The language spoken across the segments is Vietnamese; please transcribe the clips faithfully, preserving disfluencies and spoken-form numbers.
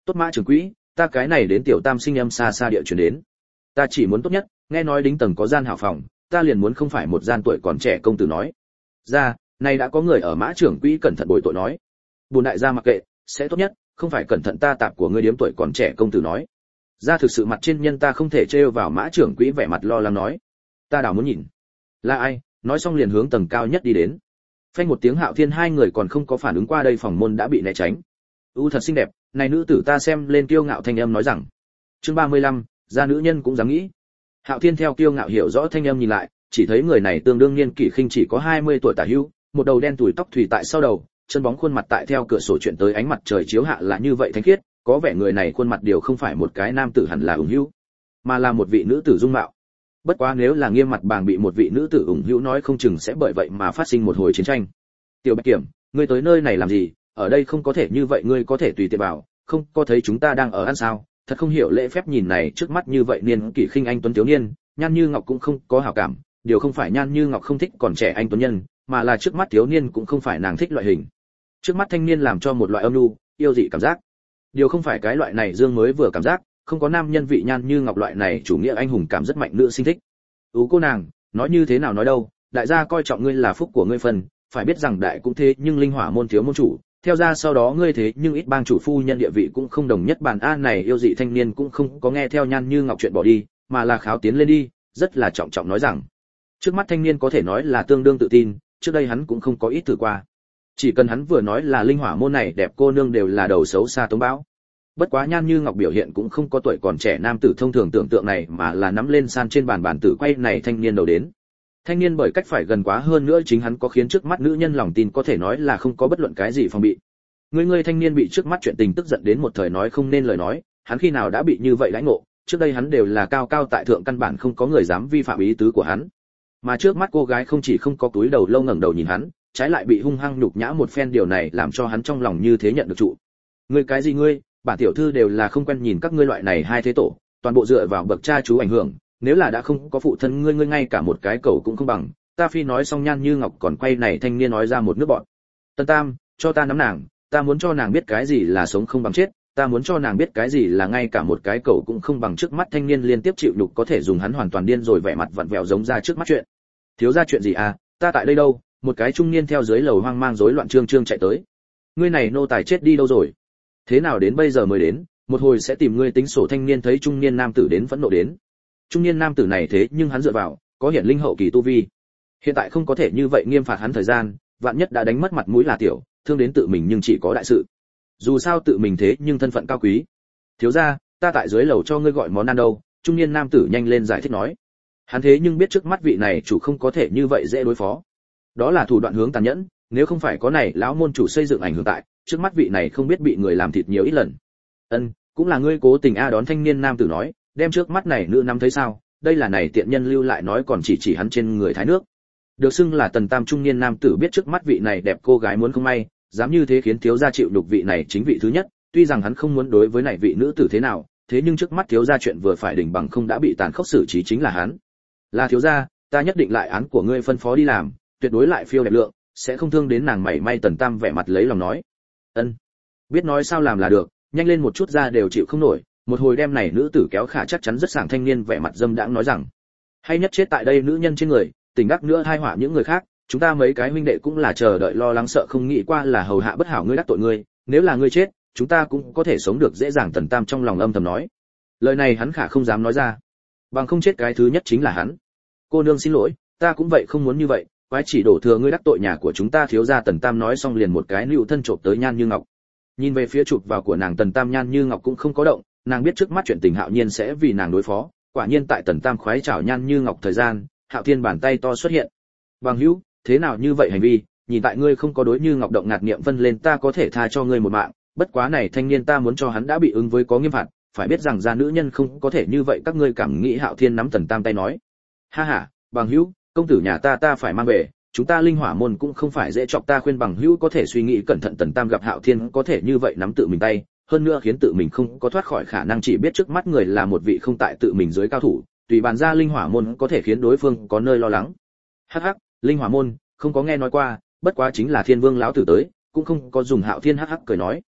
Tốt Mã trưởng quỹ, ta cái này đến tiểu tam sinh âm xa xa địa chuyển đến. Ta chỉ muốn tốt nhất, nghe nói đính tầng có gian hảo phòng, ta liền muốn không phải một gian tuổi còn trẻ công tử nói. Ra, này đã có người ở Mã trưởng quỹ cẩn thận bồi tội nói. Bùn đại gia mặc kệ, sẽ tốt nhất, không phải cẩn thận ta tạp của ngươi điếm tuổi còn trẻ công tử nói. Ra thực sự mặt trên nhân ta không thể trêu vào Mã trưởng quỹ vẻ mặt lo lắng nói. Ta đảo muốn nhìn. Là ai? Nói xong liền hướng tầng cao nhất đi đến. Phanh một tiếng Hạo Thiên hai người còn không có phản ứng qua đây phòng môn đã bị né tránh. U thật xinh đẹp, này nữ tử ta xem lên kiêu ngạo thanh âm nói rằng. Chương ba mươi lăm, gia nữ nhân cũng dám nghĩ. Hạo Thiên theo kiêu ngạo hiểu rõ thanh âm nhìn lại, chỉ thấy người này tương đương niên kỷ khinh chỉ có hai mươi tuổi tả hữu, một đầu đen tủi tóc thủy tại sau đầu, chân bóng khuôn mặt tại theo cửa sổ chuyện tới ánh mặt trời chiếu hạ là như vậy thanh khiết, có vẻ người này khuôn mặt điều không phải một cái nam tử hẳn là ủng hữu, mà là một vị nữ tử dung mạo. Bất quá nếu là nghiêm mặt bàng bị một vị nữ tử ủng hữu nói không chừng sẽ bởi vậy mà phát sinh một hồi chiến tranh. Tiểu Bạch Kiểm, ngươi tới nơi này làm gì? Ở đây không có thể như vậy, ngươi có thể tùy tiện vào, không có thấy chúng ta đang ở ăn sao? Thật không hiểu lễ phép. Nhìn này trước mắt như vậy niên kỷ khinh anh tuấn thiếu niên, Nhan Như Ngọc cũng không có hảo cảm, điều không phải Nhan Như Ngọc không thích còn trẻ anh tuấn nhân, mà là trước mắt thiếu niên cũng không phải nàng thích loại hình. Trước mắt thanh niên làm cho một loại âm nhu, yêu dị cảm giác. Điều không phải cái loại này dương mới vừa cảm giác, không có nam nhân vị Nhan Như Ngọc loại này chủ nghĩa anh hùng cảm rất mạnh nữ sinh thích. Ú cô nàng, nói như thế nào nói đâu, đại gia coi trọng ngươi là phúc của ngươi phần, phải biết rằng đại cũng thế nhưng linh hỏa môn thiếu môn chủ, theo ra sau đó ngươi thế nhưng ít bang chủ phu nhân địa vị cũng không đồng nhất bản. A này yêu dị thanh niên cũng không có nghe theo Nhan Như Ngọc chuyện bỏ đi, mà là kháo tiến lên đi, rất là trọng trọng nói rằng. Trước mắt thanh niên có thể nói là tương đương tự tin, trước đây hắn cũng không có ít thử qua. Chỉ cần hắn vừa nói là linh hỏa môn này đẹp cô nương đều là đầu xấu xa tống bão. Bất quá Nhan Như Ngọc biểu hiện cũng không có tuổi còn trẻ nam tử thông thường tưởng tượng này, mà là nắm lên san trên bàn bàn tử quay này thanh niên đầu đến. Thanh niên bởi cách phải gần quá hơn nữa chính hắn có khiến trước mắt nữ nhân lòng tin có thể nói là không có bất luận cái gì phòng bị. Người người thanh niên bị trước mắt chuyện tình tức giận đến một thời nói không nên lời nói, hắn khi nào đã bị như vậy đãi ngộ, trước đây hắn đều là cao cao tại thượng, căn bản không có người dám vi phạm ý tứ của hắn. Mà trước mắt cô gái không chỉ không có túi đầu lâu ngẩng đầu nhìn hắn, trái lại bị hung hăng nhục nhã một phen, điều này làm cho hắn trong lòng như thế nhận được trụ. Ngươi cái gì ngươi, bản tiểu thư đều là không quen nhìn các ngươi loại này hai thế tổ, toàn bộ dựa vào bậc cha chú ảnh hưởng, nếu là đã không có phụ thân ngươi, ngươi ngay cả một cái cầu cũng không bằng. Ta phi nói xong Nhan Như Ngọc còn quay này thanh niên nói ra một nước bọt. Tân Tam, cho ta nắm nàng, ta muốn cho nàng biết cái gì là sống không bằng chết, ta muốn cho nàng biết cái gì là ngay cả một cái cầu cũng không bằng. Trước mắt thanh niên liên tiếp chịu nhục, có thể dùng hắn hoàn toàn điên rồi, vẻ mặt vặn vẹo giống ra trước mắt chuyện. Thiếu gia chuyện gì à, ta tại đây đâu? Một cái trung niên theo dưới lầu hoang mang rối loạn trương trương chạy tới. Ngươi này nô tài chết đi đâu rồi? Thế nào đến bây giờ mới đến, một hồi sẽ tìm ngươi tính sổ. Thanh niên thấy trung niên nam tử đến phẫn nộ đến. Trung niên nam tử này thế nhưng hắn dựa vào, có hiển linh hậu kỳ tu vi. Hiện tại không có thể như vậy nghiêm phạt hắn thời gian, vạn nhất đã đánh mất mặt mũi là tiểu, thương đến tự mình nhưng chỉ có đại sự. Dù sao tự mình thế nhưng thân phận cao quý. Thiếu gia, ta tại dưới lầu cho ngươi gọi món ăn đâu? Trung niên nam tử nhanh lên giải thích nói. Hắn thế nhưng biết trước mắt vị này chủ không có thể như vậy dễ đối phó. Đó là thủ đoạn hướng tàn nhẫn, nếu không phải có này lão môn chủ xây dựng ảnh hưởng tại, trước mắt vị này không biết bị người làm thịt nhiều ít lần. Ân, cũng là ngươi cố tình a. Đón thanh niên nam tử nói, đem trước mắt này nữ nắm thấy sao? Đây là này tiện nhân lưu lại nói, còn chỉ chỉ hắn trên người thái nước. Được xưng là Tần Tam trung niên nam tử biết trước mắt vị này đẹp cô gái muốn không may, dám như thế khiến thiếu gia chịu nhục, vị này chính vị thứ nhất. Tuy rằng hắn không muốn đối với này vị nữ tử thế nào, thế nhưng trước mắt thiếu gia chuyện vừa phải đỉnh bằng không đã bị tàn khốc xử trí chính là hắn. Là thiếu gia, ta nhất định lại án của ngươi phân phó đi làm, tuyệt đối lại phiêu đẹp lượng, sẽ không thương đến nàng mảy may. Tần Tam vẻ mặt lấy lòng nói. Ân, biết nói sao làm là được, nhanh lên một chút ra đều chịu không nổi. Một hồi đem này nữ tử kéo khả chắc chắn rất sảng. Thanh niên vẻ mặt dâm đãng nói rằng, hay nhất chết tại đây nữ nhân trên người, tỉnh đắc nữa hai họa những người khác. Chúng ta mấy cái huynh đệ cũng là chờ đợi lo lắng sợ không nghĩ qua là hầu hạ bất hảo ngươi đắc tội ngươi, nếu là ngươi chết, chúng ta cũng có thể sống được dễ dàng. Tần Tam trong lòng âm thầm nói, lời này hắn khả không dám nói ra, bằng không chết cái thứ nhất chính là hắn. Cô nương xin lỗi, ta cũng vậy không muốn như vậy, quái chỉ đổ thừa ngươi đắc tội nhà của chúng ta thiếu gia. Tần Tam nói xong liền một cái nữu thân chộp tới Nhan Như Ngọc. Nhìn về phía chụp vào của nàng Tần Tam, Nhan Như Ngọc cũng không có động, nàng biết trước mắt chuyện tình Hạo Nhiên sẽ vì nàng đối phó. Quả nhiên tại Tần Tam khoái chảo Nhan Như Ngọc thời gian, Hạo Thiên bàn tay to xuất hiện. Bằng hữu, thế nào như vậy hành vi, nhìn tại ngươi không có đối Như Ngọc động ngạt niệm vân lên, ta có thể tha cho ngươi một mạng, bất quá này thanh niên ta muốn cho hắn đã bị ứng với có nghiêm phạt, phải biết rằng gia nữ nhân không có thể như vậy các ngươi cảm nghĩ. Hạo Thiên nắm Tần Tam tay nói, ha ha, bằng hữu, công tử nhà ta ta phải mang về, chúng ta linh hỏa môn cũng không phải dễ chọc, ta khuyên bằng hữu có thể suy nghĩ cẩn thận. Tần Tam gặp Hạo Thiên có thể như vậy nắm tự mình tay, hơn nữa khiến tự mình không có thoát khỏi khả năng, chỉ biết trước mắt người là một vị không tại tự mình dưới cao thủ, tùy bàn ra linh hỏa môn có thể khiến đối phương có nơi lo lắng. Hắc hắc, linh hỏa môn không có nghe nói qua, bất quá chính là Thiên Vương lão tử tới, cũng không có dùng. Hạo Thiên hắc hắc cười nói,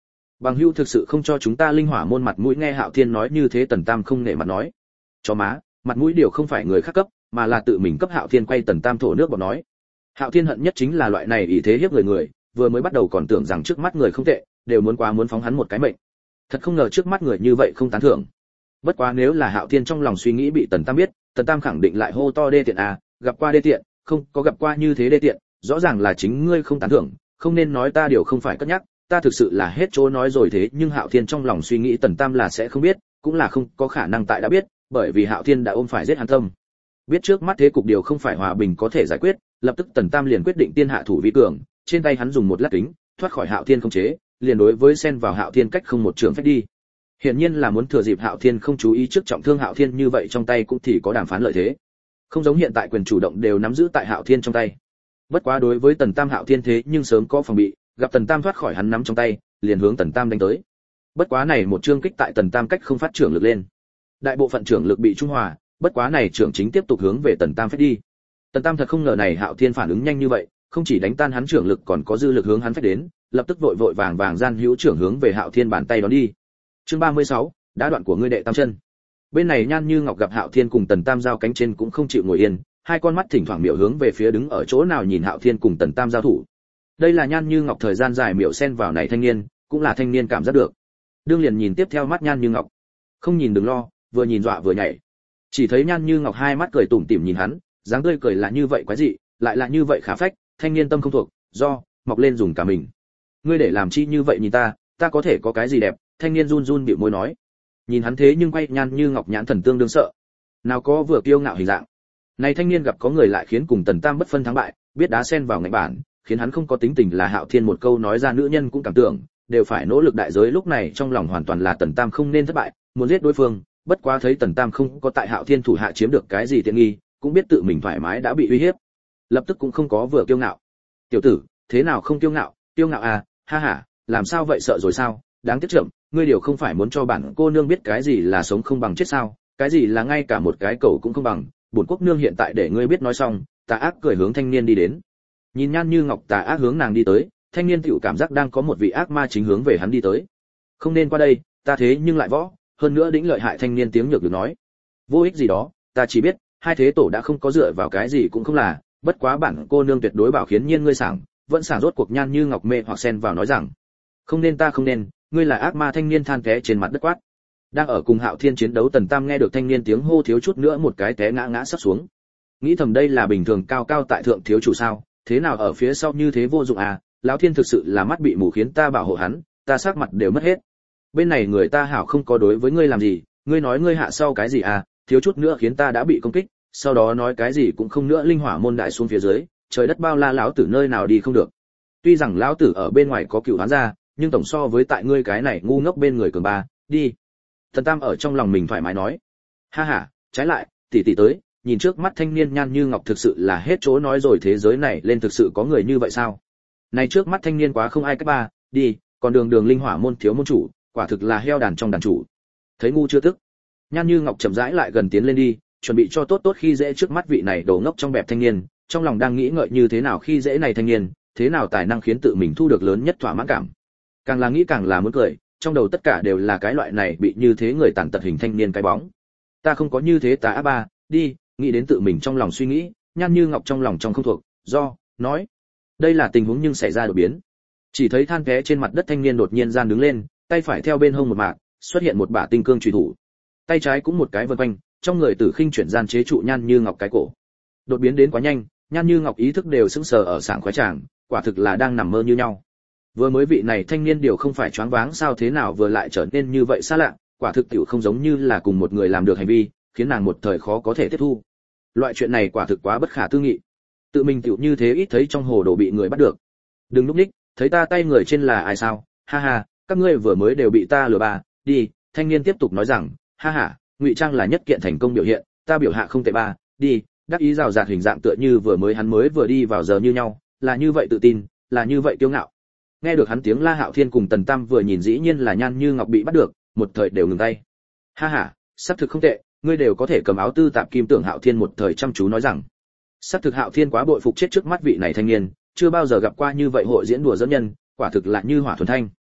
Bằng hữu thực sự không cho chúng ta linh hỏa môn mặt mũi. Nghe Hạo Thiên nói như thế, Tần Tam không nể mặt nói: "Chó má, mặt mũi điều không phải người khác cấp, mà là tự mình cấp." Hạo Thiên quay Tần Tam thổ nước bọt nói. Hạo Thiên hận nhất chính là loại này ý thế hiếp người người, vừa mới bắt đầu còn tưởng rằng trước mắt người không tệ, đều muốn quá muốn phóng hắn một cái mệnh. Thật không ngờ trước mắt người như vậy không tán thưởng. Bất quá nếu là Hạo Thiên trong lòng suy nghĩ bị Tần Tam biết, Tần Tam khẳng định lại hô to đê tiện à, gặp qua đê tiện, không có gặp qua như thế đê tiện, rõ ràng là chính ngươi không tán thưởng, không nên nói ta điều không phải cất nhắc, ta thực sự là hết chỗ nói rồi. Thế nhưng Hạo Thiên trong lòng suy nghĩ Tần Tam là sẽ không biết, cũng là không có khả năng tại đã biết, bởi vì Hạo Thiên đã ôm phải giết hắn tâm. Biết trước mắt thế cục điều không phải hòa bình có thể giải quyết, lập tức Tần Tam liền quyết định tiên hạ thủ vi cường, trên tay hắn dùng một lát kính, thoát khỏi Hạo Thiên khống chế, liền đối với xen vào Hạo Thiên cách không một trường phách đi. Hiển nhiên là muốn thừa dịp Hạo Thiên không chú ý trước trọng thương Hạo Thiên, như vậy trong tay cũng thì có đàm phán lợi thế. Không giống hiện tại quyền chủ động đều nắm giữ tại Hạo Thiên trong tay. Bất quá đối với Tần Tam, Hạo Thiên thế nhưng sớm có phòng bị, gặp Tần Tam thoát khỏi hắn nắm trong tay, liền hướng Tần Tam đánh tới. Bất quá này một chương kích tại Tần Tam cách không phát trưởng lực lên. Đại bộ phận trưởng lực bị trung hòa, bất quá này trưởng chính tiếp tục hướng về Tần Tam phách đi. Tần Tam thật không ngờ này Hạo Thiên phản ứng nhanh như vậy, không chỉ đánh tan hắn trưởng lực còn có dư lực hướng hắn phách đến, lập tức vội vội vàng vàng gian hữu trưởng hướng về Hạo Thiên bàn tay đón đi. Chương ba mươi sáu, đã đoạn của ngươi đệ tam chân. Bên này Nhan Như Ngọc gặp Hạo Thiên cùng Tần Tam giao cánh trên cũng không chịu ngồi yên, hai con mắt thỉnh thoảng miểu hướng về phía đứng ở chỗ nào nhìn Hạo Thiên cùng Tần Tam giao thủ. Đây là Nhan Như Ngọc thời gian dài miểu xen vào này thanh niên, cũng là thanh niên cảm giác được. Đương liền nhìn tiếp theo mắt Nhan Như Ngọc. Không nhìn đừng lo, vừa nhìn dọa vừa nhảy. Chỉ thấy Nhan Như Ngọc hai mắt cười tủm tỉm nhìn hắn, dáng tươi cười là như vậy quái dị, lại là như vậy khả phách, thanh niên tâm không thuộc, do mọc lên dùng cả mình. Ngươi để làm chi như vậy nhìn ta, ta có thể có cái gì đẹp? Thanh niên run run bĩu môi nói. Nhìn hắn thế nhưng quay Nhan Như Ngọc nhãn thần tương đương sợ. Nào có vừa kiêu ngạo hình dạng. Này thanh niên gặp có người lại khiến cùng Tần Tam bất phân thắng bại, biết đá sen vào ngạch bản, khiến hắn không có tính tình là Hạo Thiên một câu nói ra nữ nhân cũng cảm tưởng, đều phải nỗ lực đại giới. Lúc này trong lòng hoàn toàn là Tần Tam không nên thất bại, muốn giết đối phương, bất quá thấy Tần Tam không có tại Hạo Thiên thủ hạ chiếm được cái gì tiện nghi, cũng biết tự mình thoải mái đã bị uy hiếp, lập tức cũng không có vừa kiêu ngạo. Tiểu tử, thế nào không kiêu ngạo? Kiêu ngạo à? Ha ha, làm sao vậy, sợ rồi sao? Đáng tiếc chậm, ngươi điều không phải muốn cho bản cô nương biết cái gì là sống không bằng chết sao? Cái gì là ngay cả một cái cầu cũng không bằng? Bổn quốc nương hiện tại để ngươi biết. Nói xong, tà ác cười hướng thanh niên đi đến. Nhìn Nhan Như Ngọc tà ác hướng nàng đi tới, thanh niên tiểu cảm giác đang có một vị ác ma chính hướng về hắn đi tới. Không nên qua đây, ta thế nhưng lại võ, hơn nữa đĩnh lợi hại. Thanh niên tiếng nhược được nói. Vô ích gì đó, ta chỉ biết, hai thế tổ đã không có dựa vào cái gì cũng không là, bất quá bản cô nương tuyệt đối bảo khiến nhiên ngươi sảng, vẫn sảng. Rốt cuộc Nhan Như Ngọc mê hoặc xen vào nói rằng, không nên ta không nên, ngươi là ác ma. Thanh niên than té trên mặt đất quát. Đang ở cùng Hạo Thiên chiến đấu Tần Tam nghe được thanh niên tiếng hô thiếu chút nữa một cái té ngã ngã sắp xuống. Nghĩ thầm đây là bình thường cao cao tại thượng thiếu chủ sao, thế nào ở phía sau như thế vô dụng à, lão Thiên thực sự là mắt bị mù khiến ta bảo hộ hắn, ta sắc mặt đều mất hết. Bên này người ta hảo không có đối với ngươi làm gì, ngươi nói ngươi hạ sau cái gì à, thiếu chút nữa khiến ta đã bị công kích, sau đó nói cái gì cũng không nữa. Linh hỏa môn đại xuống phía dưới, trời đất bao la, lão tử nơi nào đi không được. Tuy rằng lão tử ở bên ngoài có cựu đoán ra, nhưng tổng so với tại ngươi cái này ngu ngốc bên người cường ba, đi. Tần Tam ở trong lòng mình thoải mái nói. Ha ha, trái lại, tỷ tỷ tới, nhìn trước mắt thanh niên Nhan Như Ngọc thực sự là hết chỗ nói rồi, thế giới này lên thực sự có người như vậy sao? Này trước mắt thanh niên quá không ai cách ba, đi, còn đường đường linh hỏa môn thiếu môn chủ, quả thực là heo đàn trong đàn chủ. Thấy ngu chưa tức. Nhan Như Ngọc chậm rãi lại gần tiến lên đi, chuẩn bị cho tốt tốt khi dễ trước mắt vị này đồ ngốc trong bẹp thanh niên, trong lòng đang nghĩ ngợi như thế nào khi dễ này thanh niên, thế nào tài năng khiến tự mình thu được lớn nhất thỏa mãn cảm. Càng là nghĩ càng là muốn cười, trong đầu tất cả đều là cái loại này bị như thế người tàn tật hình thanh niên cái bóng. Ta không có như thế ta ba, đi, nghĩ đến tự mình trong lòng suy nghĩ, Nhan Như Ngọc trong lòng trong không thuộc, do, nói. Đây là tình huống nhưng xảy ra đột biến. Chỉ thấy than té trên mặt đất thanh niên đột nhiên gian đứng lên, tay phải theo bên hông một mạc, xuất hiện một bả tinh cương chùy thủ. Tay trái cũng một cái vần quanh, trong người Tử Khinh chuyển gian chế trụ Nhan Như Ngọc cái cổ. Đột biến đến quá nhanh, Nhan Như Ngọc ý thức đều sững sờ ở sảng khoái tràng, quả thực là đang nằm mơ như nhau. Vừa mới vị này thanh niên điều không phải choáng váng sao, thế nào vừa lại trở nên như vậy xa lạ, quả thực tiểu không giống như là cùng một người làm được hành vi, khiến nàng một thời khó có thể tiếp thu. Loại chuyện này quả thực quá bất khả tư nghị. Tự mình tiểu như thế ít thấy trong hồ đồ bị người bắt được. Đừng lúc ních, thấy ta tay người trên là ai sao? Ha ha, các ngươi vừa mới đều bị ta lừa ba, đi. Thanh niên tiếp tục nói rằng, ha ha, ngụy trang là nhất kiện thành công biểu hiện, ta biểu hạ không tệ ba, đi. Đắc ý rào rạt hình dạng tựa như vừa mới hắn mới vừa đi vào giờ như nhau, là như vậy tự tin, là như vậy kiêu ngạo. Nghe được hắn tiếng la, Hạo Thiên cùng Tần Tam vừa nhìn dĩ nhiên là Nhan Như Ngọc bị bắt được, một thời đều ngừng tay. Ha ha, sắc thực không tệ, ngươi đều có thể cầm áo tư tạp kim tưởng. Hạo Thiên một thời chăm chú nói rằng. Sắc thực Hạo Thiên quá bội phục chết trước mắt vị này thanh niên, chưa bao giờ gặp qua như vậy hội diễn đùa dẫn nhân, quả thực là như hỏa thuần thanh.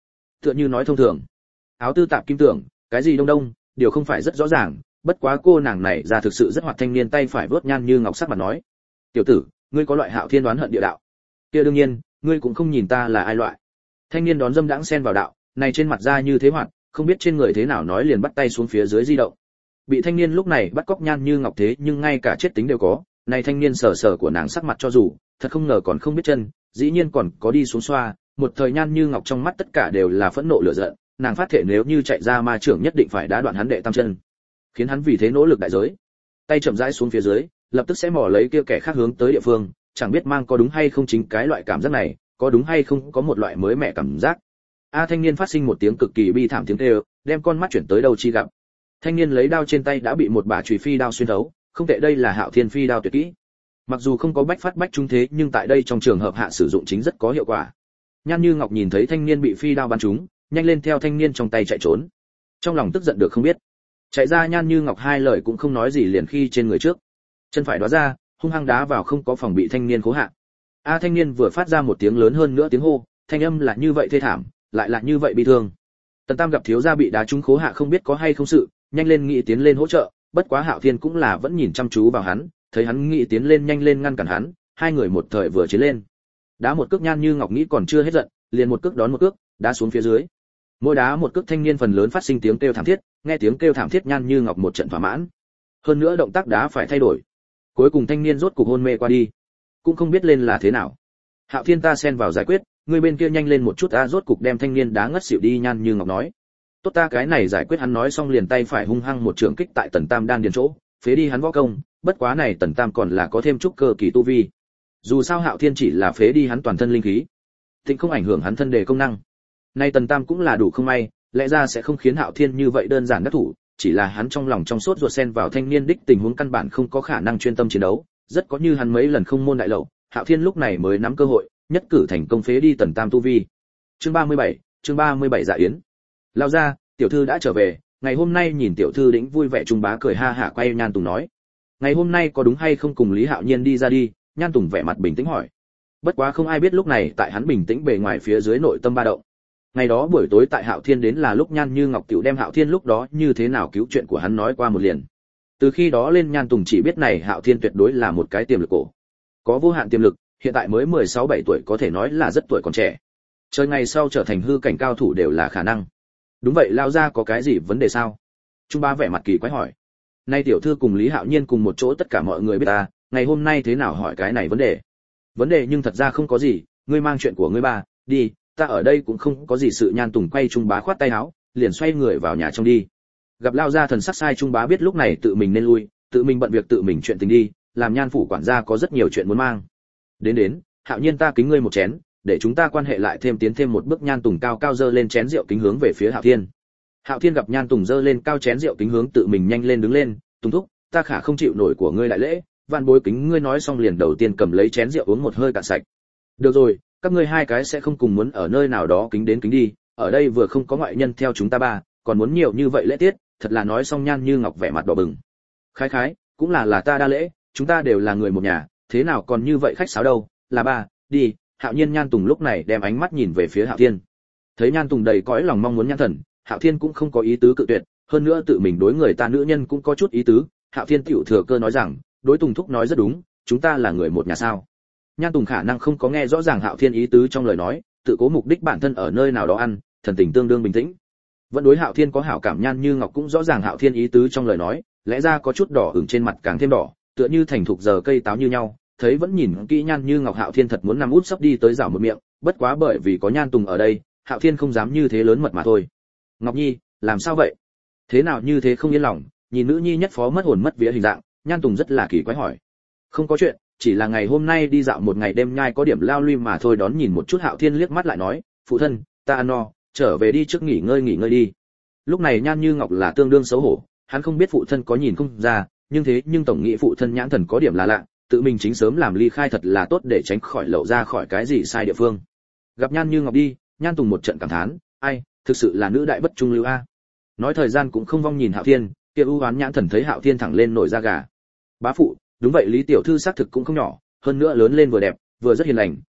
tựa như nói thông thường. Áo tư tạp kim tưởng, cái gì đông đông, điều không phải rất rõ ràng, bất quá cô nàng này ra thực sự rất hoạt. Thanh niên tay phải vớt Nhan Như Ngọc sắc mặt nói, tiểu tử, ngươi có loại Hạo Thiên đoán hận địa đạo. Kia đương nhiên, ngươi cũng không nhìn ta là ai loại. Thanh niên đón dâm đãng xen vào đạo, này trên mặt da như thế hoạt, không biết trên người thế nào nói liền bắt tay xuống phía dưới di động. Bị thanh niên lúc này bắt cóc Nhan Như Ngọc thế nhưng ngay cả chết tính đều có, này thanh niên sờ sờ của nàng sắc mặt cho dù, thật không ngờ còn không biết chân, dĩ nhiên còn có đi xuống xoa, một thời Nhan Như Ngọc trong mắt tất cả đều là phẫn nộ lửa giận, nàng phát thể nếu như chạy ra ma trưởng nhất định phải đá đoạn hắn đệ tam chân, khiến hắn vì thế nỗ lực đại giới. Tay chậm rãi xuống phía dưới, lập tức sẽ mò lấy kia kẻ khác hướng tới địa phương, chẳng biết mang có đúng hay không chính cái loại cảm giác này, có đúng hay không có một loại mới mẻ cảm giác. A thanh niên phát sinh một tiếng cực kỳ bi thảm tiếng kêu, đem con mắt chuyển tới đâu chi gặp. Thanh niên lấy đao trên tay đã bị một bả chùy phi đao xuyên thấu, không tệ, đây là Hạo Thiên phi đao tuyệt kỹ. Mặc dù không có bách phát bách trung thế, nhưng tại đây trong trường hợp hạ sử dụng chính rất có hiệu quả. Nhan Như Ngọc nhìn thấy thanh niên bị phi đao bắn trúng, nhanh lên theo thanh niên trong tay chạy trốn. Trong lòng tức giận được không biết. Chạy ra Nhan Như Ngọc hai lời cũng không nói gì liền khi trên người trước. Chân phải đóa ra, hung hăng đá vào không có phòng bị thanh niên cố hạ. A thanh niên vừa phát ra một tiếng lớn hơn nữa tiếng hô, thanh âm là như vậy thê thảm, lại là như vậy bi thương. Tần Tam gặp thiếu gia bị đá trúng khố hạ không biết có hay không sự, nhanh lên nghĩ tiến lên hỗ trợ, bất quá Hạo Thiên cũng là vẫn nhìn chăm chú vào hắn, thấy hắn nghĩ tiến lên nhanh lên ngăn cản hắn, hai người một thời vừa chiến lên. Đá một cước Nhan Như Ngọc nghĩ còn chưa hết giận, liền một cước đón một cước, đá xuống phía dưới. Mỗi đá một cước thanh niên phần lớn phát sinh tiếng kêu thảm thiết, nghe tiếng kêu thảm thiết Nhan Như Ngọc một trận thỏa mãn. Hơn nữa động tác đá phải thay đổi. Cuối cùng thanh niên rốt cục hôn mê qua đi, cũng không biết lên là thế nào. Hạo Thiên ta xen vào giải quyết, người bên kia nhanh lên một chút, ta rốt cục đem thanh niên đá ngất xỉu đi. Nhan Như Ngọc nói, tốt, ta cái này giải quyết. Hắn nói xong liền tay phải hung hăng một trường kích tại Tần Tam đan điền chỗ, phế đi hắn võ công, bất quá này Tần Tam còn là có thêm chút cơ kỳ tu vi. Dù sao Hạo Thiên chỉ là phế đi hắn toàn thân linh khí, tịnh không ảnh hưởng hắn thân đề công năng. Nay Tần Tam cũng là đủ không may, lẽ ra sẽ không khiến Hạo Thiên như vậy đơn giản đắc thủ, chỉ là hắn trong lòng trong sốt ruột xen vào thanh niên đích tình huống căn bản không có khả năng chuyên tâm chiến đấu, rất có như hắn mấy lần không môn đại lậu, Hạo Thiên lúc này mới nắm cơ hội, nhất cử thành công phế đi Tần Tam tu vi. Chương ba mươi bảy, chương ba mươi bảy Dạ Yến. Lao ra, tiểu thư đã trở về, ngày hôm nay nhìn tiểu thư đĩnh vui vẻ. Trung bá cười ha hả quay Nhan Tùng nói, ngày hôm nay có đúng hay không cùng Lý Hạo Nhiên đi ra đi? Nhan Tùng vẻ mặt bình tĩnh hỏi. Bất quá không ai biết lúc này tại hắn bình tĩnh bề ngoài phía dưới nội tâm ba động. Ngày đó buổi tối tại Hạo Thiên đến là lúc Nhan Như Ngọc tiểu đem Hạo Thiên lúc đó như thế nào cứu chuyện của hắn nói qua một liền. Từ khi đó lên Nhan Tùng chỉ biết này Hạo Thiên tuyệt đối là một cái tiềm lực cổ, có vô hạn tiềm lực, hiện tại mới mười sáu bảy tuổi có thể nói là rất tuổi còn trẻ. Trời ngày sau trở thành hư cảnh cao thủ đều là khả năng. Đúng vậy, lao ra có cái gì vấn đề sao? Trung bá vẻ mặt kỳ quái hỏi. Nay tiểu thư cùng Lý Hạo Nhiên cùng một chỗ tất cả mọi người biết ta, ngày hôm nay thế nào hỏi cái này vấn đề? Vấn đề nhưng thật ra không có gì, ngươi mang chuyện của ngươi ba, đi, ta ở đây cũng không có gì sự. Nhan Tùng quay Trung bá khoát tay áo, liền xoay người vào nhà trong đi. Gặp lao ra thần sắc sai, Trung bá biết lúc này tự mình nên lui, tự mình bận việc tự mình chuyện tình đi, làm Nhan phủ quản gia có rất nhiều chuyện muốn mang. Đến đến, Hạo Nhiên ta kính ngươi một chén, để chúng ta quan hệ lại thêm tiến thêm một bước. Nhan Tùng cao cao dơ lên chén rượu kính hướng về phía Hạo Thiên. Hạo Thiên gặp Nhan Tùng dơ lên cao chén rượu kính hướng tự mình nhanh lên đứng lên, Tùng thúc, ta khả không chịu nổi của ngươi đại lễ. Vạn bối kính ngươi. Nói xong liền đầu tiên cầm lấy chén rượu uống một hơi cạn sạch. Được rồi, các ngươi hai cái sẽ không cùng muốn ở nơi nào đó kính đến kính đi, ở đây vừa không có ngoại nhân theo chúng ta ba, còn muốn nhiều như vậy lễ tiết, thật là. Nói xong Nhan Như Ngọc vẻ mặt đỏ bừng. Khái khái, cũng là là ta đa lễ, chúng ta đều là người một nhà, thế nào còn như vậy khách sáo đâu, là ba, đi. Hạo Nhiên. Nhan Tùng lúc này đem ánh mắt nhìn về phía Hạo Thiên. Thấy Nhan Tùng đầy cõi lòng mong muốn nhãn thần, Hạo Thiên cũng không có ý tứ cự tuyệt, hơn nữa tự mình đối người ta nữ nhân cũng có chút ý tứ. Hạo Thiên tiểu thừa cơ nói rằng, đối Tùng thúc nói rất đúng, chúng ta là người một nhà sao? Nhan Tùng khả năng không có nghe rõ ràng Hạo Thiên ý tứ trong lời nói, tự cố mục đích bản thân ở nơi nào đó ăn, thần tình tương đương bình tĩnh. Vẫn đối Hạo Thiên có hảo cảm. Nhan Như Ngọc cũng rõ ràng Hạo Thiên ý tứ trong lời nói, lẽ ra có chút đỏ ửng trên mặt càng thêm đỏ, tựa như thành thục giờ cây táo như nhau. Thấy vẫn nhìn kỹ Nhan Như Ngọc, Hạo Thiên thật muốn nằm út sấp đi tới rảo một miệng, bất quá bởi vì có Nhan Tùng ở đây, Hạo Thiên không dám như thế lớn mật mà thôi. Ngọc Nhi, làm sao vậy? Thế nào như thế không yên lòng? Nhìn nữ nhi nhất phó mất hồn mất vía hình dạng, Nhan Tùng rất là kỳ quái hỏi. Không có chuyện, chỉ là ngày hôm nay đi dạo một ngày đêm nhai có điểm lao lui mà thôi. Đón nhìn một chút Hạo Thiên liếc mắt lại nói, phụ thân, ta ăn no, trở về đi trước nghỉ ngơi nghỉ ngơi đi. Lúc này Nhan Như Ngọc là tương đương xấu hổ, hắn không biết phụ thân có nhìn không ra, nhưng thế nhưng tổng nghĩ phụ thân nhãn thần có điểm là lạ, tự mình chính sớm làm ly khai thật là tốt để tránh khỏi lộ ra khỏi cái gì sai địa phương. Gặp Nhan Như Ngọc đi, Nhan Tùng một trận cảm thán, ai, thực sự là nữ đại bất trung lưu a. Nói thời gian cũng không vong nhìn Hạo Thiên, kia ưu oán nhãn thần thấy Hạo Thiên thẳng lên nổi da gà. Bá phụ, đúng vậy, Lý tiểu thư xác thực cũng không nhỏ, hơn nữa lớn lên vừa đẹp, vừa rất hiền lành,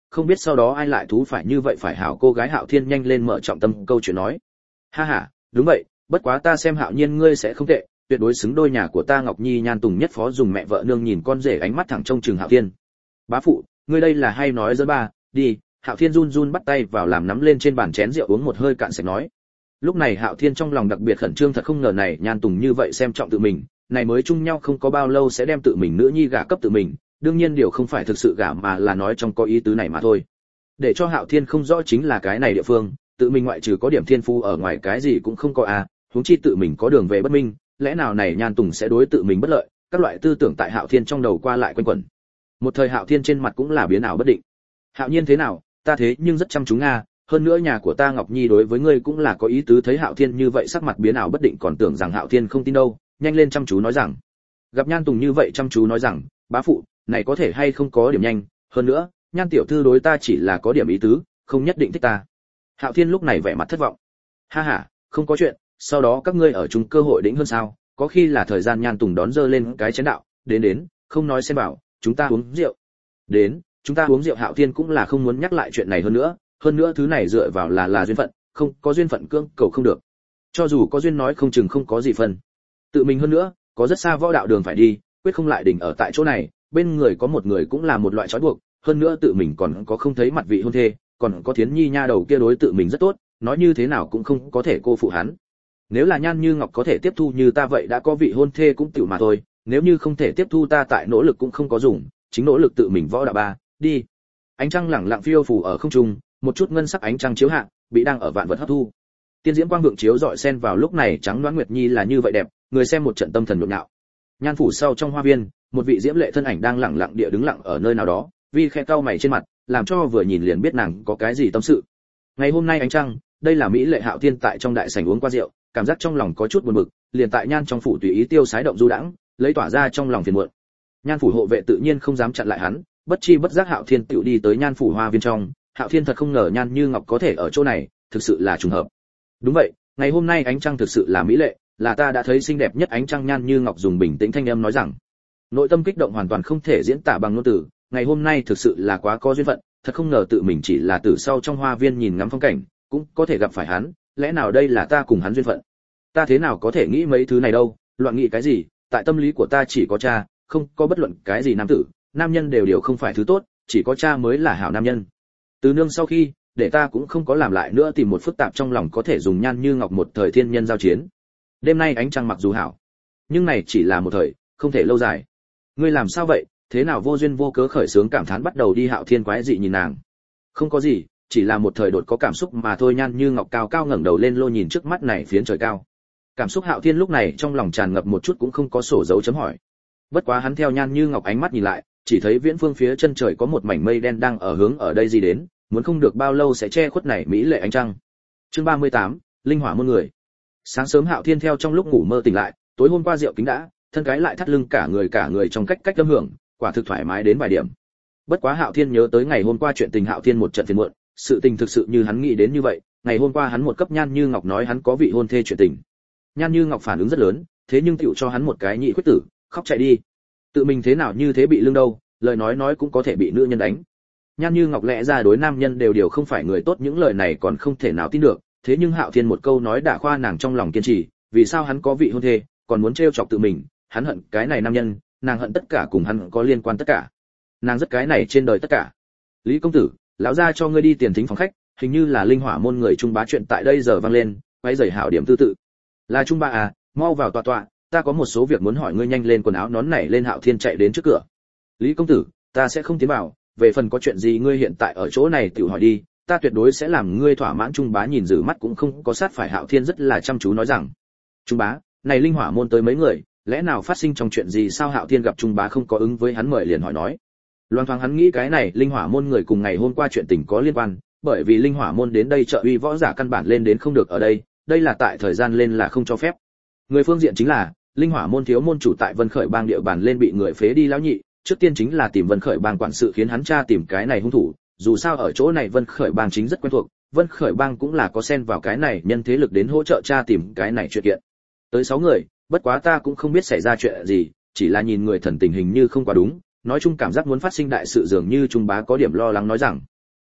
không biết sau đó ai lại thú phải như vậy phải hảo. Cô gái Hạo Thiên nhanh lên mở trọng tâm câu chuyện nói. Ha ha, đúng vậy, bất quá ta xem Hạo Nhiên ngươi sẽ không tệ, tuyệt đối xứng đôi nhà của ta Ngọc Nhi. Nhan Tùng nhất phó dùng mẹ vợ nương nhìn con rể ánh mắt thẳng trông chừng Hạo Thiên. Bá phụ, ngươi đây là hay nói dỡ ba, đi. Hạo Thiên run run bắt tay vào làm nắm lên trên bàn chén rượu uống một hơi cạn sạch nói. Lúc này Hạo Thiên trong lòng đặc biệt khẩn trương, thật không ngờ này Nhan Tùng như vậy xem trọng tự mình, này mới chung nhau không có bao lâu sẽ đem tự mình nữ nhi gả cấp tự mình, đương nhiên điều không phải thực sự gả mà là nói trong có ý tứ này mà thôi. Để cho Hạo Thiên không rõ chính là cái này địa phương, tự mình ngoại trừ có điểm thiên phú ở ngoài cái gì cũng không có à, huống chi tự mình có đường về bất minh, lẽ nào này Nhan Tùng sẽ đối tự mình bất lợi, các loại tư tưởng tại Hạo Thiên trong đầu qua lại quanh quẩn. Một thời Hạo Thiên trên mặt cũng là biến ảo bất định. Hạo Nhiên thế nào, ta thế nhưng rất chăm chú nga, hơn nữa nhà của ta Ngọc Nhi đối với ngươi cũng là có ý tứ. Thấy Hạo Thiên như vậy sắc mặt biến ảo bất định còn tưởng rằng Hạo Thiên không tin đâu, nhanh lên chăm chú nói rằng. Gặp Nhan Tùng như vậy chăm chú nói rằng, bá phụ, này có thể hay không có điểm nhanh, hơn nữa, Nhan tiểu thư đối ta chỉ là có điểm ý tứ, không nhất định thích ta. Hạo Thiên lúc này vẻ mặt thất vọng. Ha ha, không có chuyện, sau đó các ngươi ở chung cơ hội đỉnh hơn sao, có khi là thời gian. Nhan Tùng đón dơ lên cái chén đạo, đến đến, không nói xem bảo, chúng ta uống rượu. Đến, chúng ta uống rượu. Hạo Thiên cũng là không muốn nhắc lại chuyện này hơn nữa, hơn nữa thứ này dựa vào là là duyên phận, không có duyên phận cưỡng cầu không được. Cho dù có duyên nói không chừng không có gì phần. Tự mình hơn nữa, có rất xa võ đạo đường phải đi, quyết không lại đỉnh ở tại chỗ này, bên người có một người cũng là một loại trói buộc, hơn nữa tự mình còn có không thấy mặt vị hôn thê, còn có Thiến Nhi nha đầu kia đối tự mình rất tốt, nói như thế nào cũng không có thể cô phụ hắn. Nếu là Nhan Như Ngọc có thể tiếp thu như ta vậy đã có vị hôn thê cũng tiểu mà thôi, nếu như không thể tiếp thu ta tại nỗ lực cũng không có dùng, chính nỗ lực tự mình võ đạo ba, đi. Ánh trăng lẳng lặng phiêu phù ở không trung, một chút ngân sắc ánh trăng chiếu hạ, bị đang ở vạn vật hấp thu. Tiên diễm quang vượng chiếu rọi xen vào lúc này trắng đoán nguyệt nhi là như vậy đẹp, người xem một trận tâm thần nhộn nhạo. Nhan phủ sau trong hoa viên, một vị diễm lệ thân ảnh đang lặng lặng địa đứng lặng ở nơi nào đó, vi khẽ cau mày trên mặt, làm cho vừa nhìn liền biết nàng có cái gì tâm sự. Ngày hôm nay ánh trăng, đây là mỹ lệ Hạo Thiên tại trong đại sảnh uống qua rượu, cảm giác trong lòng có chút buồn bực, liền tại Nhan trong phủ tùy ý tiêu sái động du đãng, lấy tỏa ra trong lòng phiền muộn. Nhan phủ hộ vệ tự nhiên không dám chặn lại hắn, bất chi bất giác Hạo Thiên tựu đi tới Nhan phủ hoa viên trong. Hạo Thiên thật không ngờ Nhan Như Ngọc có thể ở chỗ này, thực sự là trùng hợp. Đúng vậy, ngày hôm nay ánh trăng thực sự là mỹ lệ, là ta đã thấy xinh đẹp nhất ánh trăng. Nhan Như Ngọc dùng bình tĩnh thanh âm nói rằng, nội tâm kích động hoàn toàn không thể diễn tả bằng ngôn từ, ngày hôm nay thực sự là quá có duyên phận, thật không ngờ tự mình chỉ là từ sau trong hoa viên nhìn ngắm phong cảnh, cũng có thể gặp phải hắn, lẽ nào đây là ta cùng hắn duyên phận? Ta thế nào có thể nghĩ mấy thứ này đâu, loạn nghĩ cái gì, tại tâm lý của ta chỉ có cha, không có bất luận cái gì nam tử, nam nhân đều đều không phải thứ tốt, chỉ có cha mới là hảo nam nhân. Từ nương sau khi, để ta cũng không có làm lại nữa tìm một phức tạp trong lòng có thể dùng Nhan Như Ngọc một thời thiên nhân giao chiến. Đêm nay ánh trăng mặc dù hảo, nhưng này chỉ là một thời, không thể lâu dài. Ngươi làm sao vậy, thế nào vô duyên vô cớ khởi sướng cảm thán bắt đầu đi. Hạo Thiên quái dị nhìn nàng. Không có gì, chỉ là một thời đột có cảm xúc mà thôi. Nhan Như Ngọc cao cao ngẩng đầu lên lô nhìn trước mắt này phiến trời cao. Cảm xúc Hạo Thiên lúc này trong lòng tràn ngập một chút cũng không có sổ dấu chấm hỏi. Bất quá hắn theo Nhan Như Ngọc ánh mắt nhìn lại, chỉ thấy viễn phương phía chân trời có một mảnh mây đen đang ở hướng ở đây gì đến, muốn không được bao lâu sẽ che khuất này mỹ lệ ánh trăng. Chương ba mươi tám, linh hỏa môn người. Sáng sớm Hạo Thiên theo trong lúc ngủ mơ tỉnh lại, tối hôm qua rượu kính đã, thân cái lại thắt lưng cả người cả người trong cách cách âm hưởng, quả thực thoải mái đến vài điểm. Bất quá Hạo Thiên nhớ tới ngày hôm qua chuyện tình, Hạo Thiên một trận phiền muộn, sự tình thực sự như hắn nghĩ đến như vậy, ngày hôm qua hắn một cấp Nhan Như Ngọc nói hắn có vị hôn thê chuyện tình. Nhan Như Ngọc phản ứng rất lớn, thế nhưng tựu cho hắn một cái nhị khuyết tử, khóc chạy đi. Tự mình thế nào như thế bị lương đâu, lời nói nói cũng có thể bị nữ nhân đánh. Nhan Như Ngọc lẽ ra đối nam nhân đều đều không phải người tốt, những lời này còn không thể nào tin được, thế nhưng Hạo Thiên một câu nói đã khoa nàng trong lòng kiên trì, vì sao hắn có vị hôn thê, còn muốn trêu chọc tự mình, hắn hận cái này nam nhân, nàng hận tất cả cùng hắn có liên quan tất cả. Nàng rất cái này trên đời tất cả. Lý công tử, lão gia cho ngươi đi tiền thính phòng khách, hình như là linh hỏa môn người Trung Bá chuyện tại đây giờ vang lên, quấy rầy Hạo điểm tư tự. Là Trung Bá à, mau vào tọa tọa, ta có một số việc muốn hỏi ngươi. Nhanh lên quần áo nón nảy lên. Hạo Thiên chạy đến trước cửa. Lý công tử, ta sẽ không tiến vào, về phần có chuyện gì ngươi hiện tại ở chỗ này tự hỏi đi, ta tuyệt đối sẽ làm ngươi thỏa mãn. Trung Bá nhìn giữ mắt cũng không có sát phải. Hạo Thiên rất là chăm chú nói rằng, Trung Bá, này linh hỏa môn tới mấy người, lẽ nào phát sinh trong chuyện gì sao? Hạo Thiên gặp Trung Bá không có ứng với hắn mời liền hỏi nói. Loan thoáng hắn nghĩ cái này linh hỏa môn người cùng ngày hôm qua chuyện tình có liên quan, bởi vì linh hỏa môn đến đây trợ uy võ giả căn bản lên đến không được ở đây, đây là tại thời gian lên là không cho phép. Người phương diện chính là linh hỏa môn thiếu môn chủ tại Vân Khởi Bang địa bàn lên bị người phế đi lão nhị, trước tiên chính là tìm Vân Khởi Bang quản sự khiến hắn tra tìm cái này hung thủ, dù sao ở chỗ này Vân Khởi Bang chính rất quen thuộc, Vân Khởi Bang cũng là có xen vào cái này nhân thế lực đến hỗ trợ tra tìm cái này chuyện kiện. Tới sáu người, bất quá ta cũng không biết xảy ra chuyện gì, chỉ là nhìn người thần tình hình như không quá đúng, nói chung cảm giác muốn phát sinh đại sự dường như Trung Bá có điểm lo lắng nói rằng.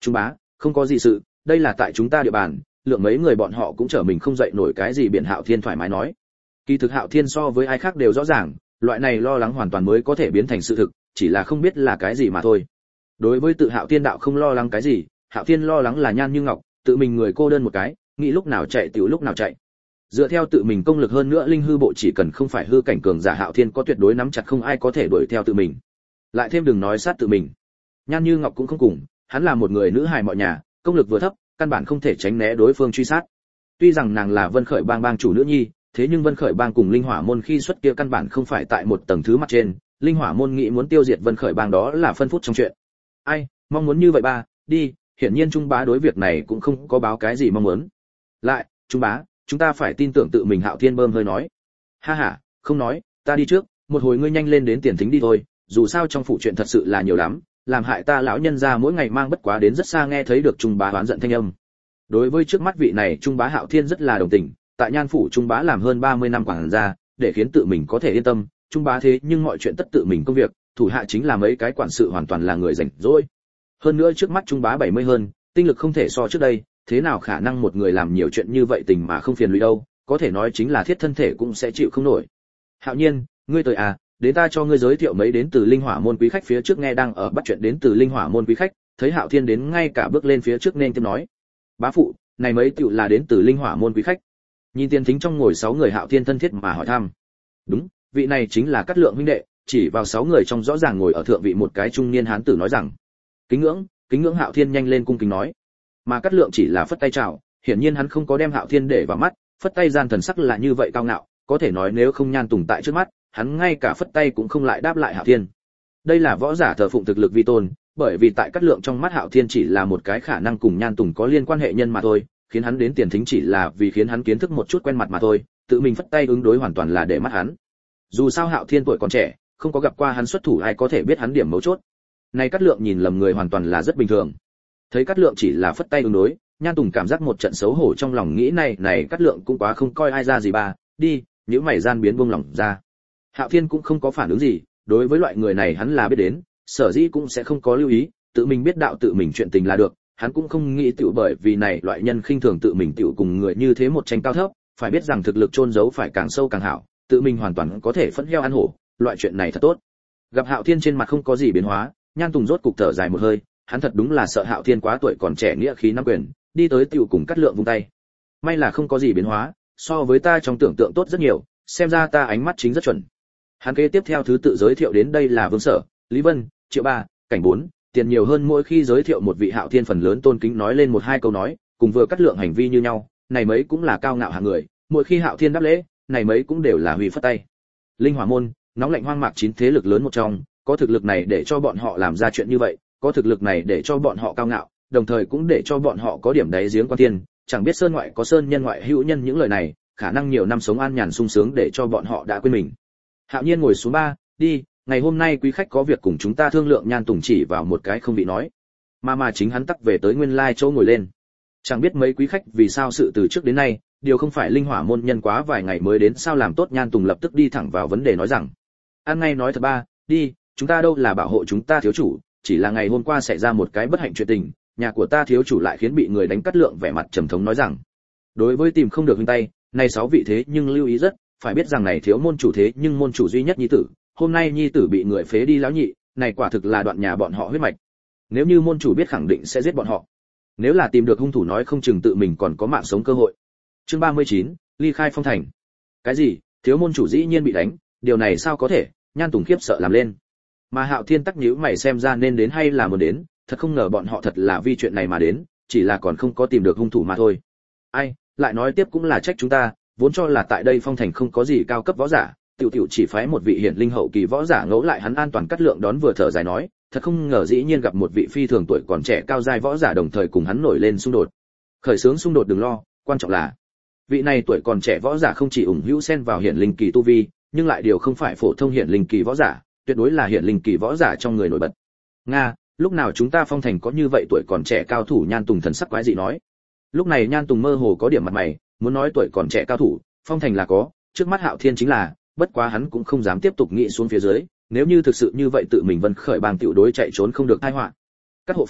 Trung bá, không có gì sự, đây là tại chúng ta địa bàn, lượng mấy người bọn họ cũng trở mình không dậy nổi cái gì. Biển Hạo Thiên thoải mái nói. Kỳ thực Hạo Thiên so với ai khác đều rõ ràng, loại này lo lắng hoàn toàn mới có thể biến thành sự thực, chỉ là không biết là cái gì mà thôi. Đối với tự Hạo Thiên đạo không lo lắng cái gì, Hạo Thiên lo lắng là Nhan Như Ngọc, tự mình người cô đơn một cái, nghĩ lúc nào chạy tiểu lúc nào chạy. Dựa theo tự mình công lực hơn nữa linh hư bộ chỉ cần không phải hư cảnh cường giả, Hạo Thiên có tuyệt đối nắm chặt không ai có thể đuổi theo tự mình. Lại thêm đừng nói sát tự mình. Nhan Như Ngọc cũng không cùng, hắn là một người nữ hài mọi nhà, công lực vừa thấp, căn bản không thể tránh né đối phương truy sát. Tuy rằng nàng là Vân Khởi Bang bang chủ nữ nhi, thế nhưng Vân Khởi Bang cùng Linh Hỏa môn khi xuất kia căn bản không phải tại một tầng thứ mặt trên, Linh Hỏa môn nghĩ muốn tiêu diệt Vân Khởi Bang đó là phân phút trong chuyện. Ai, mong muốn như vậy ba, đi, hiển nhiên Trung bá đối việc này cũng không có báo cái gì mong muốn. Lại, Trung bá, chúng ta phải tin tưởng tự mình. Hạo Thiên bơm hơi nói. Ha ha, không nói, ta đi trước, một hồi ngươi nhanh lên đến tiền thính đi thôi, dù sao trong phủ chuyện thật sự là nhiều lắm, làm hại ta lão nhân gia mỗi ngày mang bất quá đến rất xa. Nghe thấy được Trung bá oán giận thanh âm. Đối với trước mắt vị này Trung bá, Hạo Thiên rất là đồng tình, tại Nhan phủ Trung bá làm hơn ba mươi năm quản gia, để khiến tự mình có thể yên tâm, Trung bá thế nhưng mọi chuyện tất tự mình công việc, thủ hạ chính là mấy cái quản sự hoàn toàn là người rảnh rỗi. Hơn nữa trước mắt Trung bá bảy mươi hơn, tinh lực không thể so trước đây, thế nào khả năng một người làm nhiều chuyện như vậy tình mà không phiền lụy đâu, có thể nói chính là thiết thân thể cũng sẽ chịu không nổi. Hạo Nhiên, ngươi tới à, đến ta cho ngươi giới thiệu mấy đến từ Linh Hỏa môn quý khách. Phía trước nghe đang ở bắt chuyện đến từ Linh Hỏa môn quý khách, thấy Hạo Thiên đến ngay cả bước lên phía trước nên tiếp nói. Bá phụ, này mấy tiểu là đến từ Linh Hỏa môn quý khách. Nhìn tiền thính trong ngồi sáu người, Hạo Thiên thân thiết mà hỏi thăm. Đúng, vị này chính là Cát Lượng huynh đệ. Chỉ vào sáu người trong rõ ràng ngồi ở thượng vị một cái trung niên hán tử nói rằng. Kính ngưỡng, kính ngưỡng. Hạo Thiên nhanh lên cung kính nói. Mà Cát Lượng chỉ là phất tay chào, hiển nhiên hắn không có đem Hạo Thiên để vào mắt, phất tay gian thần sắc là như vậy cao ngạo, có thể nói nếu không Nhan Tùng tại trước mắt, hắn ngay cả phất tay cũng không lại đáp lại Hạo Thiên. Đây là võ giả thờ phụng thực lực vi tôn, bởi vì tại Cát Lượng trong mắt Hạo Thiên chỉ là một cái khả năng cùng Nhan Tùng có liên quan hệ nhân mà thôi, khiến hắn đến tiền thính chỉ là vì khiến hắn kiến thức một chút quen mặt mà thôi, tự mình phất tay ứng đối hoàn toàn là để mắt hắn. Dù sao Hạo Thiên tuổi còn trẻ, không có gặp qua hắn xuất thủ ai có thể biết hắn điểm mấu chốt. Này Cát Lượng nhìn lầm người hoàn toàn là rất bình thường. Thấy Cát Lượng chỉ là phất tay ứng đối, Nhan Tùng cảm giác một trận xấu hổ trong lòng, nghĩ này này Cát Lượng cũng quá không coi ai ra gì ba, đi, nhíu mày gian biến buông lỏng ra. Hạo Thiên cũng không có phản ứng gì, đối với loại người này hắn là biết đến, sở dĩ cũng sẽ không có lưu ý, tự mình biết đạo tự mình chuyện tình là được, hắn cũng không nghĩ tiểu bởi vì này loại nhân khinh thường tự mình tiểu cùng người như thế một tranh cao thấp, phải biết rằng thực lực chôn giấu phải càng sâu càng hảo, tự mình hoàn toàn có thể phẫn heo ăn hổ, loại chuyện này thật tốt. Gặp Hạo Thiên trên mặt không có gì biến hóa, Nhan Tùng rốt cục thở dài một hơi, hắn thật đúng là sợ Hạo Thiên quá tuổi còn trẻ nghĩa khí nắm quyền, đi tới tiểu cùng Cát Lượng vung tay. May là không có gì biến hóa, so với ta trong tưởng tượng tốt rất nhiều, xem ra ta ánh mắt chính rất chuẩn. Hắn kế tiếp theo thứ tự giới thiệu đến đây là Vương Sở, Lý Vân, Triệu Ba, Cảnh Bốn, tiền nhiều hơn mỗi khi giới thiệu một vị Hạo Thiên phần lớn tôn kính nói lên một hai câu nói, cùng vừa Cát Lượng hành vi như nhau, này mấy cũng là cao ngạo hạng người, mỗi khi Hạo Thiên đáp lễ, này mấy cũng đều là huy phất tay. Linh Hỏa môn, nóng lạnh hoang mạc chín thế lực lớn một trong, có thực lực này để cho bọn họ làm ra chuyện như vậy, có thực lực này để cho bọn họ cao ngạo, đồng thời cũng để cho bọn họ có điểm đáy giếng quan thiên, chẳng biết sơn ngoại có sơn, nhân ngoại hữu nhân, những lời này, khả năng nhiều năm sống an nhàn sung sướng để cho bọn họ đã quên mình. Hạo Nhiên ngồi xuống ba, đi, ngày hôm nay quý khách có việc cùng chúng ta thương lượng. Nhan Tùng chỉ vào một cái không vị nói, mà mà chính hắn tắc về tới nguyên lai chỗ ngồi lên. Chẳng biết mấy quý khách vì sao sự từ trước đến nay, điều không phải Linh Hỏa môn nhân quá vài ngày mới đến sao làm tốt. Nhan Tùng lập tức đi thẳng vào vấn đề nói rằng, ăn ngay nói thật ba, đi, chúng ta đâu là bảo hộ chúng ta thiếu chủ, chỉ là ngày hôm qua xảy ra một cái bất hạnh chuyện tình, nhà của ta thiếu chủ lại khiến bị người đánh. Cát Lượng vẻ mặt trầm thống nói rằng, đối với tìm không được huynh tay, này sáu vị thế nhưng lưu ý rất, phải biết rằng này thiếu môn chủ thế nhưng môn chủ duy nhất nhi tử, hôm nay nhi tử bị người phế đi lão nhị, này quả thực là đoạn nhà bọn họ huyết mạch. Nếu như môn chủ biết khẳng định sẽ giết bọn họ. Nếu là tìm được hung thủ nói không chừng tự mình còn có mạng sống cơ hội. Chương ba mươi chín, ly khai phong thành. Cái gì? Thiếu môn chủ dĩ nhiên bị đánh, điều này sao có thể? Nhan Tùng khiếp sợ làm lên. Mà Hạo Thiên tắc nhíu mày xem ra nên đến hay là muốn đến, thật không ngờ bọn họ thật là vì chuyện này mà đến, chỉ là còn không có tìm được hung thủ mà thôi. Ai, lại nói tiếp cũng là trách chúng ta, vốn cho là tại đây phong thành không có gì cao cấp võ giả, tiểu tiểu chỉ phái một vị hiển linh hậu kỳ võ giả ngẫu lại hắn an toàn. Cát Lượng đón vừa thở dài nói, thật không ngờ dĩ nhiên gặp một vị phi thường tuổi còn trẻ cao giai võ giả đồng thời cùng hắn nổi lên xung đột. Khởi xướng xung đột đừng lo, quan trọng là vị này tuổi còn trẻ võ giả không chỉ ủng hữu xen vào hiển linh kỳ tu vi, nhưng lại điều không phải phổ thông hiển linh kỳ võ giả, tuyệt đối là hiển linh kỳ võ giả trong người nổi bật. Nga, lúc nào chúng ta phong thành có như vậy tuổi còn trẻ cao thủ? Nhan Tùng thần sắc quái dị nói. Lúc này Nhan Tùng mơ hồ có điểm mặt mày, muốn nói tuổi còn trẻ cao thủ, phong thành là có, trước mắt Hạo Thiên chính là, bất quá hắn cũng không dám tiếp tục nghĩ xuống phía dưới, nếu như thực sự như vậy tự mình Vân Khởi Bang tiểu đối chạy trốn không được tai họa. Các hộ pháp,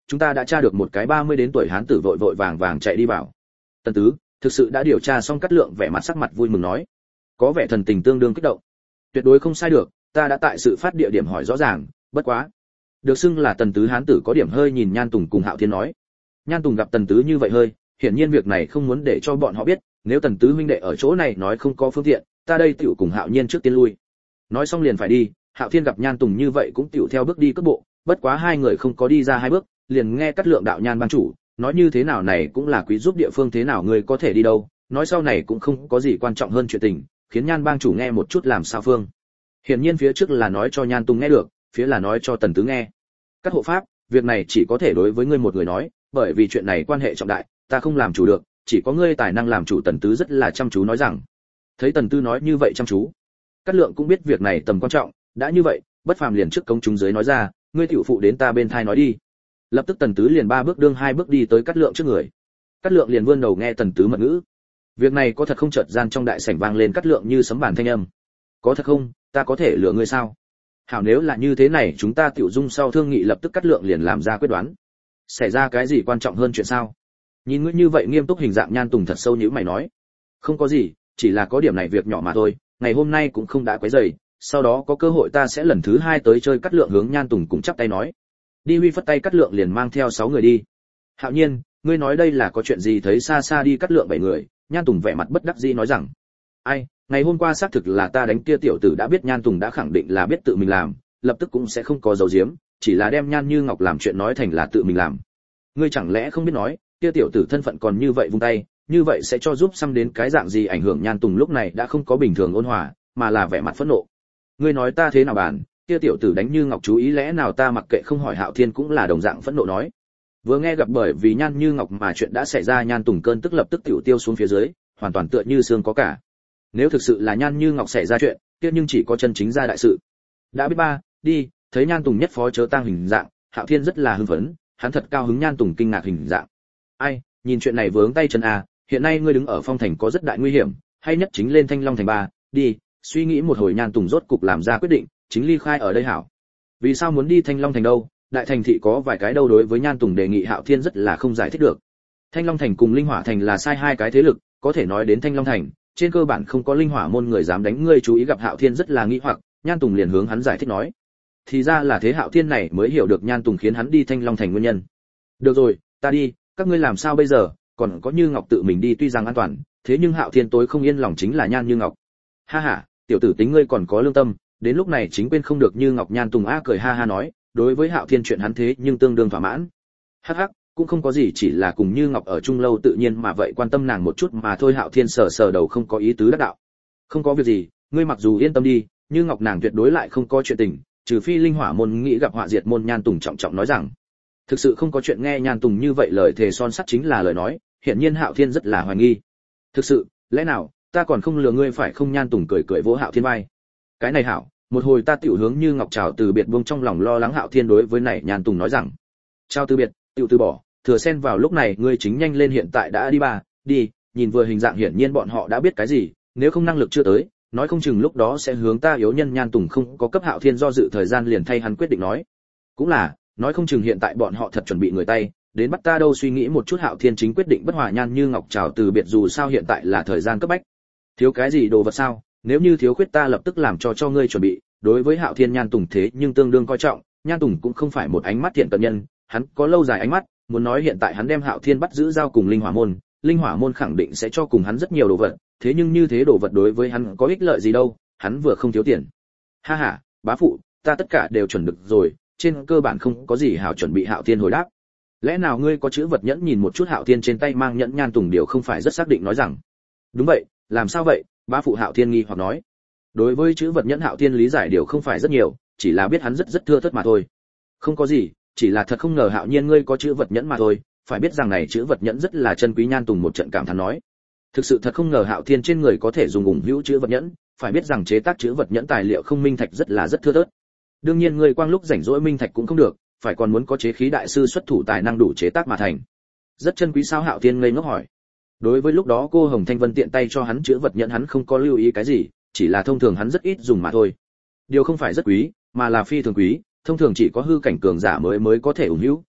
chúng ta đã tra được một cái ba mươi đến tuổi hán tử vội vội vàng vàng chạy đi vào. Tần Tứ, thực sự đã điều tra xong. Cát Lượng vẻ mặt sắc mặt vui mừng nói, có vẻ thần tình tương đương kích động. Tuyệt đối không sai được, ta đã tại sự phát địa điểm hỏi rõ ràng, bất quá. Được xưng là Tần Tứ hán tử có điểm hơi nhìn Nhan Tùng cùng Hạo Thiên nói. Nhan Tùng gặp Tần Tứ như vậy hơi, hiển nhiên việc này không muốn để cho bọn họ biết, nếu Tần Tứ huynh đệ ở chỗ này nói không có phương tiện, ta đây tiểu cùng Hạo Nhiên trước tiên lui. Nói xong liền phải đi, Hạo Thiên gặp Nhan Tùng như vậy cũng tiểu theo bước đi cất bộ, bất quá hai người không có đi ra hai bước, liền nghe Cát Lượng đạo Nhan ban chủ, nói như thế nào này cũng là quý giúp địa phương thế nào người có thể đi đâu, nói sau này cũng không có gì quan trọng hơn chuyện tình, khiến Nhan bang chủ nghe một chút làm sao phương. Hiển nhiên phía trước là nói cho Nhan Tùng nghe được, phía là nói cho Tần Tứ nghe. Các hộ pháp, việc này chỉ có thể đối với ngươi một người nói, bởi vì chuyện này quan hệ trọng đại, ta không làm chủ được, chỉ có ngươi tài năng làm chủ. Tần Tứ rất là chăm chú nói rằng. Thấy Tần Tứ nói như vậy chăm chú, Cát Lượng cũng biết việc này tầm quan trọng, đã như vậy, bất phàm liền trước công chúng dưới nói ra, ngươi tiểu phụ đến ta bên thai nói đi. Lập tức Tần Tứ liền ba bước đương hai bước đi tới Cát Lượng trước người. Cát Lượng liền vươn đầu nghe Tần Tứ mật ngữ. Việc này có thật không? Chợt gian trong đại sảnh vang lên Cát Lượng như sấm bàn thanh âm. Có thật không? Ta có thể lừa ngươi sao? Hảo, nếu là như thế này chúng ta tiểu dung sau thương nghị. Lập tức Cát Lượng liền làm ra quyết đoán. Xảy ra cái gì quan trọng hơn chuyện sao? Nhìn ngươi như vậy nghiêm túc hình dạng, Nhan Tùng thật sâu nhíu mày nói. Không có gì, chỉ là có điểm này việc nhỏ mà thôi, ngày hôm nay cũng không đã quấy rầy, sau đó có cơ hội ta sẽ lần thứ hai tới chơi. Cát Lượng hướng Nhan Tùng cùng chắp tay nói. Đi huy phất tay, Cát Lượng liền mang theo sáu người đi. Hạo Nhiên, ngươi nói đây là có chuyện gì? Thấy xa xa đi Cát Lượng bảy người, Nhan Tùng vẻ mặt bất đắc dĩ nói rằng, ai, ngày hôm qua xác thực là ta đánh kia tiểu tử. Đã biết Nhan Tùng đã khẳng định là biết tự mình làm, lập tức cũng sẽ không có giấu giếm, chỉ là đem Nhan Như Ngọc làm chuyện nói thành là tự mình làm. Ngươi chẳng lẽ không biết nói, kia tiểu tử thân phận còn như vậy vung tay, như vậy sẽ cho giúp xăm đến cái dạng gì ảnh hưởng? Nhan Tùng lúc này đã không có bình thường ôn hòa, mà là vẻ mặt phẫn nộ. Ngươi nói ta thế nào bàn, kia tiểu tử đánh Như Ngọc chú ý lẽ nào ta mặc kệ không? Hỏi. Hạo Thiên cũng là đồng dạng phẫn nộ nói. Vừa nghe gặp bởi vì Nhan Như Ngọc mà chuyện đã xảy ra, Nhan Tùng cơn tức lập tức tiểu tiêu xuống phía dưới, hoàn toàn tựa như xương có cả. Nếu thực sự là Nhan Như Ngọc xảy ra chuyện, kia nhưng chỉ có chân chính ra đại sự. Đã biết ba, đi. Thấy Nhan Tùng nhất phó chớ tang hình dạng, Hạo Thiên rất là hưng phấn, hắn thật cao hứng. Nhan Tùng kinh ngạc hình dạng. Ai, nhìn chuyện này vướng tay chân à, hiện nay ngươi đứng ở Phong Thành có rất đại nguy hiểm, hay nhất chính lên Thanh Long Thành ba, đi. Suy nghĩ một hồi, Nhan Tùng rốt cục làm ra quyết định, chính ly khai ở đây hảo. Vì sao muốn đi Thanh Long Thành đâu? Đại thành thị có vài cái đâu. Đối với Nhan Tùng đề nghị, Hạo Thiên rất là không giải thích được. Thanh Long Thành cùng Linh Hỏa Thành là sai hai cái thế lực, có thể nói đến Thanh Long Thành, trên cơ bản không có Linh Hỏa môn người dám đánh ngươi. Chú ý gặp Hạo Thiên rất là nghi hoặc, Nhan Tùng liền hướng hắn giải thích nói. Thì ra là thế. Hạo Thiên này mới hiểu được Nhan Tùng khiến hắn đi Thanh Long Thành nguyên nhân. Được rồi, ta đi, các ngươi làm sao bây giờ? Còn có Như Ngọc tự mình đi tuy rằng an toàn, thế nhưng Hạo Thiên tối không yên lòng chính là Nhan Như Ngọc. Ha ha, tiểu tử tính ngươi còn có lương tâm, đến lúc này chính quên không được Như Ngọc. Nhan Tùng a cười ha ha nói, đối với Hạo Thiên chuyện hắn thế nhưng tương đương thỏa mãn. Hắc hắc, cũng không có gì, chỉ là cùng Như Ngọc ở chung lâu tự nhiên mà vậy quan tâm nàng một chút mà thôi. Hạo Thiên sờ sờ đầu không có ý tứ đắc đạo. Không có việc gì, ngươi mặc dù yên tâm đi, Như Ngọc nàng tuyệt đối lại không có chuyện tình, trừ phi Linh Hỏa môn nghĩ gặp họa diệt môn. Nhan Tùng trọng trọng nói rằng. Thực sự không có chuyện. Nghe Nhan Tùng như vậy lời thề son sắt chính là lời nói, hiển nhiên Hạo Thiên rất là hoài nghi. Thực sự, lẽ nào ta còn không lừa ngươi phải không? Nhan Tùng cười cười vỗ Hạo Thiên vai. Cái này hảo, một hồi ta tiểu hướng Như Ngọc chào từ biệt. Buông trong lòng lo lắng, Hạo Thiên đối với này Nhan Tùng nói rằng. Chào từ biệt, tiểu từ bỏ, thừa xen vào lúc này ngươi chính nhanh lên, hiện tại đã đi ba, đi. Nhìn vừa hình dạng hiển nhiên bọn họ đã biết cái gì, nếu không năng lực chưa tới, nói không chừng lúc đó sẽ hướng ta yếu nhân. Nhan Tùng không có cấp Hạo Thiên do dự thời gian, liền thay hắn quyết định nói. Cũng là, nói không chừng hiện tại bọn họ thật chuẩn bị người tay đến bắt ta đâu. Suy nghĩ một chút, Hạo Thiên chính quyết định bất hòa Nhan Như Ngọc chào từ biệt, dù sao hiện tại là thời gian cấp bách. Thiếu cái gì đồ vật sao? Nếu như thiếu khuyết ta lập tức làm cho cho ngươi chuẩn bị. Đối với Hạo Thiên Nhan Tùng thế nhưng tương đương coi trọng. Nhan Tùng cũng không phải một ánh mắt thiện cận nhân, hắn có lâu dài ánh mắt, muốn nói hiện tại hắn đem Hạo Thiên bắt giữ giao cùng Linh Hỏa môn, Linh Hỏa môn khẳng định sẽ cho cùng hắn rất nhiều đồ vật, thế nhưng như thế đồ vật đối với hắn có ích lợi gì đâu, hắn vừa không thiếu tiền. Ha ha, bá phụ, ta tất cả đều chuẩn được rồi, trên cơ bản không có gì hảo chuẩn bị. Hạo Thiên hồi đáp. Lẽ nào ngươi có chữ vật nhẫn? Nhìn một chút Hạo Thiên trên tay mang nhẫn, Nhan Tùng điều không phải rất xác định nói rằng. Đúng vậy, làm sao vậy? Bá phụ. Hạo Thiên nghi hoặc nói. Đối với chữ vật nhẫn Hạo Thiên lý giải điều không phải rất nhiều, chỉ là biết hắn rất rất thưa thớt mà thôi. Không có gì, chỉ là thật không ngờ Hạo Nhiên ngươi có chữ vật nhẫn mà thôi, phải biết rằng này chữ vật nhẫn rất là chân quý. Nhan Tùng một trận cảm thán nói. Thực sự thật không ngờ Hạo Thiên trên người có thể dùng ủng hữu chữ vật nhẫn, phải biết rằng chế tác chữ vật nhẫn tài liệu không minh thạch rất là rất thưa thớt. Đương nhiên ngươi quang lúc rảnh rỗi minh thạch cũng không được, phải còn muốn có chế khí đại sư xuất thủ tài năng đủ chế tác mà thành. Rất chân quý sao? Hạo Thiên ngây ngốc hỏi. Đối với lúc đó cô Hồng Thanh Vân tiện tay cho hắn chữ vật nhẫn, hắn không có lưu ý cái gì, chỉ là thông thường hắn rất ít dùng mà thôi. Điều không phải rất quý, mà là phi thường quý, thông thường chỉ có hư cảnh cường giả mới mới có thể ủng hữu,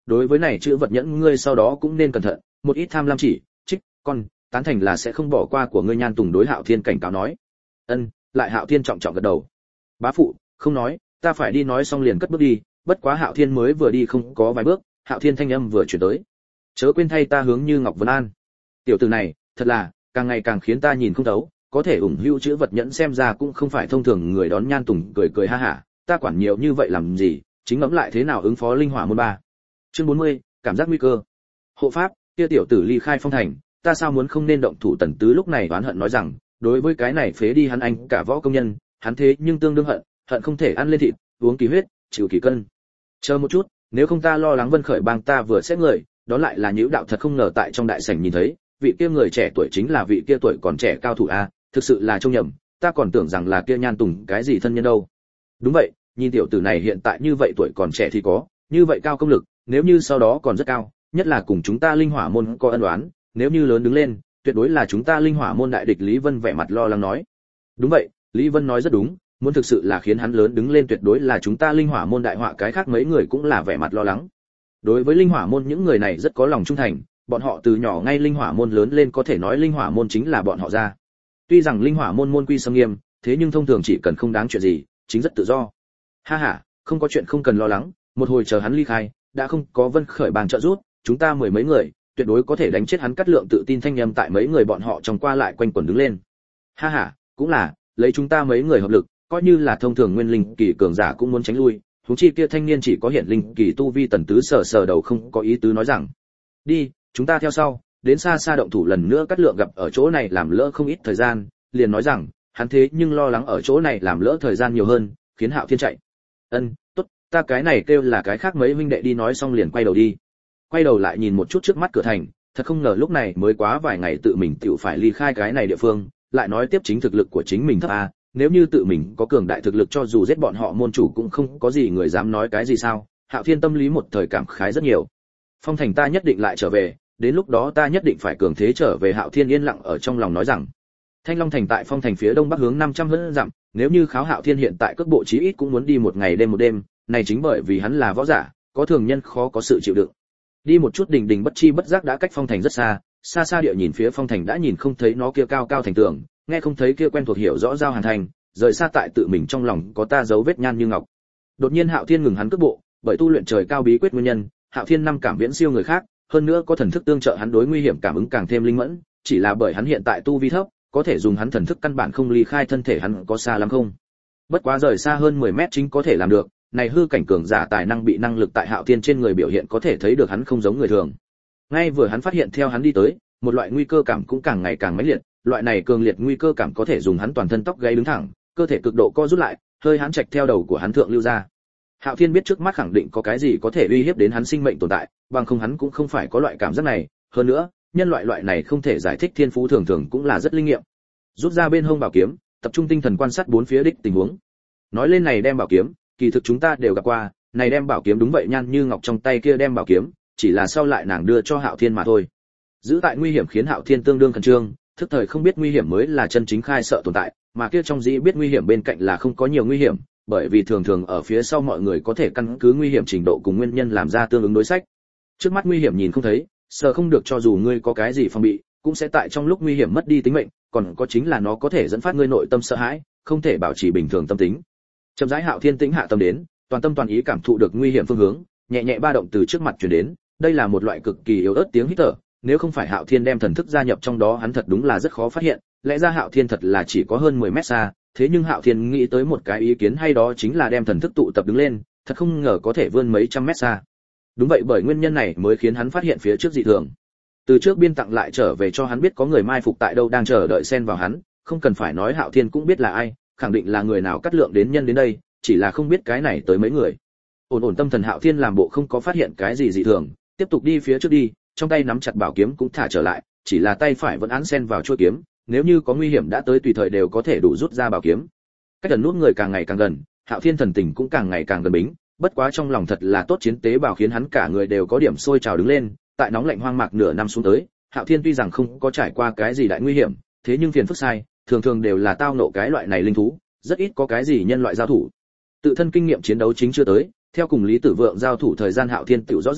đối với này chữ vật nhẫn ngươi sau đó cũng nên cẩn thận, một ít tham lam chỉ trích con tán thành là sẽ không bỏ qua của ngươi. Nhan Tùng đối Hạo Thiên cảnh cáo nói. Ân, lại Hạo Thiên trọng trọng gật đầu. Bá phụ, không nói, ta phải đi. Nói xong liền cất bước đi. Bất quá Hạo Thiên mới vừa đi không có vài bước, Hạo Thiên thanh âm vừa chuyển tới. Chớ quên thay ta hướng Như Ngọc Vân an. Tiểu tử này, thật là càng ngày càng khiến ta nhìn không thấu, có thể ủng hữu chữ vật nhẫn xem ra cũng không phải thông thường người. Đón Nhan Tùng cười cười ha hả, ta quản nhiều như vậy làm gì, chính ngẫm lại thế nào ứng phó linh hỏa môn ba. Chương bốn mươi, cảm giác nguy cơ. Hộ pháp, kia tiểu tử ly khai phong thành, ta sao muốn không nên động thủ. Tần Tứ lúc này oán hận nói rằng, đối với cái này phế đi hắn anh cả võ công nhân, hắn thế nhưng tương đương hận, hận không thể ăn lên thịt, uống kỳ huyết, chịu kỳ cân. Chờ một chút, nếu không ta lo lắng Vân Khởi bang ta vừa xét người, đó lại là nhiễu đạo. Thật không ngờ tại trong đại sảnh nhìn thấy, vị kia người trẻ tuổi chính là vị kia tuổi còn trẻ cao thủ a, thực sự là trông nhầm, ta còn tưởng rằng là kia Nhan Tùng cái gì thân nhân đâu. Đúng vậy, nhìn tiểu tử này hiện tại như vậy tuổi còn trẻ thì có, như vậy cao công lực, nếu như sau đó còn rất cao, nhất là cùng chúng ta linh hỏa môn có ân oán, nếu như lớn đứng lên, tuyệt đối là chúng ta linh hỏa môn đại địch. Lý Vân vẻ mặt lo lắng nói. Đúng vậy, Lý Vân nói rất đúng, muốn thực sự là khiến hắn lớn đứng lên tuyệt đối là chúng ta linh hỏa môn đại họa. Cái khác mấy người cũng là vẻ mặt lo lắng. Đối với linh hỏa môn những người này rất có lòng trung thành, bọn họ từ nhỏ ngay linh hỏa môn lớn lên, có thể nói linh hỏa môn chính là bọn họ ra. Tuy rằng linh hỏa môn môn quy sâm nghiêm, thế nhưng thông thường chỉ cần không đáng chuyện gì, chính rất tự do. Ha ha, không có chuyện không cần lo lắng, một hồi chờ hắn ly khai, đã không có Vân Khởi bang trợ giúp, chúng ta mười mấy người tuyệt đối có thể đánh chết hắn. Cắt Lượng tự tin thanh âm tại mấy người bọn họ trong qua lại quanh quẩn đứng lên. Ha ha, cũng là, lấy chúng ta mấy người hợp lực, coi như là thông thường nguyên linh kỳ cường giả cũng muốn tránh lui, huống chi kia thanh niên chỉ có hiện linh kỳ tu vi. Tần Tứ sờ sờ đầu không có ý tứ nói rằng, đi, chúng ta theo sau. Đến xa xa động thủ lần nữa. Cắt Lượng gặp ở chỗ này làm lỡ không ít thời gian, liền nói rằng, hắn thế nhưng lo lắng ở chỗ này làm lỡ thời gian nhiều hơn, khiến Hạo Thiên chạy. Ân, tốt, ta cái này kêu là cái khác mấy huynh đệ đi. Nói xong liền quay đầu đi. Quay đầu lại nhìn một chút trước mắt cửa thành, thật không ngờ lúc này mới quá vài ngày tự mình tiểu phải ly khai cái này địa phương, lại nói tiếp chính thực lực của chính mình thấp a, nếu như tự mình có cường đại thực lực cho dù giết bọn họ môn chủ cũng không có gì người dám nói cái gì sao. Hạo Thiên tâm lý một thời cảm khái rất nhiều. Phong thành ta nhất định lại trở về, đến lúc đó ta nhất định phải cường thế trở về. Hạo Thiên yên lặng ở trong lòng nói rằng. Thanh Long thành tại phong thành phía đông bắc hướng năm trăm hơn dặm, nếu như kháo Hạo Thiên hiện tại cước bộ chí ít cũng muốn đi một ngày đêm một đêm, này chính bởi vì hắn là võ giả, có thường nhân khó có sự chịu đựng. Đi một chút, Đình Đình bất chi bất giác đã cách phong thành rất xa, xa xa địa nhìn phía phong thành đã nhìn không thấy nó kia cao cao thành tường, nghe không thấy kia quen thuộc hiểu rõ giao hàn thành, rời xa tại tự mình trong lòng có ta dấu vết Nhan Như Ngọc. Đột nhiên Hạo Thiên ngừng hắn cước bộ, bởi tu luyện trời cao bí quyết nguyên nhân, Hạo Thiên năm cảm viễn siêu người khác, hơn nữa có thần thức tương trợ hắn đối nguy hiểm cảm ứng càng thêm linh mẫn, chỉ là bởi hắn hiện tại tu vi thấp, có thể dùng hắn thần thức căn bản không ly khai thân thể. Hắn có xa lắm không? Bất quá rời xa hơn mười mét chính có thể làm được, này hư cảnh cường giả tài năng bị năng lực tại Hạo Thiên trên người biểu hiện có thể thấy được hắn không giống người thường. Ngay vừa hắn phát hiện theo hắn đi tới, một loại nguy cơ cảm cũng càng ngày càng mãnh liệt, loại này cường liệt nguy cơ cảm có thể dùng hắn toàn thân tóc gáy đứng thẳng, cơ thể cực độ co rút lại, hơi hắn trạch theo đầu của hắn thượng lưu ra. Hạo Thiên biết trước mắt khẳng định có cái gì có thể uy hiếp đến hắn sinh mệnh tồn tại, bằng không hắn cũng không phải có loại cảm giác này, hơn nữa, nhân loại loại này không thể giải thích thiên phú thường thường cũng là rất linh nghiệm. Rút ra bên hông bảo kiếm, tập trung tinh thần quan sát bốn phía đích tình huống. Nói lên này đem bảo kiếm, kỳ thực chúng ta đều gặp qua, này đem bảo kiếm đúng vậy Nhan Như Ngọc trong tay kia đem bảo kiếm, chỉ là sau lại nàng đưa cho Hạo Thiên mà thôi. Giữ tại nguy hiểm khiến Hạo Thiên tương đương khẩn trương, thức thời không biết nguy hiểm mới là chân chính khai sợ tồn tại, mà kia trong dĩ biết nguy hiểm bên cạnh là không có nhiều nguy hiểm, bởi vì thường thường ở phía sau mọi người có thể căn cứ nguy hiểm trình độ cùng nguyên nhân làm ra tương ứng đối sách. Trước mắt nguy hiểm nhìn không thấy, sợ không được, cho dù ngươi có cái gì phòng bị, cũng sẽ tại trong lúc nguy hiểm mất đi tính mệnh, còn có chính là nó có thể dẫn phát ngươi nội tâm sợ hãi, không thể bảo trì bình thường tâm tính. Chậm rãi Hạo Thiên tĩnh hạ tâm đến, toàn tâm toàn ý cảm thụ được nguy hiểm phương hướng, nhẹ nhẹ ba động từ trước mặt truyền đến, đây là một loại cực kỳ yếu ớt tiếng hít thở, nếu không phải Hạo Thiên đem thần thức gia nhập trong đó hắn thật đúng là rất khó phát hiện, lẽ ra Hạo Thiên thật là chỉ có hơn mười mét xa, thế nhưng Hạo Thiên nghĩ tới một cái ý kiến hay, đó chính là đem thần thức tụ tập đứng lên, thật không ngờ có thể vươn mấy trăm mét xa. Đúng vậy, bởi nguyên nhân này mới khiến hắn phát hiện phía trước dị thường. Từ trước biên tặng lại trở về cho hắn biết có người mai phục tại đâu đang chờ đợi xen vào hắn, không cần phải nói Hạo Thiên cũng biết là ai, khẳng định là người nào cắt lượng đến nhân đến đây, chỉ là không biết cái này tới mấy người. Ổn ổn tâm thần Hạo Thiên làm bộ không có phát hiện cái gì dị thường, tiếp tục đi phía trước đi, trong tay nắm chặt bảo kiếm cũng thả trở lại, chỉ là tay phải vẫn án xen vào chuôi kiếm, nếu như có nguy hiểm đã tới tùy thời đều có thể đủ rút ra bảo kiếm. Cách gần nút người càng ngày càng gần, Hạo Thiên thần tình cũng càng ngày càng gần bính, bất quá trong lòng thật là tốt, chiến tế bào khiến hắn cả người đều có điểm sôi trào đứng lên, tại nóng lạnh hoang mạc nửa năm xuống tới, Hạo Thiên tuy rằng không có trải qua cái gì đại nguy hiểm, thế nhưng phiền phức sai, thường thường đều là tao nộ cái loại này linh thú, rất ít có cái gì nhân loại giao thủ. Tự thân kinh nghiệm chiến đấu chính chưa tới, theo cùng Lý Tử Vượng giao thủ thời gian Hạo Thiên tự rõ ràng,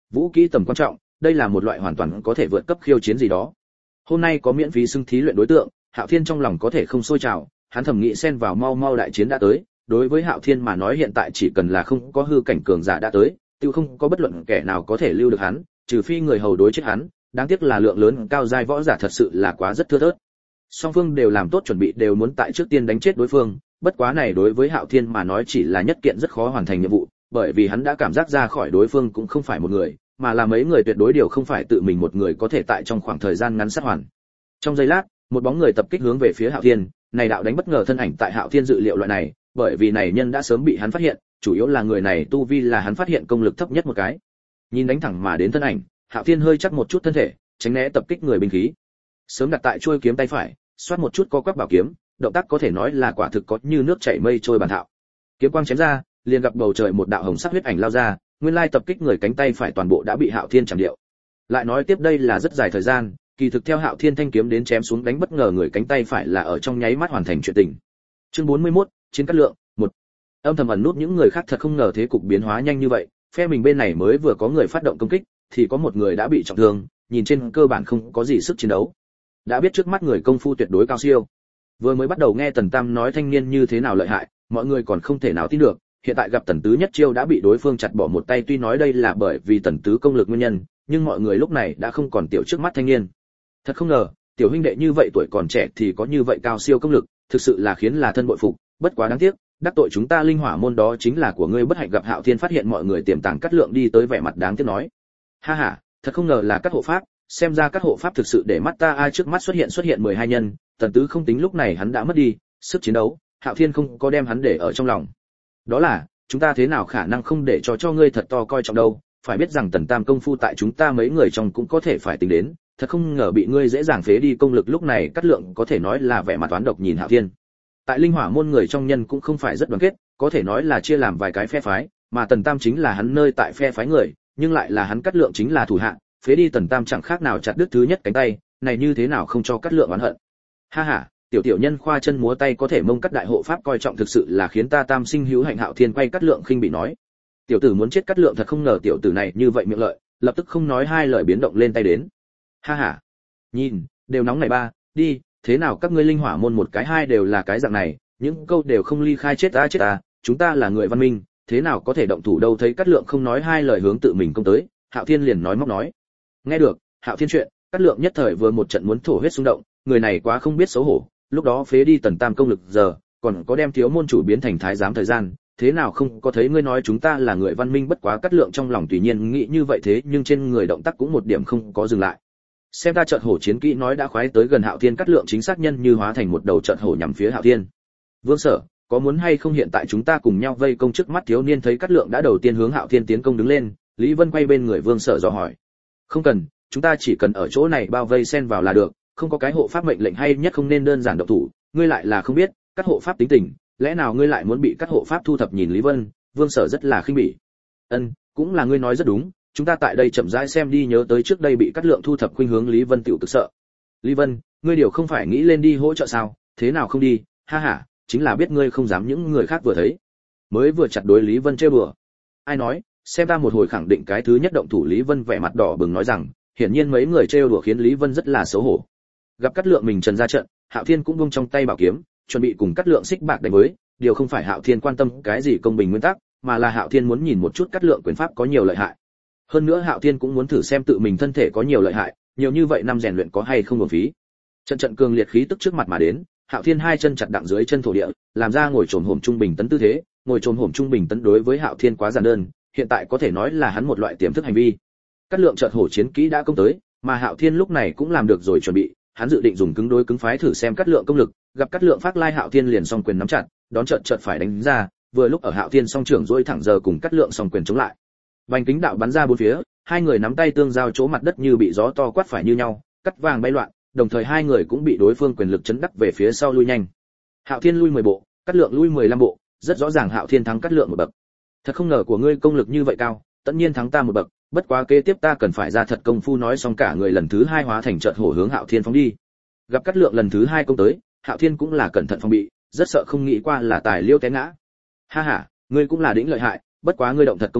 vũ kỹ tầm quan trọng, đây là một loại hoàn toàn có thể vượt cấp khiêu chiến gì đó. Hôm nay có miễn phí xưng thí luyện đối tượng, Hạo Thiên trong lòng có thể không sôi trào, hắn thầm nghĩ xen vào mau mau đại chiến đã tới, đối với Hạo Thiên mà nói hiện tại chỉ cần là không có hư cảnh cường giả đã tới, tiêu không có bất luận kẻ nào có thể lưu được hắn, trừ phi người hầu đối chết hắn, đáng tiếc là lượng lớn cao giai võ giả thật sự là quá rất thưa thớt. Song phương đều làm tốt chuẩn bị, đều muốn tại trước tiên đánh chết đối phương, bất quá này đối với Hạo Thiên mà nói chỉ là nhất kiện rất khó hoàn thành nhiệm vụ, bởi vì hắn đã cảm giác ra khỏi đối phương cũng không phải một người, mà là mấy người, tuyệt đối đều không phải tự mình một người có thể tại trong khoảng thời gian ngắn sát hoàn. Trong giây lát, một bóng người tập kích hướng về phía Hạo Thiên, này đạo đánh bất ngờ thân ảnh tại Hạo Thiên dự liệu loại này, bởi vì này nhân đã sớm bị hắn phát hiện, chủ yếu là người này tu vi là hắn phát hiện công lực thấp nhất một cái. Nhìn đánh thẳng mà đến thân ảnh, Hạo Thiên hơi chắc một chút thân thể, tránh né tập kích người binh khí. Sớm đặt tại chuôi kiếm tay phải, xoát một chút co quắp bảo kiếm, động tác có thể nói là quả thực có như nước chảy mây trôi bản thạo. Kiếm quang chém ra, liền gặp bầu trời một đạo hồng sắc huyết ảnh lao ra, nguyên lai tập kích người cánh tay phải toàn bộ đã bị Hạo Thiên chạm điệu. Lại nói tiếp đây là rất dài thời gian, kỳ thực theo Hạo Thiên thanh kiếm đến chém xuống đánh bất ngờ người cánh tay phải là ở trong nháy mắt hoàn thành chuyện tình. Chương bốn mươi mốt, chiến cát lượng, một. Âm thầm ẩn nút những người khác thật không ngờ thế cục biến hóa nhanh như vậy, phe mình bên này mới vừa có người phát động công kích, thì có một người đã bị trọng thương, nhìn trên cơ bản không có gì sức chiến đấu. Đã biết trước mắt người công phu tuyệt đối cao siêu. Vừa mới bắt đầu nghe Tần Tam nói thanh niên như thế nào lợi hại, mọi người còn không thể nào tin được, hiện tại gặp Tần Tứ nhất chiêu đã bị đối phương chặt bỏ một tay, tuy nói đây là bởi vì Tần Tứ công lực nguyên nhân, nhưng mọi người lúc này đã không còn tiểu trước mắt thanh niên. Thật không ngờ, tiểu huynh đệ như vậy tuổi còn trẻ thì có như vậy cao siêu công lực, thực sự là khiến là thân bội phục, bất quá đáng tiếc, đắc tội chúng ta Linh Hỏa môn đó chính là của ngươi bất hạnh. Gặp Hạo Thiên phát hiện mọi người tiềm tàng Cát Lượng đi tới, vẻ mặt đáng tiếc nói: "Ha ha, thật không ngờ là Cát hộ pháp, xem ra Cát hộ pháp thực sự để mắt ta ai." Trước mắt xuất hiện xuất hiện mười hai nhân, Tần Tứ không tính lúc này hắn đã mất đi sức chiến đấu, Hạo Thiên không có đem hắn để ở trong lòng. Đó là, chúng ta thế nào khả năng không để cho cho ngươi thật to coi trọng đâu, phải biết rằng Tần Tam công phu tại chúng ta mấy người trong cũng có thể phải tính đến, thật không ngờ bị ngươi dễ dàng phế đi công lực. Lúc này Cát Lượng có thể nói là vẻ mặt toán độc nhìn Hạo Thiên. Tại Linh Hỏa môn người trong nhân cũng không phải rất đoàn kết, có thể nói là chia làm vài cái phe phái, mà Tần Tam chính là hắn nơi tại phe phái người, nhưng lại là hắn Cát Lượng chính là thủ hạ, phế đi Tần Tam chẳng khác nào chặt đứt thứ nhất cánh tay, này như thế nào không cho Cát Lượng oán hận. Ha ha, tiểu tiểu nhân khoa chân múa tay có thể mông Cát đại hộ pháp coi trọng, thực sự là khiến ta Tam sinh hữu hạnh. Hạo Thiên quay Cát Lượng khinh bị nói: "Tiểu tử muốn chết." Cát Lượng thật không ngờ tiểu tử này như vậy miệng lợi, lập tức không nói hai lời biến động lên tay đến. Ha ha, nhìn, đều nóng này ba, đi, thế nào các ngươi Linh Hỏa môn một cái hai đều là cái dạng này, những câu đều không ly khai chết ta chết ta, chúng ta là người văn minh, thế nào có thể động thủ đâu. Thấy Cát Lượng không nói hai lời hướng tự mình công tới, Hạo Thiên liền nói móc nói: "Nghe được, Hạo Thiên chuyện." Cát Lượng nhất thời vừa một trận muốn thổ huyết xung động, người này quá không biết xấu hổ, lúc đó phế đi Tần Tam công lực giờ, còn có đem thiếu môn chủ biến thành thái giám thời gian, thế nào không có thấy ngươi nói chúng ta là người văn minh. Bất quá Cát Lượng trong lòng tùy nhiên nghĩ như vậy, thế nhưng trên người động tác cũng một điểm không có dừng lại. Xem ta chợt hổ chiến kỹ nói đã khoái tới gần Hạo Thiên, Cát Lượng chính xác nhân như hóa thành một đầu chợt hổ nhằm phía Hạo Thiên. Vương Sở, có muốn hay không hiện tại chúng ta cùng nhau vây công? Trước mắt thiếu niên thấy Cát Lượng đã đầu tiên hướng Hạo Thiên tiến công đứng lên, Lý Vân quay bên người Vương Sở dò hỏi: "Không cần, chúng ta chỉ cần ở chỗ này bao vây xen vào là được, không có cái hộ pháp mệnh lệnh hay nhất không nên đơn giản động thủ, ngươi lại là không biết Cát hộ pháp tính tình, lẽ nào ngươi lại muốn bị Cát hộ pháp thu thập?" Nhìn Lý Vân, Vương Sở rất là khinh bỉ. "Ân, cũng là ngươi nói rất đúng, chúng ta tại đây chậm rãi xem đi." Nhớ tới trước đây bị Cát Lượng thu thập khuynh hướng, Lý Vân tiểu cực sợ. "Lý Vân, ngươi điều không phải nghĩ lên đi hỗ trợ sao, thế nào không đi?" "Ha ha, chính là biết ngươi không dám những người khác vừa thấy mới vừa chặt đối." Lý Vân chơi bừa. "Ai nói, xem ta một hồi khẳng định cái thứ nhất động thủ." Lý Vân vẻ mặt đỏ bừng nói rằng, hiển nhiên mấy người trêu đùa khiến Lý Vân rất là xấu hổ. Gặp Cát Lượng mình trần ra trận, Hạo Thiên cũng buông trong tay bảo kiếm, chuẩn bị cùng Cát Lượng xích bạc đánh với, điều không phải Hạo Thiên quan tâm cái gì công bình nguyên tắc, mà là Hạo Thiên muốn nhìn một chút Cát Lượng quyền pháp có nhiều lợi hại. Hơn nữa Hạo Thiên cũng muốn thử xem tự mình thân thể có nhiều lợi hại, nhiều như vậy năm rèn luyện có hay không uổng phí. Trận trận cường liệt khí tức trước mặt mà đến, Hạo Thiên hai chân chặt đặng dưới chân thổ địa, làm ra ngồi trồm hổm trung bình tấn tư thế. Ngồi trồm hổm trung bình tấn đối với Hạo Thiên quá giản đơn, hiện tại có thể nói là hắn một loại tiềm thức hành vi. Cát Lượng chợt hổ chiến kỹ đã công tới, mà Hạo Thiên lúc này cũng làm được rồi chuẩn bị, hắn dự định dùng cứng đối cứng phái thử xem Cát Lượng công lực. Gặp Cát Lượng phát lai, Hạo Thiên liền song quyền nắm chặt, đón trận chợt phải đánh ra, vừa lúc ở Hạo Thiên song trưởng duỗi thẳng giờ cùng Cát Lượng song quyền chống lại. Vành kính đạo bắn ra bốn phía, hai người nắm tay tương giao, chỗ mặt đất như bị gió to quát phải như nhau, cắt vàng bay loạn, đồng thời hai người cũng bị đối phương quyền lực chấn đắc về phía sau lui nhanh. Hạo Thiên lui mười bộ, Cát Lượng lui mười lăm bộ, rất rõ ràng Hạo Thiên thắng Cát Lượng một bậc. Thật không ngờ của ngươi công lực như vậy cao, tất nhiên thắng ta một bậc, bất quá kế tiếp ta cần phải ra thật công phu. Nói xong cả người lần thứ hai hóa thành chợt hổ hướng Hạo Thiên phóng đi. Gặp Cát Lượng lần thứ hai công tới, Hạo Thiên cũng là cẩn thận phòng bị, rất sợ không nghĩ qua là tài liêu té ngã. Ha ha, ngươi cũng là đỉnh lợi hại, bất quá ngươi động thật công phu,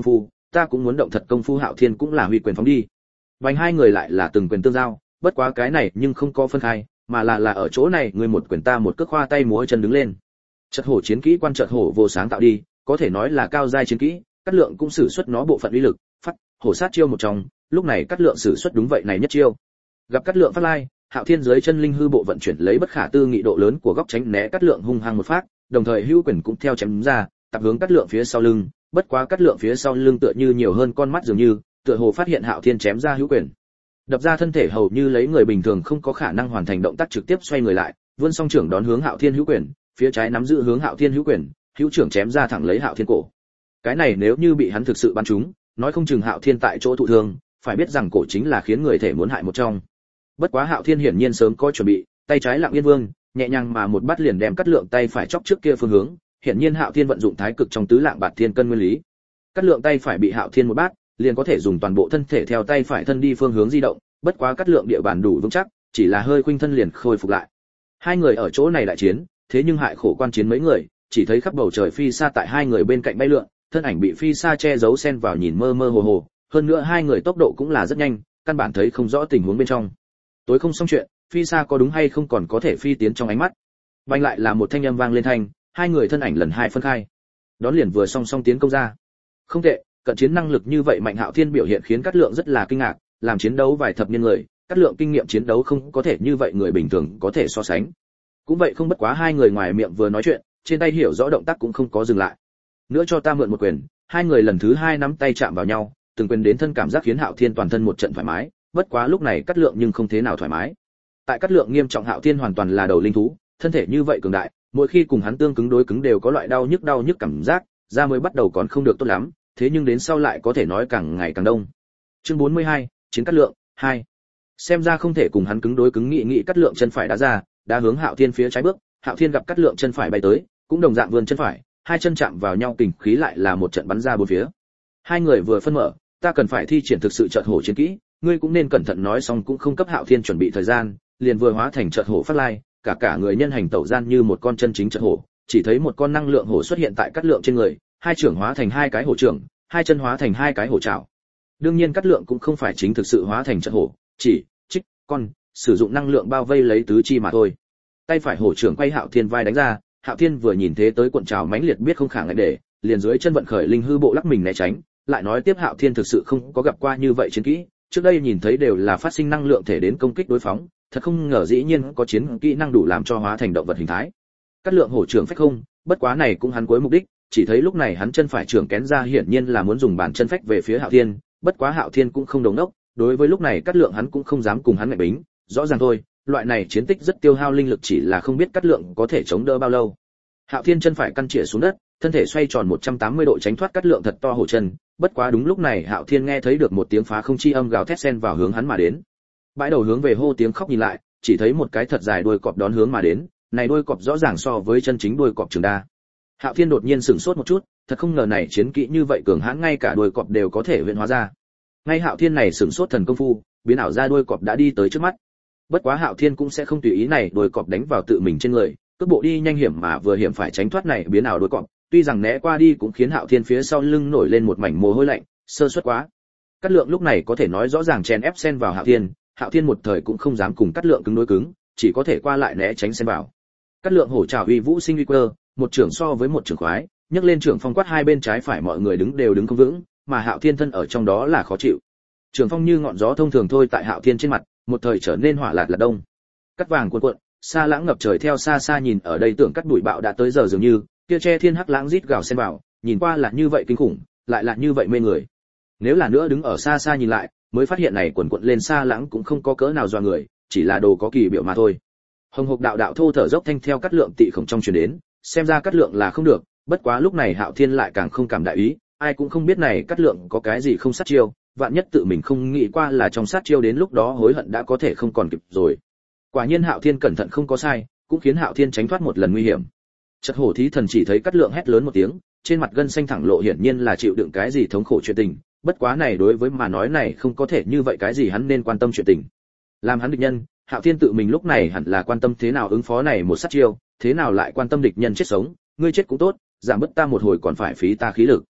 ta cũng muốn động thật công phu. Hạo Thiên cũng là huy quyền phóng đi. Vành hai người lại là từng quyền tương giao, bất quá cái này nhưng không có phân khai, mà là là ở chỗ này người một quyền ta một cước, khoa tay múa chân đứng lên. Chợt hổ chiến kỹ quan chợt hổ vô sáng tạo đi, có thể nói là cao giai chiến kỹ, Cát Lượng cũng sử xuất nó bộ phận uy lực, phát hổ sát chiêu một trong, lúc này Cát Lượng sử xuất đúng vậy này nhất chiêu. Gặp Cát Lượng phát lai, Hạo Thiên dưới chân linh hư bộ vận chuyển lấy bất khả tư nghị độ lớn của góc tránh né Cát Lượng hung hăng một phát, đồng thời hữu quyền cũng theo chém ra, tập hướng Cát Lượng phía sau lưng, bất quá Cát Lượng phía sau lưng tựa như nhiều hơn con mắt dường như, tựa hồ phát hiện Hạo Thiên chém ra hữu quyền. Đập ra thân thể hầu như lấy người bình thường không có khả năng hoàn thành động tác trực tiếp xoay người lại, vươn song trưởng đón hướng Hạo Thiên hữu quyền, phía trái nắm giữ hướng Hạo Thiên hữu quyền, hữu trưởng chém ra thẳng lấy Hạo Thiên cổ. Cái này nếu như bị hắn thực sự bắn trúng, nói không chừng Hạo Thiên tại chỗ thụ thương, phải biết rằng cổ chính là khiến người thể muốn hại một trong. Bất quá Hạo Thiên hiển nhiên sớm có chuẩn bị, tay trái Lặng Yên Vương, nhẹ nhàng mà một bắt liền đem Cát Lượng tay phải chọc trước kia phương hướng, hiển nhiên Hạo Thiên vận dụng thái cực trong tứ lạng bạt thiên cân nguyên lý. Cát Lượng tay phải bị Hạo Thiên một bát, liền có thể dùng toàn bộ thân thể theo tay phải thân đi phương hướng di động, bất quá Cát Lượng địa bàn đủ vững chắc, chỉ là hơi khuynh thân liền khôi phục lại. Hai người ở chỗ này đại chiến, thế nhưng hại khổ quan chiến mấy người, chỉ thấy khắp bầu trời phi xa tại hai người bên cạnh bay lượn, thân ảnh bị phi xa che giấu xen vào nhìn mơ mơ hồ hồ, hơn nữa hai người tốc độ cũng là rất nhanh, căn bản thấy không rõ tình huống bên trong. Tối không xong chuyện, phi xa có đúng hay không còn có thể phi tiến trong ánh mắt. Bành lại là một thanh âm vang lên thanh, hai người thân ảnh lần hai phân khai. Đón liền vừa song song tiến công ra. Không tệ, cận chiến năng lực như vậy mạnh Hạo Thiên biểu hiện khiến Cát Lượng rất là kinh ngạc, làm chiến đấu vài thập niên người, Cát Lượng kinh nghiệm chiến đấu không có thể như vậy người bình thường có thể so sánh. Cũng vậy không bất quá hai người ngoài miệng vừa nói chuyện, trên tay hiểu rõ động tác cũng không có dừng lại. Nữa cho ta mượn một quyền, hai người lần thứ hai nắm tay chạm vào nhau, từng quyền đến thân cảm giác khiến Hạo Thiên toàn thân một trận thoải mái, bất quá lúc này Cát Lượng nhưng không thế nào thoải mái. Tại Cát Lượng nghiêm trọng, Hạo Thiên hoàn toàn là đầu linh thú, thân thể như vậy cường đại, mỗi khi cùng hắn tương cứng đối cứng đều có loại đau nhức đau nhức cảm giác, ra mới bắt đầu còn không được tốt lắm, thế nhưng đến sau lại có thể nói càng ngày càng đông. Chương bốn mươi hai, chiến Cát Lượng hai. Xem ra không thể cùng hắn cứng đối cứng, nghị nghị Cát Lượng chân phải đá ra, đá hướng Hạo Thiên phía trái bước, Hạo Thiên gặp Cát Lượng chân phải bay tới, cũng đồng dạng vươn chân phải, hai chân chạm vào nhau kình khí lại là một trận bắn ra bốn phía. Hai người vừa phân mở, ta cần phải thi triển thực sự chợt hổ chiến kỹ, ngươi cũng nên cẩn thận. Nói xong cũng không cấp Hạo Thiên chuẩn bị thời gian, liền vừa hóa thành chợt hổ phát lai, cả cả người nhân hành tẩu gian như một con chân chính chợt hổ, chỉ thấy một con năng lượng hổ xuất hiện tại Cát Lượng trên người, hai trưởng hóa thành hai cái hổ trưởng, hai chân hóa thành hai cái hổ trảo. Đương nhiên Cát Lượng cũng không phải chính thực sự hóa thành chợt hổ, chỉ trích con sử dụng năng lượng bao vây lấy tứ chi mà thôi. Tay phải hổ trưởng quay Hạo Thiên vai đánh ra, Hạo Thiên vừa nhìn thế tới cuộn trào mãnh liệt biết không khả ngại để, liền dưới chân vận khởi linh hư bộ lắc mình né tránh, lại nói tiếp Hạo Thiên thực sự không có gặp qua như vậy chiến kỹ, trước đây nhìn thấy đều là phát sinh năng lượng thể đến công kích đối phóng, thật không ngờ dĩ nhiên có chiến kỹ năng đủ làm cho hóa thành động vật hình thái. Cát Lượng hổ trưởng phách không, bất quá này cũng hắn cuối mục đích, chỉ thấy lúc này hắn chân phải trưởng kén ra hiển nhiên là muốn dùng bàn chân phách về phía Hạo Thiên, bất quá Hạo Thiên cũng không đồng đốc, đối với lúc này Cát Lượng hắn cũng không dám cùng hắn ngại bính, rõ ràng thôi, loại này chiến tích rất tiêu hao linh lực, chỉ là không biết Cát Lượng có thể chống đỡ bao lâu. Hạo Thiên chân phải căn chĩa xuống đất, thân thể xoay tròn một trăm tám mươi độ tránh thoát Cát Lượng thật to hổ chân, bất quá đúng lúc này Hạo Thiên nghe thấy được một tiếng phá không chi âm gào thét xen vào hướng hắn mà đến. Bãi đầu hướng về hô tiếng khóc nhìn lại, chỉ thấy một cái thật dài đuôi cọp đón hướng mà đến, này đuôi cọp rõ ràng so với chân chính đuôi cọp trường đa. Hạo Thiên đột nhiên sửng sốt một chút, thật không ngờ này chiến kỹ như vậy cường hãn ngay cả đuôi cọp đều có thể luyện hóa ra. Ngay Hạo Thiên này sửng sốt thần công phu, biến ảo ra đuôi cọp đã đi tới trước mắt. Bất quá Hạo Thiên cũng sẽ không tùy ý này đuôi cọp đánh vào tự mình trên người, cước bộ đi nhanh hiểm mà vừa hiểm phải tránh thoát này biến ảo đuôi cọp, tuy rằng né qua đi cũng khiến Hạo Thiên phía sau lưng nổi lên một mảnh mồ hôi lạnh, sơ suất quá. Cát Lượng lúc này có thể nói rõ ràng chèn ép xen vào Hạo Thiên, Hạo Thiên một thời cũng không dám cùng Cát Lượng cứng đối cứng, chỉ có thể qua lại né tránh xen vào. Cát Lượng hổ trảo uy vũ sinh uy cơ, một trưởng so với một trưởng khoái, nhấc lên trưởng phong quát hai bên trái phải mọi người đứng đều đứng không vững, mà Hạo Thiên thân ở trong đó là khó chịu. Trưởng phong như ngọn gió thông thường thôi tại Hạo Thiên trên mặt, một thời trở nên hỏa lạt là đông. Cắt vàng cuộn cuộn, xa lãng ngập trời, theo xa xa nhìn ở đây tưởng cắt bụi bạo đã tới giờ dường như, kia che thiên hắc lãng rít gào xen vào, nhìn qua là như vậy kinh khủng, lại là như vậy mê người. Nếu là nữa đứng ở xa xa nhìn lại, mới phát hiện này cuộn cuộn lên xa lãng cũng không có cỡ nào dọa người, chỉ là đồ có kỳ biểu mà thôi. Hồng hộc đạo đạo thô thở dốc thanh theo Cát Lượng tị khổng trong truyền đến, xem ra Cát Lượng là không được, bất quá lúc này Hạo Thiên lại càng không cảm đại ý, ai cũng không biết này Cát Lượng có cái gì không sát chiêu, vạn nhất tự mình không nghĩ qua là trong sát chiêu đến lúc đó hối hận đã có thể không còn kịp rồi. Quả nhiên Hạo Thiên cẩn thận không có sai, cũng khiến Hạo Thiên tránh thoát một lần nguy hiểm. Chợt hổ thí thần chỉ thấy Cát Lượng hét lớn một tiếng, trên mặt gân xanh thẳng lộ, hiển nhiên là chịu đựng cái gì thống khổ chuyện tình, bất quá này đối với mà nói này không có thể như vậy, cái gì hắn nên quan tâm chuyện tình. Làm hắn địch nhân, Hạo Thiên tự mình lúc này hẳn là quan tâm thế nào ứng phó này một sát chiêu, thế nào lại quan tâm địch nhân chết sống, ngươi chết cũng tốt, giảm bớt ta một hồi còn phải phí ta khí lực.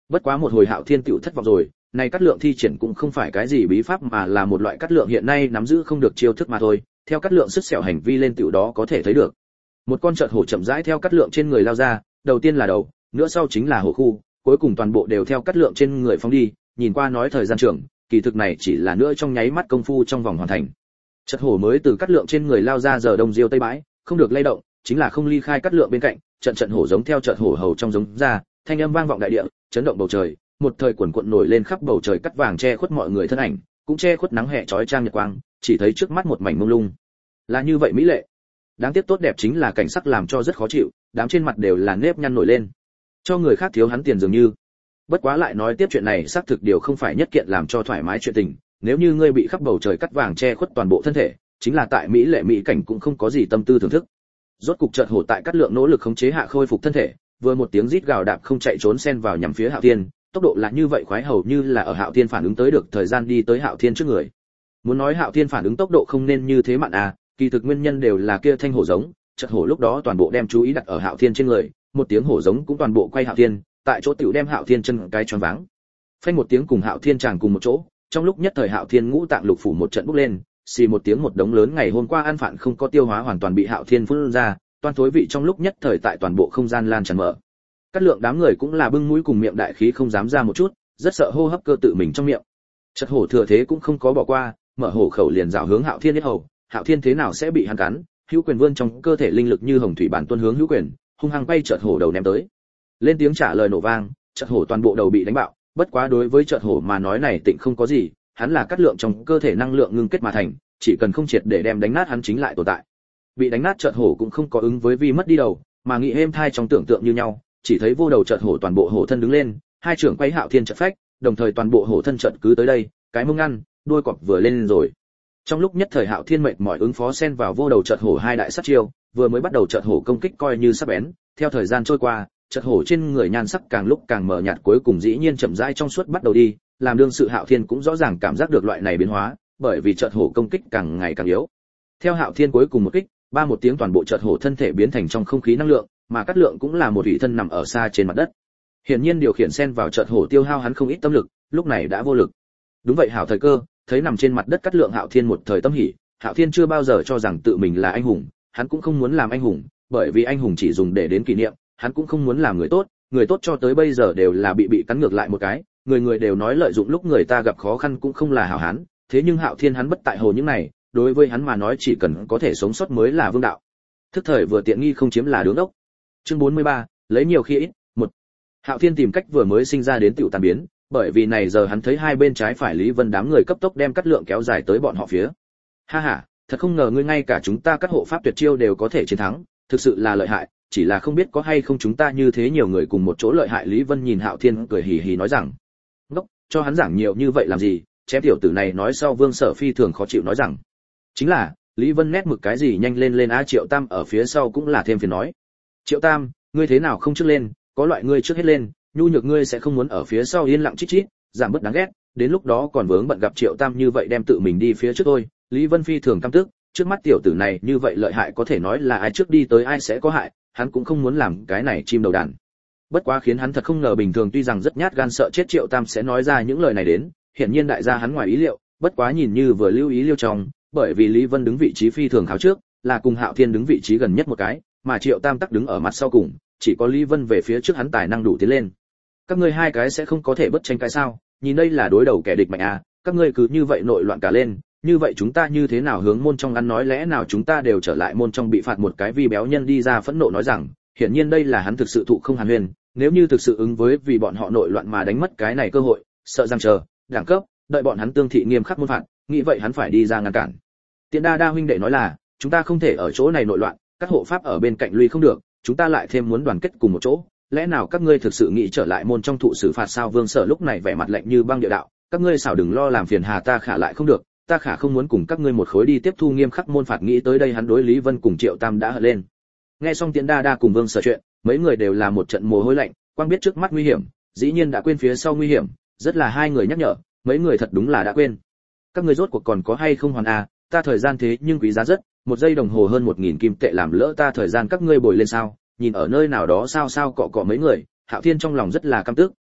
Bất quá một hồi Hạo Thiên tiểu thất vọng rồi, này cắt lượng thi triển cũng không phải cái gì bí pháp mà là một loại cắt lượng hiện nay nắm giữ không được chiêu thức mà thôi, theo cắt lượng sức sẹo hành vi lên tiểu đó có thể thấy được. Một con chợt hổ chậm rãi theo cắt lượng trên người lao ra, đầu tiên là đầu, nữa sau chính là hổ khu, cuối cùng toàn bộ đều theo cắt lượng trên người phóng đi, nhìn qua nói thời gian trường, kỳ thực này chỉ là nữa trong nháy mắt công phu trong vòng hoàn thành. Chợt hổ mới từ cắt lượng trên người lao ra giờ đông diêu tây bãi, không được lay động, chính là không ly khai cắt lượng bên cạnh, trận trận hổ giống theo chợt hổ hầu trong giống ra, thanh âm vang vọng đại địa, chấn động bầu trời, một thời cuộn cuộn nổi lên khắp bầu trời cắt vàng che khuất mọi người thân ảnh, cũng che khuất nắng hè chói chang nhật quang, chỉ thấy trước mắt một mảnh mông lung. Là như vậy mỹ lệ. Đáng tiếc tốt đẹp chính là cảnh sắc làm cho rất khó chịu, đám trên mặt đều là nếp nhăn nổi lên. Cho người khác thiếu hắn tiền dường như. Bất quá lại nói tiếp chuyện này xác thực điều không phải nhất kiện làm cho thoải mái chuyện tình, nếu như ngươi bị khắp bầu trời cắt vàng che khuất toàn bộ thân thể, chính là tại mỹ lệ mỹ cảnh cũng không có gì tâm tư thưởng thức. Rốt cục chợt hổ tại cắt lượng nỗ lực khống chế hạ khôi phục thân thể, vừa một tiếng rít gào đạp không chạy trốn xen vào nhằm phía Hạo Thiên, tốc độ là như vậy khoái hầu như là ở Hạo Thiên phản ứng tới được thời gian đi tới Hạo Thiên trước người. Muốn nói Hạo Thiên phản ứng tốc độ không nên như thế mặn à, kỳ thực nguyên nhân đều là kia thanh hổ giống, chợt hổ lúc đó toàn bộ đem chú ý đặt ở Hạo Thiên trên người, một tiếng hổ giống cũng toàn bộ quay Hạo Thiên, tại chỗ tiểu đem Hạo Thiên chân cái choáng váng. Phanh một tiếng cùng Hạo Thiên chàng cùng một chỗ, trong lúc nhất thời Hạo Thiên ngũ tạng lục phủ một trận bốc lên, xì một tiếng một đống lớn ngày hôm qua ăn phản không có tiêu hóa hoàn toàn bị Hạo Thiên phun ra, toan thối vị trong lúc nhất thời tại toàn bộ không gian lan tràn mở. Cắt lượng đám người cũng là bưng mũi cùng miệng đại khí không dám ra một chút, rất sợ hô hấp cơ tự mình trong miệng. Chợt hổ thừa thế cũng không có bỏ qua, mở hổ khẩu liền rảo hướng Hạo Thiên yết hầu, Hạo Thiên thế nào sẽ bị hắn cắn, hữu quyền vươn trong cơ thể linh lực như hồng thủy bản tuôn hướng hữu quyền, hung hăng bay chợt hổ đầu ném tới. Lên tiếng trả lời nổ vang, chợt hổ toàn bộ đầu bị đánh bạo, bất quá đối với chợt hổ mà nói này tịnh không có gì, hắn là cắt lượng trong cơ thể năng lượng ngưng kết mà thành, chỉ cần không triệt để đem đánh nát hắn chính lại tồn tại. Bị đánh nát chợt hổ cũng không có ứng với vi mất đi đầu, mà nghĩ êm thai trong tưởng tượng như nhau, chỉ thấy vô đầu chợt hổ toàn bộ hổ thân đứng lên, hai trưởng quay Hạo Thiên chợt phách, đồng thời toàn bộ hổ thân chợt cứ tới đây, cái mông ngăn, đuôi cọp vừa lên rồi. Trong lúc nhất thời Hạo Thiên mệt mỏi ứng phó xen vào vô đầu chợt hổ hai đại sát chiêu, vừa mới bắt đầu chợt hổ công kích coi như sắc bén, theo thời gian trôi qua, chợt hổ trên người nhan sắc càng lúc càng mờ nhạt cuối cùng dĩ nhiên chậm rãi trong suốt bắt đầu đi, làm đương sự Hạo Thiên cũng rõ ràng cảm giác được loại này biến hóa, bởi vì chợt hổ công kích càng ngày càng yếu. Theo Hạo Thiên cuối cùng một kích, ba một tiếng toàn bộ chợt hổ thân thể biến thành trong không khí năng lượng, mà cắt lượng cũng là một ủy thân nằm ở xa trên mặt đất. Hiển nhiên điều khiển xen vào chợt hổ tiêu hao hắn không ít tâm lực, lúc này đã vô lực. Đúng vậy hảo thời cơ, thấy nằm trên mặt đất cắt lượng Hạo Thiên một thời tâm hỉ, Hạo Thiên chưa bao giờ cho rằng tự mình là anh hùng, hắn cũng không muốn làm anh hùng, bởi vì anh hùng chỉ dùng để đến kỷ niệm, hắn cũng không muốn làm người tốt, người tốt cho tới bây giờ đều là bị bị cắn ngược lại một cái, người người đều nói lợi dụng lúc người ta gặp khó khăn cũng không là hảo hán, thế nhưng Hạo Thiên hắn bất tại hồ những này, đối với hắn mà nói chỉ cần có thể sống sót mới là vương đạo. Thức thời vừa tiện nghi không chiếm là đứng đốc. Chương bốn mươi ba, lấy nhiều khi ít, một. Hạo Thiên tìm cách vừa mới sinh ra đến tiểu tàn biến, bởi vì này giờ hắn thấy hai bên trái phải Lý Vân đám người cấp tốc đem cắt lượng kéo dài tới bọn họ phía. Ha ha, thật không ngờ ngươi ngay cả chúng ta cắt hộ pháp tuyệt chiêu đều có thể chiến thắng, thực sự là lợi hại, chỉ là không biết có hay không chúng ta như thế nhiều người cùng một chỗ lợi hại. Lý Vân nhìn Hạo Thiên cười hì hì nói rằng, ngốc, cho hắn giảng nhiều như vậy làm gì? Chém tiểu tử này nói sau Vương Sở Phi thường khó chịu nói rằng, chính là, Lý Vân nét mực cái gì nhanh lên lên a. Triệu Tam ở phía sau cũng là thêm phiền nói, Triệu Tam, ngươi thế nào không trước lên, có loại ngươi trước hết lên, nhu nhược ngươi sẽ không muốn ở phía sau yên lặng chít chít, giảm bớt đáng ghét, đến lúc đó còn vướng bận gặp Triệu Tam như vậy đem tự mình đi phía trước thôi. Lý Vân Phi thường căm tức, trước mắt tiểu tử này như vậy lợi hại có thể nói là ai trước đi tới ai sẽ có hại, hắn cũng không muốn làm cái này chim đầu đàn. Bất quá khiến hắn thật không ngờ bình thường tuy rằng rất nhát gan sợ chết Triệu Tam sẽ nói ra những lời này đến, hiển nhiên đại gia hắn ngoài ý liệu, bất quá nhìn như vừa lưu ý liêu trong, bởi vì Lý Vân đứng vị trí phi thường kháo trước, là cùng Hạo Thiên đứng vị trí gần nhất một cái, mà Triệu Tam tắc đứng ở mặt sau cùng, chỉ có Lý Vân về phía trước hắn tài năng đủ tiến lên. Các ngươi hai cái sẽ không có thể bất tranh cái sao? Nhìn đây là đối đầu kẻ địch mạnh à, các ngươi cứ như vậy nội loạn cả lên, như vậy chúng ta như thế nào hướng môn trong ăn, nói lẽ nào chúng ta đều trở lại môn trong bị phạt một cái. Vi béo nhân đi ra phẫn nộ nói rằng, hiển nhiên đây là hắn thực sự thụ không hàn huyền, nếu như thực sự ứng với vì bọn họ nội loạn mà đánh mất cái này cơ hội, sợ rằng chờ đẳng cấp đợi bọn hắn tương thị nghiêm khắc môn phạt, nghĩ vậy hắn phải đi ra ngăn cản. Tiện Đa Đa huynh đệ nói là, chúng ta không thể ở chỗ này nội loạn, các hộ pháp ở bên cạnh lui không được, chúng ta lại thêm muốn đoàn kết cùng một chỗ, lẽ nào các ngươi thực sự nghĩ trở lại môn trong thụ xử phạt sao? Vương Sở lúc này vẻ mặt lạnh như băng địa đạo, các ngươi xảo đừng lo làm phiền hà ta khả lại không được, ta khả không muốn cùng các ngươi một khối đi tiếp thu nghiêm khắc môn phạt. Nghĩ tới đây hắn đối Lý Vân cùng Triệu Tam đã hận lên. Nghe xong Tiễn Đa Đa cùng Vương Sở chuyện, mấy người đều là một trận mồ hôi lạnh, quang biết trước mắt nguy hiểm, dĩ nhiên đã quên phía sau nguy hiểm, rất là hai người nhắc nhở, mấy người thật đúng là đã quên. Các ngươi rốt cuộc còn có hay không hoàn à, ta thời gian thế nhưng quý giá rất, một giây đồng hồ hơn một nghìn kim tệ, làm lỡ ta thời gian các ngươi bồi lên sao? Nhìn ở nơi nào đó sao sao cọ cọ mấy người, Hạo Thiên trong lòng rất là căm tức,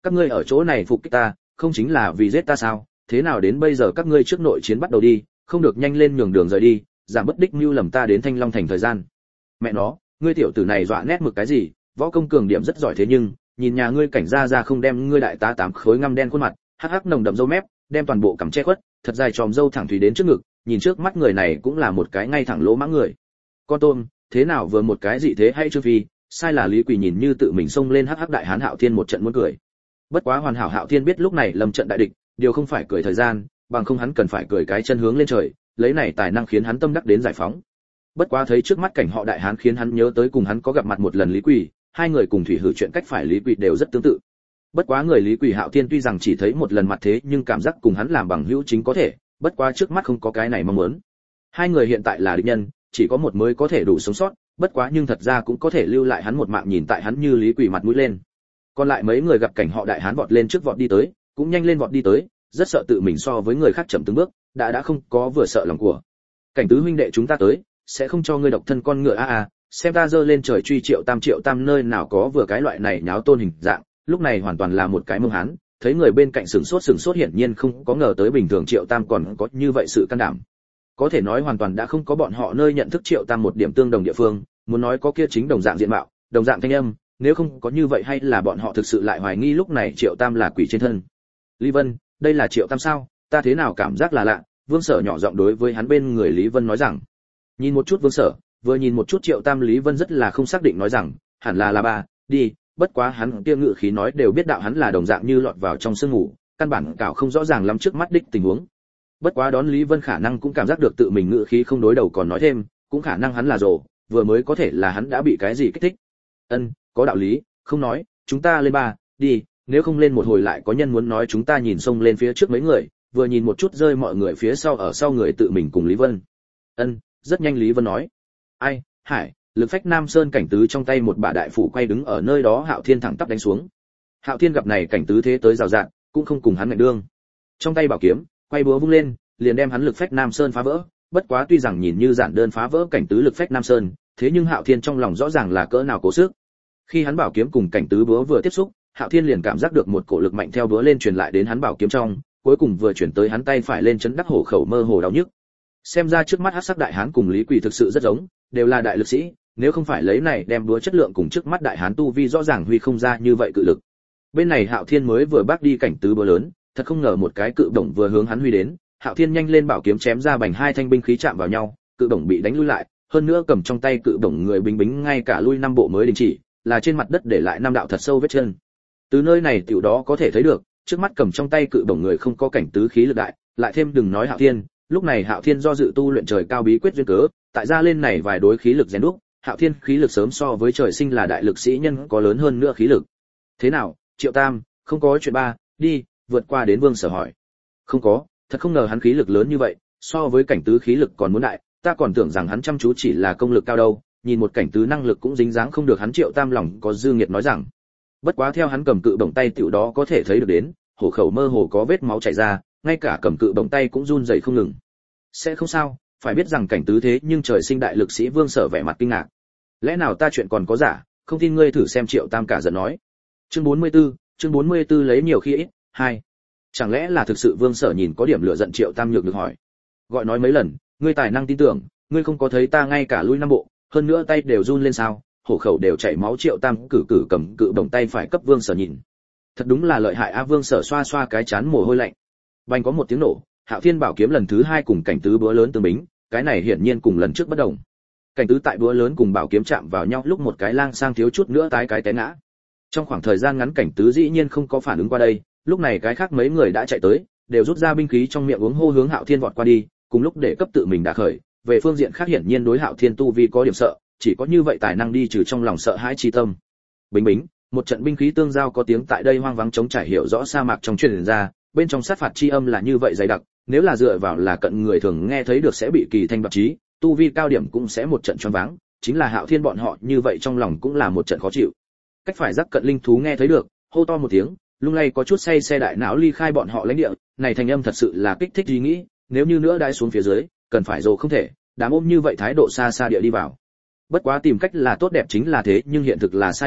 các ngươi ở chỗ này phục kích ta, không chính là vì giết ta sao? Thế nào đến bây giờ các ngươi trước nội chiến bắt đầu đi, không được nhanh lên nhường đường rời đi, giảm bất đích mưu lầm ta đến Thanh Long thành thời gian. Mẹ nó, ngươi tiểu tử này dọa nét mực cái gì, võ công cường điểm rất giỏi thế nhưng, nhìn nhà ngươi cảnh gia ra không đem ngươi đại tá tám khối ngăm đen khuôn mặt, hắc hắc nồng đậm râu mép, đem toàn bộ cằm che khuất, thật dài tròm râu thẳng thùy đến trước ngực, nhìn trước mắt người này cũng là một cái ngay thẳng lỗ mãng người. Con tôm, thế nào vừa một cái dị thế hay Trương Phi, sai là Lý Quỳ nhìn như tự mình xông lên hắc hắc đại hán Hạo Thiên một trận muốn cười. Bất quá hoàn hảo Hạo Thiên biết lúc này lâm trận đại địch, điều không phải cười thời gian, bằng không hắn cần phải cười cái chân hướng lên trời, lấy này tài năng khiến hắn tâm đắc đến giải phóng. Bất quá thấy trước mắt cảnh họ đại hán khiến hắn nhớ tới cùng hắn có gặp mặt một lần Lý Quỳ, hai người cùng thủy hử chuyện cách phải Lý Quỳ đều rất tương tự. Bất quá người Lý Quỳ Hạo Thiên tuy rằng chỉ thấy một lần mặt thế nhưng cảm giác cùng hắn làm bằng hữu chính có thể, bất quá trước mắt không có cái này mong muốn. Hai người hiện tại là địch nhân, chỉ có một mới có thể đủ sống sót, bất quá nhưng thật ra cũng có thể lưu lại hắn một mạng nhìn tại hắn như Lý Quỳ mặt mũi lên. Còn lại mấy người gặp cảnh họ đại hán vọt lên trước vọt đi tới, cũng nhanh lên vọt đi tới, rất sợ tự mình so với người khác chậm từng bước, đã đã không có vừa sợ lòng của. Cảnh tứ huynh đệ chúng ta tới, sẽ không cho ngươi độc thân con ngựa a a, xem ta giơ lên trời truy Triệu Tam Triệu Tam nơi nào có vừa cái loại này nháo tôn hình dạng, lúc này hoàn toàn là một cái mông hán, thấy người bên cạnh sừng sốt sừng sốt hiển nhiên không có ngờ tới bình thường Triệu Tam còn có như vậy sự can đảm. Có thể nói hoàn toàn đã không có bọn họ nơi nhận thức Triệu Tam một điểm tương đồng địa phương, muốn nói có kia chính đồng dạng diện mạo, đồng dạng thanh âm, nếu không có như vậy hay là bọn họ thực sự lại hoài nghi lúc này Triệu Tam là quỷ trên thân. Lý Vân, đây là Triệu Tam sao? Ta thế nào cảm giác là lạ? Vương Sở nhỏ giọng đối với hắn bên người Lý Vân nói rằng. Nhìn một chút Vương Sở, vừa nhìn một chút Triệu Tam, Lý Vân rất là không xác định nói rằng, hẳn là là ba, đi, bất quá hắn kia ngự khí nói đều biết đạo hắn là đồng dạng như lọt vào trong sương ngủ, căn bản cảo không rõ ràng lắm trước mắt đích tình huống. Bất quá đón Lý Vân khả năng cũng cảm giác được tự mình ngự khí không đối đầu còn nói thêm, cũng khả năng hắn là rồ, vừa mới có thể là hắn đã bị cái gì kích thích. Ân, có đạo lý, không nói, chúng ta lên ba, đi, nếu không lên một hồi lại có nhân muốn nói chúng ta nhìn xông lên phía trước mấy người, vừa nhìn một chút rơi mọi người phía sau ở sau người tự mình cùng Lý Vân. Ân, rất nhanh Lý Vân nói. Ai, Hải, lực phách Nam Sơn cảnh tứ trong tay một bả đại phủ quay đứng ở nơi đó Hạo Thiên thẳng tắp đánh xuống. Hạo Thiên gặp này cảnh tứ thế tới rào rạt, cũng không cùng hắn ngạnh đương. Trong tay bảo kiếm, quay búa vung lên, liền đem hắn lực phách Nam Sơn phá vỡ, bất quá tuy rằng nhìn như giản đơn phá vỡ cảnh tứ lực phách Nam Sơn, thế nhưng Hạo Thiên trong lòng rõ ràng là cỡ nào cố sức. Khi hắn bảo kiếm cùng cảnh tứ búa vừa tiếp xúc, Hạo Thiên liền cảm giác được một cổ lực mạnh theo búa lên truyền lại đến hắn bảo kiếm trong, cuối cùng vừa chuyển tới hắn tay phải lên chấn đắc hổ khẩu mơ hồ đau nhức. Xem ra trước mắt hắc sắc đại hán cùng Lý Quỳ thực sự rất giống, đều là đại lực sĩ, nếu không phải lấy này đem búa chất lượng cùng trước mắt đại hán tu vi rõ ràng huy không ra như vậy cự lực. Bên này Hạo Thiên mới vừa bác đi cảnh tứ búa lớn, thật không ngờ một cái cự động vừa hướng hắn huy đến, Hạo Thiên nhanh lên bảo kiếm chém ra bành hai thanh binh khí chạm vào nhau, cự động bị đánh lui lại, hơn nữa cầm trong tay cự động người binh bính ngay cả lui năm bộ mới đình chỉ, là trên mặt đất để lại năm đạo thật sâu vết chân. Từ nơi này tiểu đó có thể thấy được, trước mắt cầm trong tay cự động người không có cảnh tứ khí lực đại, lại thêm đừng nói Hạo Thiên, lúc này Hạo Thiên do dự tu luyện trời cao bí quyết duyên cớ, tại ra lên này vài đối khí lực rèn đúc, Hạo Thiên khí lực sớm so với trời sinh là đại lực sĩ nhân có lớn hơn nữa khí lực. Thế nào, Triệu Tam, không có chuyện ba, đi, vượt qua đến Vương Sở hỏi. Không có, thật không ngờ hắn khí lực lớn như vậy, so với cảnh tứ khí lực còn muốn đại, ta còn tưởng rằng hắn chăm chú chỉ là công lực cao đâu, nhìn một cảnh tứ năng lực cũng dính dáng không được hắn. Triệu Tam lòng có dư nghiệt nói rằng. Bất quá theo hắn cầm cự bổng tay tiểu đó có thể thấy được đến, hổ khẩu mơ hồ có vết máu chảy ra, ngay cả cầm cự bổng tay cũng run rẩy không ngừng. Sẽ không sao, phải biết rằng cảnh tứ thế nhưng trời sinh đại lực sĩ. Vương Sở vẻ mặt kinh ngạc. Lẽ nào ta chuyện còn có giả, không tin ngươi thử xem. Triệu Tam cả giận nói. Chương bốn mươi tư, chương bốn mươi tư lấy nhiều khi ít, hai. Chẳng lẽ là thực sự? Vương Sở nhìn có điểm lửa giận Triệu Tam nhược được hỏi. Gọi nói mấy lần, ngươi tài năng tin tưởng, ngươi không có thấy ta ngay cả lui năm bộ, hơn nữa tay đều run lên sao? Hổ khẩu đều chảy máu. Triệu Tam cử cử cầm cự bổng tay phải cấp Vương Sở nhìn. Thật đúng là lợi hại a. Vương Sở xoa xoa cái chán mồ hôi lạnh. Bành có một tiếng nổ, Hạo Thiên bảo kiếm lần thứ hai cùng cảnh tứ búa lớn tương bính, cái này hiển nhiên cùng lần trước bất đồng. Cảnh tứ tại búa lớn cùng bảo kiếm chạm vào nhau lúc một cái lang sang thiếu chút nữa tái cái té ngã. Trong khoảng thời gian ngắn cảnh tứ dĩ nhiên không có phản ứng qua đây, lúc này cái khác mấy người đã chạy tới, đều rút ra binh khí trong miệng uống hô hướng Hạo Thiên vọt qua đi, cùng lúc để cấp tự mình đã khởi, về phương diện khác hiển nhiên đối Hạo Thiên tu vi có điểm sợ, chỉ có như vậy tài năng đi trừ trong lòng sợ hãi chi tâm. Bính bính, một trận binh khí tương giao có tiếng tại đây hoang vắng trống trải hiểu rõ sa mạc trong truyền ra, bên trong sát phạt chi âm là như vậy dày đặc, nếu là dựa vào là cận người thường nghe thấy được sẽ bị kỳ thanh đoạt trí, tu vi cao điểm cũng sẽ một trận choáng váng, chính là Hạo Thiên bọn họ như vậy trong lòng cũng là một trận khó chịu. Cách phải giác cận linh thú nghe thấy được, hô to một tiếng, lung lay có chút say xe đại não ly khai bọn họ lãnh địa, này thành âm thật sự là kích thích ý nghĩ, nếu như nữa đãi xuống phía dưới, cần phải dồ không thể, đám ôm như vậy thái độ xa xa địa đi vào. Bất quá tìm cách là tốt đẹp chính là thế, nhưng hiện thực là sai lầm,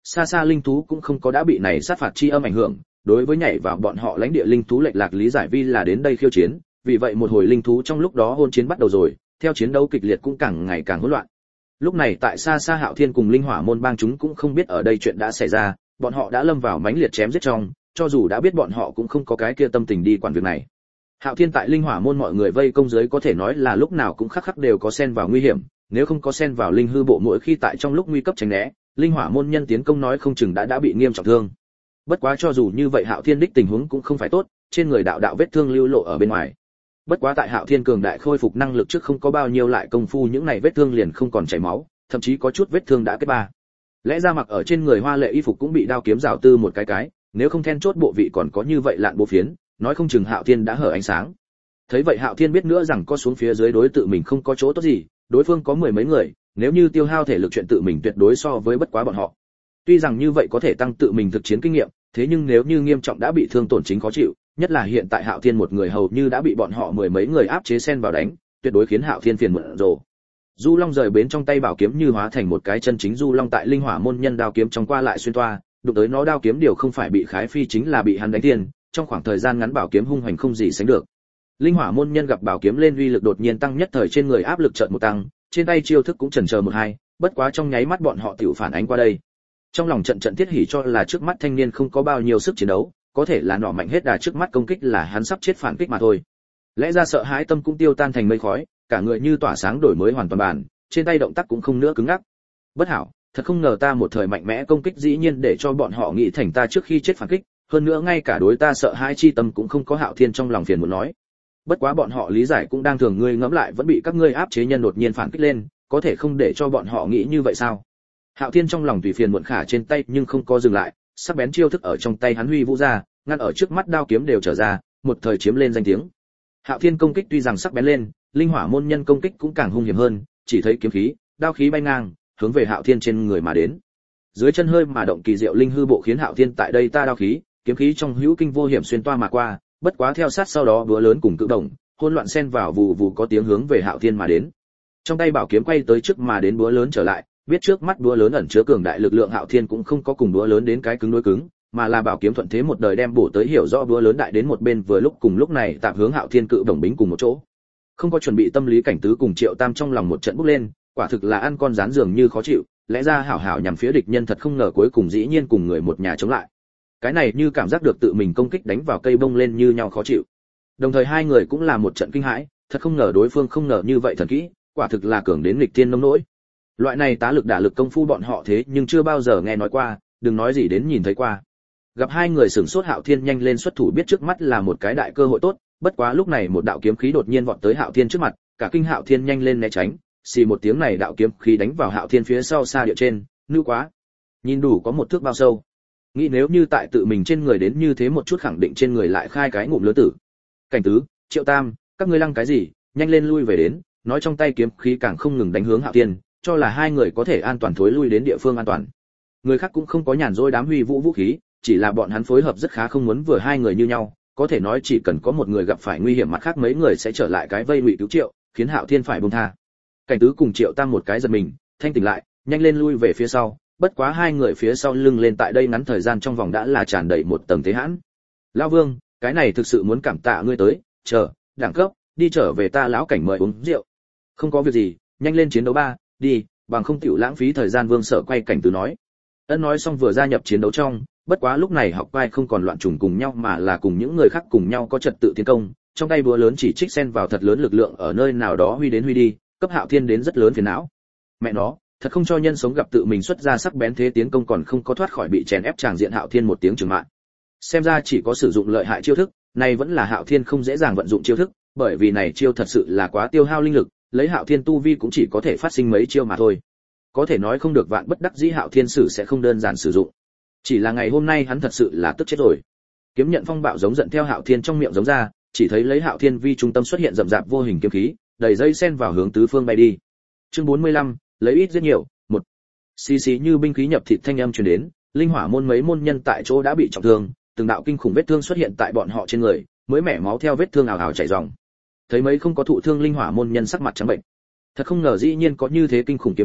xa xa linh thú cũng không có đã bị này sát phạt chi âm ảnh hưởng, đối với nhảy vào bọn họ lãnh địa linh thú lệch lạc lý giải vi là đến đây khiêu chiến, vì vậy một hồi linh thú trong lúc đó hôn chiến bắt đầu rồi, theo chiến đấu kịch liệt cũng càng ngày càng hỗn loạn. Lúc này tại xa xa Hạo Thiên cùng Linh Hỏa môn bang chúng cũng không biết ở đây chuyện đã xảy ra, bọn họ đã lâm vào mãnh liệt chém giết trong, cho dù đã biết bọn họ cũng không có cái kia tâm tình đi quản việc này. Hạo Thiên tại Linh Hỏa môn mọi người vây công dưới có thể nói là lúc nào cũng khắc khắc đều có xen vào nguy hiểm, nếu không có xen vào linh hư bộ mỗi khi tại trong lúc nguy cấp tránh né, Linh Hỏa môn nhân tiến công nói không chừng đã đã bị nghiêm trọng thương. Bất quá cho dù như vậy Hạo Thiên đích tình huống cũng không phải tốt, trên người đạo đạo vết thương lưu lộ ở bên ngoài. Bất quá tại Hạo Thiên cường đại khôi phục năng lực trước không có bao nhiêu lại công phu những này vết thương liền không còn chảy máu, thậm chí có chút vết thương đã kết ba. Lẽ ra mặc ở trên người hoa lệ y phục cũng bị đao kiếm rào tư một cái cái, nếu không then chốt bộ vị còn có như vậy lạn bộ phiến, nói không chừng Hạo Thiên đã hở ánh sáng. Thấy vậy Hạo Thiên biết nữa rằng có xuống phía dưới đối tự mình không có chỗ tốt gì, đối phương có mười mấy người, nếu như tiêu hao thể lực chuyện tự mình tuyệt đối so với bất quá bọn họ. Tuy rằng như vậy có thể tăng tự mình thực chiến kinh nghiệm, thế nhưng nếu như nghiêm trọng đã bị thương tổn chính khó chịu, nhất là hiện tại Hạo Thiên một người hầu như đã bị bọn họ mười mấy người áp chế xen vào đánh, tuyệt đối khiến Hạo Thiên phiền muộn rồ. Du Long rời bến trong tay bảo kiếm như hóa thành một cái chân chính Du Long tại Linh Hỏa môn nhân đao kiếm trong qua lại xuyên toa, đụng tới nó đao kiếm điều không phải bị khái phi chính là bị hắn đánh tiền, trong khoảng thời gian ngắn bảo kiếm hung hoành không gì sánh được. Linh Hỏa môn nhân gặp bảo kiếm lên uy lực đột nhiên tăng nhất thời trên người áp lực chợt một tăng, trên tay chiêu thức cũng chần chờ một hai, bất quá trong nháy mắt bọn họ tiểu phản ánh qua đây. Trong lòng trận trận thiết hỉ cho là trước mắt thanh niên không có bao nhiêu sức chiến đấu, có thể là nọ mạnh hết đà trước mắt công kích là hắn sắp chết phản kích mà thôi. Lẽ ra sợ hãi tâm cũng tiêu tan thành mây khói, cả người như tỏa sáng đổi mới hoàn toàn bản, trên tay động tác cũng không nữa cứng ngắc. Bất hảo, thật không ngờ ta một thời mạnh mẽ công kích dĩ nhiên để cho bọn họ nghĩ thành ta trước khi chết phản kích, hơn nữa ngay cả đối ta sợ hãi chi tâm cũng không có. Hạo Thiên trong lòng phiền muốn nói. Bất quá bọn họ lý giải cũng đang thường ngươi ngẫm lại vẫn bị các ngươi áp chế nhân đột nhiên phản kích lên, có thể không để cho bọn họ nghĩ như vậy sao? Hạo Thiên trong lòng tùy phiền muộn khả trên tay nhưng không có dừng lại, sắc bén chiêu thức ở trong tay hắn huy vũ ra, ngăn ở trước mắt đao kiếm đều trở ra, một thời chiếm lên danh tiếng. Hạo Thiên công kích tuy rằng sắc bén lên, Linh Hỏa môn nhân công kích cũng càng hung hiểm hơn, chỉ thấy kiếm khí, đao khí bay ngang, hướng về Hạo Thiên trên người mà đến. Dưới chân hơi mà động kỳ diệu linh hư bộ khiến Hạo Thiên tại đây ta đao khí, kiếm khí trong hữu kinh vô hiểm xuyên toa mà qua, bất quá theo sát sau đó búa lớn cùng cự động, hỗn loạn xen vào vù vù có tiếng hướng về Hạo Thiên mà đến. Trong tay bảo kiếm quay tới trước mà đến búa lớn trở lại, biết trước mắt búa lớn ẩn chứa cường đại lực lượng, Hạo Thiên cũng không có cùng búa lớn đến cái cứng đối cứng, mà là bảo kiếm thuận thế một đời đem bổ tới, hiểu rõ búa lớn đại đến một bên vừa lúc cùng lúc này tạm hướng Hạo Thiên cự đồng bính cùng một chỗ. Không có chuẩn bị tâm lý Cảnh Tứ cùng Triệu Tam trong lòng một trận bốc lên, quả thực là ăn con rán dường như khó chịu, lẽ ra hảo hảo nhằm phía địch nhân thật không ngờ cuối cùng dĩ nhiên cùng người một nhà chống lại. Cái này như cảm giác được tự mình công kích đánh vào cây bông lên như nhau khó chịu. Đồng thời hai người cũng là một trận kinh hãi, thật không ngờ đối phương không ngờ như vậy thần kỹ, quả thực là cường đến nghịch thiên nông nỗi. Loại này tá lực đả lực công phu bọn họ thế nhưng chưa bao giờ nghe nói qua, đừng nói gì đến nhìn thấy qua. Gặp hai người sửng sốt, Hạo Thiên nhanh lên xuất thủ, biết trước mắt là một cái đại cơ hội tốt, bất quá lúc này một đạo kiếm khí đột nhiên vọt tới Hạo Thiên trước mặt, cả kinh Hạo Thiên nhanh lên né tránh, xì một tiếng này đạo kiếm khí đánh vào Hạo Thiên phía sau xa địa trên, nữ quá. Nhìn đủ có một thước bao sâu. Nghĩ nếu như tại tự mình trên người đến như thế một chút khẳng định trên người lại khai cái ngụm lứa tử. Cảnh Tứ, Triệu Tam, các ngươi lăng cái gì, nhanh lên lui về đến, nói trong tay kiếm khí càng không ngừng đánh hướng Hạo Thiên, cho là hai người có thể an toàn thối lui đến địa phương an toàn. Người khác cũng không có nhàn rỗi đám huy vũ vũ khí, chỉ là bọn hắn phối hợp rất khá, không muốn vừa hai người như nhau, có thể nói chỉ cần có một người gặp phải nguy hiểm mặt khác mấy người sẽ trở lại cái vây ngụy cứu Triệu, khiến Hạo Thiên phải buông tha. Cảnh Tứ cùng Triệu Tam một cái giật mình, thanh tỉnh lại, nhanh lên lui về phía sau, bất quá hai người phía sau lưng lên tại đây ngắn thời gian trong vòng đã là tràn đầy một tầng thế hãn. Lão Vương, cái này thực sự muốn cảm tạ ngươi tới, chờ, đẳng cấp, đi trở về ta lão Cảnh mời uống rượu. Không có việc gì, nhanh lên chiến đấu ba, đi, bằng không tiểu lãng phí thời gian. Vương Sở quay Cảnh Tứ nói. Ân nói xong vừa gia nhập chiến đấu trong, bất quá lúc này học vai không còn loạn trùng cùng nhau mà là cùng những người khác cùng nhau có trật tự tiến công, trong tay búa lớn chỉ trích xen vào thật lớn lực lượng ở nơi nào đó huy đến huy đi, cấp Hạo Thiên đến rất lớn phiền não. Mẹ nó, thật không cho nhân sống gặp tự mình xuất ra sắc bén thế tiến công còn không có thoát khỏi bị chèn ép tràng diện. Hạo Thiên một tiếng trừng mạng. Xem ra chỉ có sử dụng lợi hại chiêu thức, này vẫn là Hạo Thiên không dễ dàng vận dụng chiêu thức, bởi vì này chiêu thật sự là quá tiêu hao linh lực, lấy Hạo Thiên tu vi cũng chỉ có thể phát sinh mấy chiêu mà thôi. Có thể nói không được vạn bất đắc dĩ Hạo Thiên sử sẽ không đơn giản sử dụng. Chỉ là ngày hôm nay hắn thật sự là tức chết rồi. Kiếm nhận phong bạo giống giận theo Hạo Thiên trong miệng giống ra, chỉ thấy lấy Hạo Thiên vi trung tâm xuất hiện rậm rạp vô hình kiếm khí, đầy dây sen vào hướng tứ phương bay đi. Chương bốn mươi lăm, lấy ít giết nhiều, một. Xì xì như binh khí nhập thịt thanh âm truyền đến, Linh Hỏa môn mấy môn nhân tại chỗ đã bị trọng thương, từng đạo kinh khủng vết thương xuất hiện tại bọn họ trên người, mới mẻ máu theo vết thương ào ào chảy ròng. Thấy mấy không có thụ thương Linh Hỏa môn nhân sắc mặt trắng bệnh. Thật không ngờ dĩ nhiên có như thế kinh khủng kiếm kỹ,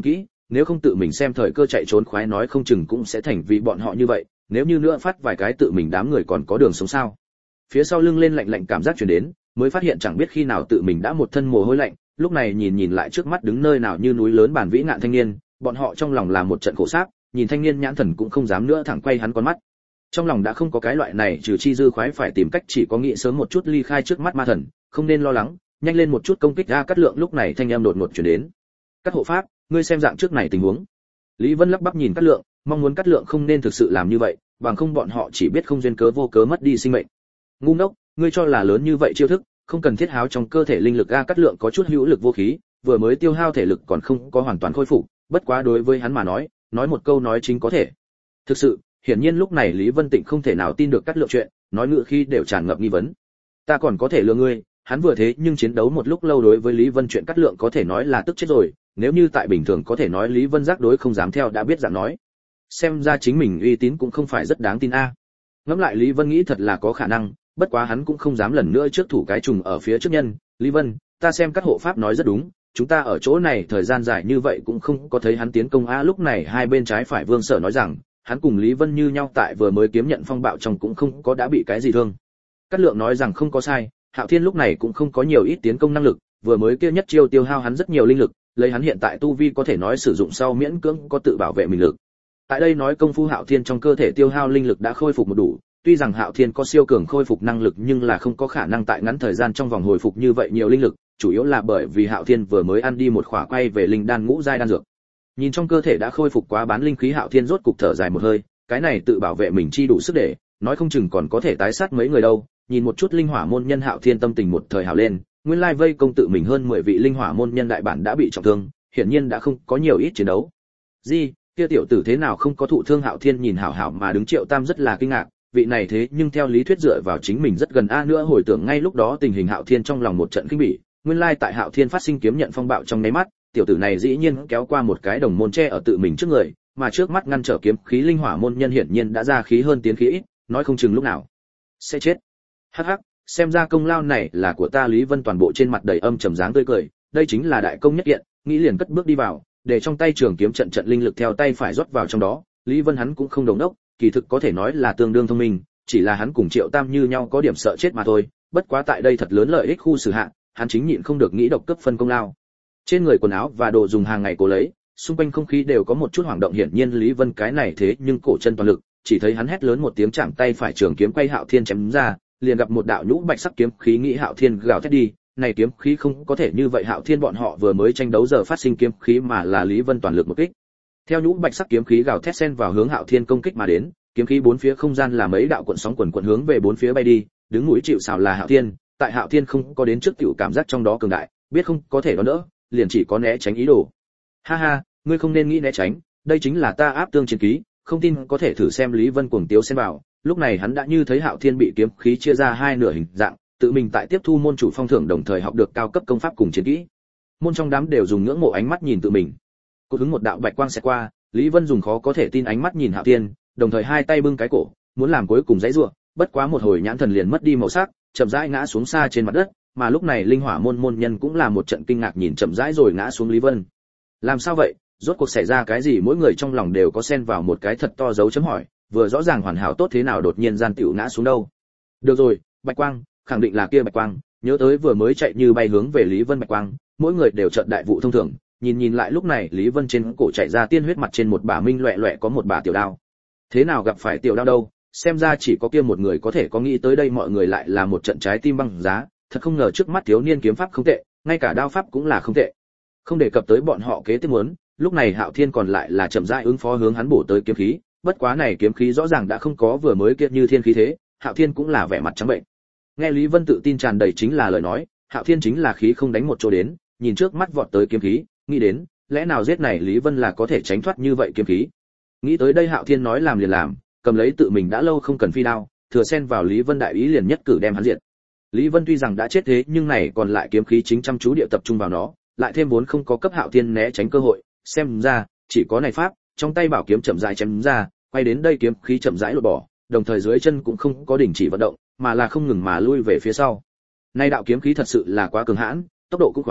nếu không tự mình xem thời cơ chạy trốn khoái nói không chừng cũng sẽ thành vì bọn họ như vậy, nếu như nữa phát vài cái tự mình đám người còn có đường sống sao. Phía sau lưng lên lạnh lạnh cảm giác truyền đến, mới phát hiện chẳng biết khi nào tự mình đã một thân mồ hôi lạnh, lúc này nhìn nhìn lại trước mắt đứng nơi nào như núi lớn bản vĩ ngạn thanh niên, bọn họ trong lòng là một trận khổ sáp, nhìn thanh niên nhãn thần cũng không dám nữa thẳng quay hắn con mắt. Trong lòng đã không có cái loại này trừ chi dư khoái phải tìm cách chỉ có nghĩ sớm một chút ly khai trước mắt ma thần, không nên lo lắng, nhanh lên một chút công kích ra cắt lượng. Lúc này thanh âm đột ngột truyền đến. Cắt hộ pháp, ngươi xem dạng trước này tình huống. Lý Vân lắp bắp nhìn cắt lượng, mong muốn cắt lượng không nên thực sự làm như vậy, bằng không bọn họ chỉ biết không duyên cớ vô cớ mất đi sinh mệnh. Ngu ngốc, ngươi cho là lớn như vậy chiêu thức, không cần thiết háo trong cơ thể linh lực. A cắt lượng có chút hữu lực vô khí, vừa mới tiêu hao thể lực còn không có hoàn toàn khôi phục, bất quá đối với hắn mà nói, nói một câu nói chính có thể. Thực sự, hiển nhiên lúc này Lý Vân Tịnh không thể nào tin được cắt lượng chuyện, nói ngữ khi đều tràn ngập nghi vấn. Ta còn có thể lừa ngươi, hắn vừa thế nhưng chiến đấu một lúc lâu đối với Lý Vân chuyện cắt lượng có thể nói là tức chết rồi, nếu như tại bình thường có thể nói Lý Vân giác đối không dám theo đã biết dạng nói. Xem ra chính mình uy tín cũng không phải rất đáng tin a. Ngẫm lại Lý Vân nghĩ thật là có khả năng, bất quá hắn cũng không dám lần nữa trước thủ cái trùng ở phía trước nhân. Lý Vân, ta xem các hộ pháp nói rất đúng, chúng ta ở chỗ này thời gian dài như vậy cũng không có thấy hắn tiến công a. Lúc này hai bên trái phải Vương Sở nói rằng, hắn cùng Lý Vân như nhau tại vừa mới kiếm nhận phong bạo trong cũng không có đã bị cái gì thương. Cát Lượng nói rằng không có sai, Hạo Thiên lúc này cũng không có nhiều ít tiến công năng lực, vừa mới kia nhất chiêu tiêu hao hắn rất nhiều linh lực, lấy hắn hiện tại tu vi có thể nói sử dụng sau miễn cưỡng có tự bảo vệ mình lực. Tại đây nói công phu Hạo Thiên trong cơ thể tiêu hao linh lực đã khôi phục một đủ, tuy rằng Hạo Thiên có siêu cường khôi phục năng lực nhưng là không có khả năng tại ngắn thời gian trong vòng hồi phục như vậy nhiều linh lực, chủ yếu là bởi vì Hạo Thiên vừa mới ăn đi một khỏa quay về linh đan ngũ giai đan dược. Nhìn trong cơ thể đã khôi phục quá bán linh khí Hạo Thiên rốt cục thở dài một hơi, cái này tự bảo vệ mình chi đủ sức để, nói không chừng còn có thể tái sát mấy người đâu. Nhìn một chút linh hỏa môn nhân Hạo Thiên tâm tình một thời hào lên, nguyên lai vây công tự mình hơn mười vị linh hỏa môn nhân đại bản đã bị trọng thương, hiển nhiên đã không có nhiều ít chiến đấu. Gì, kia tiểu tử thế nào không có thụ thương? Hạo Thiên nhìn hảo hảo mà đứng Triệu Tam rất là kinh ngạc, vị này thế nhưng theo lý thuyết dựa vào chính mình rất gần a. Nữa hồi tưởng ngay lúc đó tình hình Hạo Thiên trong lòng một trận kinh bỉ, nguyên lai tại Hạo Thiên phát sinh kiếm nhận phong bạo trong nháy mắt, tiểu tử này dĩ nhiên kéo qua một cái đồng môn che ở tự mình trước người, mà trước mắt ngăn trở kiếm khí linh hỏa môn nhân hiển nhiên đã ra khí hơn tiến khí ít, nói không chừng lúc nào sẽ chết. Hắc hắc, xem ra công lao này là của ta. Lý Vân toàn bộ trên mặt đầy âm trầm dáng tươi cười, đây chính là đại công nhất kiện, nghĩ liền cất bước đi vào, để trong tay trường kiếm trận trận linh lực theo tay phải rót vào trong đó. Lý Vân hắn cũng không đồng đốc, kỳ thực có thể nói là tương đương thông minh, chỉ là hắn cùng Triệu Tam như nhau có điểm sợ chết mà thôi, bất quá tại đây thật lớn lợi ích khu xử hạ, hắn chính nhịn không được nghĩ độc cấp phân công lao. Trên người quần áo và đồ dùng hàng ngày cố lấy, xung quanh không khí đều có một chút hoảng động, hiển nhiên Lý Vân cái này thế nhưng cổ chân toàn lực, chỉ thấy hắn hét lớn một tiếng chạm tay phải trường kiếm quay Hạo Thiên chém ra, liền gặp một đạo nhũ bạch sắc kiếm khí nghĩ Hạo Thiên gào thét đi, này kiếm khí không có thể như vậy. Hạo Thiên bọn họ vừa mới tranh đấu giờ phát sinh kiếm khí mà là Lý Vân toàn lực một kích. Theo nhũ bạch sắc kiếm khí gào thét xen vào hướng Hạo Thiên công kích mà đến, kiếm khí bốn phía không gian là mấy đạo cuộn sóng quần quần hướng về bốn phía bay đi, đứng núi chịu sào là Hạo Thiên, tại Hạo Thiên không có đến trước tiểu cảm giác trong đó cường đại, biết không có thể đón đỡ, liền chỉ có né tránh ý đồ. Ha ha, ngươi không nên nghĩ né tránh, đây chính là ta áp tương chiến ký, không tin có thể thử xem. Lý Vân cuồng tiếu xen vào, lúc này hắn đã như thấy Hạo Thiên bị kiếm khí chia ra hai nửa hình dạng, tự mình tại tiếp thu môn chủ phong thưởng đồng thời học được cao cấp công pháp cùng chiến kỹ. Môn trong đám đều dùng ngưỡng mộ ánh mắt nhìn tự mình. Cột hứng một đạo bạch quang sẽ qua, Lý Vân dùng khó có thể tin ánh mắt nhìn Hạo Thiên, đồng thời hai tay bưng cái cổ, muốn làm cuối cùng dãy rủa, bất quá một hồi nhãn thần liền mất đi màu sắc, chậm rãi ngã xuống xa trên mặt đất, mà lúc này linh hỏa môn môn nhân cũng là một trận kinh ngạc nhìn chậm rãi rồi ngã xuống Lý Vân. Làm sao vậy? Rốt cuộc xảy ra cái gì? Mỗi người trong lòng đều có xen vào một cái thật to dấu chấm hỏi, vừa rõ ràng hoàn hảo tốt thế nào đột nhiên gian tiểu ngã xuống đâu. Được rồi, bạch quang, khẳng định là kia bạch quang, nhớ tới vừa mới chạy như bay hướng về Lý Vân bạch quang, mỗi người đều chợt đại vụ thông thường, nhìn nhìn lại lúc này Lý Vân trên cổ chạy ra tiên huyết, mặt trên một bả minh loẹt loẹt có một bả tiểu đao. Thế nào gặp phải tiểu đao đâu? Xem ra chỉ có kia một người có thể có nghĩ tới đây, mọi người lại là một trận trái tim băng giá, thật không ngờ trước mắt thiếu niên kiếm pháp không tệ, ngay cả đao pháp cũng là không tệ. Không đề cập tới bọn họ kế tiếp muốn, lúc này Hạo Thiên còn lại là chậm rãi ứng phó hướng hắn bổ tới kiếm khí, bất quá này kiếm khí rõ ràng đã không có vừa mới kia như thiên khí thế, Hạo Thiên cũng là vẻ mặt trắng bệnh. Nghe Lý Vân tự tin tràn đầy chính là lời nói, Hạo Thiên chính là khí không đánh một chỗ đến, nhìn trước mắt vọt tới kiếm khí, nghĩ đến, lẽ nào giết này Lý Vân là có thể tránh thoát như vậy kiếm khí. Nghĩ tới đây Hạo Thiên nói làm liền làm, cầm lấy tự mình đã lâu không cần phi đao, thừa xen vào Lý Vân đại ý liền nhất cử đem hắn diệt. Lý Vân tuy rằng đã chết thế nhưng này còn lại kiếm khí chính chăm chú địa tập trung vào nó, lại thêm vốn không có cấp Hạo Thiên né tránh cơ hội, xem ra chỉ có này pháp, trong tay bảo kiếm chậm rãi chém ra, quay đến đây kiếm khí chậm rãi lột bỏ, đồng thời dưới chân cũng không có đình chỉ vận động, mà là không ngừng mà lui về phía sau. Nay đạo kiếm khí thật sự là quá cường hãn, tốc độ cũng khoái,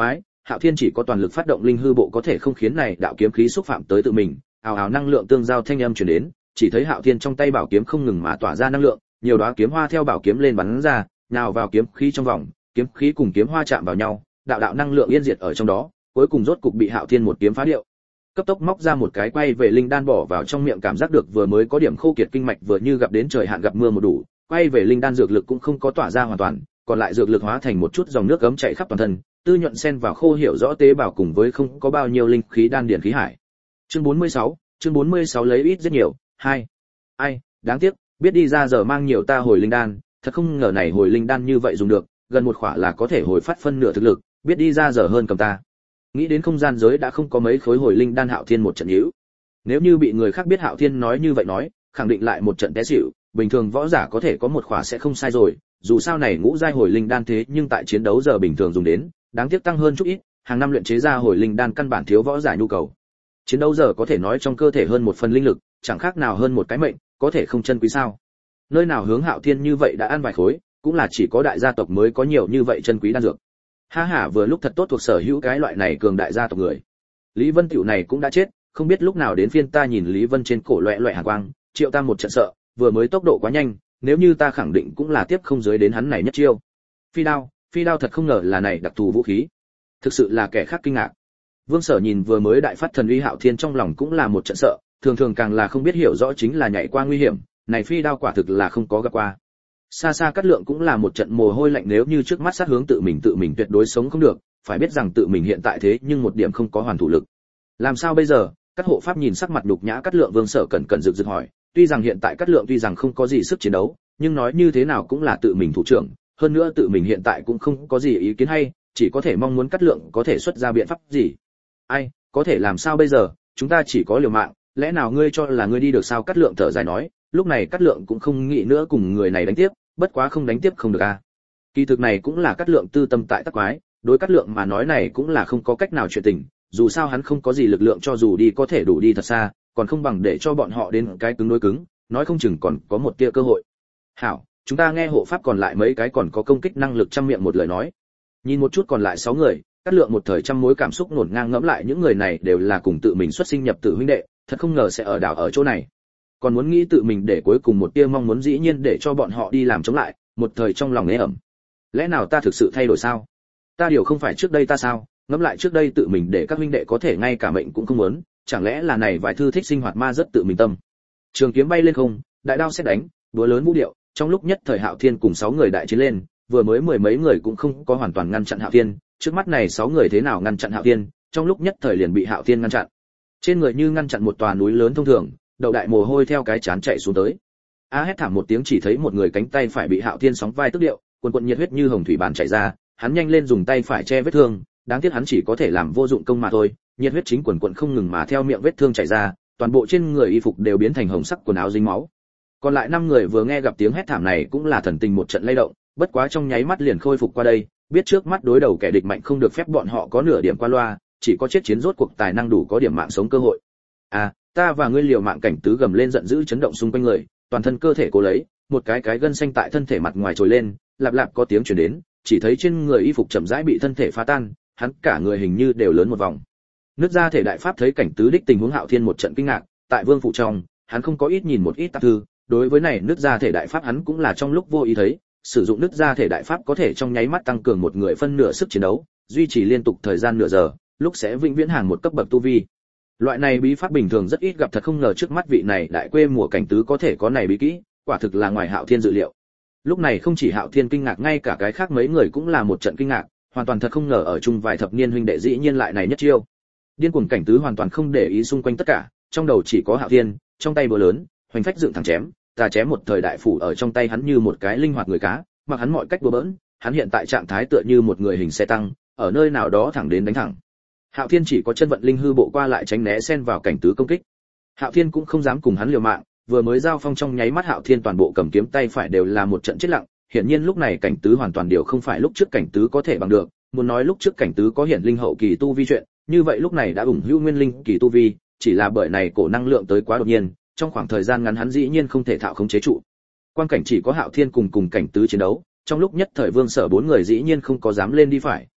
Hạo Thiên chỉ có toàn lực phát động linh hư bộ có thể không khiến này đạo kiếm khí xúc phạm tới tự mình, ào ào năng lượng tương giao thanh âm truyền đến, chỉ thấy Hạo Thiên trong tay bảo kiếm không ngừng mà tỏa ra năng lượng, nhiều đóa kiếm hoa theo bảo kiếm lên bắn ra, nhào vào kiếm khí trong vòng, kiếm khí cùng kiếm hoa chạm vào nhau, đạo đạo năng lượng yên diệt ở trong đó, cuối cùng rốt cục bị Hạo Thiên một kiếm phá điệu. Cấp tốc móc ra một cái quay về linh đan bỏ vào trong miệng, cảm giác được vừa mới có điểm khô kiệt kinh mạch vừa như gặp đến trời hạn gặp mưa một đủ, quay về linh đan dược lực cũng không có tỏa ra hoàn toàn, còn lại dược lực hóa thành một chút dòng nước ấm chảy khắp toàn thân, tư nhuận xen vào khô hiểu rõ tế bào cùng với không có bao nhiêu linh khí đan điển khí hải. Chương bốn mươi sáu, chương bốn mươi sáu lấy ít rất nhiều, hai. Ai, đáng tiếc, biết đi ra giờ mang nhiều ta hồi linh đan, thật không ngờ này hồi linh đan như vậy dùng được, gần một khỏa là có thể hồi phát phân nửa thực lực, biết đi ra giờ hơn cầm ta. Nghĩ đến không gian giới đã không có mấy khối hồi linh đan, Hạo Thiên một trận nhíu. Nếu như bị người khác biết Hạo Thiên nói như vậy nói, khẳng định lại một trận té xỉu, bình thường võ giả có thể có một khỏa sẽ không sai rồi, dù sao này ngũ giai hồi linh đan thế nhưng tại chiến đấu giờ bình thường dùng đến, đáng tiếc tăng hơn chút ít, hàng năm luyện chế ra hồi linh đan căn bản thiếu võ giả nhu cầu. Chiến đấu giờ có thể nói trong cơ thể hơn một phần linh lực, chẳng khác nào hơn một cái mệnh, có thể không chân quý sao? Nơi nào hướng Hạo Thiên như vậy đã ăn vài khối, cũng là chỉ có đại gia tộc mới có nhiều như vậy chân quý đan dược. Ha ha, vừa lúc thật tốt thuộc sở hữu cái loại này cường đại gia tộc người. Lý Vân tiểu này cũng đã chết, không biết lúc nào đến phiên ta. Nhìn Lý Vân trên cổ loẹt loẹt hàn quang, Triệu Tam một trận sợ, vừa mới tốc độ quá nhanh, nếu như ta khẳng định cũng là tiếp không giới đến hắn này nhất chiêu. Phi đao, phi đao thật không ngờ là này đặc thù vũ khí, thực sự là kẻ khác kinh ngạc. Vương Sở nhìn vừa mới đại phát thần uy Hạo Thiên trong lòng cũng là một trận sợ, thường thường càng là không biết hiểu rõ chính là nhảy qua nguy hiểm, này phi đao quả thực là không có gặp qua. Xa xa Cát Lượng cũng là một trận mồ hôi lạnh, nếu như trước mắt sát hướng tự mình tự mình tuyệt đối sống không được, phải biết rằng tự mình hiện tại thế nhưng một điểm không có hoàn thủ lực. Làm sao bây giờ? Các hộ pháp nhìn sắc mặt nhục nhã Cát Lượng, Vương Sở cẩn cẩn rực rực hỏi, tuy rằng hiện tại Cát Lượng tuy rằng không có gì sức chiến đấu, nhưng nói như thế nào cũng là tự mình thủ trưởng, hơn nữa tự mình hiện tại cũng không có gì ý kiến hay, chỉ có thể mong muốn Cát Lượng có thể xuất ra biện pháp gì. Ai, có thể làm sao bây giờ, chúng ta chỉ có liều mạng, lẽ nào ngươi cho là ngươi đi được sao? Cát Lượng thở dài nói, lúc này Cát Lượng cũng không nghĩ nữa cùng người này đánh tiếp, bất quá không đánh tiếp không được à. Kỳ thực này cũng là Cát Lượng tư tâm tại tắc quái, đối Cát Lượng mà nói này cũng là không có cách nào chuyện tình, dù sao hắn không có gì lực lượng, cho dù đi có thể đủ đi thật xa, còn không bằng để cho bọn họ đến cái cứng đối cứng, nói không chừng còn có một tia cơ hội. Hảo, chúng ta nghe hộ pháp còn lại mấy cái còn có công kích năng lực, trăm miệng một lời nói. Nhìn một chút còn lại sáu người, Cát Lượng một thời trăm mối cảm xúc ngổn ngang, ngẫm lại những người này đều là cùng tự mình xuất sinh nhập tử huynh đệ, thật không ngờ sẽ ở đảo ở chỗ này. Còn muốn nghĩ tự mình để cuối cùng một tia mong muốn dĩ nhiên để cho bọn họ đi làm chống lại, một thời trong lòng ế ẩm. Lẽ nào ta thực sự thay đổi sao? Ta điều không phải trước đây ta sao? Ngẫm lại trước đây tự mình để các huynh đệ có thể ngay cả mệnh cũng không muốn, chẳng lẽ là này vài thư thích sinh hoạt ma rất tự mình tâm. Trường kiếm bay lên không, đại đao xét đánh, đũa lớn vũ điệu, trong lúc nhất thời Hạo Thiên cùng sáu người đại chiến lên, vừa mới mười mấy người cũng không có hoàn toàn ngăn chặn Hạo Thiên, trước mắt này sáu người thế nào ngăn chặn Hạo Thiên, trong lúc nhất thời liền bị Hạo Thiên ngăn chặn. Trên người như ngăn chặn một tòa núi lớn thông thường, đầu đại mồ hôi theo cái chán chạy xuống tới. A hét thảm một tiếng, chỉ thấy một người cánh tay phải bị Hạo Thiên sóng vai tức điệu, cuồn cuộn nhiệt huyết như hồng thủy bàn chảy ra, hắn nhanh lên dùng tay phải che vết thương, đáng tiếc hắn chỉ có thể làm vô dụng công mà thôi, nhiệt huyết chính cuồn cuộn không ngừng mà theo miệng vết thương chảy ra, toàn bộ trên người y phục đều biến thành hồng sắc, quần áo dính máu. Còn lại năm người vừa nghe gặp tiếng hét thảm này cũng là thần tình một trận lay động, bất quá trong nháy mắt liền khôi phục qua đây, biết trước mắt đối đầu kẻ địch mạnh không được phép bọn họ có nửa điểm qua loa, chỉ có chết chiến rốt cuộc tài năng đủ có điểm mạng sống cơ hội. À, ta và ngươi liều mạng, Cảnh Tứ gầm lên giận dữ chấn động xung quanh người, toàn thân cơ thể cố lấy, một cái cái gân xanh tại thân thể mặt ngoài trồi lên, lạp lạp có tiếng truyền đến, chỉ thấy trên người y phục chậm rãi bị thân thể phá tan, hắn cả người hình như đều lớn một vòng. Nứt ra thể đại pháp thấy Cảnh Tứ đích tình huống, Hạo Thiên một trận kinh ngạc, tại vương phủ trong, hắn không có ít nhìn một ít tạp thư, đối với này nứt ra thể đại pháp hắn cũng là trong lúc vô ý thấy, sử dụng nứt ra thể đại pháp có thể trong nháy mắt tăng cường một người phân nửa sức chiến đấu, duy trì liên tục thời gian nửa giờ, lúc sẽ vĩnh viễn hàng một cấp bậc tu vi. Loại này bí pháp bình thường rất ít gặp, thật không ngờ trước mắt vị này đại quê mùa Cảnh Tứ có thể có này bí kỹ, quả thực là ngoài Hạo Thiên dự liệu. Lúc này không chỉ Hạo Thiên kinh ngạc, ngay cả cái khác mấy người cũng là một trận kinh ngạc, hoàn toàn thật không ngờ ở chung vài thập niên huynh đệ dĩ nhiên lại này nhất chiêu. Điên cuồng Cảnh Tứ hoàn toàn không để ý xung quanh tất cả, trong đầu chỉ có Hạo Thiên, trong tay búa lớn, hoành phách dựng thẳng chém, ta chém một thời đại phủ ở trong tay hắn như một cái linh hoạt người cá, mặc hắn mọi cách đùa bỡn, hắn hiện tại trạng thái tựa như một người hình xe tăng, ở nơi nào đó thẳng đến đánh thẳng. Hạo Thiên chỉ có chân vận linh hư bộ qua lại tránh né xen vào Cảnh Tứ công kích. Hạo Thiên cũng không dám cùng hắn liều mạng, vừa mới giao phong trong nháy mắt Hạo Thiên toàn bộ cầm kiếm tay phải đều là một trận chết lặng, hiển nhiên lúc này Cảnh Tứ hoàn toàn điều không phải lúc trước Cảnh Tứ có thể bằng được, muốn nói lúc trước Cảnh Tứ có hiển linh hậu kỳ tu vi chuyện, như vậy lúc này đã ủng hữu nguyên linh kỳ tu vi, chỉ là bởi này cổ năng lượng tới quá đột nhiên, trong khoảng thời gian ngắn hắn dĩ nhiên không thể thạo khống chế trụ. Quan cảnh chỉ có Hạo Thiên cùng cùng Cảnh Tứ chiến đấu, trong lúc nhất thời Vương Sở bốn người dĩ nhiên không có dám lên đi phải,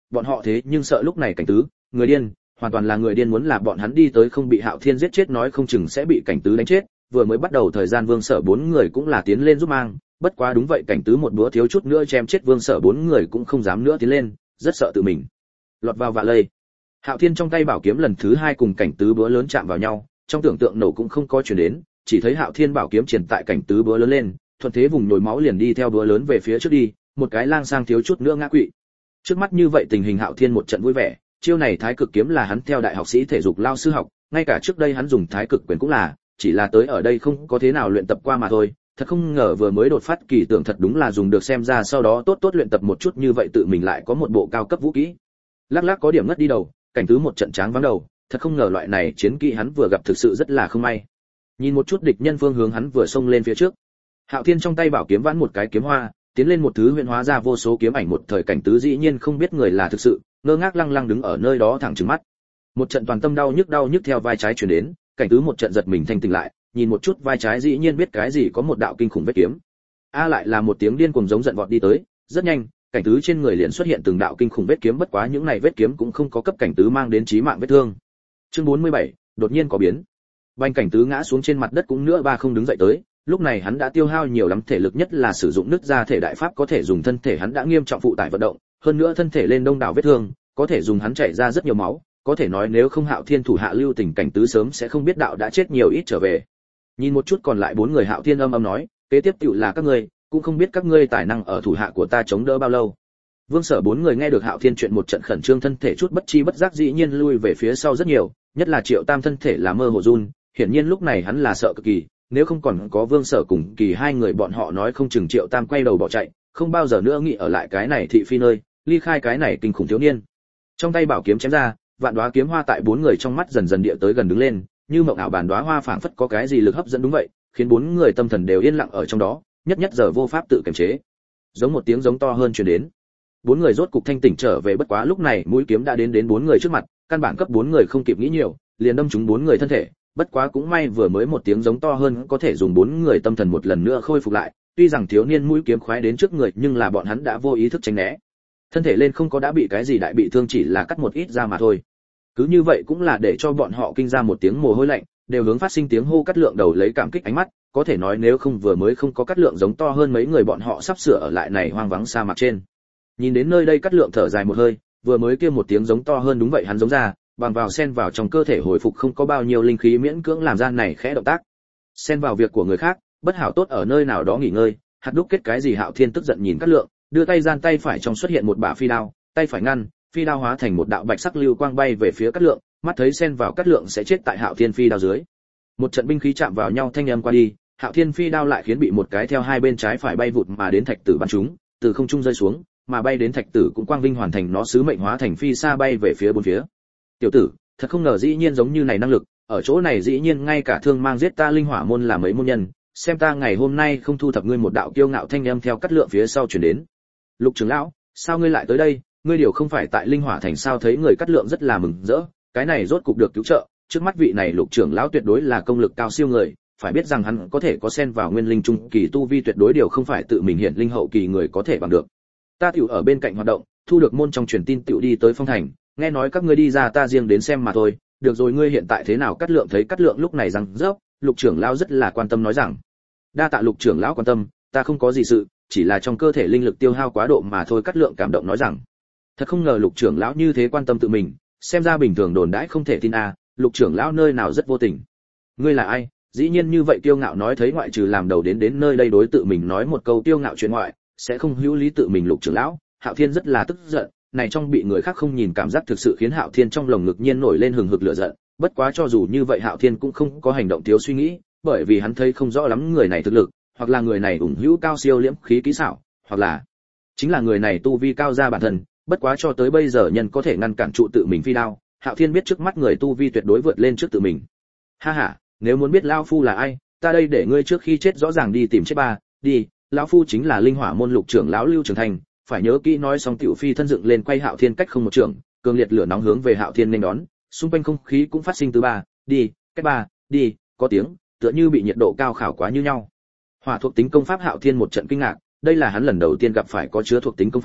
bọn họ thế nhưng sợ lúc này cảnh tứ, người điên, hoàn toàn là người điên muốn là bọn hắn đi tới không bị Hạo Thiên giết chết nói không chừng sẽ bị cảnh tứ đánh chết, vừa mới bắt đầu thời gian Vương Sở bốn người cũng là tiến lên giúp mang, bất quá đúng vậy cảnh tứ một búa thiếu chút nữa chém chết Vương Sở bốn người cũng không dám nữa tiến lên, rất sợ tự mình lọt vào vạ lây. Hạo Thiên trong tay bảo kiếm lần thứ hai cùng cảnh tứ búa lớn chạm vào nhau, trong tưởng tượng nổ cũng không có truyền đến, chỉ thấy Hạo Thiên bảo kiếm triển tại cảnh tứ búa lớn lên, thuận thế vùng nổi máu liền đi theo búa lớn về phía trước đi, một cái lang sang thiếu chút nữa ngã quỵ. Trước mắt như vậy tình hình Hạo Thiên một trận vui vẻ, chiêu này Thái Cực kiếm là hắn theo đại học sĩ thể dục lao sư học, ngay cả trước đây hắn dùng Thái Cực quyền cũng là, chỉ là tới ở đây không có thế nào luyện tập qua mà thôi, thật không ngờ vừa mới đột phát kỳ tưởng thật đúng là dùng được xem ra sau đó tốt tốt luyện tập một chút như vậy tự mình lại có một bộ cao cấp vũ kỹ. Lắc lắc có điểm ngất đi đầu, cảnh tứ một trận tráng vắng đầu, thật không ngờ loại này chiến kỹ hắn vừa gặp thực sự rất là không may. Nhìn một chút địch nhân phương hướng hắn vừa xông lên phía trước. Hạo Thiên trong tay bảo kiếm vãn một cái kiếm hoa, tiến lên một thứ huyền hóa ra vô số kiếm ảnh một thời cảnh tứ dĩ nhiên không biết người là thực sự, ngơ ngác lăng lăng đứng ở nơi đó thẳng trừng mắt. Một trận toàn tâm đau nhức đau nhức theo vai trái truyền đến, cảnh tứ một trận giật mình thanh tỉnh lại, nhìn một chút vai trái dĩ nhiên biết cái gì có một đạo kinh khủng vết kiếm. A lại là một tiếng điên cuồng giống giận vọt đi tới, rất nhanh, cảnh tứ trên người liền xuất hiện từng đạo kinh khủng vết kiếm bất quá những này vết kiếm cũng không có cấp cảnh tứ mang đến chí mạng vết thương. Chương bốn mươi bảy, đột nhiên có biến. Bành cảnh tứ ngã xuống trên mặt đất cũng nữa ba không đứng dậy tới, lúc này hắn đã tiêu hao nhiều lắm thể lực nhất là sử dụng nứt ra thể đại pháp có thể dùng thân thể hắn đã nghiêm trọng phụ tải vận động, hơn nữa thân thể lên đông đảo vết thương, có thể dùng hắn chảy ra rất nhiều máu, có thể nói nếu không Hạo Thiên thủ hạ lưu tình cảnh tứ sớm sẽ không biết đạo đã chết nhiều ít trở về. Nhìn một chút còn lại bốn người Hạo Thiên âm âm nói, kế tiếp tựu là các ngươi, cũng không biết các ngươi tài năng ở thủ hạ của ta chống đỡ bao lâu. Vương Sở bốn người nghe được Hạo Thiên chuyện một trận khẩn trương thân thể chút bất chi bất giác dĩ nhiên lui về phía sau rất nhiều, nhất là Triệu Tam thân thể là mơ hồ run, hiển nhiên lúc này hắn là sợ cực kỳ, nếu không còn có Vương Sở cùng Kỳ hai người bọn họ nói không chừng Triệu Tam quay đầu bỏ chạy, không bao giờ nữa nghĩ ở lại cái này thị phi nơi, ly khai cái này kinh khủng thiếu niên. Trong tay bảo kiếm chém ra, vạn đóa kiếm hoa tại bốn người trong mắt dần dần địa tới gần đứng lên, như mộng ảo bản đóa hoa phảng phất có cái gì lực hấp dẫn đúng vậy, khiến bốn người tâm thần đều yên lặng ở trong đó, nhất nhất giờ vô pháp tự kiềm chế. Giống một tiếng giống to hơn truyền đến. Bốn người rốt cục thanh tỉnh trở về bất quá lúc này mũi kiếm đã đến đến bốn người trước mặt, căn bản cấp bốn người không kịp nghĩ nhiều, liền đâm trúng bốn người thân thể, bất quá cũng may vừa mới một tiếng giống to hơn có thể dùng bốn người tâm thần một lần nữa khôi phục lại, tuy rằng thiếu niên mũi kiếm khoái đến trước người nhưng là bọn hắn đã vô ý thức tránh né. Thân thể lên không có đã bị cái gì đại bị thương chỉ là cắt một ít ra mà thôi. Cứ như vậy cũng là để cho bọn họ kinh ra một tiếng mồ hôi lạnh, đều hướng phát sinh tiếng hô cắt lượng đầu lấy cảm kích ánh mắt, có thể nói nếu không vừa mới không có cắt lượng giống to hơn mấy người bọn họ sắp sửa ở lại này hoang vắng sa mạc trên. Nhìn đến nơi đây cắt lượng thở dài một hơi, vừa mới kia một tiếng giống to hơn đúng vậy hắn giống ra, bằng vào xen vào trong cơ thể hồi phục không có bao nhiêu linh khí miễn cưỡng làm ra này khẽ động tác. Xen vào việc của người khác, bất hảo tốt ở nơi nào đó nghỉ ngơi, hạt đúc kết cái gì Hạo Thiên tức giận nhìn cắt lượng, đưa tay gian tay phải trong xuất hiện một bả phi đao, tay phải ngăn, phi đao hóa thành một đạo bạch sắc lưu quang bay về phía cắt lượng, mắt thấy xen vào cắt lượng sẽ chết tại Hạo Thiên phi đao dưới. Một trận binh khí chạm vào nhau thanh âm qua đi, Hạo Thiên phi đao lại khiến bị một cái theo hai bên trái phải bay vụt mà đến thạch tử bắn trúng, từ không trung rơi xuống, mà bay đến thạch tử cũng quang vinh hoàn thành nó sứ mệnh hóa thành phi xa bay về phía bốn phía. Tiểu tử, thật không ngờ dĩ nhiên giống như này năng lực, ở chỗ này dĩ nhiên ngay cả thương mang giết ta linh hỏa môn là mấy môn nhân, xem ta ngày hôm nay không thu thập ngươi một đạo kiêu ngạo thanh âm theo cắt lượng phía sau truyền đến. Lục trưởng lão, sao ngươi lại tới đây, ngươi điều không phải tại linh hỏa thành sao? Thấy người cắt lượng rất là mừng rỡ, cái này rốt cục được cứu trợ, trước mắt vị này Lục trưởng lão tuyệt đối là công lực cao siêu người, phải biết rằng hắn có thể có xen vào nguyên linh trung kỳ tu vi tuyệt đối điều không phải tự mình hiện linh hậu kỳ người có thể bằng được. Ta tiểu ở bên cạnh hoạt động, thu được môn trong truyền tin tiểu đi tới phong thành, nghe nói các ngươi đi ra ta riêng đến xem mà thôi, được rồi ngươi hiện tại thế nào? Cắt lượng thấy cắt lượng lúc này rằng dốc, Lục trưởng lão rất là quan tâm nói rằng, đa tạ Lục trưởng lão quan tâm, ta không có gì sự, chỉ là trong cơ thể linh lực tiêu hao quá độ mà thôi. Cắt lượng cảm động nói rằng, thật không ngờ Lục trưởng lão như thế quan tâm tự mình, xem ra bình thường đồn đãi không thể tin à, Lục trưởng lão nơi nào rất vô tình. Ngươi là ai? Dĩ nhiên như vậy kiêu ngạo nói thấy ngoại trừ làm đầu đến đến nơi đây đối tự mình nói một câu kiêu ngạo chuyện ngoại, sẽ không hữu lý tự mình. Lục trưởng lão, Hạo Thiên rất là tức giận, này trong bị người khác không nhìn cảm giác thực sự khiến Hạo Thiên trong lồng ngực nhiên nổi lên hừng hực lửa giận, bất quá cho dù như vậy Hạo Thiên cũng không có hành động thiếu suy nghĩ, bởi vì hắn thấy không rõ lắm người này thực lực, hoặc là người này ủng hữu cao siêu liễm khí kỹ xảo, hoặc là chính là người này tu vi cao ra bản thân, bất quá cho tới bây giờ nhân có thể ngăn cản trụ tự mình phi đao, Hạo Thiên biết trước mắt người tu vi tuyệt đối vượt lên trước tự mình. Ha ha, nếu muốn biết lão phu là ai, ta đây để ngươi trước khi chết rõ ràng đi tìm chết ba, đi, lão phu chính là linh hỏa môn Lục trưởng lão Lưu Trường Thành, phải nhớ kỹ. Nói xong tiểu phi thân dựng lên quay Hạo Thiên cách không một trường, cường liệt lửa nóng hướng về Hạo Thiên nên đón, xung quanh không khí cũng phát sinh từ ba, đi, cách ba, đi, có tiếng, tựa như bị nhiệt độ cao khảo quá như nhau. Hỏa thuộc tính công pháp Hạo Thiên một trận kinh ngạc, đây là hắn lần đầu tiên gặp phải có chứa thuộc tính công pháp,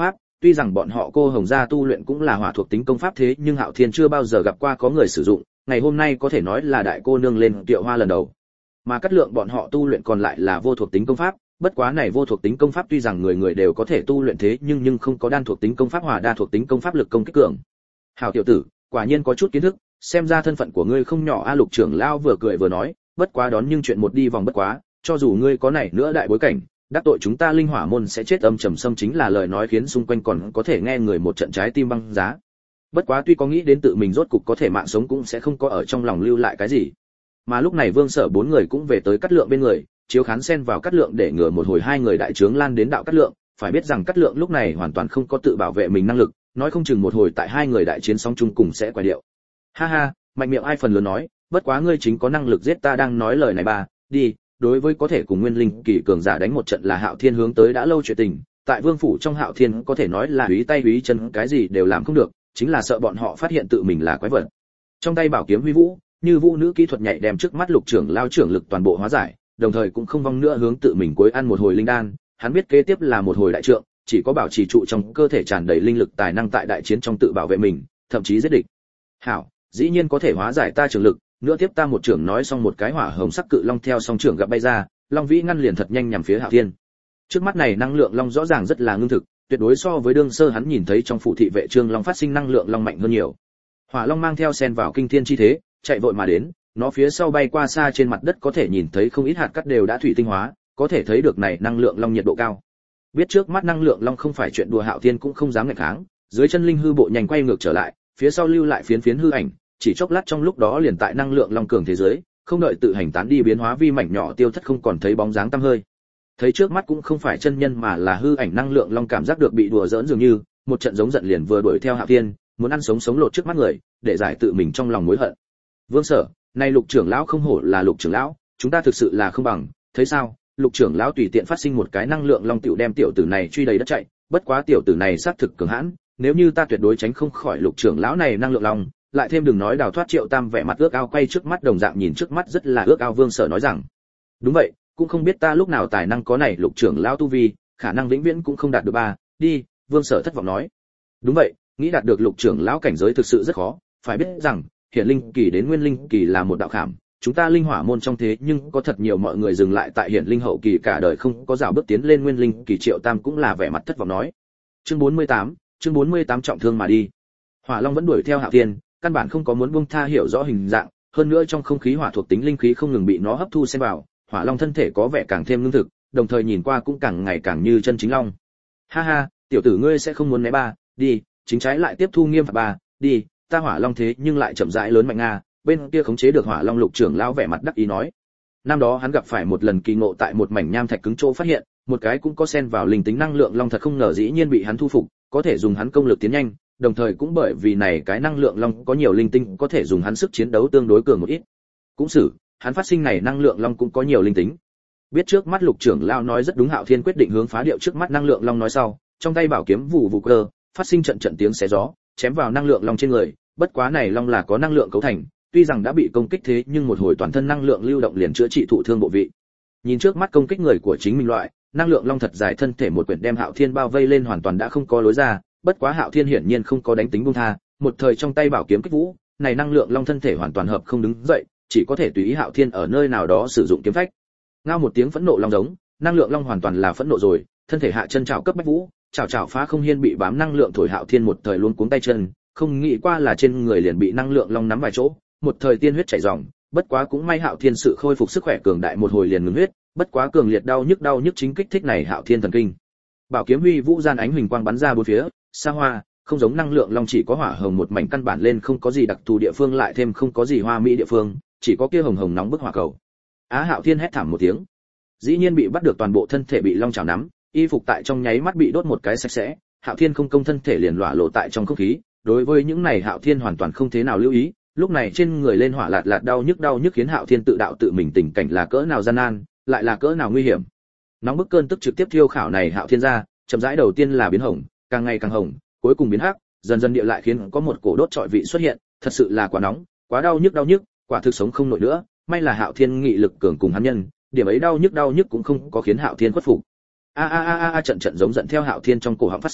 tuy rằng bọn họ cô Hồng gia tu luyện cũng là hỏa thuộc tính công pháp thế nhưng Hạo Thiên chưa bao giờ gặp qua có người sử dụng, ngày hôm nay có thể nói là đại cô nương lên Tiệu Hoa lần đầu. Mà Cát Lượng bọn họ tu luyện còn lại là vô thuộc tính công pháp, bất quá này vô thuộc tính công pháp tuy rằng người người đều có thể tu luyện thế nhưng nhưng không có đan thuộc tính công pháp hòa đa thuộc tính công pháp lực công kích cường. Hảo tiểu tử, quả nhiên có chút kiến thức, xem ra thân phận của ngươi không nhỏ a. Lục trưởng lão vừa cười vừa nói, bất quá đón nhưng chuyện một đi vòng bất quá, cho dù ngươi có này nữa đại bối cảnh, đắc tội chúng ta Linh Hỏa môn sẽ chết âm trầm sâm chính là lời nói khiến xung quanh còn có thể nghe người một trận trái tim băng giá. Bất quá tuy có nghĩ đến tự mình rốt cục có thể mạng sống cũng sẽ không có ở trong lòng lưu lại cái gì. Mà lúc này Vương Sở bốn người cũng về tới Cát Lượng bên người, chiếu khán xen vào Cát Lượng để ngừa một hồi hai người đại trướng lan đến đạo Cát Lượng, phải biết rằng Cát Lượng lúc này hoàn toàn không có tự bảo vệ mình năng lực, nói không chừng một hồi tại hai người đại chiến song chung cùng sẽ quay điệu. Ha ha, mạnh miệng ai phần lớn nói, bất quá ngươi chính có năng lực giết ta đang nói lời này ba, đi, đối với có thể cùng Nguyên Linh kỳ cường giả đánh một trận là Hạo Thiên hướng tới đã lâu chuyện tình, tại Vương phủ trong Hạo Thiên có thể nói là úy tay úy chân cái gì đều làm không được, chính là sợ bọn họ phát hiện tự mình là quái vật. Trong tay bảo kiếm huy vũ, như vũ nữ kỹ thuật nhạy đem trước mắt Lục trưởng lao trưởng lực toàn bộ hóa giải, đồng thời cũng không vong nữa hướng tự mình cuối ăn một hồi linh đan, hắn biết kế tiếp là một hồi đại trượng, chỉ có bảo trì trụ trong cơ thể tràn đầy linh lực tài năng tại đại chiến trong tự bảo vệ mình, thậm chí giết địch. Hảo, dĩ nhiên có thể hóa giải ta trưởng lực, nữa tiếp ta một trưởng nói xong một cái hỏa hồng sắc cự long theo song trưởng gặp bay ra, long vĩ ngăn liền thật nhanh nhằm phía Hạo Thiên. Trước mắt này năng lượng long rõ ràng rất là ngưng thực, tuyệt đối so với đương sơ hắn nhìn thấy trong phủ thị vệ trương long phát sinh năng lượng long mạnh hơn nhiều. Hỏa long mang theo sen vào kinh thiên chi thế, chạy vội mà đến, nó phía sau bay qua xa trên mặt đất có thể nhìn thấy không ít hạt cát đều đã thủy tinh hóa, có thể thấy được này năng lượng long nhiệt độ cao. Biết trước mắt năng lượng long không phải chuyện đùa, Hạo Thiên cũng không dám nghịch kháng, dưới chân linh hư bộ nhanh quay ngược trở lại, phía sau lưu lại phiến phiến hư ảnh, chỉ chốc lát trong lúc đó liền tại năng lượng long cường thế giới, không đợi tự hành tán đi biến hóa vi mảnh nhỏ tiêu thất không còn thấy bóng dáng tăm hơi. Thấy trước mắt cũng không phải chân nhân mà là hư ảnh, năng lượng long cảm giác được bị đùa giỡn dường như, một trận giống giận liền vừa đuổi theo Hạo Thiên, muốn ăn sống sống lột trước mắt người, để giải tự mình trong lòng mối hận. Vương Sở, nay Lục trưởng lão không hổ là Lục trưởng lão, chúng ta thực sự là không bằng, thấy sao? Lục trưởng lão tùy tiện phát sinh một cái năng lượng long tiểu đem tiểu tử này truy đầy đất chạy, bất quá tiểu tử này xác thực cường hãn, nếu như ta tuyệt đối tránh không khỏi Lục trưởng lão này năng lượng long, lại thêm đừng nói đào thoát Triệu Tam vẻ mặt ước ao quay trước mắt đồng dạng nhìn trước mắt rất là ước ao. Vương Sở nói rằng, đúng vậy, cũng không biết ta lúc nào tài năng có này Lục trưởng lão tu vi, khả năng vĩnh viễn cũng không đạt được ba, đi. Vương Sở thất vọng nói, đúng vậy, nghĩ đạt được Lục trưởng lão cảnh giới thực sự rất khó, phải biết rằng hiển linh kỳ đến nguyên linh kỳ là một đạo khảm, chúng ta Linh Hỏa môn trong thế nhưng có thật nhiều mọi người dừng lại tại hiển linh hậu kỳ cả đời không có rào bước tiến lên nguyên linh kỳ. Triệu Tam cũng là vẻ mặt thất vọng nói. Chương bốn mươi tám, chương bốn mươi tám trọng thương mà đi. Hỏa Long vẫn đuổi theo Hạo Thiên, căn bản không có muốn buông tha hiểu rõ hình dạng, hơn nữa trong không khí hỏa thuộc tính linh khí không ngừng bị nó hấp thu xen vào, Hỏa Long thân thể có vẻ càng thêm ngưng thực, đồng thời nhìn qua cũng càng ngày càng như chân chính long. Ha ha, tiểu tử ngươi sẽ không muốn né ba, đi, chính trái lại tiếp thu nghiêm phạt ba, đi, ta Hỏa Long thế nhưng lại chậm rãi lớn mạnh nga. Bên kia khống chế được Hỏa Long Lục trưởng lão vẻ mặt đắc ý nói, năm đó hắn gặp phải một lần kỳ ngộ tại một mảnh nham thạch cứng chỗ phát hiện một cái cũng có xen vào linh tính năng lượng long, thật không ngờ dĩ nhiên bị hắn thu phục, có thể dùng hắn công lực tiến nhanh, đồng thời cũng bởi vì này cái năng lượng long có nhiều linh tinh, có thể dùng hắn sức chiến đấu tương đối cường một ít. Cũng xử, hắn phát sinh này năng lượng long cũng có nhiều linh tính. Biết trước mắt Lục trưởng lão nói rất đúng, Hạo Thiên quyết định hướng phá điệu trước mắt năng lượng long nói sau, trong tay bảo kiếm vụ vụ cơ, phát sinh trận trận tiếng xé gió, chém vào năng lượng long trên người, bất quá này long là có năng lượng cấu thành, tuy rằng đã bị công kích thế nhưng một hồi toàn thân năng lượng lưu động liền chữa trị thụ thương bộ vị. Nhìn trước mắt công kích người của chính mình loại, năng lượng long thật dài thân thể một quyển đem Hạo Thiên bao vây lên, hoàn toàn đã không có lối ra, bất quá Hạo Thiên hiển nhiên không có đánh tính buông tha, một thời trong tay bảo kiếm kích vũ, này năng lượng long thân thể hoàn toàn hợp không đứng dậy, chỉ có thể tùy ý Hạo Thiên ở nơi nào đó sử dụng kiếm phách. Ngao một tiếng phẫn nộ long giống, năng lượng long hoàn toàn là phẫn nộ rồi, thân thể hạ chân chảo cấp bách vũ, chảo chảo phá không hiên bị bám năng lượng thổi Hạo Thiên một thời luôn cuống tay chân, không nghĩ qua là trên người liền bị năng lượng long nắm vài chỗ, một thời tiên huyết chảy ròng, bất quá cũng may Hạo Thiên sự khôi phục sức khỏe cường đại một hồi liền ngừng huyết, bất quá cường liệt đau nhức đau nhức chính kích thích này Hạo Thiên thần kinh. Bảo kiếm huy vũ gian ánh huỳnh quang bắn ra bốn phía, xa hoa, không giống năng lượng long chỉ có hỏa hồng một mảnh, căn bản lên không có gì đặc thù địa phương, lại thêm không có gì hoa mỹ địa phương, chỉ có kia hồng hồng nóng bức hỏa cầu. Á Hạo Thiên hét thảm một tiếng, dĩ nhiên bị bắt được, toàn bộ thân thể bị long chảo nắm, y phục tại trong nháy mắt bị đốt một cái sạch sẽ, Hạo Thiên không công thân thể liền lỏa lộ tại trong không khí, đối với những này Hạo Thiên hoàn toàn không thế nào lưu ý, lúc này trên người lên hỏa lạt lạt đau nhức đau nhức khiến Hạo Thiên tự đạo tự mình tình cảnh là cỡ nào gian nan, lại là cỡ nào nguy hiểm. Nóng bức cơn tức trực tiếp thiêu khảo này Hạo Thiên ra, chậm rãi đầu tiên là biến hồng, càng ngày càng hồng, cuối cùng biến hắc, dần dần địa lại khiến có một cổ đốt trọi vị xuất hiện, thật sự là quá nóng, quá đau nhức đau nhức, quả thực sống không nổi nữa, may là Hạo Thiên nghị lực cường cùng hắn nhân, điểm ấy đau nhức đau nhức cũng không có khiến Hạo Thiên khuất phục. A a a a trận trận giống giận theo Hạo Thiên trong cổ họng phát sinh,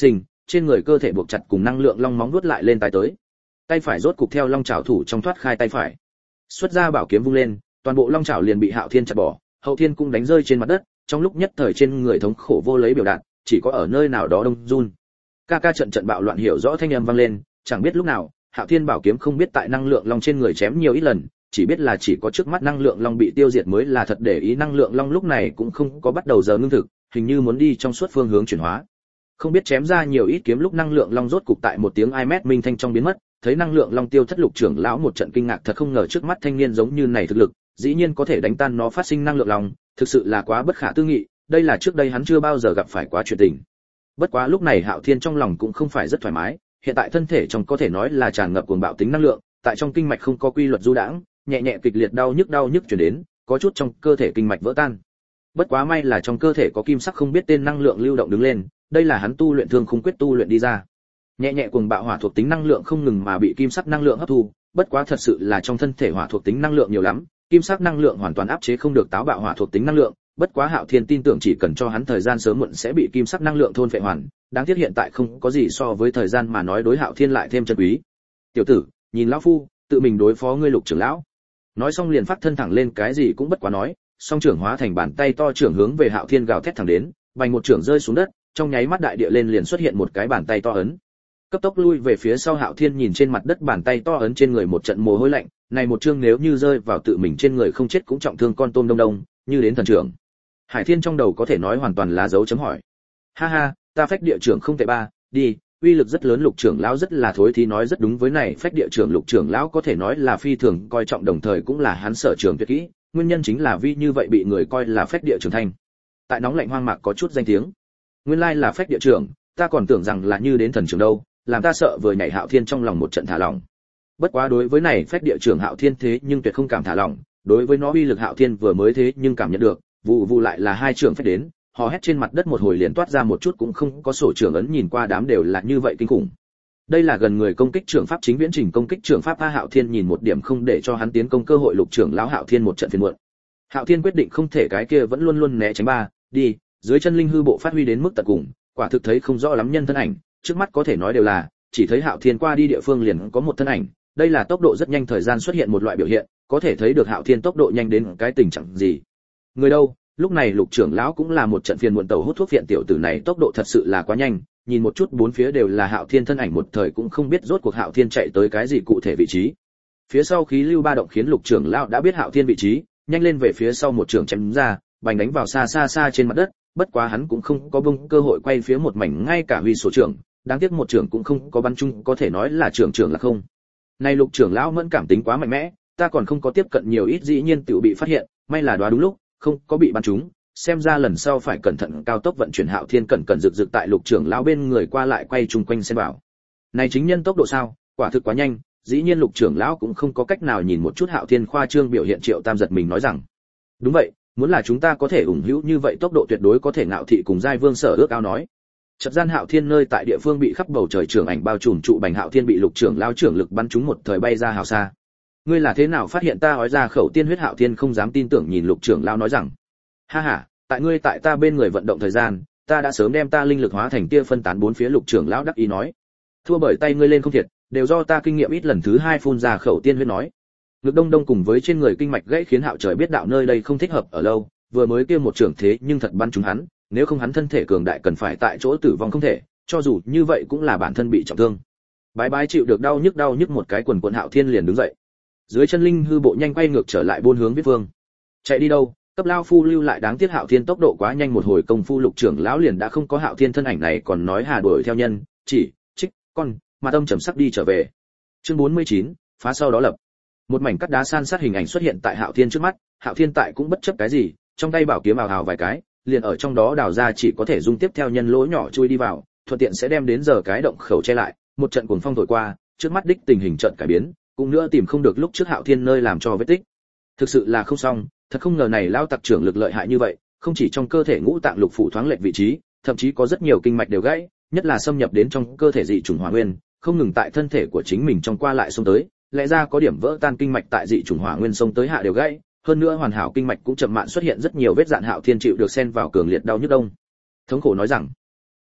trên người cơ thể buộc chặt cùng năng lượng long móng vuốt lại lên tay tới. Tay phải rốt cục theo long chảo thủ trong thoát khai tay phải. Xuất ra bảo kiếm vung lên, toàn bộ long chảo liền bị Hạo Thiên chặt bỏ, Hậu Thiên cũng đánh rơi trên mặt đất, trong lúc nhất thời trên người thống khổ vô lấy biểu đạt, chỉ có ở nơi nào đó đông run. Ca ca trận trận bạo loạn hiểu rõ thanh âm vang lên, chẳng biết lúc nào, Hạo Thiên bảo kiếm không biết tại năng lượng long trên người chém nhiều ít lần, chỉ biết là chỉ có trước mắt năng lượng long bị tiêu diệt mới là thật, để ý năng lượng long lúc này cũng không có bắt đầu giờ ngưng thực, hình như muốn đi trong suốt phương hướng chuyển hóa. Không biết chém ra nhiều ít kiếm lúc năng lượng long rốt cục tại một tiếng ai mét minh thanh trong biến mất, thấy năng lượng long tiêu thất, Lục trưởng lão một trận kinh ngạc, thật không ngờ trước mắt thanh niên giống như này thực lực, dĩ nhiên có thể đánh tan nó phát sinh năng lượng long, thực sự là quá bất khả tư nghị, đây là trước đây hắn chưa bao giờ gặp phải quá chuyện tình. Bất quá lúc này Hạo Thiên trong lòng cũng không phải rất thoải mái, hiện tại thân thể trong có thể nói là tràn ngập cuồng bạo tính năng lượng, tại trong kinh mạch không có quy luật du đãng, nhẹ nhẹ kịch liệt đau nhức đau nhức truyền đến, có chút trong cơ thể kinh mạch vỡ tan. Bất quá may là trong cơ thể có kim sắc không biết tên năng lượng lưu động đứng lên, đây là hắn tu luyện Thương Khung Quyết tu luyện đi ra. Nhẹ nhẹ cuồng bạo hỏa thuộc tính năng lượng không ngừng mà bị kim sắc năng lượng hấp thu, bất quá thật sự là trong thân thể hỏa thuộc tính năng lượng nhiều lắm, kim sắc năng lượng hoàn toàn áp chế không được táo bạo hỏa thuộc tính năng lượng, bất quá Hạo Thiên tin tưởng chỉ cần cho hắn thời gian sớm muộn sẽ bị kim sắc năng lượng thôn phệ hoàn, đáng tiếc hiện tại không có gì so với thời gian mà nói đối Hạo Thiên lại thêm chân quý. Tiểu tử, nhìn lão phu, tự mình đối phó ngươi Lục trưởng lão. Nói xong liền phát thân thẳng lên, cái gì cũng bất quá nói, song trưởng hóa thành bàn tay to trưởng hướng về Hạo Thiên gào thét thẳng đến, bành một trưởng rơi xuống đất, trong nháy mắt đại địa lên liền xuất hiện một cái bàn tay to ấn. Cấp tốc lui về phía sau, Hạo Thiên nhìn trên mặt đất bàn tay to ấn trên người một trận mồ hôi lạnh, này một chương nếu như rơi vào tự mình trên người không chết cũng trọng thương con tôm đông đông, như đến thần trưởng. Hải Thiên trong đầu có thể nói hoàn toàn là dấu chấm hỏi. Ha ha, ta phách địa trưởng không tệ ba, đi, uy lực rất lớn. Lục trưởng lão rất là thối thì nói rất đúng, với này phách địa trưởng Lục trưởng lão có thể nói là phi thường coi trọng, đồng thời cũng là hắn sở trường tuyệt kỹ, nguyên nhân chính là vì như vậy bị người coi là phách địa trưởng thành. Tại nóng lạnh hoang mạc có chút danh tiếng. Nguyên lai là phách địa trưởng, ta còn tưởng rằng là như đến thần trưởng đâu, làm ta sợ vừa nhảy. Hạo Thiên trong lòng một trận thả lỏng. Bất quá đối với này phách địa trưởng Hạo Thiên thế nhưng tuyệt không cảm thả lỏng, đối với nó uy lực Hạo Thiên vừa mới thế nhưng cảm nhận được, vụ vụ lại là hai trưởng phách đến, hò hét trên mặt đất một hồi liền toát ra một chút cũng không có sổ trưởng ấn, nhìn qua đám đều là như vậy kinh khủng. Đây là gần người công kích trưởng pháp, chính viễn trình công kích trưởng pháp a. Hạo Thiên nhìn một điểm không để cho hắn tiến công cơ hội. Lục trưởng lão Hạo Thiên một trận phiền muộn. Hạo Thiên quyết định không thể cái kia vẫn luôn luôn né tránh ba, đi, dưới chân linh hư bộ phát huy đến mức tận cùng, quả thực thấy không rõ lắm nhân thân ảnh, trước mắt có thể nói đều là, chỉ thấy Hạo Thiên qua đi địa phương liền có một thân ảnh, đây là tốc độ rất nhanh, thời gian xuất hiện một loại biểu hiện, có thể thấy được Hạo Thiên tốc độ nhanh đến cái tình trạng gì. Người đâu? Lúc này Lục trưởng lão cũng là một trận phiền muộn, tẩu hút thuốc viện tiểu tử này tốc độ thật sự là quá nhanh, nhìn một chút bốn phía đều là Hạo Thiên thân ảnh, một thời cũng không biết rốt cuộc Hạo Thiên chạy tới cái gì cụ thể vị trí. Phía sau khí lưu ba động khiến Lục trưởng lão đã biết Hạo Thiên vị trí, nhanh lên về phía sau một trường chém ra, bành đánh vào xa xa xa trên mặt đất, bất quá hắn cũng không có bông cơ hội quay phía một mảnh, ngay cả huy số trưởng, đáng tiếc một trưởng cũng không có bắn chung, có thể nói là trưởng trưởng là không. Này Lục trưởng lão mẫn cảm tính quá mạnh mẽ, ta còn không có tiếp cận nhiều ít dĩ nhiên tiểu bị phát hiện, may là đoán đúng lúc, không có bị bắn trúng, xem ra lần sau phải cẩn thận. Cao tốc vận chuyển Hạo Thiên cẩn cẩn rực rực tại Lục trưởng lão bên người qua lại quay chung quanh xem vào. Này chính nhân tốc độ sao, quả thực quá nhanh, dĩ nhiên Lục trưởng lão cũng không có cách nào nhìn một chút Hạo Thiên khoa trương biểu hiện. Triệu Tam giật mình nói rằng, đúng vậy, muốn là chúng ta có thể ủng hữu như vậy tốc độ tuyệt đối có thể ngạo thị cùng giai vương sở ước ao nói. Chợt gian Hạo Thiên nơi tại địa phương bị khắp bầu trời trưởng ảnh bao trùm trụ, bành Hạo Thiên bị Lục trưởng lão trưởng lực bắn trúng một thời bay ra hào xa. Ngươi là thế nào phát hiện ta ói ra khẩu tiên huyết? Hạo Thiên không dám tin tưởng nhìn Lục trưởng lão nói rằng, ha ha, tại ngươi tại ta bên người vận động thời gian, ta đã sớm đem ta linh lực hóa thành tia phân tán bốn phía. Lục trưởng lão đắc ý nói, thua bởi tay ngươi lên không thiệt, đều do ta kinh nghiệm ít. Lần thứ hai phun ra khẩu tiên huyết nói, ngực đông đông cùng với trên người kinh mạch gãy khiến Hạo trời biết đạo nơi đây không thích hợp ở lâu, vừa mới kia một trưởng thế nhưng thật bắn trúng hắn, nếu không hắn thân thể cường đại cần phải tại chỗ tử vong không thể, cho dù như vậy cũng là bản thân bị trọng thương. Bái bái chịu được đau nhức đau nhức một cái quần quần. Hạo Thiên liền đứng dậy, dưới chân linh hư bộ nhanh quay ngược trở lại buôn hướng Viết Vương. Chạy đi đâu, cấp lao phu lưu lại, đáng tiếc Hạo Thiên tốc độ quá nhanh, một hồi công phu Lục trưởng lão liền đã không có Hạo Thiên thân ảnh này, còn nói hà đuổi theo nhân, chỉ trích con mà tâm trầm sắc đi trở về. Chương bốn mươi chín, phá sau đó lập. Một mảnh cắt đá san sát hình ảnh xuất hiện tại Hạo Thiên trước mắt, Hạo Thiên tại cũng bất chấp cái gì, trong tay bảo kiếm ào ào vài cái, liền ở trong đó đào ra chỉ có thể dung tiếp theo nhân lỗ nhỏ chui đi vào, thuận tiện sẽ đem đến giờ cái động khẩu che lại. Một trận cuồng phong thổi qua, trước mắt đích tình hình trận cải biến, cũng nữa tìm không được lúc trước Hạo Thiên nơi làm cho vết tích. Thực sự là không xong, thật không ngờ này lao tặc trưởng lực lợi hại như vậy, không chỉ trong cơ thể ngũ tạng lục phủ thoáng lệch vị trí, thậm chí có rất nhiều kinh mạch đều gãy, nhất là xâm nhập đến trong cơ thể dị chủng hỏa nguyên, không ngừng tại thân thể của chính mình trong qua lại xông tới, lẽ ra có điểm vỡ tan kinh mạch tại dị chủng hỏa nguyên xông tới hạ đều gãy, hơn nữa hoàn hảo kinh mạch cũng chậm mạn xuất hiện rất nhiều vết dạn. Hạo Thiên chịu được xen vào cường liệt đau nhức đông thống khổ nói rằng,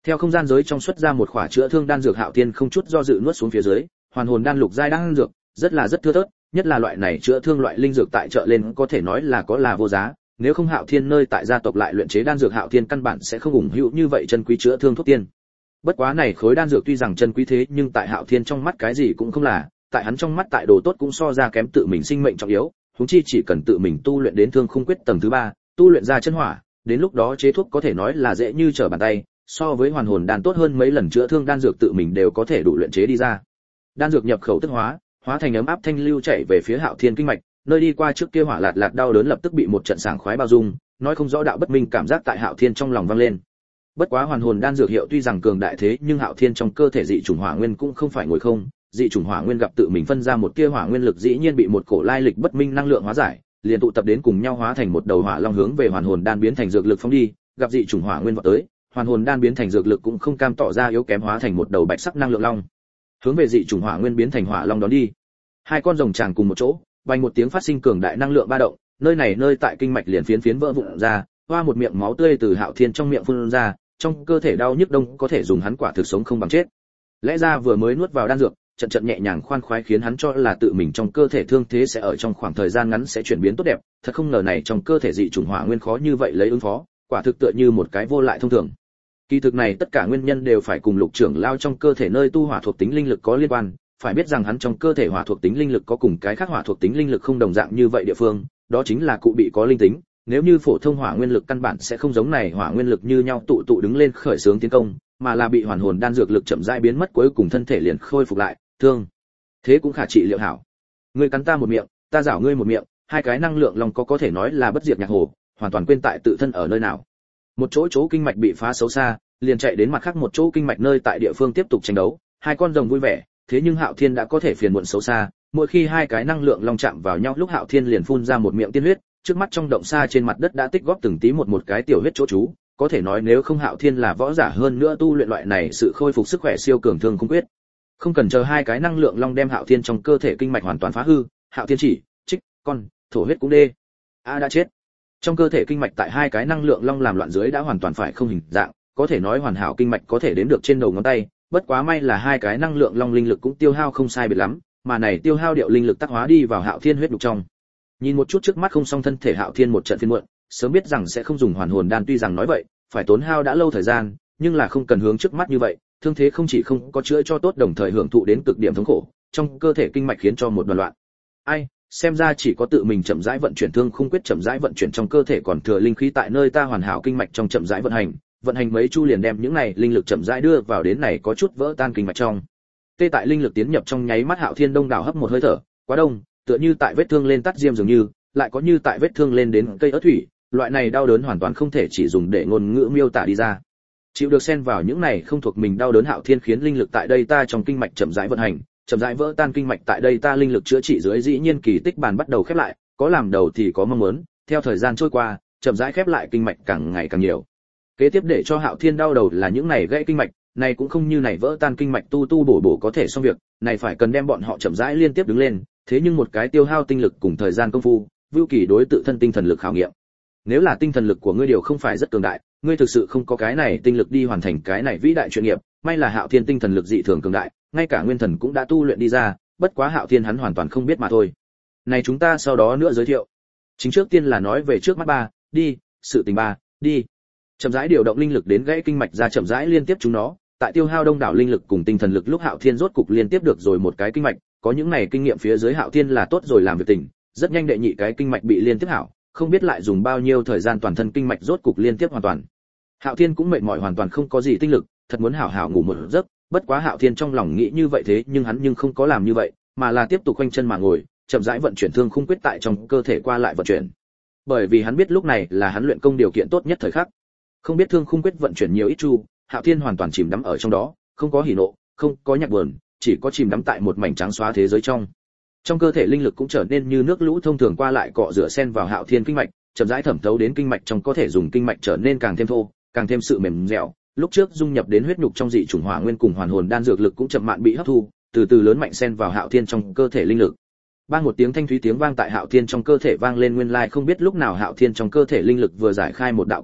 Theo không gian giới trong xuất ra một khỏa chữa thương đan dược, Hạo Thiên không chút do dự nuốt xuống phía dưới, hoàn hồn đan lục giai đan dược, rất là rất thưa thớt, nhất là loại này chữa thương loại linh dược tại chợ lên có thể nói là có là vô giá, nếu không Hạo Thiên nơi tại gia tộc lại luyện chế đan dược, Hạo Thiên căn bản sẽ không ủng hữu như vậy chân quý chữa thương thuốc tiên. Bất quá này khối đan dược tuy rằng chân quý thế nhưng tại Hạo Thiên trong mắt cái gì cũng không là, tại hắn trong mắt tại đồ tốt cũng so ra kém tự mình sinh mệnh trọng yếu, huống chi chỉ cần tự mình tu luyện đến Thương Khung Quyết tầng thứ ba, tu luyện ra chân hỏa, đến lúc đó chế thuốc có thể nói là dễ như trở bàn tay, so với hoàn hồn đan tốt hơn mấy lần, chữa thương đan dược tự mình đều có thể đủ luyện chế đi ra. Đan dược nhập khẩu tức hóa, hóa thành ấm áp thanh lưu chạy về phía Hạo Thiên kinh mạch, nơi đi qua trước kia hỏa lạt lạt đau đớn lập tức bị một trận sảng khoái bao dung, nói không rõ đạo bất minh cảm giác tại Hạo Thiên trong lòng vang lên. Bất quá hoàn hồn đan dược hiệu tuy rằng cường đại thế nhưng Hạo Thiên trong cơ thể dị chủng hỏa nguyên cũng không phải ngồi không, dị chủng hỏa nguyên gặp tự mình phân ra một tia hỏa nguyên lực dĩ nhiên bị một cổ lai lịch bất minh năng lượng hóa giải, liền tụ tập đến cùng nhau hóa thành một đầu hỏa long hướng về hoàn hồn đan biến thành dược lực phóng đi, gặp dị chủng hỏa nguyên vọt tới, hoàn hồn đan biến thành dược lực cũng không cam tỏ ra yếu kém, hóa thành một đầu bạch sắc năng lượng long, hướng về dị chủng hỏa nguyên biến thành hỏa long đón đi. Hai con rồng tràn cùng một chỗ, vang một tiếng phát sinh cường đại năng lượng ba động, nơi này nơi tại kinh mạch liền phiến phiến vỡ vụn ra, hoa một miệng máu tươi từ Hạo Thiên trong miệng phun ra, trong cơ thể đau nhức đông có thể dùng hắn quả thực sống không bằng chết. Lẽ ra vừa mới nuốt vào đan dược, trận trận nhẹ nhàng khoan khoái khiến hắn cho là tự mình trong cơ thể thương thế sẽ ở trong khoảng thời gian ngắn sẽ chuyển biến tốt đẹp, thật không ngờ này trong cơ thể dị chủng hỏa nguyên khó như vậy lấy ứng phó, quả thực tựa như một cái vô lại thông thường. Kỳ thực này tất cả nguyên nhân đều phải cùng Lục trưởng lao trong cơ thể nơi tu hỏa thuộc tính linh lực có liên quan, phải biết rằng hắn trong cơ thể hỏa thuộc tính linh lực có cùng cái khác hỏa thuộc tính linh lực không đồng dạng như vậy địa phương, đó chính là cụ bị có linh tính, nếu như phổ thông hỏa nguyên lực căn bản sẽ không giống này hỏa nguyên lực như nhau tụ tụ đứng lên khởi xướng tiến công, mà là bị hoàn hồn đan dược lực chậm rãi biến mất, cuối cùng thân thể liền khôi phục lại, thương thế cũng khả trị liệu hảo. Ngươi cắn ta một miệng, ta giảo ngươi một miệng, hai cái năng lượng long có có thể nói là bất diệt nhạc hồ, hoàn toàn quên tại tự thân ở nơi nào. Một chỗ chỗ kinh mạch bị phá xấu xa, liền chạy đến mặt khác một chỗ kinh mạch nơi tại địa phương tiếp tục tranh đấu, hai con rồng vui vẻ, thế nhưng Hạo Thiên đã có thể phiền muộn xấu xa, mỗi khi hai cái năng lượng long chạm vào nhau lúc Hạo Thiên liền phun ra một miệng tiên huyết, trước mắt trong động xa trên mặt đất đã tích góp từng tí một một cái tiểu huyết chỗ trú, có thể nói nếu không Hạo Thiên là võ giả hơn nữa tu luyện loại này sự khôi phục sức khỏe siêu cường Thương Khung Quyết, không cần chờ hai cái năng lượng long đem Hạo Thiên trong cơ thể kinh mạch hoàn toàn phá hư, Hạo Thiên chỉ trích con thổ huyết cũng đê a đã chết. Trong cơ thể kinh mạch tại hai cái năng lượng long làm loạn dưới đã hoàn toàn phải không hình dạng, có thể nói hoàn hảo kinh mạch có thể đếm được trên đầu ngón tay, bất quá may là hai cái năng lượng long linh lực cũng tiêu hao không sai biệt lắm, mà này tiêu hao điệu linh lực tác hóa đi vào Hạo Thiên huyết đục trong. Nhìn một chút trước mắt không xong thân thể Hạo Thiên một trận phiền muộn, sớm biết rằng sẽ không dùng hoàn hồn đan, tuy rằng nói vậy, phải tốn hao đã lâu thời gian, nhưng là không cần hướng trước mắt như vậy, thương thế không chỉ không có chữa cho tốt, đồng thời hưởng thụ đến cực điểm thống khổ, trong cơ thể kinh mạch khiến cho một đoàn loạn. Ai, xem ra chỉ có tự mình chậm rãi vận chuyển Thương Khung Quyết, chậm rãi vận chuyển trong cơ thể còn thừa linh khí tại nơi ta hoàn hảo kinh mạch trong chậm rãi vận hành, vận hành mấy chu liền đem những này linh lực chậm rãi đưa vào đến này có chút vỡ tan kinh mạch trong. Tê tại linh lực tiến nhập trong nháy mắt Hạo Thiên đông đảo hấp một hơi thở, quá đông, tựa như tại vết thương lên tắt diêm dường như, lại có như tại vết thương lên đến cây ớt thủy, loại này đau đớn hoàn toàn không thể chỉ dùng để ngôn ngữ miêu tả đi ra. Chịu được xen vào những này không thuộc mình đau đớn Hạo Thiên khiến linh lực tại đây ta trong kinh mạch chậm rãi vận hành, chậm rãi vỡ tan kinh mạch tại đây ta linh lực chữa trị dưới dĩ nhiên kỳ tích bàn bắt đầu khép lại, có làm đầu thì có mong muốn, theo thời gian trôi qua, chậm rãi khép lại kinh mạch càng ngày càng nhiều. Kế tiếp để cho Hạo Thiên đau đầu là những này gãy kinh mạch, này cũng không như này vỡ tan kinh mạch tu tu bổ bổ có thể xong việc, này phải cần đem bọn họ chậm rãi liên tiếp đứng lên, thế nhưng một cái tiêu hao tinh lực cùng thời gian công phu, Vưu Kỳ đối tự thân tinh thần lực khảo nghiệm. Nếu là tinh thần lực của ngươi điều không phải rất cường đại, ngươi thực sự không có cái này tinh lực đi hoàn thành cái này vĩ đại chuyện nghiệp, may là Hạo Thiên tinh thần lực dị thường cường đại, ngay cả nguyên thần cũng đã tu luyện đi ra, bất quá Hạo Thiên hắn hoàn toàn không biết mà thôi. Này chúng ta sau đó nữa giới thiệu. Chính trước tiên là nói về trước mắt ba, đi, sự tình ba, đi. Chậm rãi điều động linh lực đến gãy kinh mạch ra, chậm rãi liên tiếp chúng nó, tại tiêu hao đông đảo linh lực cùng tinh thần lực lúc Hạo Thiên rốt cục liên tiếp được rồi một cái kinh mạch, có những này kinh nghiệm phía dưới Hạo Thiên là tốt rồi làm việc tỉnh, rất nhanh đệ nhị cái kinh mạch bị liên tiếp hảo, không biết lại dùng bao nhiêu thời gian toàn thân kinh mạch rốt cục liên tiếp hoàn toàn. Hạo Thiên cũng mệt mỏi hoàn toàn không có gì tinh lực, thật muốn hảo hảo ngủ một giấc, bất quá Hạo Thiên trong lòng nghĩ như vậy thế nhưng hắn nhưng không có làm như vậy, mà là tiếp tục khoanh chân mà ngồi, chậm rãi vận chuyển Thương Khung Quyết tại trong cơ thể qua lại vận chuyển. Bởi vì hắn biết lúc này là hắn luyện công điều kiện tốt nhất thời khắc. Không biết Thương Khung Quyết vận chuyển nhiều ít chu, Hạo Thiên hoàn toàn chìm đắm ở trong đó, không có hỉ nộ, không có nhạc buồn, chỉ có chìm đắm tại một mảnh trắng xóa thế giới trong. Trong cơ thể linh lực cũng trở nên như nước lũ thông thường qua lại cọ rửa xen vào Hạo Thiên kinh mạch, chậm rãi thẩm thấu đến kinh mạch trong, có thể dùng kinh mạch trở nên càng thêm thô, càng thêm sự mềm dẻo. Lúc trước dung nhập đến huyết nhục trong dị chủng hỏa nguyên cùng hoàn hồn đan dược lực cũng chậm mạn bị hấp thu, từ từ lớn mạnh xen vào Hạo Thiên trong cơ thể linh lực. Bang một tiếng thanh thúy tiếng vang tại Hạo Thiên trong cơ thể vang lên, nguyên lai không biết lúc nào Hạo Thiên trong cơ thể linh lực vừa giải khai một đạo kinh mạch,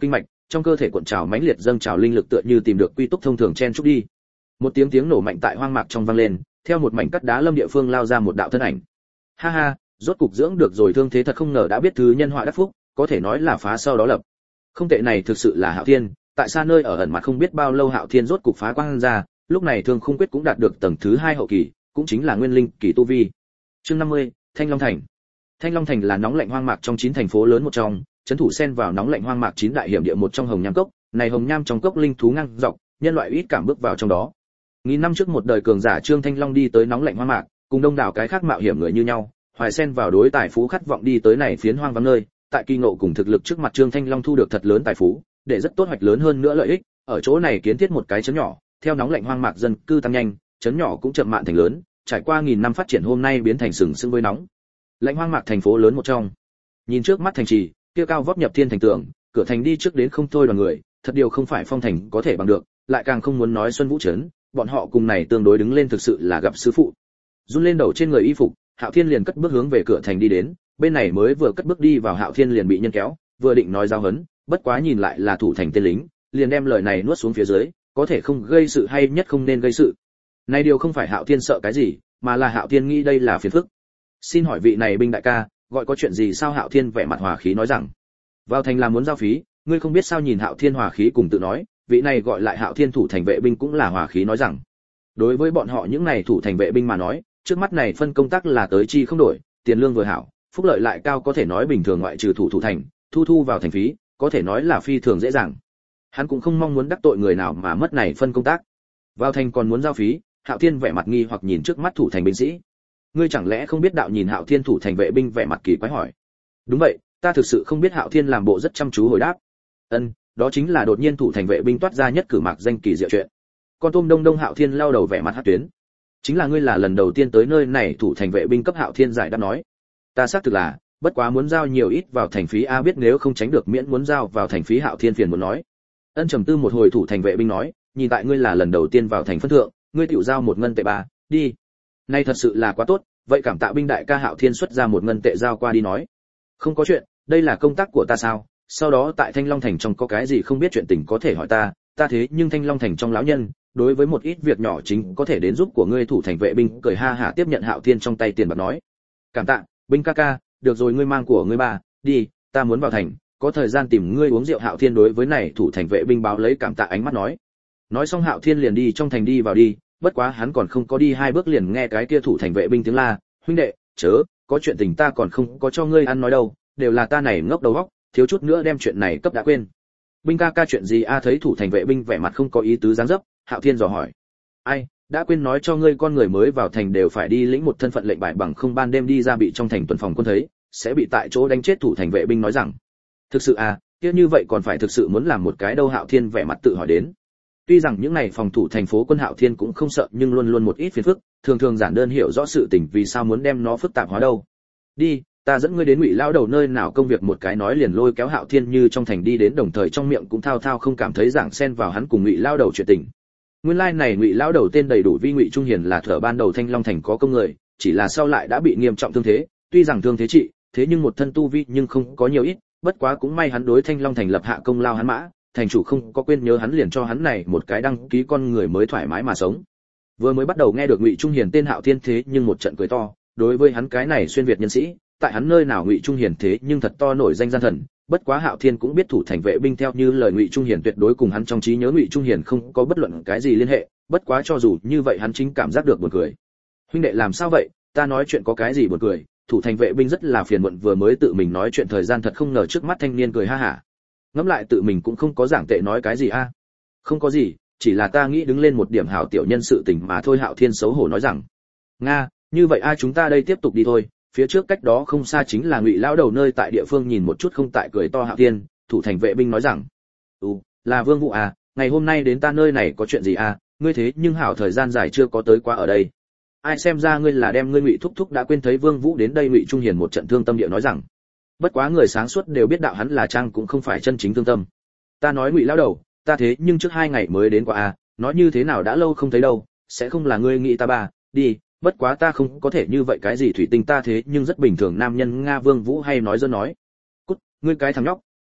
trong cơ thể cuộn trào mãnh liệt dâng trào linh lực tựa như tìm được quy túc thông thường chen chúc đi. Một tiếng tiếng nổ mạnh tại hoang mạc trong vang lên, theo một mảnh cắt đá lâm địa phương lao ra một đạo thân ảnh. Ha ha, rốt cục dưỡng được rồi, thương thế thật không ngờ đã biết thứ nhân họa đắc phúc, có thể nói là phá sau đó lập. Không tệ, này thực sự là Hạo Thiên, tại xa nơi ở ẩn mặt không biết bao lâu Hạo Thiên rốt cục phá quang ra, lúc này Thương Khung Quyết cũng đạt được tầng thứ hai hậu kỳ, cũng chính là nguyên linh kỳ tu vi. Chương năm mươi, Thanh Long Thành. Thanh Long Thành là nóng lạnh hoang mạc trong chín thành phố lớn một trong, trấn thủ xen vào nóng lạnh hoang mạc chín đại hiểm địa một trong Hồng Nham Cốc, này Hồng Nham trong cốc linh thú ngang dọc, nhân loại ít cảm bước vào trong đó. Nghìn năm trước một đời cường giả Trương Thanh Long đi tới nóng lạnh hoang mạc, cùng đông đảo cái khác mạo hiểm người như nhau, hoài xen vào đối tài phú khát vọng đi tới này phiến hoang vắng nơi, tại kỳ ngộ cùng thực lực trước mặt Trương Thanh Long thu được thật lớn tài phú, để rất tốt hoạch lớn hơn nữa lợi ích, ở chỗ này kiến thiết một cái trấn nhỏ, theo nóng lạnh hoang mạc dân cư tăng nhanh, trấn nhỏ cũng chậm mạn thành lớn, trải qua nghìn năm phát triển hôm nay biến thành sừng sững với nóng lạnh hoang mạc thành phố lớn một trong. Nhìn trước mắt thành trì, kia cao vóc nhập thiên thành tường, cửa thành đi trước đến không thôi đoàn người, thật điều không phải Phong Thành có thể bằng được, lại càng không muốn nói Xuân Vũ trấn, bọn họ cùng này tương đối đứng lên thực sự là gặp sư phụ. Run lên đầu trên người y phục, Hạo Thiên liền cất bước hướng về cửa thành đi đến, bên này mới vừa cất bước đi vào Hạo Thiên liền bị nhân kéo, vừa định nói giao hấn, bất quá nhìn lại là thủ thành tên lính, liền đem lời này nuốt xuống phía dưới, có thể không gây sự hay nhất không nên gây sự. Này điều không phải Hạo Thiên sợ cái gì, mà là Hạo Thiên nghĩ đây là phiền phức. Xin hỏi vị này binh đại ca, gọi có chuyện gì sao? Hạo Thiên vẻ mặt hòa khí nói rằng, vào thành là muốn giao phí, ngươi không biết sao? Nhìn Hạo Thiên hòa khí cùng tự nói, vị này gọi lại Hạo Thiên thủ thành vệ binh cũng là hòa khí nói rằng, đối với bọn họ những này thủ thành vệ binh mà nói, trước mắt này phân công tác là tới chi không đổi, tiền lương vừa hảo, phúc lợi lại cao, có thể nói bình thường ngoại trừ thủ thủ thành, thu thu vào thành phí, có thể nói là phi thường dễ dàng. Hắn cũng không mong muốn đắc tội người nào mà mất này phân công tác. Vào thành còn muốn giao phí, Hạo Thiên vẻ mặt nghi hoặc nhìn trước mắt thủ thành binh sĩ. Ngươi chẳng lẽ không biết đạo? Nhìn Hạo Thiên thủ thành vệ binh vẻ mặt kỳ quái hỏi. Đúng vậy, ta thực sự không biết. Hạo Thiên làm bộ rất chăm chú hồi đáp. Ân, đó chính là đột nhiên thủ thành vệ binh toát ra nhất cử mạc danh kỳ diệu chuyện. Con tôm đông đông. Hạo Thiên lao đầu vẻ mặt hắc tuyến. Chính là ngươi là lần đầu tiên tới nơi này? Thủ thành vệ binh cấp Hạo Thiên giải đáp nói. Ta xác thực là, bất quá muốn giao nhiều ít vào thành phí a? Biết nếu không tránh được miễn muốn giao vào thành phí. Hạo Thiên phiền muốn nói. Ân, trầm tư một hồi thủ thành vệ binh nói, nhìn tại ngươi là lần đầu tiên vào thành phân thượng, ngươi tiểu giao một ngân tệ ba, đi. Nay thật sự là quá tốt, vậy cảm tạ binh đại ca. Hạo Thiên xuất ra một ngân tệ giao qua đi nói, không có chuyện, đây là công tác của ta sao? Sau đó tại Thanh Long Thành trong có cái gì không biết chuyện tình có thể hỏi ta, ta thế nhưng Thanh Long Thành trong lão nhân, đối với một ít việc nhỏ chính có thể đến giúp của ngươi. Thủ thành vệ binh cười ha hả tiếp nhận Hạo Thiên trong tay tiền bạc nói, cảm tạ binh ca ca, được rồi, ngươi mang của ngươi ba, đi, ta muốn vào thành, có thời gian tìm ngươi uống rượu. Hạo Thiên đối với này thủ thành vệ binh báo lấy cảm tạ ánh mắt nói. Nói xong Hạo Thiên liền đi trong thành đi vào đi, bất quá hắn còn không có đi hai bước liền nghe cái kia thủ thành vệ binh tiếng la, huynh đệ, chớ, có chuyện tình ta còn không có cho ngươi ăn nói đâu, đều là ta này ngốc đầu óc, thiếu chút nữa đem chuyện này cấp đã quên. Binh ca ca chuyện gì a? Thấy thủ thành vệ binh vẻ mặt không có ý tứ dáng dấp, Hạo Thiên dò hỏi. Ai, đã quên nói cho ngươi, con người mới vào thành đều phải đi lĩnh một thân phận lệnh bài, bằng không ban đêm đi ra bị trong thành tuần phòng quân thấy, sẽ bị tại chỗ đánh chết. Thủ thành vệ binh nói rằng. Thực sự à, kia như vậy còn phải thực sự muốn làm một cái đâu? Hạo Thiên vẻ mặt tự hỏi đến. Tuy rằng những này phòng thủ thành phố quân Hạo Thiên cũng không sợ, nhưng luôn luôn một ít phiền phức, thường thường giản đơn hiểu rõ sự tình, vì sao muốn đem nó phức tạp hóa đâu. Đi, ta dẫn ngươi đến Ngụy lão đầu nơi nào công việc. Một cái nói liền lôi kéo Hạo Thiên như trong thành đi đến, đồng thời trong miệng cũng thao thao không cảm thấy giảng xen vào hắn cùng Ngụy lão đầu chuyện tình. Nguyên lai like này Ngụy lão đầu tên đầy đủ Vi Ngụy Trung Hiền, là thở ban đầu Thanh Long Thành có công người, chỉ là sau lại đã bị nghiêm trọng thương thế, tuy rằng thương thế trị, thế nhưng một thân tu vi nhưng không có nhiều ít, bất quá cũng may hắn đối Thanh Long Thành lập hạ công lao hắn mã, thành chủ không có quên nhớ hắn, liền cho hắn này một cái đăng ký con người mới thoải mái mà sống. Vừa mới bắt đầu nghe được Ngụy Trung Hiền tên Hạo Thiên thế nhưng một trận cười to, đối với hắn cái này xuyên việt nhân sĩ, tại hắn nơi nào Ngụy Trung Hiền thế nhưng thật to nổi danh gian thần. Bất quá Hạo Thiên cũng biết thủ thành vệ binh theo như lời Ngụy Trung Hiền tuyệt đối cùng hắn trong trí nhớ Ngụy Trung Hiền không có bất luận cái gì liên hệ, bất quá cho dù như vậy hắn chính cảm giác được buồn cười. Huynh đệ làm sao vậy? Ta nói chuyện có cái gì buồn cười? Thủ thành vệ binh rất là phiền muộn, vừa mới tự mình nói chuyện thời gian thật không ngờ trước mắt thanh niên cười ha hả. Ngẫm lại tự mình cũng không có giảng tệ nói cái gì a. À? Không có gì, chỉ là ta nghĩ đứng lên một điểm hảo tiểu nhân sự tình mà thôi. Hạo Thiên xấu hổ nói rằng. Nga, như vậy a, chúng ta đây tiếp tục đi thôi, phía trước cách đó không xa chính là Ngụy lão đầu nơi tại địa phương. Nhìn một chút không tại cười to Hạo Thiên, thủ thành vệ binh nói rằng. Ừ, là Vương Vũ à, ngày hôm nay đến ta nơi này có chuyện gì à? Ngươi thế nhưng hảo thời gian dài chưa có tới qua ở đây. Ai xem ra ngươi là đem ngươi Ngụy thúc thúc đã quên thấy Vương Vũ đến đây. Ngụy Trung Hiền một trận thương tâm địa nói rằng. Bất quá người sáng suốt đều biết đạo hắn là trang cũng không phải chân chính thương tâm. Ta nói Ngụy lão đầu, ta thế nhưng trước hai ngày mới đến qua à, nói như thế nào đã lâu không thấy đâu, sẽ không là ngươi nghĩ ta ba, đi, bất quá ta không có thể như vậy, cái gì thủy tinh ta thế nhưng rất bình thường nam nhân. Nga Vương Vũ hay nói dơ nói. Cút, ngươi cái thằng nhóc,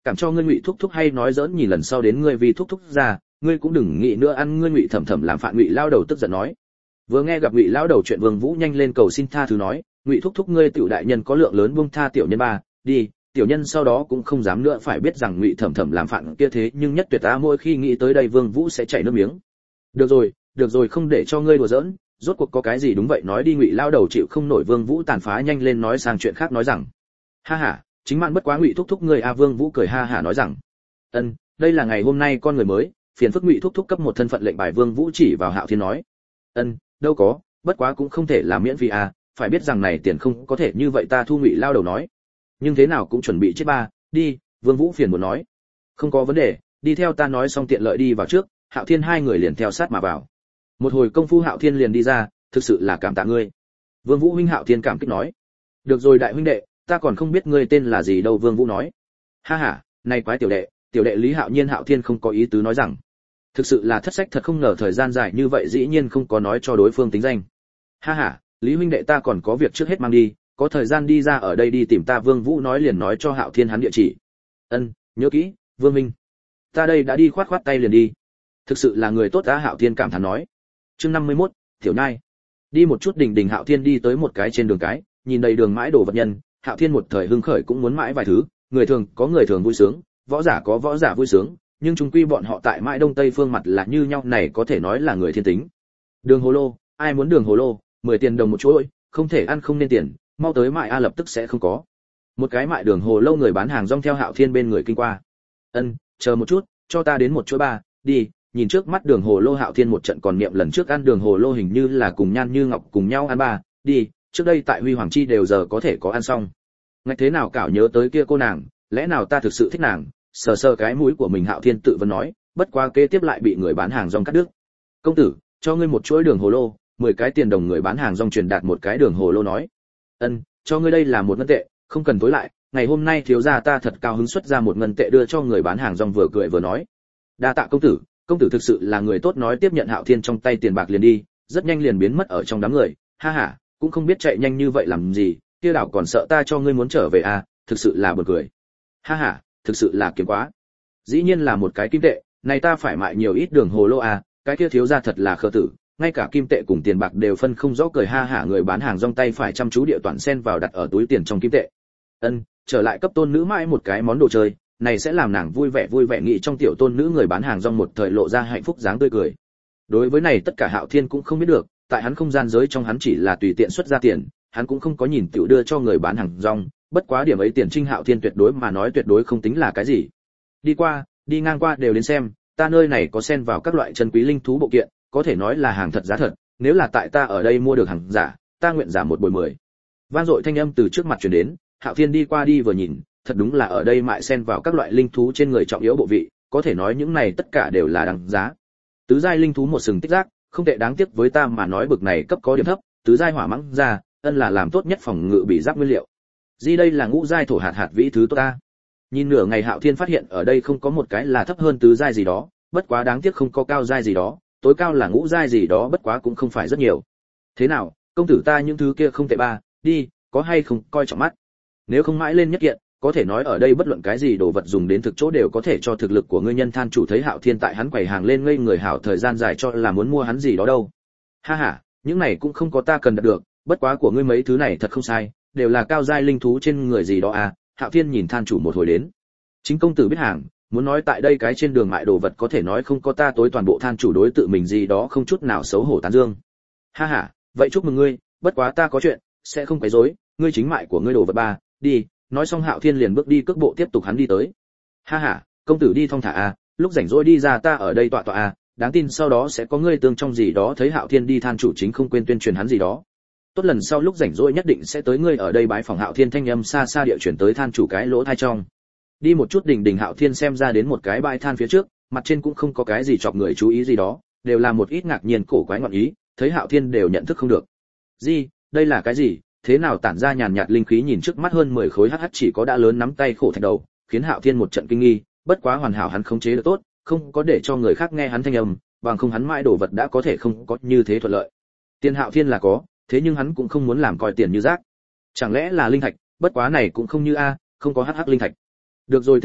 cảm cho ngươi Ngụy thúc thúc hay nói giỡn, nhìn lần sau đến ngươi vì thúc thúc ra, ngươi cũng đừng nghĩ nữa ăn ngươi Ngụy thẩm thẩm làm phạn. Ngụy lao đầu tức giận nói. Vừa nghe gặp Ngụy lao đầu chuyện, Vương Vũ nhanh lên cầu xin tha thứ nói, Ngụy thúc thúc ngươi tiểu đại nhân có lượng lớn buông tha tiểu nhân ba, đi. Tiểu nhân sau đó cũng không dám nữa phải biết rằng Ngụy thẩm thẩm làm phạn kia thế nhưng nhất tuyệt ta, mỗi khi nghĩ tới đây Vương Vũ sẽ chảy nước miếng. Được rồi, được rồi, không để cho ngươi đùa giỡn, rốt cuộc có cái gì đúng vậy nói đi. Ngụy lao đầu chịu không nổi Vương Vũ tàn phá, nhanh lên nói sang chuyện khác, nói rằng ha ha, chính man bất quá Ngụy thúc thúc ngươi a. Vương Vũ cười ha ha nói rằng ân, đây là ngày hôm nay con người mới, phiền phức Ngụy thúc thúc cấp một thân phận lệnh bài. Vương Vũ chỉ vào Hạo Thiên nói ân, đâu có, bất quá cũng không thể làm miễn phí à, phải biết rằng này tiền không có thể như vậy ta thu. Ngụy lao đầu nói nhưng thế nào cũng chuẩn bị chết ba, đi. Vương Vũ phiền muốn nói không có vấn đề, đi theo ta. Nói xong tiện lợi đi vào trước, Hạo Thiên hai người liền theo sát mà vào. Một hồi công phu Hạo Thiên liền đi ra, thực sự là cảm tạ ngươi. Vương Vũ huynh. Hạo Thiên cảm kích nói được rồi đại huynh đệ, ta còn không biết ngươi tên là gì đâu. Vương Vũ nói ha ha, này quái tiểu đệ, tiểu đệ Lý Hạo Nhiên. Hạo Thiên không có ý tứ nói rằng thực sự là thất sách, thật không ngờ thời gian dài như vậy dĩ nhiên không có nói cho đối phương tính danh. Ha ha, Lý huynh đệ ta còn có việc trước hết mang đi, có thời gian đi ra ở đây đi tìm ta. Vương Vũ nói liền nói cho Hạo Thiên hắn địa chỉ. Ân, nhớ kỹ, Vương minh. Ta đây đã đi, khoát khoát tay liền đi. Thực sự là người tốt. Đã Hạo Thiên cảm thán nói. Chương năm mươi mốt, Tiểu Nhai. Đi một chút đình đình Hạo Thiên đi tới một cái trên đường cái, nhìn đầy đường mãi đồ vật nhân, Hạo Thiên một thời hưng khởi cũng muốn mãi vài thứ. Người thường có người thường vui sướng, võ giả có võ giả vui sướng, nhưng chung quy bọn họ tại mãi đông tây phương mặt là như nhau, này có thể nói là người thiên tính. Đường hồ lô, ai muốn đường hồ lô, mười tiền đồng một chuỗi, không thể ăn không nên tiền, mau tới mại a lập tức sẽ không có. Một cái mại đường hồ lô người bán hàng rong theo Hạo Thiên bên người kinh qua. Ân, chờ một chút, cho ta đến một chuỗi ba, đi. Nhìn trước mắt đường hồ lô, Hạo Thiên một trận còn niệm lần trước ăn đường hồ lô hình như là cùng Nhan Như Ngọc cùng nhau ăn ba, đi. Trước đây tại Huy Hoàng Chi đều giờ có thể có ăn xong. Ngạch thế nào cảo nhớ tới kia cô nàng, lẽ nào ta thực sự thích nàng? Sờ sờ cái mũi của mình Hạo Thiên tự vấn nói, bất quá kế tiếp lại bị người bán hàng rong cắt đứt. Công tử, cho ngươi một chuỗi đường hồ lô, mười cái tiền đồng. Người bán hàng rong truyền đạt một cái đường hồ lô nói. Ân, cho ngươi đây là một ngân tệ, không cần tối lại, ngày hôm nay thiếu gia ta thật cao hứng xuất ra một ngân tệ đưa cho người bán hàng rong, vừa cười vừa nói. Đa tạ công tử, công tử thực sự là người tốt. Nói tiếp nhận Hạo Thiên trong tay tiền bạc liền đi, rất nhanh liền biến mất ở trong đám người. Ha ha, cũng không biết chạy nhanh như vậy làm gì, kia đảo còn sợ ta cho ngươi muốn trở về à, thực sự là buồn cười. Ha ha, thực sự là kiếm quá. Dĩ nhiên là một cái kim tệ, này ta phải mại nhiều ít đường hồ lô à, cái kia thiếu gia thật là khờ tử, ngay cả kim tệ cùng tiền bạc đều phân không rõ. Cười ha hả người bán hàng rong tay phải chăm chú địa toàn sen vào đặt ở túi tiền trong kim tệ. Ân, trở lại cấp tôn nữ mãi một cái món đồ chơi, này sẽ làm nàng vui vẻ vui vẻ nghĩ trong tiểu tôn nữ. Người bán hàng rong một thời lộ ra hạnh phúc dáng tươi cười. Đối với này tất cả Hạo Thiên cũng không biết được, tại hắn không gian giới trong hắn chỉ là tùy tiện xuất ra tiền, hắn cũng không có nhìn tiểu đưa cho người bán hàng rong, bất quá điểm ấy tiền Trinh Hạo Thiên tuyệt đối mà nói tuyệt đối không tính là cái gì. Đi qua, đi ngang qua đều đến xem, ta nơi này có xen vào các loại chân quý linh thú bộ kiện, có thể nói là hàng thật giá thật, nếu là tại ta ở đây mua được hàng giả, ta nguyện giảm một bồi mười. Vang dội thanh âm từ trước mặt truyền đến, Hạo Thiên đi qua đi vừa nhìn, thật đúng là ở đây mại xen vào các loại linh thú trên người trọng yếu bộ vị, có thể nói những này tất cả đều là đáng giá. Tứ giai linh thú một sừng tích giác, không tệ, đáng tiếc với ta mà nói bực này cấp có điểm thấp, tứ giai hỏa mãng ra, ân là làm tốt nhất phòng ngự bị giáp nguyên liệu. Di đây là ngũ giai thổ hạt hạt vĩ thứ tốt ta. Nhìn nửa ngày Hạo Thiên phát hiện ở đây không có một cái là thấp hơn tứ giai gì đó, bất quá đáng tiếc không có cao giai gì đó, tối cao là ngũ giai gì đó, bất quá cũng không phải rất nhiều. Thế nào, công tử ta những thứ kia không tệ ba, đi, có hay không coi trọng mắt. Nếu không mãi lên nhất kiện, có thể nói ở đây bất luận cái gì đồ vật dùng đến thực chỗ đều có thể cho thực lực của ngươi nhân than chủ. Thấy Hạo Thiên tại hắn quầy hàng lên ngây người hảo thời gian dài cho là muốn mua hắn gì đó đâu. Ha ha, những này cũng không có ta cần đạt được, bất quá của ngươi mấy thứ này thật không sai, đều là cao giai linh thú trên người gì đó à. Hạo Thiên nhìn than chủ một hồi đến. Chính công tử biết hàng, muốn nói tại đây cái trên đường mại đồ vật có thể nói không có ta tối toàn bộ than chủ đối tự mình gì đó không chút nào xấu hổ tán dương. Ha ha, vậy chúc mừng ngươi, bất quá ta có chuyện, sẽ không quấy rối, ngươi chính mại của ngươi đồ vật ba, đi. Nói xong Hạo Thiên liền bước đi cước bộ tiếp tục hắn đi tới. Ha ha, công tử đi thong thả à, lúc rảnh rỗi đi ra ta ở đây tọa tọa à, đáng tin sau đó sẽ có ngươi tương trong gì đó. Thấy Hạo Thiên đi than chủ chính không quên tuyên truyền hắn gì đó. Tốt, lần sau lúc rảnh rỗi nhất định sẽ tới ngươi ở đây bái phòng. Hạo Thiên thanh âm xa xa địa chuyển tới than chủ cái lỗ tai trong. Đi một chút đình đình Hạo Thiên xem ra đến một cái bãi than phía trước, mặt trên cũng không có cái gì chọc người chú ý gì đó, đều là một ít ngạc nhiên cổ quái ngọn ý, thấy Hạo Thiên đều nhận thức không được. Gì, đây là cái gì? Thế nào tản ra nhàn nhạt linh khí, nhìn trước mắt hơn mười khối hắc hắc chỉ có đã lớn nắm tay khổ thạch đầu, khiến Hạo Thiên một trận kinh nghi, bất quá hoàn hảo hắn khống chế được tốt, không có để cho người khác nghe hắn thanh âm, bằng không hắn mãi đồ vật đã có thể không có như thế thuận lợi. Tiền Hạo Thiên là có, thế nhưng hắn cũng không muốn làm coi tiền như rác. Chẳng lẽ là linh thạch, bất quá này cũng không như a, không có hắc hắc linh thạch. Được rồi tinh thạch,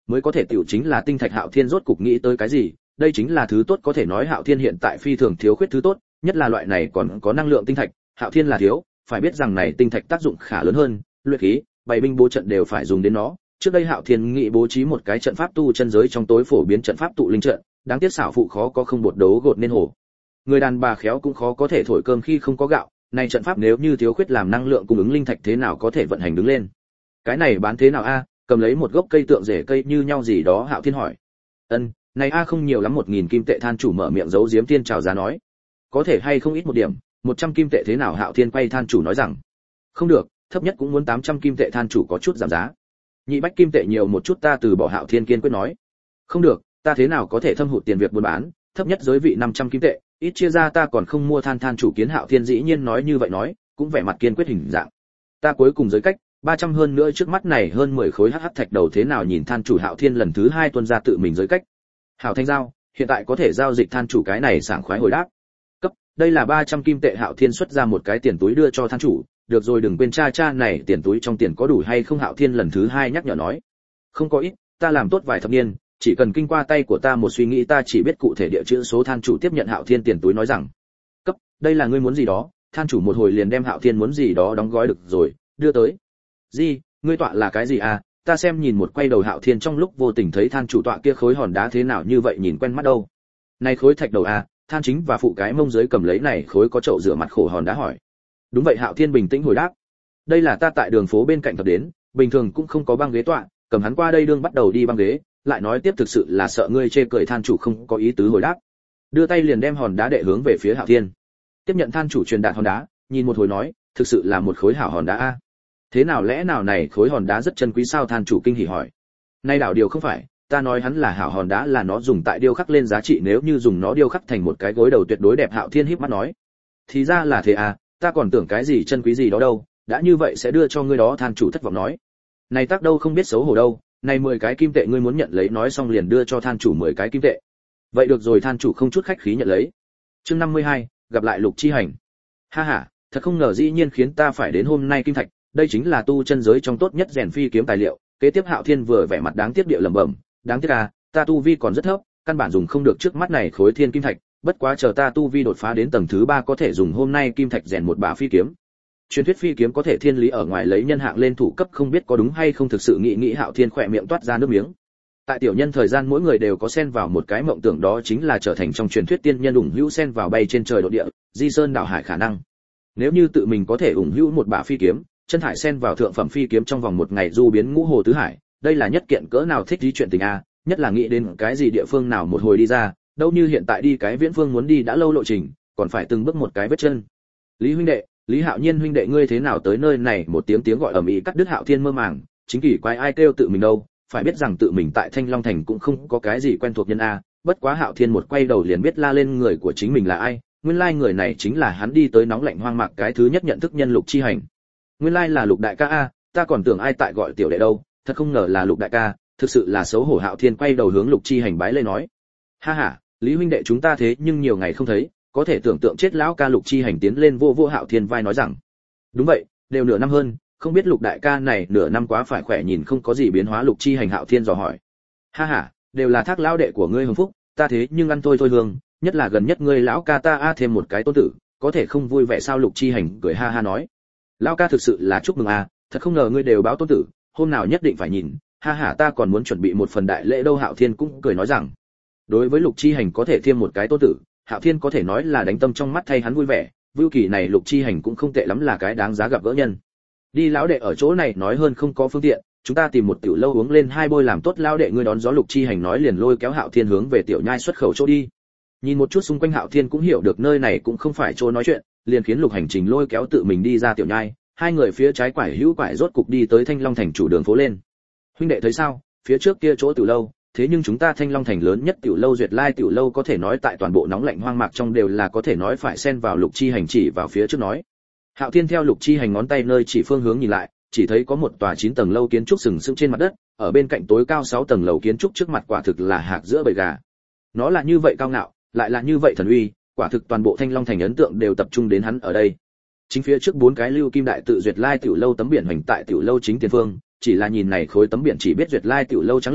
mới có thể tiểu chính là tinh thạch. Hạo Thiên rốt cục nghĩ tới cái gì, đây chính là thứ tốt, có thể nói Hạo Thiên hiện tại phi thường thiếu khuyết thứ tốt, nhất là loại này còn có năng lượng tinh thạch, Hạo Thiên là thiếu, phải biết rằng này tinh thạch tác dụng khá lớn hơn, luyện khí, bày binh bố trận đều phải dùng đến nó. Trước đây Hạo Thiên nghĩ bố trí một cái trận pháp tu chân giới trong tối phổ biến trận pháp tụ linh trận, đáng tiếc xảo phụ khó có không bột đấu gột nên hổ. Người đàn bà khéo cũng khó có thể thổi cơm khi không có gạo, này trận pháp nếu như thiếu khuyết làm năng lượng cung ứng linh thạch thế nào có thể vận hành đứng lên. Cái này bán thế nào a? Cầm lấy một gốc cây tượng rễ cây như nhau gì đó, Hạo Thiên hỏi. Ân, này a không nhiều lắm, một nghìn kim tệ. Than chủ mở miệng giấu giếm Thiên chào giá nói. Có thể hay không ít một điểm, một trăm kim tệ thế nào? Hạo Thiên quay than chủ nói rằng. Không được, thấp nhất cũng muốn tám trăm kim tệ. Than chủ có chút giảm giá. Nhị bách kim tệ nhiều một chút ta từ bỏ. Hạo Thiên kiên quyết nói. Không được, ta thế nào có thể thâm hụt tiền việc buôn bán, thấp nhất giới vị năm trăm kim tệ, ít chia ra ta còn không mua. Than than chủ kiến Hạo Thiên dĩ nhiên nói như vậy nói, cũng vẻ mặt kiên quyết hình dạng. Ta cuối cùng giới cách ba trăm, hơn nữa trước mắt này hơn mười khối hắc hắc thạch đầu thế nào? Nhìn than chủ Hạo Thiên lần thứ hai tuân ra tự mình giới cách. Hảo Thanh giao, hiện tại có thể giao dịch. Than chủ cái này sảng khoái hồi đáp. Cấp, đây là ba trăm kim tệ. Hạo Thiên xuất ra một cái tiền túi đưa cho than chủ, được rồi đừng quên cha cha này tiền túi trong tiền có đủ hay không? Hạo Thiên lần thứ hai nhắc nhở nói. Không có ít, ta làm tốt vài thập niên, chỉ cần kinh qua tay của ta một suy nghĩ ta chỉ biết cụ thể địa chữ số. Than chủ tiếp nhận Hạo Thiên tiền túi nói rằng. Cấp, đây là ngươi muốn gì đó? Than chủ một hồi liền đem Hạo Thiên muốn gì đó đóng gói được rồi, đưa tới. Gì, ngươi tọa là cái gì à? Ta xem nhìn một quay đầu Hạo Thiên trong lúc vô tình thấy than chủ tọa kia khối hòn đá thế nào như vậy nhìn quen mắt đâu. Này khối thạch đầu à? Than chính và phụ cái mông dưới cầm lấy này khối có chậu rửa mặt khổ hòn đá hỏi. Đúng vậy. Hạo Thiên bình tĩnh hồi đáp. Đây là ta tại đường phố bên cạnh tập đến, bình thường cũng không có băng ghế tọa, cầm hắn qua đây đương bắt đầu đi băng ghế, lại nói tiếp thực sự là sợ ngươi chê cười. Than chủ không có ý tứ hồi đáp, đưa tay liền đem hòn đá đệ hướng về phía Hạo Thiên. Tiếp nhận than chủ truyền đạt hòn đá, nhìn một hồi nói, thực sự là một khối hảo hòn đá a. Thế nào, lẽ nào này khối hòn đá rất chân quý sao? Than chủ kinh hỉ hỏi. Nay đảo điều không phải, ta nói hắn là hảo hòn đá là nó dùng tại điêu khắc lên giá trị, nếu như dùng nó điêu khắc thành một cái gối đầu tuyệt đối đẹp. Hạo Thiên híp mắt nói. Thì ra là thế à, ta còn tưởng cái gì chân quý gì đó đâu, đã như vậy sẽ đưa cho ngươi đó. Than chủ thất vọng nói. Này tác đâu không biết xấu hổ đâu, này mười cái kim tệ ngươi muốn nhận lấy? Nói xong liền đưa cho than chủ mười cái kim tệ. Vậy được rồi. Than chủ không chút khách khí nhận lấy. Chương năm mươi hai, gặp lại Lục Chi Hành. Ha ha, thật không ngờ dĩ nhiên khiến ta phải đến hôm nay kim thạch, đây chính là tu chân giới trong tốt nhất rèn phi kiếm tài liệu. Kế tiếp Hạo Thiên vừa vẻ mặt đáng tiếc địa lẩm bẩm, đáng tiếc à, ta tu vi còn rất thấp, căn bản dùng không được trước mắt này khối thiên kim thạch, bất quá chờ ta tu vi đột phá đến tầng thứ ba có thể dùng hôm nay kim thạch rèn một bả phi kiếm. Truyền thuyết phi kiếm có thể thiên lý ở ngoài lấy nhân hạng lên thủ cấp, không biết có đúng hay không. Thực sự nghĩ nghĩ Hạo Thiên khỏe miệng toát ra nước miếng. Tại tiểu nhân thời gian mỗi người đều có xen vào một cái mộng tưởng, đó chính là trở thành trong truyền thuyết tiên nhân ủng hữu xen vào bay trên trời độ địa, di sơn đảo hải khả năng. Nếu như tự mình có thể ủng hữu một bả phi kiếm, chân hải xen vào thượng phẩm phi kiếm trong vòng một ngày du biến ngũ hồ tứ hải, đây là nhất kiện cỡ nào thích lý chuyện tình a, nhất là nghĩ đến cái gì địa phương nào một hồi đi ra, đâu như hiện tại đi cái viễn phương muốn đi đã lâu lộ trình, còn phải từng bước một cái vết chân. Lý huynh đệ, Lý Hạo Nhiên huynh đệ, ngươi thế nào tới nơi này? Một tiếng tiếng gọi ầm ĩ cắt đứt Hạo Thiên mơ màng, chính kỳ quái ai kêu tự mình đâu, phải biết rằng tự mình tại Thanh Long thành cũng không có cái gì quen thuộc nhân a. Bất quá Hạo Thiên một quay đầu liền biết la lên người của chính mình là ai, nguyên lai người này chính là hắn đi tới nóng lạnh hoang mạc cái thứ nhất nhận thức nhân Lục Chi Hành. Nguyên lai là Lục đại ca a, ta còn tưởng ai tại gọi tiểu đệ đâu, thật không ngờ là Lục đại ca, thực sự là xấu hổ. Hạo Thiên quay đầu hướng Lục Chi Hành bái lễ nói. Ha ha, Lý huynh đệ chúng ta thế nhưng nhiều ngày không thấy, có thể tưởng tượng chết lão ca. Lục Chi Hành tiến lên vô vô Hạo Thiên vai nói rằng. Đúng vậy, đều nửa năm hơn, không biết Lục đại ca này nửa năm quá phải khỏe, nhìn không có gì biến hóa. Lục Chi Hành Hạo Thiên dò hỏi. Ha ha, đều là thác lão đệ của ngươi hưng phúc, ta thế nhưng ăn thôi thôi hương, nhất là gần nhất ngươi lão ca ta a thêm một cái tôn tử, có thể không vui vẻ sao? Lục Chi Hành cười ha ha nói. Lão ca thực sự là chúc mừng a, thật không ngờ ngươi đều báo tôn tử, hôm nào nhất định phải nhìn, ha ha ta còn muốn chuẩn bị một phần đại lễ đâu. Hạo Thiên cũng cười nói rằng. Đối với Lục Chi Hành có thể thêm một cái tôn tử, Hạo Thiên có thể nói là đánh tâm trong mắt thay hắn vui vẻ, vưu kỳ này Lục Chi Hành cũng không tệ lắm, là cái đáng giá gặp gỡ nhân. Đi lão đệ ở chỗ này nói hơn không có phương tiện, chúng ta tìm một tiểu lâu uống lên hai bôi làm tốt. Lão đệ ngươi đón gió. Lục Chi Hành nói liền lôi kéo Hạo Thiên hướng về tiểu nhai xuất khẩu chỗ đi. Nhìn một chút xung quanh Hạo Thiên cũng hiểu được nơi này cũng không phải chỗ nói chuyện, liền khiến Lục Hành Trình lôi kéo tự mình đi ra tiểu nhai, hai người phía trái quải hữu quải rốt cục đi tới Thanh Long thành chủ đường phố lên. Huynh đệ thấy sao, phía trước kia chỗ tiểu lâu, thế nhưng chúng ta Thanh Long thành lớn nhất tiểu lâu Duyệt Lai tiểu lâu có thể nói tại toàn bộ nóng lạnh hoang mạc trong đều là có thể nói phải xen vào. Lục Chi Hành chỉ vào phía trước nói. Hạo Thiên theo Lục Chi Hành ngón tay nơi chỉ phương hướng nhìn lại, chỉ thấy có một tòa chín tầng lâu kiến trúc sừng sững trên mặt đất, ở bên cạnh tối cao sáu tầng lầu kiến trúc trước mặt quả thực là hạc giữa bầy gà. Nó là như vậy cao ngạo, lại là như vậy thần uy, quả thực toàn bộ Thanh Long thành ấn tượng đều tập trung đến hắn ở đây. Chính phía trước bốn cái lưu kim đại tự Duyệt Lai tiểu lâu tấm biển hoành tại tiểu lâu chính tiền phương, chỉ là nhìn này khối tấm biển chỉ biết Duyệt Lai tiểu lâu trắng lệ,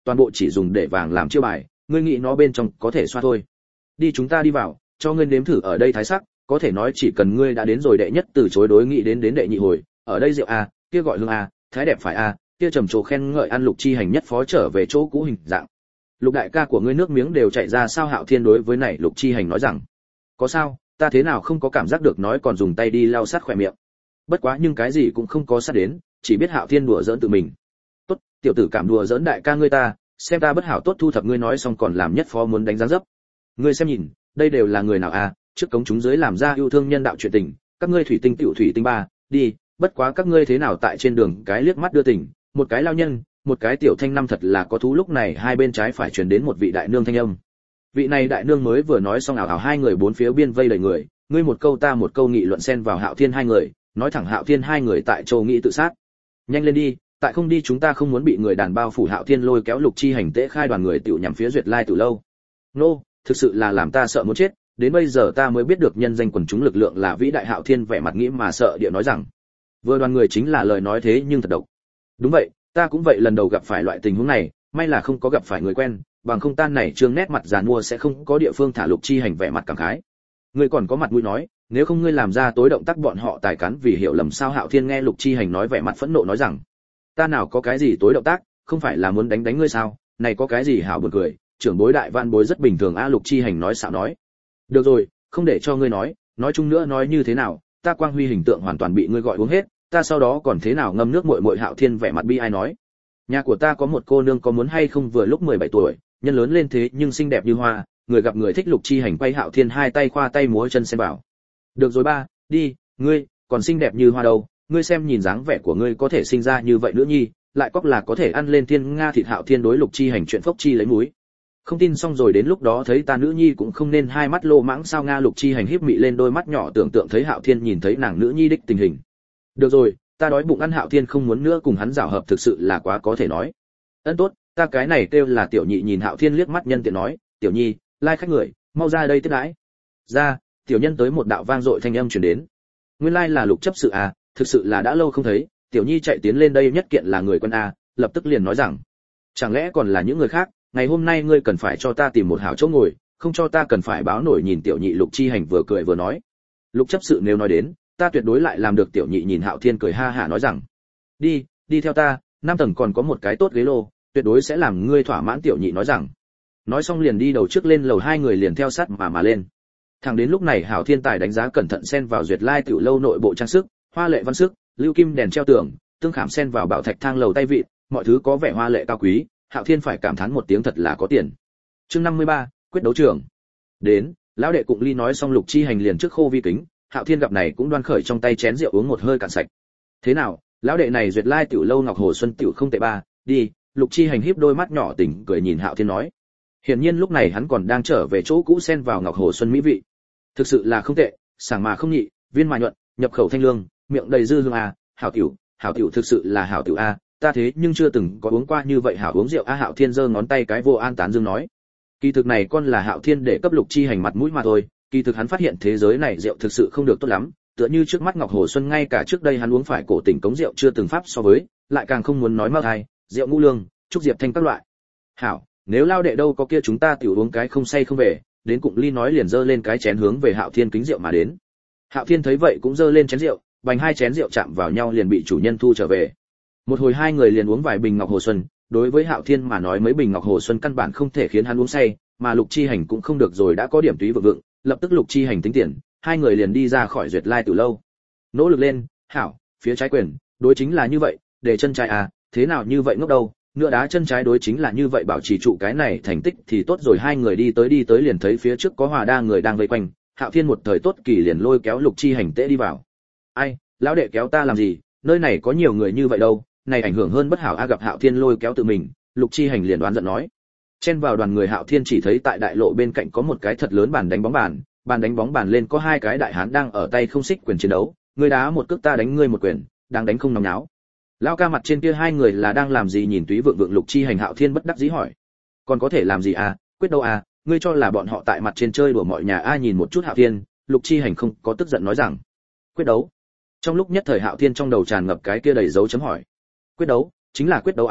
toàn bộ chỉ dùng để vàng làm chiêu bài, ngươi nghĩ nó bên trong có thể xoa thôi. Đi chúng ta đi vào, cho ngươi nếm thử ở đây thái sắc, có thể nói chỉ cần ngươi đã đến rồi đệ nhất từ chối đối nghị đến đến đệ nhị hồi, ở đây rượu a, kia gọi hương a, thái đẹp phải a, kia trầm trồ khen ngợi ăn Lục Chi Hành nhất phó trở về chỗ cũ hình dạng. Lục đại ca của ngươi nước miếng đều chảy ra sao? Hạo Thiên đối với này Lục Chi Hành nói rằng, có sao, ta thế nào không có cảm giác được, nói còn dùng tay đi lau sát khỏe miệng. Bất quá nhưng cái gì cũng không có sát đến, chỉ biết Hạo Thiên đùa giỡn tự mình. Tốt, tiểu tử cảm đùa giỡn đại ca ngươi ta, xem ta bất hảo tốt thu thập ngươi. Nói xong còn làm nhất phó muốn đánh giáng dấp. Ngươi xem nhìn, đây đều là người nào a, trước cống chúng dưới làm ra yêu thương nhân đạo chuyện tình, các ngươi thủy tinh tiểu thủy tinh ba, đi, bất quá các ngươi thế nào tại trên đường cái liếc mắt đưa tình, một cái lao nhân, một cái tiểu thanh năm thật là có thú. Lúc này hai bên trái phải truyền đến một vị đại nương thanh âm. Vị này đại nương mới vừa nói xong ảo ảo hai người bốn phía biên vây đầy người, ngươi một câu ta một câu nghị luận xen vào Hạo Thiên hai người, nói thẳng Hạo Thiên hai người tại châu nghĩ tự sát. Nhanh lên đi, tại không đi chúng ta không muốn bị người đàn bao phủ. Hạo Thiên lôi kéo Lục Chi Hành tễ khai đoàn người tiểu nhằm phía Duyệt Lai Tử lâu. Nô, thực sự là làm ta sợ muốn chết, đến bây giờ ta mới biết được nhân danh quần chúng lực lượng là vĩ đại. Hạo Thiên vẻ mặt nghĩ mà sợ địa nói rằng, vừa đoàn người chính là lời nói thế nhưng thật độc. Đúng vậy, ta cũng vậy, lần đầu gặp phải loại tình huống này, may là không có gặp phải người quen, bằng không tan này trương nét mặt giàn mua sẽ không có địa phương thả. Lục Chi Hành vẻ mặt cảm khái, ngươi còn có mặt mũi nói, nếu không ngươi làm ra tối động tác bọn họ tài cắn vì hiểu lầm sao? Hạo Thiên nghe Lục Chi Hành nói vẻ mặt phẫn nộ nói rằng, ta nào có cái gì tối động tác, không phải là muốn đánh đánh ngươi sao? Này có cái gì hảo buồn cười, trưởng bối đại văn bối rất bình thường a. Lục Chi Hành nói xạo nói, được rồi, không để cho ngươi nói, nói chung nữa nói như thế nào, ta quang huy hình tượng hoàn toàn bị ngươi gọi uống hết, ta sau đó còn thế nào ngâm nước muội muội? Hạo Thiên vẻ mặt bi ai nói, nhà của ta có một cô nương có muốn hay không, vừa lúc mười bảy tuổi, nhân lớn lên thế nhưng xinh đẹp như hoa, người gặp người thích. Lục Chi Hành quay Hạo Thiên hai tay khoa tay múa chân xem bảo, được rồi ba, đi, ngươi còn xinh đẹp như hoa đâu, ngươi xem nhìn dáng vẻ của ngươi có thể sinh ra như vậy nữa nhi, lại cóc là có thể ăn lên thiên nga thịt. Hạo Thiên đối Lục Chi Hành chuyện phốc chi lấy múi, không tin xong rồi đến lúc đó thấy ta nữ nhi cũng không nên hai mắt lô mãng sao Nga. Lục Chi Hành híp mị lên đôi mắt nhỏ tưởng tượng thấy Hạo Thiên nhìn thấy nàng nữ nhi đích tình hình. Được rồi, ta đói bụng ăn. Hạo Thiên không muốn nữa cùng hắn giảo hợp, thực sự là quá có thể nói. Ân tốt, ta cái này kêu là tiểu nhị. Nhìn Hạo Thiên liếc mắt nhân tiện nói, tiểu nhi, lai khách người, mau ra đây tiếp đãi. Ra, tiểu nhân tới. Một đạo vang dội thanh âm truyền đến. Nguyên lai là Lục chấp sự à, thực sự là đã lâu không thấy. Tiểu nhi chạy tiến lên đây nhất kiện là người quân a, lập tức liền nói rằng, chẳng lẽ còn là những người khác? Ngày hôm nay ngươi cần phải cho ta tìm một hảo chỗ ngồi, không cho ta cần phải báo nổi. Nhìn tiểu nhị, Lục Chi Hành vừa cười vừa nói, Lục chấp sự nếu nói đến, ta tuyệt đối lại làm được. Tiểu nhị nhìn Hạo Thiên cười ha hả nói rằng, đi, đi theo ta, năm tầng còn có một cái tốt ghế lô, tuyệt đối sẽ làm ngươi thỏa mãn. Tiểu nhị nói rằng, nói xong liền đi đầu trước lên lầu, hai người liền theo sát mà mà lên. Thẳng đến lúc này Hạo Thiên tài đánh giá cẩn thận xen vào Duyệt Lai Tiểu lâu nội bộ trang sức, hoa lệ văn sức, lưu kim đèn treo tường, tương khảm xen vào bảo thạch thang lầu tay vịn, mọi thứ có vẻ hoa lệ cao quý. Hạo Thiên phải cảm thán một tiếng thật là có tiền. Chương năm mươi ba, quyết đấu trường. Đến, lão đệ cụng ly. nói xong Lục Chi Hành liền trước khô vi kính, Hạo Thiên gặp này cũng đoan khởi trong tay chén rượu uống một hơi cạn sạch. Thế nào, lão đệ này Duyệt Lai Tiểu lâu Ngọc Hồ Xuân tiểu không tệ ba, đi. Lục Chi Hành híp đôi mắt nhỏ tỉnh cười nhìn Hạo Thiên nói. Hiển nhiên lúc này hắn còn đang trở về chỗ cũ xen vào Ngọc Hồ Xuân mỹ vị. Thực sự là không tệ, sảng mà không nhị, viên mà nhuận, nhập khẩu thanh lương, miệng đầy dư hương a, hảo tiểu, hảo tiểu thực sự là hảo tiểu a, ta thế nhưng chưa từng có uống qua như vậy hảo uống rượu a. Hạo Thiên giơ ngón tay cái vô an tán dương nói. Kỳ thực này con là Hạo Thiên để cấp Lục Chi Hành mặt mũi mà thôi, kỳ thực hắn phát hiện thế giới này rượu thực sự không được tốt lắm, tựa như trước mắt Ngọc Hồ Xuân ngay cả trước đây hắn uống phải cổ tỉnh cống rượu chưa từng pháp so với, lại càng không muốn nói mao thai, rượu ngũ lương, trúc diệp thanh các loại. Hảo, nếu lao đệ đâu có kia chúng ta tiểu uống cái không say không về. Đến cụng ly nói liền giơ lên cái chén hướng về Hạo Thiên kính rượu mà đến. Hạo Thiên thấy vậy cũng giơ lên chén rượu, bành hai chén rượu chạm vào nhau liền bị chủ nhân thu trở về. Một hồi hai người liền uống vài bình Ngọc Hồ Xuân, đối với Hạo Thiên mà nói mấy bình Ngọc Hồ Xuân căn bản không thể khiến hắn uống say, mà Lục Chi Hành cũng không được rồi, đã có điểm túy vượng vượng, lập tức Lục Chi Hành tính tiền, hai người liền đi ra khỏi Duyệt Lai Tử lâu. Nỗ lực lên, hảo, phía trái quyền, đối chính là như vậy, để chân trái à, thế nào như vậy ngốc đâu, nửa đá chân trái đối chính là như vậy, bảo trì trụ cái này thành tích thì tốt rồi. Hai người đi tới đi tới liền thấy phía trước có Hòa Đa người đang vây quanh, Hạo Thiên một thời tốt kỳ liền lôi kéo Lục Chi Hành tễ đi vào. Ai, lão đệ kéo ta làm gì, nơi này có nhiều người như vậy đâu, này ảnh hưởng hơn bất hảo a. Gặp Hạo Thiên lôi kéo tự mình, Lục Chi Hành liền đoán giận nói. Chen vào đoàn người Hạo Thiên chỉ thấy tại đại lộ bên cạnh có một cái thật lớn bàn đánh bóng bàn, bàn đánh bóng bàn lên có hai cái đại hán đang ở tay không xích quyền chiến đấu, ngươi đá một cước ta đánh ngươi một quyền, đang đánh không nóng náo. Lão ca mặt trên kia hai người là đang làm gì? Nhìn túy vượng vượng Lục Chi Hành, Hạo Thiên bất đắc dĩ hỏi. Còn có thể làm gì à, quyết đâu à, ngươi cho là bọn họ tại mặt trên chơi đùa mọi nhà a? Nhìn một chút Hạo Thiên, Lục Chi Hành không có tức giận nói rằng, quyết đấu. Trong lúc nhất thời Hạo Thiên trong đầu tràn ngập cái kia đầy dấu chấm hỏi. Quyết đấu, chính là quyết đấu à,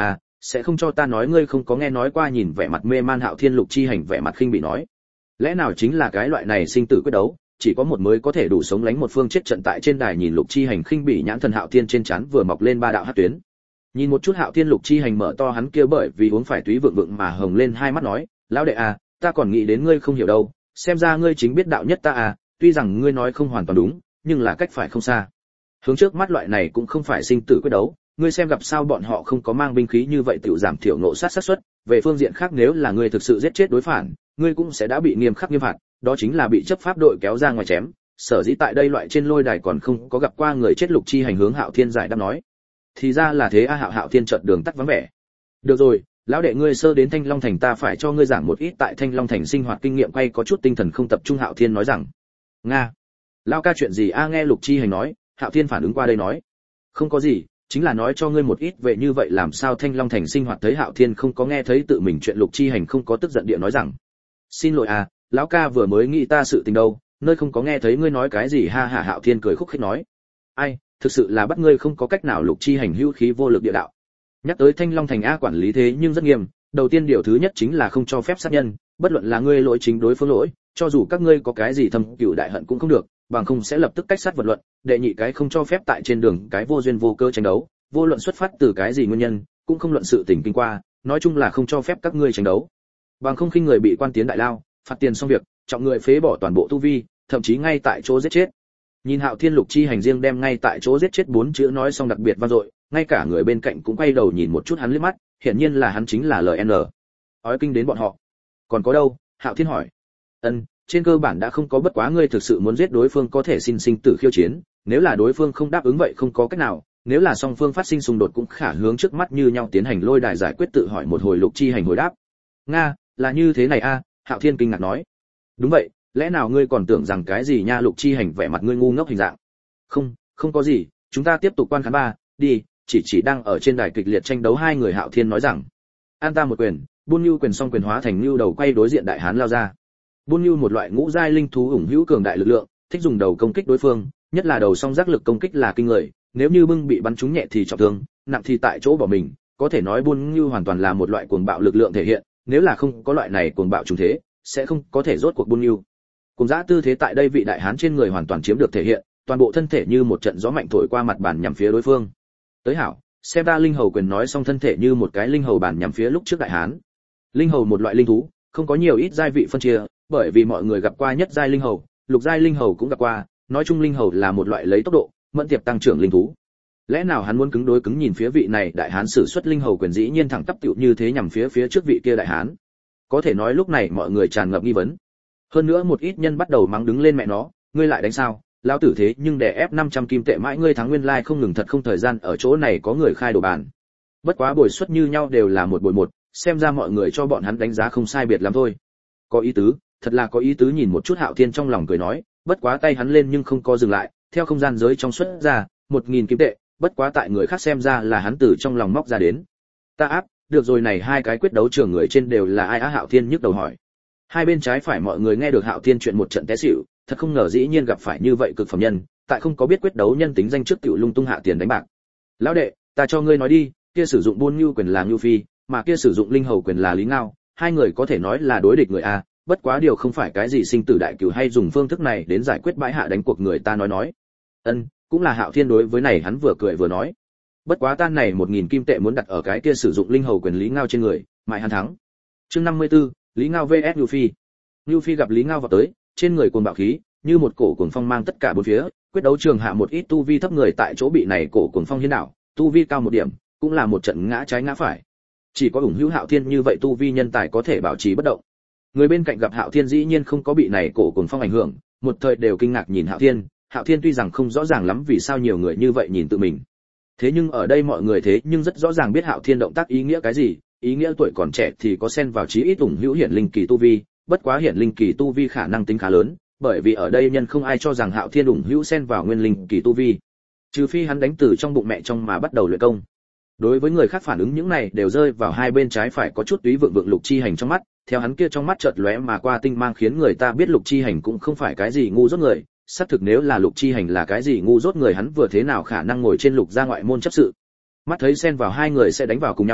sẽ không cho ta nói ngươi không có nghe nói qua. Nhìn vẻ mặt mê man Hạo Thiên, Lục Chi Hành vẻ mặt khinh bị nói, lẽ nào chính là cái loại này sinh tử quyết đấu, chỉ có một mới có thể đủ sống lánh một phương chết trận tại trên đài. Nhìn Lục Chi Hành khinh bỉ nhãn thần, Hạo Thiên trên trán vừa mọc lên ba đạo hắc tuyến. Nhìn một chút Hạo Thiên, Lục Chi Hành mở to hắn kia bởi vì uống phải túy vượng vượng mà hồng lên hai mắt nói, lão đệ à, ta còn nghĩ đến ngươi không hiểu đâu, xem ra ngươi chính biết đạo nhất ta à, tuy rằng ngươi nói không hoàn toàn đúng, nhưng là cách phải không xa. Hướng trước mắt loại này cũng không phải sinh tử quyết đấu, ngươi xem gặp sao bọn họ không có mang binh khí như vậy tiểu giảm thiểu ngộ sát xác suất. Về phương diện khác, nếu là ngươi thực sự giết chết đối phản, ngươi cũng sẽ đã bị nghiêm khắc nghiêm phạt, đó chính là bị chấp pháp đội kéo ra ngoài chém. Sở dĩ tại đây loại trên lôi đài còn không có gặp qua người chết. Lục Chi Hành hướng Hạo Thiên giải đáp nói, thì ra là thế a. Hạo Hạo Thiên chợt đường tắt vắng vẻ. Được rồi, lão đệ ngươi sơ đến Thanh Long Thành, ta phải cho ngươi giảng một ít tại Thanh Long Thành sinh hoạt kinh nghiệm. Quay có chút tinh thần không tập trung, Hạo Thiên nói rằng, nga, lão ca chuyện gì a? Nghe Lục Chi Hành nói, Hạo Thiên phản ứng qua đây nói, không có gì, chính là nói cho ngươi một ít về như vậy làm sao Thanh Long Thành sinh hoạt. Thấy Hạo Thiên không có nghe thấy tự mình chuyện, Lục Chi Hành không có tức giận địa nói rằng, xin lỗi à, lão ca vừa mới nghĩ ta sự tình đâu, nơi không có nghe thấy ngươi nói cái gì ha. Hạ Hạo Thiên cười khúc khích nói, ai, thực sự là bắt ngươi không có cách nào. Lục Chi Hành hữu khí vô lực địa đạo. Nhắc tới Thanh Long Thành a, quản lý thế nhưng rất nghiêm, đầu tiên điều thứ nhất chính là không cho phép sát nhân, bất luận là ngươi lỗi chính đối phương lỗi, cho dù các ngươi có cái gì thâm cừu đại hận cũng không được, bằng không sẽ lập tức cách sát vật luận. Đệ nhị cái không cho phép tại trên đường cái vô duyên vô cơ tranh đấu, vô luận xuất phát từ cái gì nguyên nhân, cũng không luận sự tình kinh qua, nói chung là không cho phép các ngươi tranh đấu. Bằng không khinh người bị quan tiến đại lao, phạt tiền xong việc, trọng người phế bỏ toàn bộ tu vi, thậm chí ngay tại chỗ giết chết. Nhìn Hạo Thiên, Lục Chi Hành riêng đem ngay tại chỗ giết chết bốn chữ nói xong đặc biệt vang dội, ngay cả người bên cạnh cũng quay đầu nhìn một chút hắn liếc mắt, hiển nhiên là hắn chính là lờ en. Ói kinh đến bọn họ. Còn có đâu? Hạo Thiên hỏi. Ân, trên cơ bản đã không có, bất quá ngươi thực sự muốn giết đối phương có thể xin sinh tử khiêu chiến, nếu là đối phương không đáp ứng vậy không có cách nào, nếu là song phương phát sinh xung đột cũng khả hướng trước mắt như nhau tiến hành lôi đài giải quyết. Tự hỏi một hồi, Lục Chi Hành hồi đáp, nga, là như thế này a. Hạo Thiên kinh ngạc nói, đúng vậy, lẽ nào ngươi còn tưởng rằng cái gì nha? Lục Chi Hành vẻ mặt ngươi ngu ngốc hình dạng, không, không có gì, chúng ta tiếp tục quan khán ba, đi. Chỉ chỉ đang ở trên đài kịch liệt tranh đấu hai người, Hạo Thiên nói rằng, an ta một quyền. Buôn Nưu quyền song quyền hóa thành nưu đầu quay đối diện đại hán lao ra. Buôn Nưu một loại ngũ giai linh thú ủng hữu cường đại lực lượng, thích dùng đầu công kích đối phương, nhất là đầu song giác lực công kích là kinh người, nếu như bưng bị bắn trúng nhẹ thì trọng thương, nặng thì tại chỗ bỏ mình, có thể nói Buôn Nưu hoàn toàn là một loại cuồng bạo lực lượng thể hiện, nếu là không có loại này cuồng bạo trùng thế, sẽ không có thể rốt cuộc Buôn Nưu. Cùng dã tư thế tại đây vị đại hán trên người hoàn toàn chiếm được thể hiện, toàn bộ thân thể như một trận gió mạnh thổi qua mặt bàn nhằm phía đối phương. Tới hảo, xem ta linh hầu quyền nói xong thân thể như một cái linh hầu bàn nhằm phía lúc trước đại hán. Linh hầu một loại linh thú, không có nhiều ít giai vị phân chia, bởi vì mọi người gặp qua nhất giai linh hầu, lục giai linh hầu cũng gặp qua, nói chung linh hầu là một loại lấy tốc độ, mẫn tiệp tăng trưởng linh thú. Lẽ nào hắn muốn cứng đối cứng? Nhìn phía vị này đại hán sử xuất linh hầu quyền dĩ nhiên thẳng tắp tựu như thế nhằm phía phía trước vị kia đại hán. Có thể nói lúc này mọi người tràn ngập nghi vấn. Hơn nữa một ít nhân bắt đầu mắng đứng lên, mẹ nó, ngươi lại đánh sao? Lão tử thế nhưng đè ép năm trăm kim tệ mãi ngươi thắng, nguyên lai like không ngừng, thật không thời gian ở chỗ này có người khai đồ bàn. Bất quá bồi suất như nhau đều là một bồi một, xem ra mọi người cho bọn hắn đánh giá không sai biệt lắm thôi. Có ý tứ, thật là có ý tứ. Nhìn một chút Hạo Thiên trong lòng cười nói, bất quá tay hắn lên nhưng không có dừng lại, theo không gian giới trong xuất ra một nghìn kim tệ, bất quá tại người khác xem ra là hắn từ trong lòng móc ra đến. Ta áp, được rồi, này hai cái quyết đấu trường người trên đều là ai á? Hạo Thiên nhức đầu hỏi. Hai bên trái phải mọi người nghe được Hạo Thiên chuyện một trận té xỉu, thật không ngờ dĩ nhiên gặp phải như vậy cực phẩm nhân, tại không có biết quyết đấu nhân tính danh trước tiểu lung tung hạ tiền đánh bạc. Lão đệ, ta cho ngươi nói đi, kia sử dụng Buôn Nưu quyền là Nưu Phi, mà kia sử dụng linh hầu quyền là Lý Ngao, hai người có thể nói là đối địch người a, bất quá điều không phải cái gì sinh tử đại cửu hay dùng phương thức này đến giải quyết bãi hạ đánh cuộc người ta nói nói. Ân, cũng là Hạo Thiên đối với này hắn vừa cười vừa nói. Bất quá tan này một nghìn kim tệ muốn đặt ở cái kia sử dụng linh hầu quyền Lý Ngao trên người, mại hắn thắng. Chương năm mươi tư, Lý Ngao vs Nưu Phi. Nưu Phi gặp Lý Ngao vào tới, trên người cuồng bạo khí, như một cổ cuồng phong mang tất cả bốn phía, quyết đấu trường hạ một ít tu vi thấp người tại chỗ bị này cổ cuồng phong hiến đảo, tu vi cao một điểm, cũng là một trận ngã trái ngã phải. Chỉ có ủng hữu Hạo Thiên như vậy tu vi nhân tài có thể bảo trì bất động. Người bên cạnh gặp Hạo Thiên dĩ nhiên không có bị này cổ cuồng phong ảnh hưởng, một thời đều kinh ngạc nhìn Hạo Thiên. Hạo Thiên tuy rằng không rõ ràng lắm vì sao nhiều người như vậy nhìn tự mình, thế nhưng ở đây mọi người thế nhưng rất rõ ràng biết Hạo Thiên động tác ý nghĩa cái gì. Ý nghĩa tuổi còn trẻ thì có xen vào chí ít ủng hữu hiển linh kỳ tu vi, bất quá hiển linh kỳ tu vi khả năng tính khá lớn, bởi vì ở đây nhân không ai cho rằng Hạo Thiên ủng hữu xen vào nguyên linh kỳ tu vi, trừ phi hắn đánh từ trong bụng mẹ trong mà bắt đầu luyện công. Đối với người khác phản ứng những này đều rơi vào hai bên trái phải có chút túy vượng vượng Lục Chi Hành trong mắt, theo hắn kia trong mắt chợt lóe mà qua tinh mang khiến người ta biết Lục Chi Hành cũng không phải cái gì ngu dốt người. Xác thực nếu là Lục Chi Hành là cái gì ngu dốt người hắn vừa thế nào khả năng ngồi trên Lục gia ngoại môn chấp sự. Mắt thấy xen vào hai người sẽ đánh vào cùng nhau,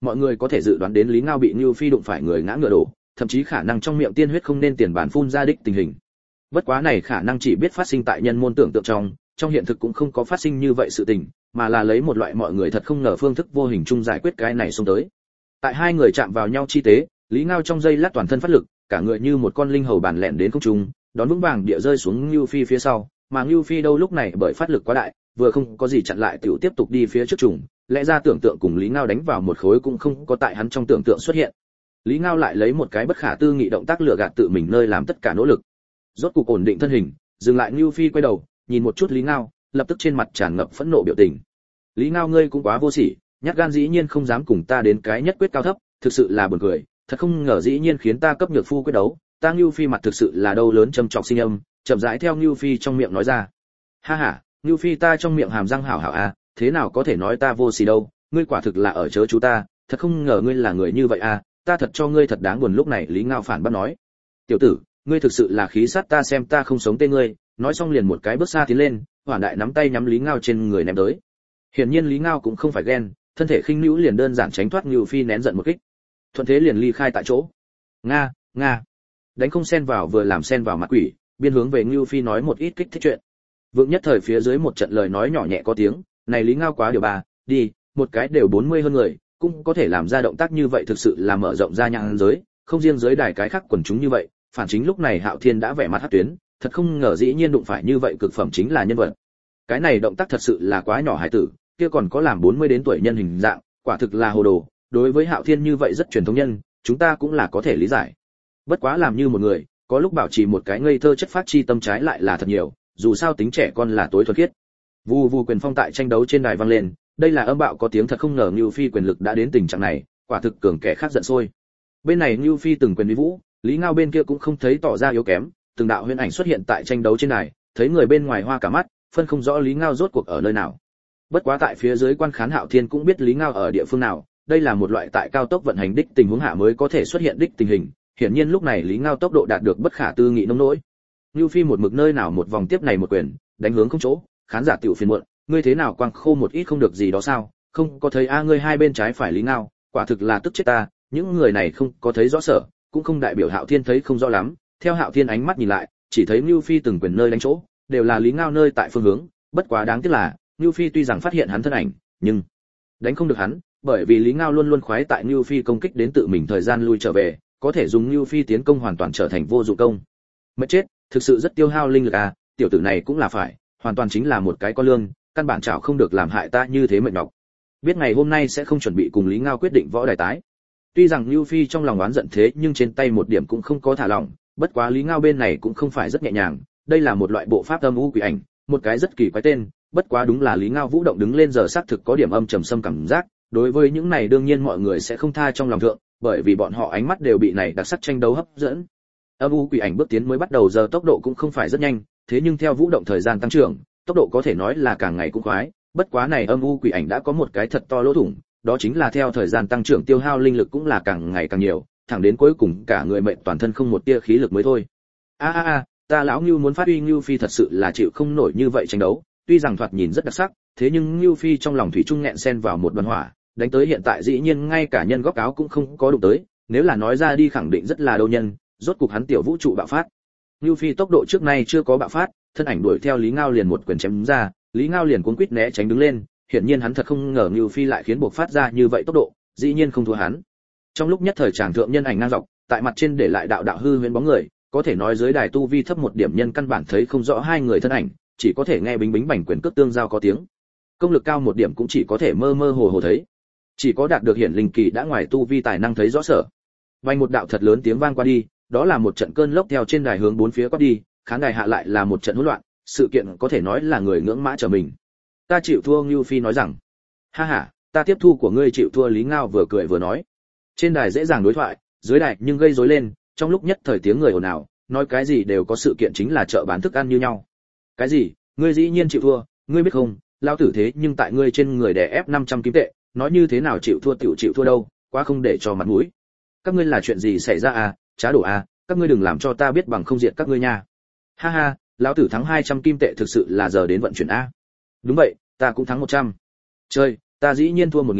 mọi người có thể dự đoán đến Lý Ngao bị Nưu Phi đụng phải người ngã ngựa đổ, thậm chí khả năng trong miệng tiên huyết không nên tiền bản phun ra đích tình hình. Bất quá này khả năng chỉ biết phát sinh tại nhân môn tưởng tượng trong, trong hiện thực cũng không có phát sinh như vậy sự tình, mà là lấy một loại mọi người thật không ngờ phương thức vô hình chung giải quyết cái này xông tới. Tại hai người chạm vào nhau chi tế, Lý Ngao trong giây lát toàn thân phát lực, cả người như một con linh hầu bản lẹn đến không trung, đón vững vàng địa rơi xuống Nưu Phi phía sau, mà Nưu Phi đâu lúc này bởi phát lực quá đại, vừa không có gì chặn lại tiểu tiếp tục đi phía trước trùng, lẽ ra tưởng tượng cùng Lý Ngao đánh vào một khối cũng không có tại hắn trong tưởng tượng xuất hiện. Lý Ngao lại lấy một cái bất khả tư nghị động tác lừa gạt tự mình nơi làm tất cả nỗ lực. Rốt cục ổn định thân hình, dừng lại Nưu Phi quay đầu, nhìn một chút Lý Ngao, lập tức trên mặt tràn ngập phẫn nộ biểu tình. Lý Ngao ngươi cũng quá vô sỉ, nhát gan dĩ nhiên không dám cùng ta đến cái nhất quyết cao thấp, thực sự là buồn cười, thật không ngờ dĩ nhiên khiến ta cấp nhược phu quyết đấu, ta Nưu Phi mặt thực sự là đâu lớn châm chọc sinh âm, chậm rãi theo Nưu Phi trong miệng nói ra. Ha ha, Nưu Phi ta trong miệng hàm răng hảo hảo a, thế nào có thể nói ta vô sỉ đâu, ngươi quả thực là ở chớ chú ta, thật không ngờ ngươi là người như vậy a, ta thật cho ngươi thật đáng buồn. Lúc này Lý Ngao phản bác nói, tiểu tử, ngươi thực sự là khí sát ta xem ta không sống tên ngươi. Nói xong liền một cái bước xa tiến lên, Hoản Đại nắm tay nhắm Lý Ngao trên người ném tới. Hiển nhiên Lý Ngao cũng không phải ghen, thân thể khinh nữu liền đơn giản tránh thoát Nưu Phi nén giận một kích, thuận thế liền ly khai tại chỗ. Nga, nga, đánh không xen vào vừa làm xen vào mặt quỷ, biên hướng về Nưu Phi nói một ít kích thích chuyện. Vượng nhất thời phía dưới một trận lời nói nhỏ nhẹ có tiếng, này Lý Ngao quá điều bà, đi, một cái đều bốn mươi hơn người, cũng có thể làm ra động tác như vậy thực sự là mở rộng ra nhãn giới, không riêng giới đài cái khác quần chúng như vậy, phản chính lúc này Hạo Thiên đã vẻ mặt hắc tuyến, thật không ngờ dĩ nhiên đụng phải như vậy cực phẩm chính là nhân vật. Cái này động tác thật sự là quá nhỏ hải tử, kia còn có làm bốn mươi đến tuổi nhân hình dạng, quả thực là hồ đồ, đối với Hạo Thiên như vậy rất truyền thống nhân, chúng ta cũng là có thể lý giải. Bất quá làm như một người, có lúc bảo trì một cái ngây thơ chất phát chi tâm trái lại là thật nhiều, dù sao tính trẻ con là tối thuần khiết. Vù vù quyền phong tại tranh đấu trên đài vang lên, đây là âm bạo có tiếng thật không ngờ Nưu Phi quyền lực đã đến tình trạng này, quả thực cường kẻ khác giận sôi. Bên này Nưu Phi từng quyền uy vũ, Lý Ngao bên kia cũng không thấy tỏ ra yếu kém, từng đạo huyễn ảnh xuất hiện tại tranh đấu trên đài, thấy người bên ngoài hoa cả mắt, phân không rõ Lý Ngao rốt cuộc ở nơi nào. Bất quá tại phía dưới quan khán Hạo Thiên cũng biết Lý Ngao ở địa phương nào, đây là một loại tại cao tốc vận hành đích tình huống hạ mới có thể xuất hiện đích tình hình, hiển nhiên lúc này Lý Ngao tốc độ đạt được bất khả tư nghị nông nỗi. Nưu Phi một mực nơi nào một vòng tiếp này một quyền, đánh hướng không chỗ, khán giả tiểu phiền muộn, ngươi thế nào quang khô một ít không được gì đó sao, không có thấy a ngươi hai bên trái phải Lý Ngao, quả thực là tức chết ta, những người này không có thấy rõ sở, cũng không đại biểu Hạo Thiên thấy không rõ lắm. Theo Hạo Thiên ánh mắt nhìn lại, chỉ thấy Nưu Phi từng quyền nơi đánh chỗ, đều là Lý Ngao nơi tại phương hướng, bất quá đáng tiếc là, Nưu Phi tuy rằng phát hiện hắn thân ảnh, nhưng đánh không được hắn, bởi vì Lý Ngao luôn luôn khoái tại Nưu Phi công kích đến tự mình thời gian lui trở về, có thể dùng Nưu Phi tiến công hoàn toàn trở thành vô dụng công. Mất chết, thực sự rất tiêu hao linh lực à, tiểu tử này cũng là phải, hoàn toàn chính là một cái con lương, căn bản chảo không được làm hại ta như thế mệt nhọc. Biết ngày hôm nay sẽ không chuẩn bị cùng Lý Ngao quyết định võ đài tái. Tuy rằng Nưu Phi trong lòng oán giận thế nhưng trên tay một điểm cũng không có thả lỏng, bất quá Lý Ngao bên này cũng không phải rất nhẹ nhàng, đây là một loại bộ pháp âm u quỷ ảnh, một cái rất kỳ quái tên, bất quá đúng là Lý Ngao vũ động đứng lên giờ xác thực có điểm âm trầm xâm cảm giác, đối với những này đương nhiên mọi người sẽ không tha trong lòng thượng, bởi vì bọn họ ánh mắt đều bị này đặc sắc tranh đấu hấp dẫn. Âm u quỷ ảnh bước tiến mới bắt đầu giờ tốc độ cũng không phải rất nhanh, thế nhưng theo vũ động thời gian tăng trưởng, tốc độ có thể nói là càng ngày cũng khoái, bất quá này âm u quỷ ảnh đã có một cái thật to lỗ thủng, đó chính là theo thời gian tăng trưởng tiêu hao linh lực cũng là càng ngày càng nhiều, thẳng đến cuối cùng cả người mệt toàn thân không một tia khí lực mới thôi. A a a, ta lão Nưu muốn phát uy Nưu Phi thật sự là chịu không nổi như vậy tranh đấu, tuy rằng thoạt nhìn rất đặc sắc, thế nhưng Nưu Phi trong lòng thủy chung nghẹn xen vào một đoàn hỏa, đánh tới hiện tại dĩ nhiên ngay cả nhân góc áo cũng không có đụng tới, nếu là nói ra đi khẳng định rất là đâu nhân, rốt cục hắn tiểu vũ trụ bạo phát. Nưu Phi tốc độ trước nay chưa có bạo phát, thân ảnh đuổi theo Lý Ngao liền một quyền chém ra, Lý Ngao liền cuống quýt né tránh đứng lên, hiển nhiên hắn thật không ngờ Nưu Phi lại khiến buộc phát ra như vậy tốc độ, dĩ nhiên không thua hắn. Trong lúc nhất thời chàng thượng nhân ảnh ngang dọc, tại mặt trên để lại đạo đạo hư huyễn bóng người, có thể nói dưới đài tu vi thấp một điểm nhân căn bản thấy không rõ hai người thân ảnh, chỉ có thể nghe bính bính bành quyền cước tương giao có tiếng. Công lực cao một điểm cũng chỉ có thể mơ mơ hồ hồ thấy. Chỉ có đạt được hiển linh kỳ đã ngoài tu vi tài năng thấy rõ sở. Vang một đạo thật lớn tiếng vang qua đi, đó là một trận cơn lốc theo trên đài hướng bốn phía quát đi, khán đài hạ lại là một trận hỗn loạn, sự kiện có thể nói là người ngưỡng mã trở mình. Ta chịu thua, Nưu Phi nói rằng. Ha ha, ta tiếp thu của ngươi chịu thua. Lý Ngao vừa cười vừa nói. Trên đài dễ dàng đối thoại, dưới đài nhưng gây rối lên, trong lúc nhất thời tiếng người ồn ào, nói cái gì đều có sự kiện chính là chợ bán thức ăn như nhau. Cái gì? Ngươi dĩ nhiên chịu thua, ngươi biết không, lao tử thế nhưng tại ngươi trên người đè ép năm trăm kim tệ, nói như thế nào chịu thua tiểu chịu thua đâu, quá không để cho mặt mũi. Các ngươi là chuyện gì xảy ra à, trá đổ à, các ngươi đừng làm cho ta biết bằng không diệt các ngươi nha. Ha ha, lão tử thắng hai trăm kim tệ thực sự là giờ đến vận chuyển a. Đúng vậy, ta cũng thắng một trăm. Chơi, ta dĩ nhiên thua một nghìn,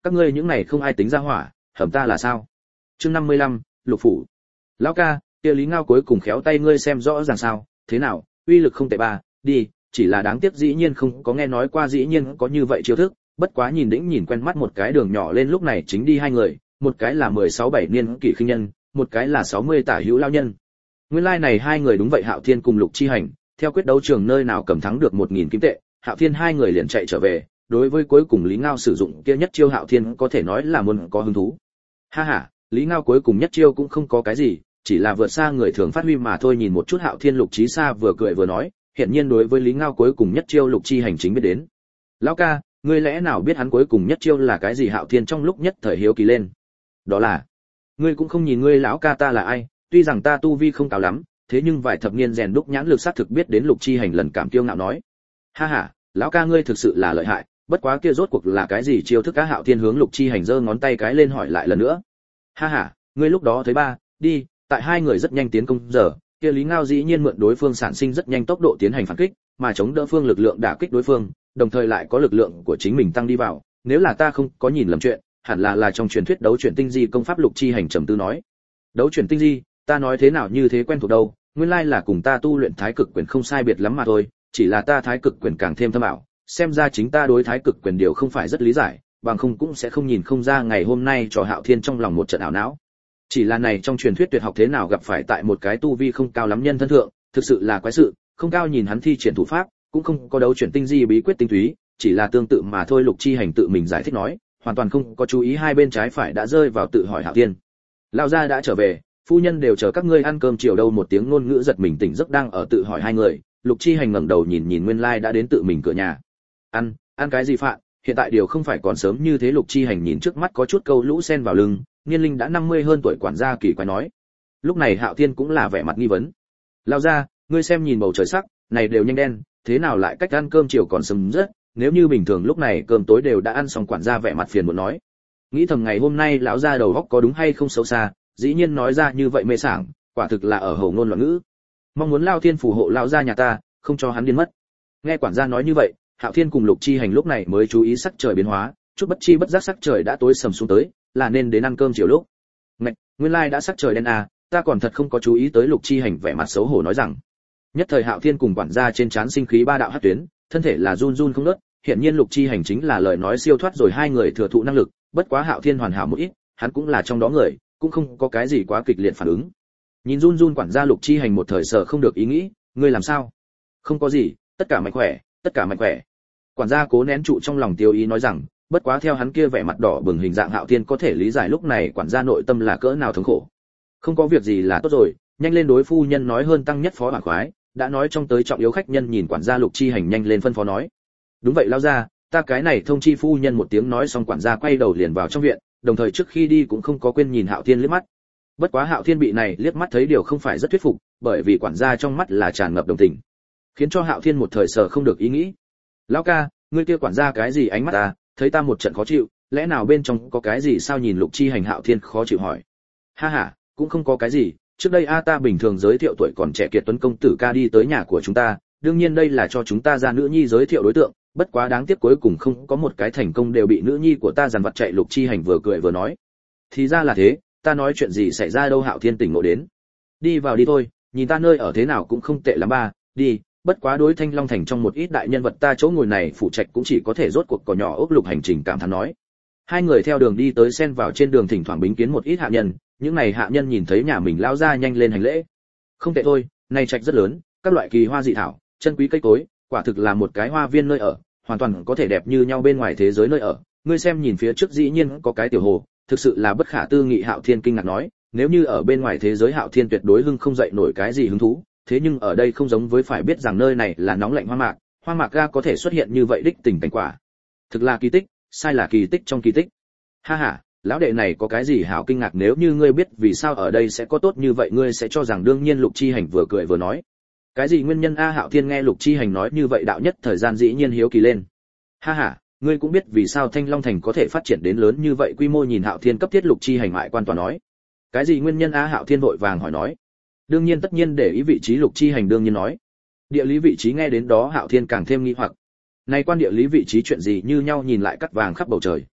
các ngươi những này không ai tính ra hỏa, hầm ta là sao? Chương năm mươi lăm, Lục phủ. Lão ca, kia Lý Ngao cuối cùng khéo tay ngươi xem rõ ràng sao, thế nào, uy lực không tệ ba, đi, chỉ là đáng tiếc dĩ nhiên không có nghe nói qua dĩ nhiên có như vậy chiêu thức, bất quá nhìn đĩnh nhìn quen mắt một cái đường nhỏ lên lúc này chính đi hai người, một cái là mười sáu bảy niên kỷ khinh nhân, một cái là sáu mươi tả hữu lao nhân. Nguyên lai like này hai người đúng vậy Hạo Thiên cùng Lục Chi Hành, theo quyết đấu trường nơi nào cầm thắng được một nghìn kim tệ, Hạo Thiên hai người liền chạy trở về, đối với cuối cùng Lý Ngao sử dụng kia nhất chiêu Hạo Thiên có thể nói là muốn có hứng thú. Ha ha, Lý Ngao cuối cùng nhất chiêu cũng không có cái gì, chỉ là vượt xa người thường phát huy mà thôi. Nhìn một chút Hạo Thiên, Lục Chí Sa vừa cười vừa nói, hiện nhiên đối với Lý Ngao cuối cùng nhất chiêu Lục Chi Hành chính biết đến. Lão ca, ngươi lẽ nào biết hắn cuối cùng nhất chiêu là cái gì? Hạo Thiên trong lúc nhất thời hiếu kỳ lên. Đó là, ngươi cũng không nhìn ngươi lão ca ta là ai, tuy rằng ta tu vi không cao lắm, thế nhưng vài thập niên rèn đúc nhãn lực xác thực biết đến. Lục Chi Hành lần cảm kiêu ngạo nói. Ha ha, lão ca ngươi thực sự là lợi hại, bất quá kia rốt cuộc là cái gì chiêu thức? Cá Hạo Thiên hướng Lục Chi Hành giơ ngón tay cái lên hỏi lại lần nữa. Ha ha, ngươi lúc đó thấy ba, đi, tại hai người rất nhanh tiến công giờ, kia Lý Ngao dĩ nhiên mượn đối phương sản sinh rất nhanh tốc độ tiến hành phản kích, mà chống đỡ phương lực lượng đả kích đối phương, đồng thời lại có lực lượng của chính mình tăng đi vào, nếu là ta không có nhìn lầm chuyện, hẳn là là trong truyền thuyết đấu chuyển tinh di công pháp. Lục Chi Hành trầm tư nói. Đấu chuyển tinh di, ta nói thế nào như thế quen thuộc đâu, nguyên lai là cùng ta tu luyện thái cực quyền không sai biệt lắm mà thôi, chỉ là ta thái cực quyền càng thêm thâm ảo, xem ra chính ta đối thái cực quyền điều không phải rất lý giải, bằng không cũng sẽ không nhìn không ra ngày hôm nay cho Hạo Thiên trong lòng một trận ảo não. Chỉ là này trong truyền thuyết tuyệt học thế nào gặp phải tại một cái tu vi không cao lắm nhân thân thượng, thực sự là quái sự, không cao nhìn hắn thi triển thủ pháp, cũng không có đấu chuyển tinh di bí quyết tinh túy, chỉ là tương tự mà thôi. Lục Chi Hành tự mình giải thích nói, hoàn toàn không có chú ý hai bên trái phải đã rơi vào tự hỏi Hạo Thiên. Lão gia đã trở về, phu nhân đều chờ các ngươi ăn cơm chiều đâu. Một tiếng ngôn ngữ giật mình tỉnh giấc đang ở tự hỏi hai người, Lục Chi Hành ngẩng đầu nhìn nhìn nguyên lai đã đến tự mình cửa nhà. Ăn, ăn cái gì phạn, hiện tại điều không phải còn sớm như thế. Lục Chi Hành nhìn trước mắt có chút câu lũ sen vào lưng, niên linh đã năm mươi hơn tuổi quản gia kỳ quái nói. Lúc này Hạo Thiên cũng là vẻ mặt nghi vấn. Lão gia, ngươi xem nhìn bầu trời sắc, này đều nhanh đen, thế nào lại cách ăn cơm chiều còn sớm rất, nếu như bình thường lúc này cơm tối đều đã ăn xong. Quản gia vẻ mặt phiền muộn nói. Nghĩ thầm ngày hôm nay lão gia đầu óc có đúng hay không xấu xa, dĩ nhiên nói ra như vậy mê sảng, quả thực là ở hầu ngôn loạn ngữ. Mong muốn Lão Thiên phù hộ lão gia nhà ta, không cho hắn điên mất. Nghe quản gia nói như vậy, Hạo Thiên cùng Lục Chi Hành lúc này mới chú ý sắc trời biến hóa, chút bất chi bất giác sắc trời đã tối sầm xuống tới, là nên đến ăn cơm chiều lúc. Ngạch, nguyên lai đã sắc trời đen à, ta còn thật không có chú ý tới. Lục Chi Hành vẻ mặt xấu hổ nói rằng. Nhất thời Hạo Thiên cùng quản gia trên trán sinh khí ba đạo hắc tuyến, thân thể là run run không ngớt, hiện nhiên Lục Chi Hành chính là lời nói siêu thoát rồi hai người thừa thụ năng lực, bất quá Hạo Thiên hoàn hảo một ít, hắn cũng là trong đó người, cũng không có cái gì quá kịch liệt phản ứng. Nhìn run run quản gia, Lục Chi Hành một thời sợ không được ý nghĩ, ngươi làm sao? Không có gì, tất cả mạnh khỏe, tất cả mạnh khỏe. Quản gia cố nén trụ trong lòng tiêu ý nói rằng, bất quá theo hắn kia vẻ mặt đỏ bừng hình dạng Hạo Thiên có thể lý giải lúc này quản gia nội tâm là cỡ nào thống khổ. Không có việc gì là tốt rồi, nhanh lên đối phu nhân nói hơn tăng nhất phó bản khoái, đã nói trong tới trọng yếu khách nhân. Nhìn quản gia, Lục Chi Hành nhanh lên phân phó nói. Đúng vậy lão gia, ta cái này thông chi phu nhân. Một tiếng nói xong quản gia quay đầu liền vào trong viện, đồng thời trước khi đi cũng không có quên nhìn Hạo Thiên liếc mắt. Bất quá Hạo Thiên bị này liếc mắt thấy điều không phải rất thuyết phục, bởi vì quản gia trong mắt là tràn ngập đồng tình, khiến cho Hạo Thiên một thời sợ không được ý nghĩ. Lão ca, ngươi kia quản gia cái gì ánh mắt ta, thấy ta một trận khó chịu, lẽ nào bên trong có cái gì sao? Nhìn Lục Chi Hành, Hạo Thiên khó chịu hỏi. Ha ha, cũng không có cái gì, trước đây a ta bình thường giới thiệu tuổi còn trẻ Kiệt Tuấn công tử ca đi tới nhà của chúng ta, đương nhiên đây là cho chúng ta ra nữ nhi giới thiệu đối tượng, bất quá đáng tiếc cuối cùng không có một cái thành công, đều bị nữ nhi của ta dằn vặt chạy. Lục Chi Hành vừa cười vừa nói. Thì ra là thế, ta nói chuyện gì xảy ra đâu? Hạo Thiên tỉnh ngộ đến. Đi vào đi thôi, nhìn ta nơi ở thế nào cũng không tệ lắm ba, đi. Bất quá đối Thanh Long thành trong một ít đại nhân vật ta chỗ ngồi này phụ trách cũng chỉ có thể rốt cuộc cỏ nhỏ ốc. Lục Hành Trình cảm thán nói. Hai người theo đường đi tới xen vào trên đường, thỉnh thoảng bính kiến một ít hạ nhân, những này hạ nhân nhìn thấy nhà mình lao ra nhanh lên hành lễ. Không tệ thôi, này trạch rất lớn, các loại kỳ hoa dị thảo, chân quý cây cối, quả thực là một cái hoa viên nơi ở, hoàn toàn có thể đẹp như nhau bên ngoài thế giới nơi ở. Ngươi xem nhìn phía trước dĩ nhiên có cái tiểu hồ, thực sự là bất khả tư nghị. Hạo Thiên kinh ngạc nói, nếu như ở bên ngoài thế giới Hạo Thiên tuyệt đối hưng không dậy nổi cái gì hứng thú, thế nhưng ở đây không giống với, phải biết rằng nơi này là nóng lạnh hoa mạc, hoa mạc ga có thể xuất hiện như vậy đích tình cảnh quả, thực là kỳ tích, sai là kỳ tích trong kỳ tích. Ha ha, lão đệ này có cái gì hảo kinh ngạc, nếu như ngươi biết vì sao ở đây sẽ có tốt như vậy ngươi sẽ cho rằng đương nhiên. Lục Chi Hành vừa cười vừa nói. Cái gì nguyên nhân a? Hạo Thiên nghe Lục Chi Hành nói như vậy đạo nhất thời gian dĩ nhiên hiếu kỳ lên. Ha ha, ngươi cũng biết vì sao Thanh Long thành có thể phát triển đến lớn như vậy quy mô? Nhìn Hạo Thiên cấp thiết, Lục Chi Hành mại quan toàn nói. Cái gì nguyên nhân a? Hạo Thiên vội vàng hỏi nói. Đương nhiên tất nhiên để ý vị trí. Lục Chi Hành đương nhiên nói. Địa lý vị trí, nghe đến đó Hạo Thiên càng thêm nghi hoặc. Này quan địa lý vị trí chuyện gì như nhau? Nhìn lại cắt vàng khắp bầu trời.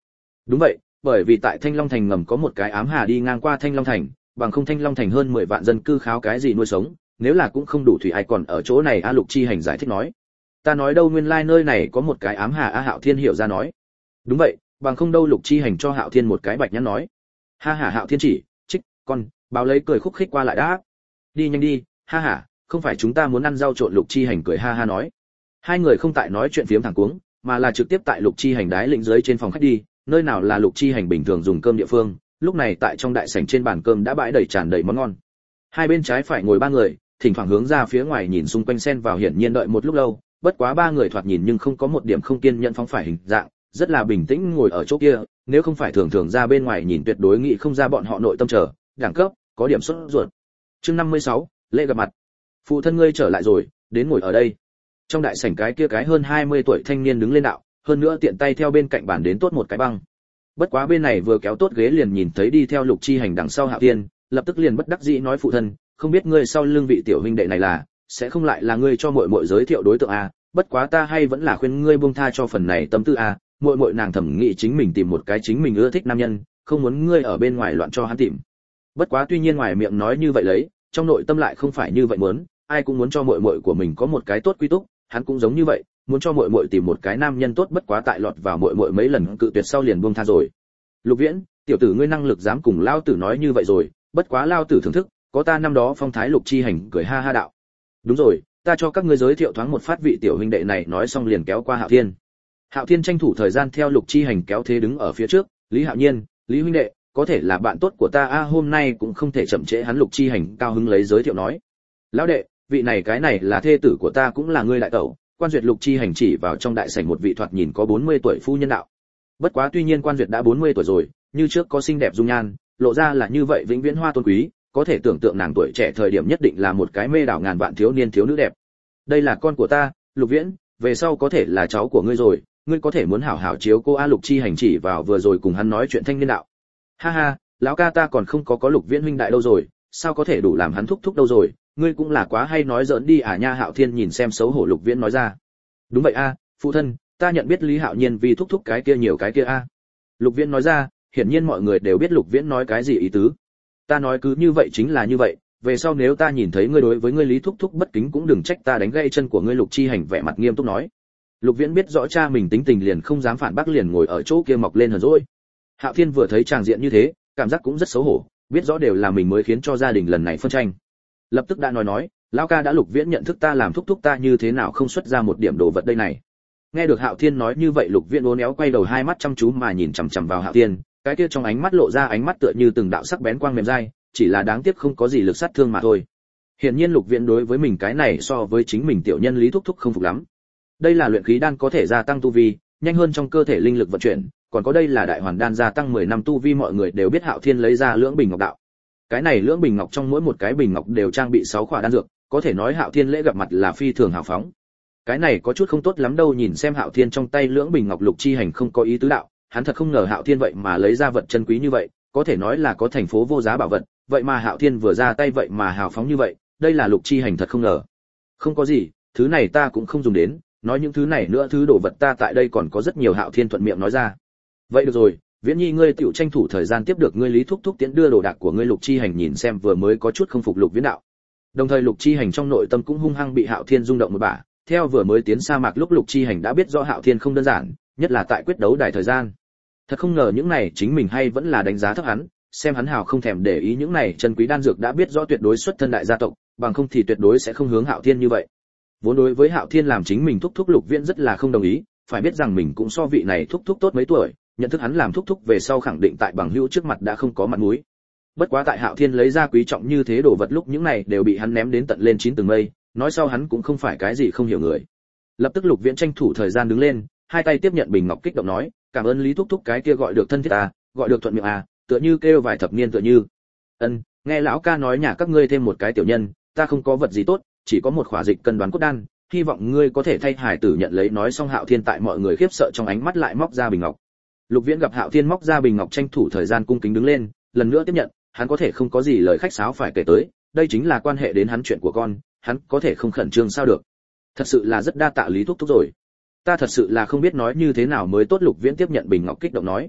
Đúng vậy, bởi vì tại Thanh Long Thành ngầm có một cái ám hà đi ngang qua Thanh Long Thành, bằng không Thanh Long Thành hơn mười vạn dân cư kháo cái gì nuôi sống, nếu là cũng không đủ thủy ai còn ở chỗ này. A Lục Chi Hành giải thích nói. Ta nói đâu, nguyên lai nơi này có một cái ám hà. A Hạo Thiên hiểu ra nói. Đúng vậy, bằng không đâu. Lục Chi Hành cho Hạo Thiên một cái bạch nhãn nói. Ha ha. Hạo Thiên chỉ trích con báo lấy cười khúc khích qua lại đã. Đi nhanh đi, ha ha, không phải chúng ta muốn ăn rau trộn. Lục Chi Hành cười ha ha nói. Hai người không tại nói chuyện phiếm thẳng cuống, mà là trực tiếp tại Lục Chi Hành đái lĩnh dưới trên phòng khách đi, nơi nào là Lục Chi Hành bình thường dùng cơm địa phương. Lúc này tại trong đại sảnh trên bàn cơm đã bãi đầy tràn đầy món ngon. Hai bên trái phải ngồi ba người, thỉnh thoảng hướng ra phía ngoài nhìn xung quanh xen vào, hiển nhiên đợi một lúc lâu, bất quá ba người thoạt nhìn nhưng không có một điểm không kiên nhẫn phóng phải hình dạng, rất là bình tĩnh ngồi ở chỗ kia, nếu không phải thường thường ra bên ngoài nhìn tuyệt đối nghĩ không ra bọn họ nội tâm trở, đẳng cấp, có điểm sốt ruột. Chương năm mươi sáu, lễ gặp mặt. Phụ thân ngươi trở lại rồi, đến ngồi ở đây. Trong đại sảnh cái kia cái hơn hai mươi tuổi thanh niên đứng lên đạo, hơn nữa tiện tay theo bên cạnh bàn đến tốt một cái băng. Bất quá bên này vừa kéo tốt ghế liền nhìn thấy đi theo Lục Chi Hành đằng sau Hạo Thiên, lập tức liền bất đắc dĩ nói phụ thân, không biết ngươi sau lưng vị tiểu huynh đệ này là, sẽ không lại là ngươi cho muội muội giới thiệu đối tượng a, bất quá ta hay vẫn là khuyên ngươi buông tha cho phần này tâm tư a, muội muội nàng thẩm nghĩ chính mình tìm một cái chính mình ưa thích nam nhân, không muốn ngươi ở bên ngoài loạn cho hắn tìm. Bất quá tuy nhiên ngoài miệng nói như vậy lấy, trong nội tâm lại không phải như vậy muốn, ai cũng muốn cho muội muội của mình có một cái tốt quy túc, hắn cũng giống như vậy, muốn cho muội muội tìm một cái nam nhân tốt, bất quá tại lọt vào muội muội mấy lần cự tuyệt sau liền buông tha rồi. Lục Viễn, tiểu tử ngươi năng lực dám cùng lao tử nói như vậy rồi, bất quá lao tử thưởng thức, có ta năm đó phong thái. Lục Chi Hành cười ha ha đạo. Đúng rồi, ta cho các ngươi giới thiệu thoáng một phát vị tiểu huynh đệ này, nói xong liền kéo qua Hạo Thiên. Hạo Thiên tranh thủ thời gian theo Lục Chi Hành kéo thế đứng ở phía trước, Lý Hạo Nhiên, Lý huynh đệ, có thể là bạn tốt của ta a, hôm nay cũng không thể chậm trễ hắn. Lục Chi Hành cao hứng lấy giới thiệu nói. Lão đệ, vị này cái này là thê tử của ta, cũng là ngươi đại tẩu. Quan Duyệt. Lục Chi Hành chỉ vào trong đại sảnh một vị thoạt nhìn có bốn mươi tuổi phu nhân đạo. Bất quá tuy nhiên Quan Duyệt đã bốn mươi tuổi rồi, như trước có xinh đẹp dung nhan, lộ ra là như vậy vĩnh viễn hoa tôn quý, có thể tưởng tượng nàng tuổi trẻ thời điểm nhất định là một cái mê đảo ngàn vạn thiếu niên thiếu nữ đẹp. Đây là con của ta, Lục Viễn, về sau có thể là cháu của ngươi rồi, ngươi có thể muốn hảo hảo chiếu cô a. Lục Chi Hành chỉ vào vừa rồi cùng hắn nói chuyện thanh niên đạo. Ha ha, lão ca ta còn không có có Lục Viễn huynh đại đâu rồi, sao có thể đủ làm hắn thúc thúc đâu rồi, ngươi cũng là quá hay nói giỡn đi à nha. Hạo Thiên nhìn xem xấu hổ Lục Viễn nói ra. Đúng vậy a, phụ thân, ta nhận biết Lý Hạo Nhiên vì thúc thúc cái kia nhiều cái kia a. Lục Viễn nói ra, hiển nhiên mọi người đều biết Lục Viễn nói cái gì ý tứ. Ta nói cứ như vậy chính là như vậy, về sau nếu ta nhìn thấy ngươi đối với ngươi Lý thúc thúc bất kính cũng đừng trách ta đánh gãy chân của ngươi. Lục Chi Hành vẻ mặt nghiêm túc nói. Lục Viễn biết rõ cha mình tính tình liền không dám phản bác, liền ngồi ở chỗ kia mọc lên hờn dỗi. Hạo Thiên vừa thấy tràng diện như thế, cảm giác cũng rất xấu hổ, biết rõ đều là mình mới khiến cho gia đình lần này phân tranh. Lập tức đã nói nói, lão ca đã Lục Viễn nhận thức ta làm thúc thúc, ta như thế nào không xuất ra một điểm đồ vật đây này. Nghe được Hạo Thiên nói như vậy, Lục Viễn uốn éo quay đầu, hai mắt chăm chú mà nhìn chằm chằm vào Hạo Thiên, cái kia trong ánh mắt lộ ra ánh mắt tựa như từng đạo sắc bén quang mềm dai, chỉ là đáng tiếc không có gì lực sát thương mà thôi. Hiển nhiên Lục Viễn đối với mình cái này so với chính mình tiểu nhân Lý thúc thúc không phục lắm. Đây là luyện khí đan có thể gia tăng tu vi, nhanh hơn trong cơ thể linh lực vận chuyển, còn có đây là đại hoàn đan gia tăng mười năm tu vi. Mọi người đều biết Hạo Thiên lấy ra lưỡng bình ngọc đạo. Cái này lưỡng bình ngọc trong mỗi một cái bình ngọc đều trang bị sáu khỏa đan dược, có thể nói Hạo Thiên lễ gặp mặt là phi thường hào phóng. Cái này có chút không tốt lắm đâu, nhìn xem Hạo Thiên trong tay lưỡng bình ngọc, Lục Chi Hành không có ý tứ đạo, hắn thật không ngờ Hạo Thiên vậy mà lấy ra vật chân quý như vậy, có thể nói là có thành phố vô giá bảo vật, vậy mà Hạo Thiên vừa ra tay vậy mà hào phóng như vậy, đây là Lục Chi Hành thật không ngờ. Không có gì, thứ này ta cũng không dùng đến, nói những thứ này nữa, thứ đồ vật ta tại đây còn có rất nhiều. Hạo Thiên thuận miệng nói ra. Vậy được rồi, Viễn Nhi ngươi tiểu tranh thủ thời gian tiếp được ngươi Lý thúc thúc tiễn đưa đồ đạc của ngươi. Lục Chi Hành nhìn xem vừa mới có chút không phục Lục Viễn đạo. Đồng thời Lục Chi Hành trong nội tâm cũng hung hăng bị Hạo Thiên rung động một bả, theo vừa mới tiến sa mạc lúc Lục Chi Hành đã biết rõ Hạo Thiên không đơn giản, nhất là tại quyết đấu đài thời gian. Thật không ngờ những này chính mình hay vẫn là đánh giá thấp hắn, xem hắn hào không thèm để ý những này chân quý đan dược, đã biết rõ tuyệt đối xuất thân đại gia tộc, bằng không thì tuyệt đối sẽ không hướng Hạo Thiên như vậy. Vốn đối với Hạo Thiên làm chính mình thúc thúc, Lục Viễn rất là không đồng ý, phải biết rằng mình cũng so vị này thúc thúc tốt mấy tuổi, nhận thức hắn làm thúc thúc về sau khẳng định tại bằng hữu trước mặt đã không có mặt mũi. Bất quá tại Hạo Thiên lấy ra quý trọng như thế đồ vật lúc, những này đều bị hắn ném đến tận lên chín tầng mây, nói sau hắn cũng không phải cái gì không hiểu người. Lập tức Lục Viễn tranh thủ thời gian đứng lên, hai tay tiếp nhận bình ngọc kích động nói, cảm ơn Lý thúc thúc, cái kia gọi được thân thiết à, gọi được thuận miệng à, tựa như kêu vài thập niên tựa như. Ân, nghe lão ca nói nhà các ngươi thêm một cái tiểu nhân, ta không có vật gì tốt, chỉ có một khỏa dịch cân đoán cốt đan, hy vọng ngươi có thể thay hải tử nhận lấy. Nói xong Hạo Thiên tại mọi người khiếp sợ trong ánh mắt lại móc ra bình ngọc. Lục Viễn gặp Hạo Thiên móc ra bình ngọc, tranh thủ thời gian cung kính đứng lên, lần nữa tiếp nhận, hắn có thể không có gì lời khách sáo phải kể tới, đây chính là quan hệ đến hắn chuyện của con, hắn có thể không khẩn trương sao được. Thật sự là rất đa tạ Lý thúc thúc rồi, ta thật sự là không biết nói như thế nào mới tốt. Lục Viễn tiếp nhận bình ngọc kích động nói.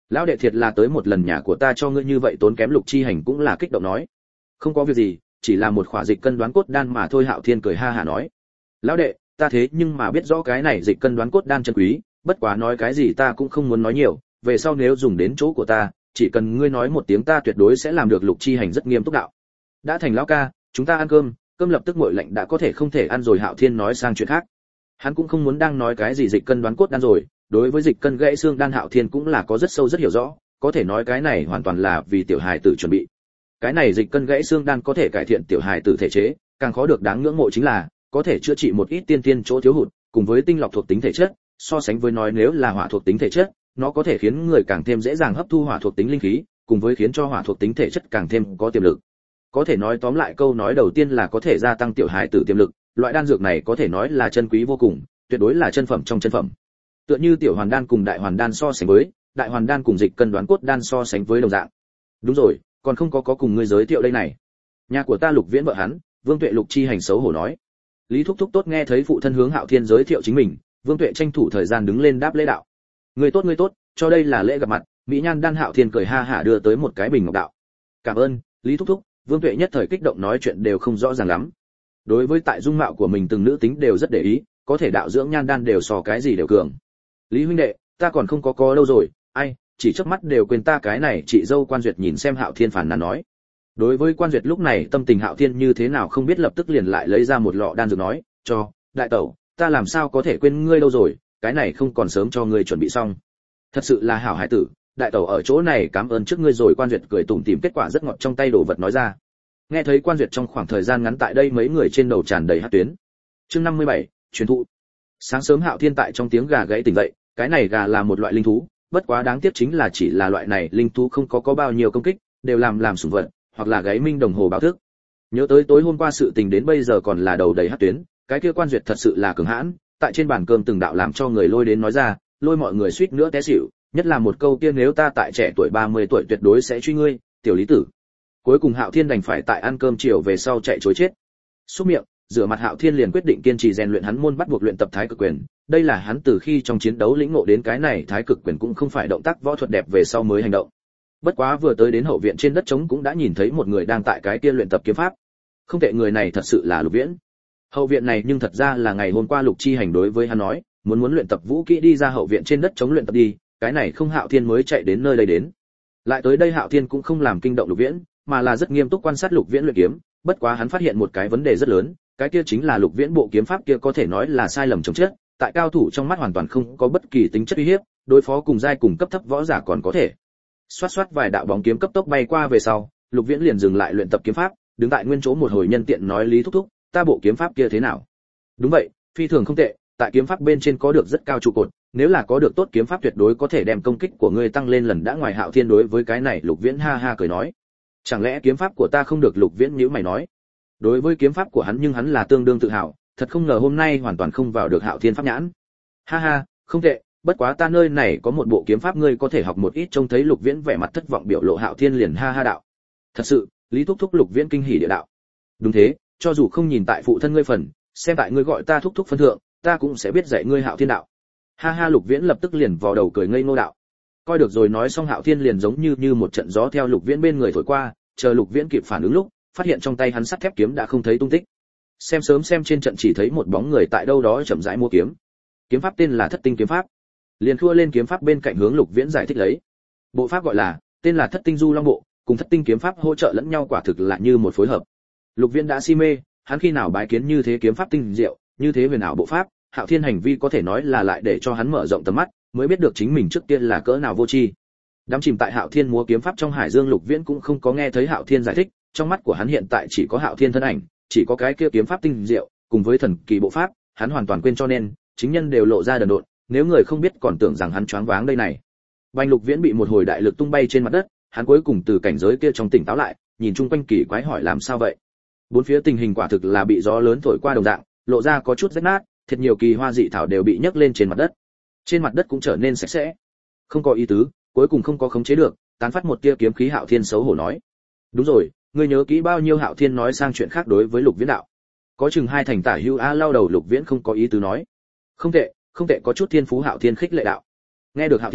Lão đệ thiệt là tới một lần nhà của ta cho ngươi như vậy tốn kém. Lục Chi Hành cũng là kích động nói. Không có việc gì, chỉ là một khỏa dịch cân đoán cốt đan mà thôi. Hạo Thiên cười ha hả nói. Lão đệ, ta thế nhưng mà biết rõ cái này dịch cân đoán cốt đan chân quý, bất quá nói cái gì ta cũng không muốn nói nhiều, về sau nếu dùng đến chỗ của ta, chỉ cần ngươi nói một tiếng ta tuyệt đối sẽ làm được. Lục Chi Hành rất nghiêm túc đạo. Đã thành lão ca, chúng ta ăn cơm. Cơm lập tức nguội lạnh đã có thể không thể ăn rồi. Hạo Thiên nói sang chuyện khác. Hắn cũng không muốn đang nói cái gì dịch cân đoán cốt đan rồi, đối với dịch cân gãy xương đan Hạo Thiên cũng là có rất sâu rất hiểu rõ, có thể nói cái này hoàn toàn là vì tiểu hài tử chuẩn bị. Cái này dịch cân gãy xương đan có thể cải thiện tiểu hài tử thể chế, càng khó được đáng ngưỡng mộ chính là có thể chữa trị một ít tiên tiên chỗ thiếu hụt, cùng với tinh lọc thuộc tính thể chất, so sánh với nói nếu là hỏa thuộc tính thể chất, nó có thể khiến người càng thêm dễ dàng hấp thu hỏa thuộc tính linh khí, cùng với khiến cho hỏa thuộc tính thể chất càng thêm có tiềm lực. Có thể nói tóm lại câu nói đầu tiên là có thể gia tăng tiểu hài tử tiềm lực, loại đan dược này có thể nói là chân quý vô cùng, tuyệt đối là chân phẩm trong chân phẩm. Tựa như tiểu hoàn đan cùng đại hoàn đan so sánh với, đại hoàn đan cùng dịch cân đoán cốt đan so sánh với đồng dạng. Đúng rồi, còn không có có cùng ngươi giới thiệu đây này. Nhà của ta Lục Viễn vợ hắn, Vương Tuệ. Lục Chi Hành xấu hổ nói. Lý Thúc Thúc tốt nghe thấy phụ thân hướng Hạo Thiên giới thiệu chính mình, Vương Tuệ tranh thủ thời gian đứng lên đáp lễ đạo. Người tốt người tốt, cho đây là lễ gặp mặt. Mỹ Nhan đan. Hạo Thiên cười ha hả đưa tới một cái bình ngọc đạo. Cảm ơn, Lý Thúc Thúc. Vương Tuệ nhất thời kích động nói chuyện đều không rõ ràng lắm. Đối với tại dung mạo của mình từng nữ tính đều rất để ý, có thể đạo dưỡng nhan đan đều so cái gì đều cường. Lý huynh đệ, ta còn không có có đâu rồi, ai, chỉ chớp mắt đều quên ta cái này. Chị dâu Quan Duyệt nhìn xem Hạo Thiên phản nàn nói. Đối với Quan Duyệt lúc này tâm tình Hạo Thiên như thế nào không biết, lập tức liền lại lấy ra một lọ đan dược nói, cho đại tẩu, ta làm sao có thể quên ngươi đâu rồi, cái này không còn sớm cho ngươi chuẩn bị xong. Thật sự là hảo hải tử, đại tẩu ở chỗ này cảm ơn trước ngươi rồi. Quan Duyệt cười tủm tỉm, kết quả rất ngọt trong tay đồ vật nói ra. Nghe thấy Quan Duyệt trong khoảng thời gian ngắn tại đây mấy người trên đầu tràn đầy hắc tuyến. Chương năm mươi bảy, truyền thụ. Sáng sớm Hạo Thiên tại trong tiếng gà gãy tỉnh dậy, cái này gà là một loại linh thú, bất quá đáng tiếc chính là chỉ là loại này linh thú không có có bao nhiêu công kích, đều làm làm sủng vật, hoặc là gáy minh đồng hồ báo thức. Nhớ tới tối hôm qua sự tình đến bây giờ còn là đầu đầy hắc tuyến, cái kia Quan Duyệt thật sự là cường hãn, tại trên bàn cơm từng đạo làm cho người lôi đến nói ra, lôi mọi người suýt nữa té xỉu, nhất là một câu kia nếu ta tại trẻ tuổi ba mươi tuổi tuyệt đối sẽ truy ngươi, tiểu Lý tử. Cuối cùng Hạo Thiên đành phải tại ăn cơm chiều về sau chạy trối chết. Xúc miệng, rửa mặt Hạo Thiên liền quyết định kiên trì rèn luyện hắn môn bắt buộc luyện tập Thái Cực Quyền, đây là hắn từ khi trong chiến đấu lĩnh ngộ đến cái này Thái Cực Quyền cũng không phải động tác võ thuật đẹp về sau mới hành động. Bất quá vừa tới đến hậu viện trên đất trống cũng đã nhìn thấy một người đang tại cái kia luyện tập kiếm pháp. Không tệ, người này thật sự là Lục Viễn. Hậu viện này nhưng thật ra là ngày hôm qua Lục Chi Hành đối với hắn nói, muốn muốn luyện tập vũ kỹ đi ra hậu viện trên đất trống luyện tập đi, cái này không Hạo Thiên mới chạy đến nơi đây đến. Lại tới đây Hạo Thiên cũng không làm kinh động Lục Viễn, mà là rất nghiêm túc quan sát Lục Viễn luyện kiếm, bất quá hắn phát hiện một cái vấn đề rất lớn, cái kia chính là Lục Viễn bộ kiếm pháp kia có thể nói là sai lầm chồng chết, tại cao thủ trong mắt hoàn toàn không có bất kỳ tính chất uy hiếp, đối phó cùng giai cùng cấp thấp võ giả còn có thể. Xoát xoát vài đạo bóng kiếm cấp tốc bay qua về sau, Lục Viễn liền dừng lại luyện tập kiếm pháp, đứng tại nguyên chỗ một hồi nhân tiện nói Lý Thúc Thúc, ta bộ kiếm pháp kia thế nào? Đúng vậy, phi thường không tệ, tại kiếm pháp bên trên có được rất cao trụ cột, nếu là có được tốt kiếm pháp tuyệt đối có thể đem công kích của ngươi tăng lên lần đã. Ngoài Hạo Thiên đối với cái này Lục Viễn ha ha cười nói, chẳng lẽ kiếm pháp của ta không được? Lục Viễn nhíu mày nói. Đối với kiếm pháp của hắn nhưng hắn là tương đương tự hào, thật không ngờ hôm nay hoàn toàn không vào được Hạo Thiên pháp nhãn. Ha ha, không tệ, bất quá ta nơi này có một bộ kiếm pháp ngươi có thể học một ít. Trông thấy Lục Viễn vẻ mặt thất vọng biểu lộ, Hạo Thiên liền ha ha đạo. Thật sự? Lý Thúc Thúc. Lục Viễn kinh hỉ địa đạo. Đúng thế, cho dù không nhìn tại phụ thân ngươi phần, xem tại ngươi gọi ta Thúc Thúc phân thượng, ta cũng sẽ biết dạy ngươi. Hạo Thiên đạo. Ha ha. Lục Viễn lập tức liền vò đầu cười ngây ngô đạo. Coi được rồi. Nói xong Hạo Thiên liền giống như như một trận gió theo Lục Viễn bên người thổi qua, chờ Lục Viễn kịp phản ứng lúc, phát hiện trong tay hắn sắt thép kiếm đã không thấy tung tích. Xem sớm xem trên trận chỉ thấy một bóng người tại đâu đó chậm rãi mua kiếm. Kiếm pháp tên là Thất Tinh kiếm pháp. Liền khua lên kiếm pháp bên cạnh hướng Lục Viễn giải thích lấy. Bộ pháp gọi là tên là Thất Tinh Du Long Bộ, cùng Thất Tinh kiếm pháp hỗ trợ lẫn nhau, quả thực là như một phối hợp. Lục Viễn đã si mê, hắn khi nào bái kiến như thế kiếm pháp tinh diệu, như thế huyền ảo bộ pháp, Hạo Thiên hành vi có thể nói là lại để cho hắn mở rộng tầm mắt, mới biết được chính mình trước tiên là cỡ nào vô tri. Đắm chìm tại Hạo Thiên múa kiếm pháp trong hải dương, Lục Viễn cũng không có nghe thấy Hạo Thiên giải thích, trong mắt của hắn hiện tại chỉ có Hạo Thiên thân ảnh, chỉ có cái kia kiếm pháp tinh diệu, cùng với thần kỳ bộ pháp, hắn hoàn toàn quên, cho nên chính nhân đều lộ ra đần độn, nếu người không biết còn tưởng rằng hắn choáng váng đây này. Bành Lục Viễn bị một hồi đại lực tung bay trên mặt đất, hắn cuối cùng từ cảnh giới kia trong tỉnh táo lại, nhìn chung quanh kỳ quái hỏi làm sao vậy. Bốn phía tình hình quả thực là bị gió lớn thổi qua đồng dạng, lộ ra có chút rách nát, thật nhiều kỳ hoa dị thảo đều bị nhấc lên trên mặt đất. Trên mặt đất cũng trở nên sạch sẽ. Không có ý tứ, cuối cùng không có khống chế được, tán phát một tia kiếm khí. Hạo Thiên xấu hổ nói. Đúng rồi, ngươi nhớ kỹ bao nhiêu? Hạo Thiên nói sang chuyện khác đối với Lục Viễn đạo. Có chừng hai thành tả hưu. A lao đầu. Lục Viễn không có ý tứ nói. Không tệ, không tệ, có chút thiên phú. Hạo Thiên khích lệ đạo. Nghe được Hạo Thiên,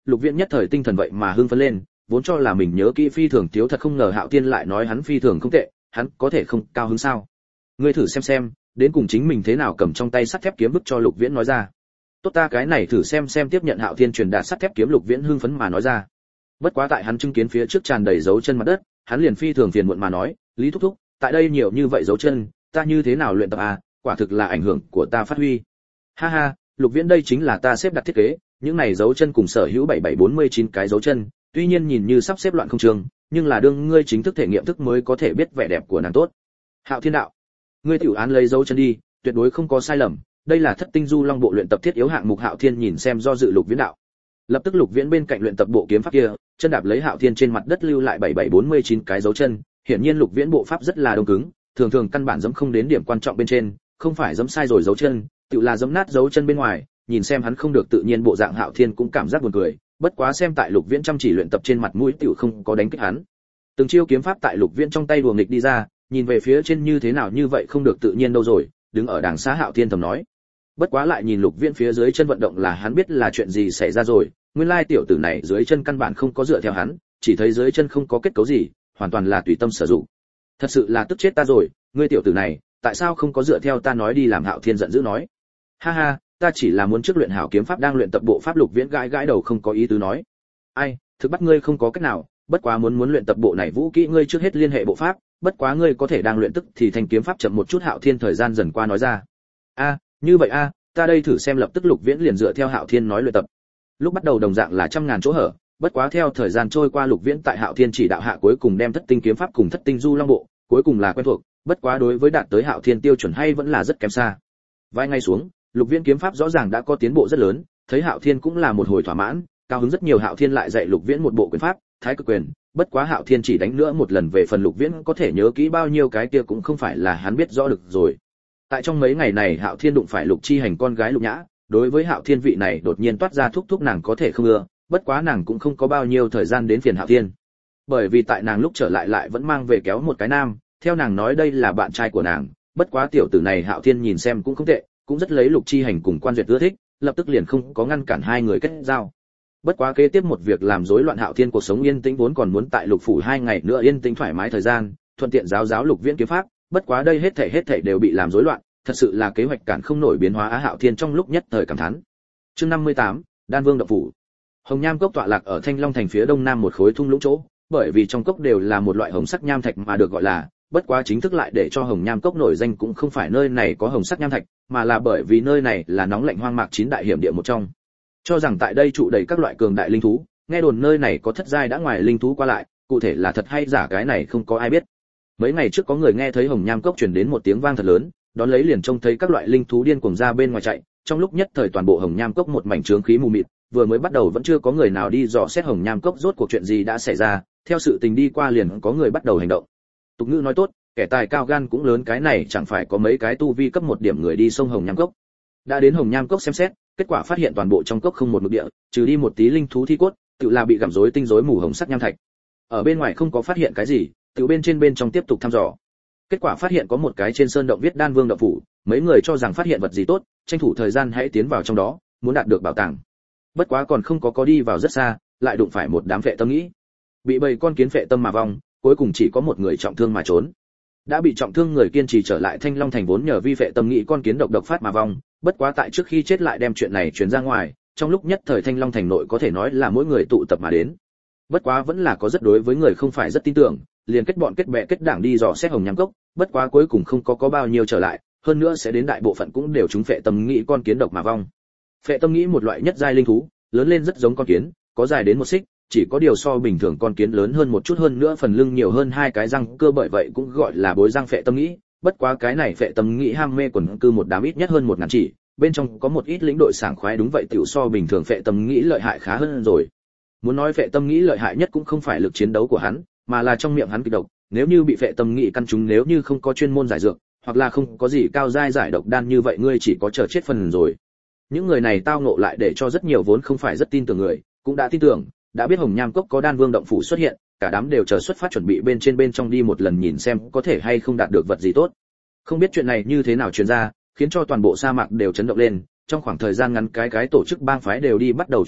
Lục Viễn nhất thời tinh thần vậy mà hưng phấn lên, vốn cho là mình nhớ kỹ phi thường thiếu, thật không ngờ Hạo Thiên lại nói hắn phi thường không tệ, hắn có thể không cao hứng sao? Ngươi thử xem xem, đến cùng chính mình thế nào cầm trong tay sắt thép kiếm vứt cho Lục Viễn nói ra. Tốt, ta cái này thử xem xem, tiếp nhận Hạo Thiên truyền đạt sắt thép kiếm, Lục Viễn hưng phấn mà nói ra. Bất quá tại hắn chứng kiến phía trước tràn đầy dấu chân mặt đất, hắn liền phi thường phiền muộn mà nói, Lý thúc thúc, tại đây nhiều như vậy dấu chân, ta như thế nào luyện tập à, quả thực là ảnh hưởng của ta phát huy. Ha ha, Lục Viễn, đây chính là ta xếp đặt thiết kế, những này dấu chân cùng sở hữu bảy bảy bốn mươi chín cái dấu chân, tuy nhiên nhìn như sắp xếp loạn không trường, nhưng là đương ngươi chính thức thể nghiệm thức mới có thể biết vẻ đẹp của nàng tốt. Hạo Thiên đạo, ngươi tiểu án lấy dấu chân đi, tuyệt đối không có sai lầm, đây là Thất Tinh Du Long bộ luyện tập thiết yếu hạng mục. Hạo Thiên nhìn xem do dự Lục Viễn đạo. Lập tức Lục Viễn bên cạnh luyện tập bộ kiếm pháp kia, chân đạp lấy Hạo Thiên trên mặt đất lưu lại bảy bảy bốn mươi chín cái dấu chân, hiển nhiên Lục Viễn bộ pháp rất là đông cứng, thường thường căn bản giẫm không đến điểm quan trọng bên trên, không phải giẫm sai rồi dấu chân, tự là giẫm nát dấu chân bên ngoài, nhìn xem hắn không được tự nhiên bộ dạng, Hạo Thiên cũng cảm giác buồn cười, bất quá xem tại Lục Viễn chăm chỉ luyện tập trên mặt mũi tiểu không có đánh kích hắn. Từng chiêu kiếm pháp tại Lục Viễn trong tay đùa nghịch đi ra, nhìn về phía trên như thế nào như vậy không được tự nhiên đâu rồi, đứng ở đằng xa Hạo Thiên thầm nói. Bất quá lại nhìn Lục Viễn phía dưới chân vận động là hắn biết là chuyện gì xảy ra rồi, nguyên lai tiểu tử này dưới chân căn bản không có dựa theo hắn, chỉ thấy dưới chân không có kết cấu gì, hoàn toàn là tùy tâm sử dụng. Thật sự là tức chết ta rồi, ngươi tiểu tử này, tại sao không có dựa theo ta nói đi làm? Hạo Thiên giận dữ nói. Ha ha, ta chỉ là muốn trước luyện hảo kiếm pháp, đang luyện tập bộ pháp. Lục Viễn gãi gãi đầu không có ý tứ nói. Ai, thực bắt ngươi không có cách nào, bất quá muốn muốn luyện tập bộ này vũ kỹ, ngươi trước hết liên hệ bộ pháp, bất quá ngươi có thể đang luyện tức thì thành kiếm pháp chậm một chút. Hạo Thiên thời gian dần qua nói ra. A, như vậy a, ta đây thử xem. Lập tức Lục Viễn liền dựa theo Hạo Thiên nói luyện tập. Lúc bắt đầu đồng dạng là trăm ngàn chỗ hở, bất quá theo thời gian trôi qua, Lục Viễn tại Hạo Thiên chỉ đạo hạ cuối cùng đem Thất Tinh kiếm pháp cùng Thất Tinh Du Long bộ cuối cùng là quen thuộc, bất quá đối với đạt tới Hạo Thiên tiêu chuẩn hay vẫn là rất kém xa. Vài ngày xuống, Lục Viễn kiếm pháp rõ ràng đã có tiến bộ rất lớn, thấy Hạo Thiên cũng là một hồi thỏa mãn, cao hứng rất nhiều. Hạo Thiên lại dạy Lục Viễn một bộ quyền pháp, Thái Cực quyền, bất quá Hạo Thiên chỉ đánh nữa một lần, về phần Lục Viễn có thể nhớ kỹ bao nhiêu cái kia cũng không phải là hắn biết rõ được rồi. Tại trong mấy ngày này, Hạo Thiên đụng phải Lục Chi Hành con gái Lục Nhã, đối với Hạo Thiên vị này đột nhiên toát ra thúc thúc nàng có thể không ưa, bất quá nàng cũng không có bao nhiêu thời gian đến phiền Hạo Thiên, bởi vì tại nàng lúc trở lại lại vẫn mang về kéo một cái nam, theo nàng nói đây là bạn trai của nàng, bất quá tiểu tử này Hạo Thiên nhìn xem cũng không tệ, cũng rất lấy Lục Chi Hành cùng Quan Duyệt ưa thích, lập tức liền không có ngăn cản hai người kết giao. Bất quá kế tiếp một việc làm rối loạn Hạo Thiên cuộc sống yên tĩnh, vốn còn muốn tại Lục phủ hai ngày nữa yên tĩnh thoải mái thời gian, thuận tiện giáo giáo Lục Viễn kiếm pháp, bất quá đây hết thảy hết thảy đều bị làm rối loạn, thật sự là kế hoạch cản không nổi biến hóa á. Hạo Thiên trong lúc nhất thời cảm thán. Chương năm mươi tám, Đan Vương động phủ. Hồng Nham cốc tọa lạc ở Thanh Long thành phía đông nam một khối thung lũng chỗ, bởi vì trong cốc đều là một loại hồng sắc nham thạch mà được gọi là, bất quá chính thức lại để cho Hồng Nham cốc nổi danh cũng không phải nơi này có hồng sắc nham thạch, mà là bởi vì nơi này là nóng lạnh hoang mạc chín đại hiểm địa một trong. Cho rằng tại đây trụ đầy các loại cường đại linh thú, nghe đồn nơi này có thất giai đã ngoài linh thú qua lại, cụ thể là thật hay giả cái này không có ai biết. Mấy ngày trước có người nghe thấy Hồng Nham cốc truyền đến một tiếng vang thật lớn, đón lấy liền trông thấy các loại linh thú điên cuồng ra bên ngoài chạy, trong lúc nhất thời toàn bộ Hồng Nham cốc một mảnh chướng khí mù mịt, vừa mới bắt đầu vẫn chưa có người nào đi dò xét Hồng Nham cốc rốt cuộc chuyện gì đã xảy ra, theo sự tình đi qua liền có người bắt đầu hành động. Tục ngữ nói tốt, kẻ tài cao gan cũng lớn, cái này chẳng phải có mấy cái tu vi cấp một điểm người đi sông Hồng Nham cốc. Đã đến Hồng Nham cốc xem xét, kết quả phát hiện toàn bộ trong cốc không một mực địa, trừ đi một tí linh thú thi cốt, tự là bị gặm rối tinh rối mù hồng sắc nham thạch. Ở bên ngoài không có phát hiện cái gì, tự bên trên bên trong tiếp tục thăm dò. Kết quả phát hiện có một cái trên sơn động viết Đan Vương động phủ, mấy người cho rằng phát hiện vật gì tốt, tranh thủ thời gian hãy tiến vào trong đó, muốn đạt được bảo tàng. Bất quá còn không có có đi vào rất xa, lại đụng phải một đám phệ tâm nghĩ, bị bầy con kiến phệ tâm mà vong, cuối cùng chỉ có một người trọng thương mà trốn. Đã bị trọng thương người kiên trì trở lại Thanh Long thành, vốn nhờ vi phệ tâm nghĩ con kiến độc độc phát mà vong, bất quá tại trước khi chết lại đem chuyện này truyền ra ngoài, trong lúc nhất thời Thanh Long thành nội có thể nói là mỗi người tụ tập mà đến. Bất quá vẫn là có rất đối với người không phải rất tin tưởng, liền kết bọn kết bè kết đảng đi dò xét Hồng Nham cốc, bất quá cuối cùng không có có bao nhiêu trở lại, hơn nữa sẽ đến đại bộ phận cũng đều trúng phệ tâm nghĩ con kiến độc mà vong. Phệ tâm nghĩ một loại nhất giai linh thú, lớn lên rất giống con kiến, có dài đến một xích, chỉ có điều so bình thường con kiến lớn hơn một chút, hơn nữa phần lưng nhiều hơn hai cái răng cơ, bởi vậy cũng gọi là bối răng phệ tâm nghĩ. Bất quá cái này phệ tâm nghĩ ham mê quần cư một đám ít nhất hơn một ngàn chỉ, bên trong có một ít lĩnh đội sảng khoái, đúng vậy tiểu so bình thường phệ tâm nghĩ lợi hại khá hơn rồi. Muốn nói phệ tâm nghĩ lợi hại nhất cũng không phải lực chiến đấu của hắn, mà là trong miệng hắn kịch độc, nếu như bị phệ tâm nghĩ căn trúng, nếu như không có chuyên môn giải dược, hoặc là không có gì cao giai giải độc đan, như vậy ngươi chỉ có chờ chết phần rồi. Những người này tao ngộ lại để cho rất nhiều vốn không phải rất tin tưởng người, cũng đã tin tưởng, đã biết Hồng Nham cốc có Đan Vương động phủ xuất hiện, cả đám đều chờ xuất phát chuẩn bị bên trên bên trong đi một lần nhìn xem có thể hay không đạt được vật gì tốt. Không biết chuyện này như thế nào truyền ra, khiến cho toàn bộ sa mạc đều chấn động lên, trong khoảng thời gian ngắn cái cái tổ chức bang phái đều đi bắt đầu chuyển động,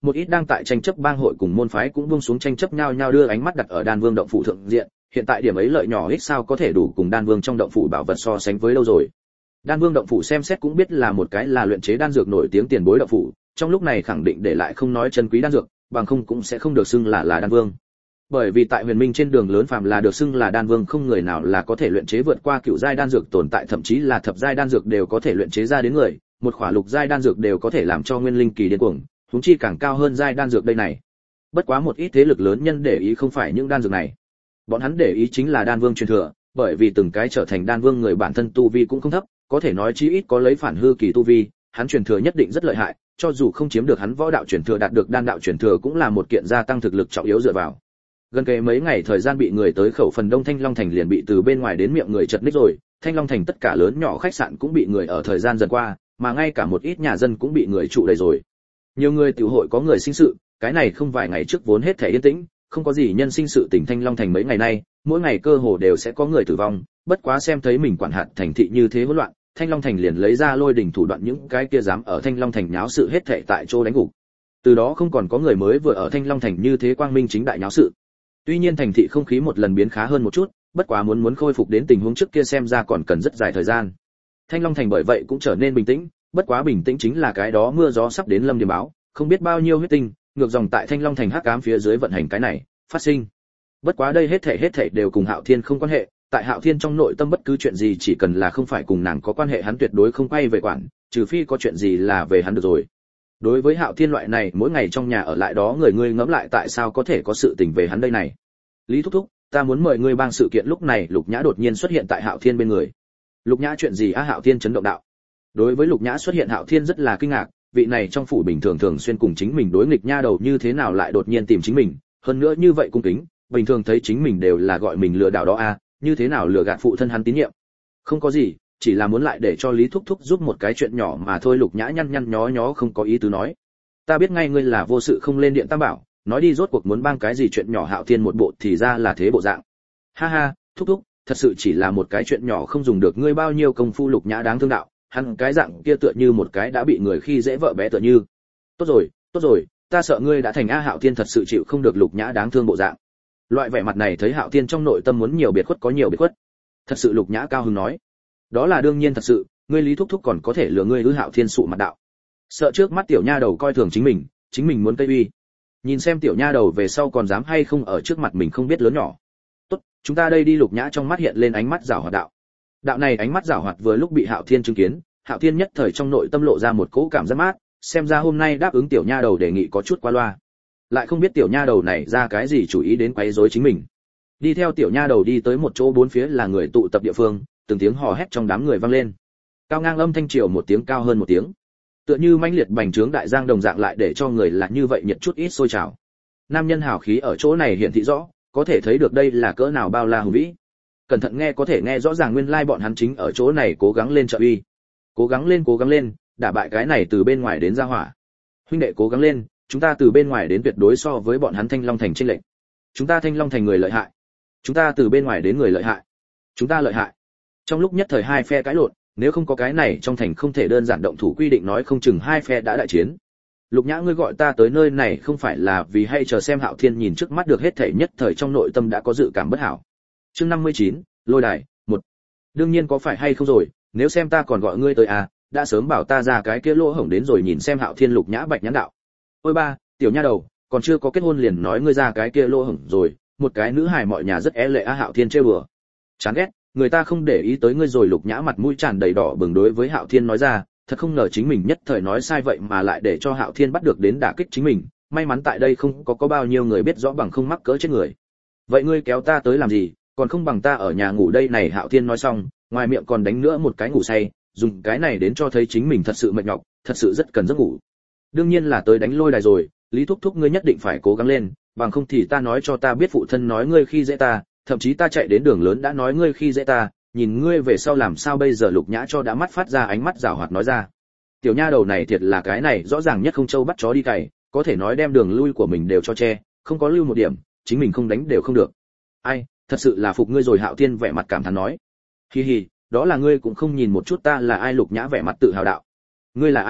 một ít đang tại tranh chấp bang hội cùng môn phái cũng buông xuống tranh chấp nhau nhau đưa ánh mắt đặt ở Đan Vương động phủ thượng diện, hiện tại điểm ấy lợi nhỏ ít sao có thể đủ cùng Đan Vương trong động phủ bảo vật so sánh với đâu rồi. Đan Vương động phủ xem xét cũng biết là một cái là luyện chế đan dược nổi tiếng tiền bối động phủ, trong lúc này khẳng định để lại không nói chân quý đan dược, bằng không cũng sẽ không được xưng là là Đan Vương. Bởi vì tại Huyền Minh trên đường lớn phàm là được xưng là Đan Vương không người nào là có thể luyện chế vượt qua cựu giai đan dược tồn tại, thậm chí là thập giai đan dược đều có thể luyện chế ra đến người, một khỏa lục giai đan dược đều có thể làm cho nguyên linh kỳ điên cuồng, huống chi càng cao hơn giai đan dược đây này. Bất quá một ít thế lực lớn nhân để ý không phải những đan dược này, bọn hắn để ý chính là Đan Vương truyền thừa, bởi vì từng cái trở thành Đan Vương người bản thân tu vi cũng không thấp, có thể nói chí ít có lấy phản hư kỳ tu vi, hắn truyền thừa nhất định rất lợi hại, cho dù không chiếm được hắn võ đạo truyền thừa đạt được đan đạo truyền thừa cũng là một kiện gia tăng thực lực trọng yếu dựa vào. Gần kề mấy ngày thời gian bị người tới khẩu phần đông Thanh Long Thành liền bị từ bên ngoài đến miệng người chật ních rồi, Thanh Long Thành tất cả lớn nhỏ khách sạn cũng bị người ở thời gian dần qua, mà ngay cả một ít nhà dân cũng bị người trụ đầy rồi. Nhiều người tiểu hội có người sinh sự, cái này không vài ngày trước vốn hết thể yên tĩnh, không có gì nhân sinh sự tình Thanh Long Thành mấy ngày nay, mỗi ngày cơ hồ đều sẽ có người tử vong, bất quá xem thấy mình quản hạt thành thị như thế hỗn loạn, Thanh Long Thành liền lấy ra lôi đỉnh thủ đoạn những cái kia dám ở Thanh Long Thành nháo sự hết thảy tại chỗ đánh gục. Từ đó không còn có người mới vừa ở Thanh Long Thành như thế quang minh chính đại nháo sự. Tuy nhiên thành thị không khí một lần biến khá hơn một chút, bất quá muốn muốn khôi phục đến tình huống trước kia xem ra còn cần rất dài thời gian. Thanh Long Thành bởi vậy cũng trở nên bình tĩnh, bất quá bình tĩnh chính là cái đó mưa gió sắp đến lâm điểm báo, không biết bao nhiêu huyết tinh, ngược dòng tại Thanh Long Thành hắc ám phía dưới vận hành cái này, phát sinh. Bất quá đây hết thảy hết thảy đều cùng Hạo Thiên không quan hệ, tại Hạo Thiên trong nội tâm bất cứ chuyện gì chỉ cần là không phải cùng nàng có quan hệ hắn tuyệt đối không quay về quản, trừ phi có chuyện gì là về hắn được rồi. Đối với Hạo Thiên loại này mỗi ngày trong nhà ở lại đó người ngươi ngẫm lại tại sao có thể có sự tình về hắn đây này. Lý thúc thúc, ta muốn mời ngươi bang sự kiện. Lúc này Lục Nhã đột nhiên xuất hiện tại Hạo Thiên bên người. Lục Nhã chuyện gì á? Hạo Thiên chấn động đạo. Đối với Lục Nhã xuất hiện Hạo Thiên rất là kinh ngạc, vị này trong phủ bình thường thường xuyên cùng chính mình đối nghịch nha đầu như thế nào lại đột nhiên tìm chính mình, hơn nữa như vậy cung kính, bình thường thấy chính mình đều là gọi mình lừa đảo đó a, như thế nào lừa gạt phụ thân hắn tín nhiệm. Không có gì, chỉ là muốn lại để cho Lý thúc thúc giúp một cái chuyện nhỏ mà thôi. Lục Nhã nhăn nhăn nhó nhó không có ý tứ nói. Ta biết ngay ngươi là vô sự không lên điện tam bảo, nói đi rốt cuộc muốn bang cái gì chuyện nhỏ. Hạo Thiên một bộ thì ra là thế bộ dạng. Ha ha, thúc thúc, thật sự chỉ là một cái chuyện nhỏ không dùng được ngươi bao nhiêu công phu. Lục Nhã đáng thương đạo, hắn cái dạng kia tựa như một cái đã bị người khi dễ vợ bé tựa như. Tốt rồi, tốt rồi, ta sợ ngươi đã thành a. Hạo Thiên thật sự chịu không được Lục Nhã đáng thương bộ dạng. Loại vẻ mặt này thấy Hạo Thiên trong nội tâm muốn nhiều biệt khuất có nhiều biệt khuất. Thật sự Lục Nhã cao hứng nói, đó là đương nhiên thật sự, ngươi Lý thúc thúc còn có thể lừa ngươi ư? Hạo Thiên sụ mặt đạo, sợ trước mắt tiểu nha đầu coi thường chính mình, chính mình muốn cây uy, nhìn xem tiểu nha đầu về sau còn dám hay không ở trước mặt mình không biết lớn nhỏ. Tốt, chúng ta đây đi. Lục Nhã trong mắt hiện lên ánh mắt giảo hoạt đạo. Đạo này ánh mắt giảo hoạt vừa lúc bị Hạo Thiên chứng kiến, Hạo Thiên nhất thời trong nội tâm lộ ra một cỗ cảm giác mát, xem ra hôm nay đáp ứng tiểu nha đầu đề nghị có chút qua loa, lại không biết tiểu nha đầu này ra cái gì chủ ý đến quấy rối chính mình. Đi theo tiểu nha đầu đi tới một chỗ bốn phía là người tụ tập địa phương, từng tiếng hò hét trong đám người vang lên, cao ngang âm thanh triều một tiếng cao hơn một tiếng, tựa như mãnh liệt bành trướng đại giang đồng dạng, lại để cho người là như vậy nhiệt chút ít sôi trào. Nam nhân hào khí ở chỗ này hiện thị rõ, có thể thấy được đây là cỡ nào bao la hùng vĩ. Cẩn thận nghe có thể nghe rõ ràng nguyên lai bọn hắn chính ở chỗ này cố gắng lên trợ uy, cố gắng lên cố gắng lên, đả bại cái này từ bên ngoài đến ra hỏa. Huynh đệ cố gắng lên, chúng ta từ bên ngoài đến tuyệt đối so với bọn hắn Thanh Long Thành chênh lệch. Chúng ta Thanh Long Thành người lợi hại, chúng ta từ bên ngoài đến người lợi hại, chúng ta lợi hại. Trong lúc nhất thời hai phe cãi lộn, nếu không có cái này trong thành không thể đơn giản động thủ quy định nói không chừng hai phe đã đại chiến. Lục Nhã, ngươi gọi ta tới nơi này không phải là vì hay chờ xem Hạo Thiên nhìn trước mắt được hết thảy nhất thời trong nội tâm đã có dự cảm bất hảo. Chương năm mươi chín, lôi đài, một. Đương nhiên có phải hay không rồi, nếu xem ta còn gọi ngươi tới à, đã sớm bảo ta ra cái kia lỗ hổng đến rồi. Nhìn xem Hạo Thiên, Lục Nhã bạch nhãn đạo. Ôi ba, tiểu nha đầu, còn chưa có kết hôn liền nói ngươi ra cái kia lỗ hổng rồi, một cái nữ hài mọi nhà rất é lệ a. Hạo Thiên trêu đùa. Chán ghét, người ta không để ý tới ngươi rồi. Lục Nhã mặt mũi tràn đầy đỏ bừng đối với Hạo Thiên nói ra, thật không ngờ chính mình nhất thời nói sai vậy mà lại để cho Hạo Thiên bắt được đến đả kích chính mình, may mắn tại đây không có có bao nhiêu người biết rõ bằng không mắc cỡ chết người. Vậy ngươi kéo ta tới làm gì, còn không bằng ta ở nhà ngủ đây này. Hạo Thiên nói xong, ngoài miệng còn đánh nữa một cái ngủ say, dùng cái này đến cho thấy chính mình thật sự mệt nhọc, thật sự rất cần giấc ngủ. Đương nhiên là tới đánh lôi đài rồi, Lý thúc thúc ngươi nhất định phải cố gắng lên, bằng không thì ta nói cho ta biết phụ thân nói ngươi khi dễ ta, thậm chí ta chạy đến đường lớn đã nói ngươi khi dễ ta, nhìn ngươi về sau làm sao bây giờ. Lục Nhã cho đã mắt phát ra ánh mắt giảo hoạt nói ra. Tiểu nha đầu này thiệt là cái này rõ ràng nhất không trâu bắt chó đi cày, có thể nói đem đường lui của mình đều cho che, không có lưu một điểm, chính mình không đánh đều không được. Ai, thật sự là phục ngươi rồi. Hạo Thiên vẻ mặt cảm thán nói. Hi hi, đó là ngươi cũng không nhìn một chút ta là ai. Lục Nhã vẻ mặt tự hào đạo. Ngươi là ai,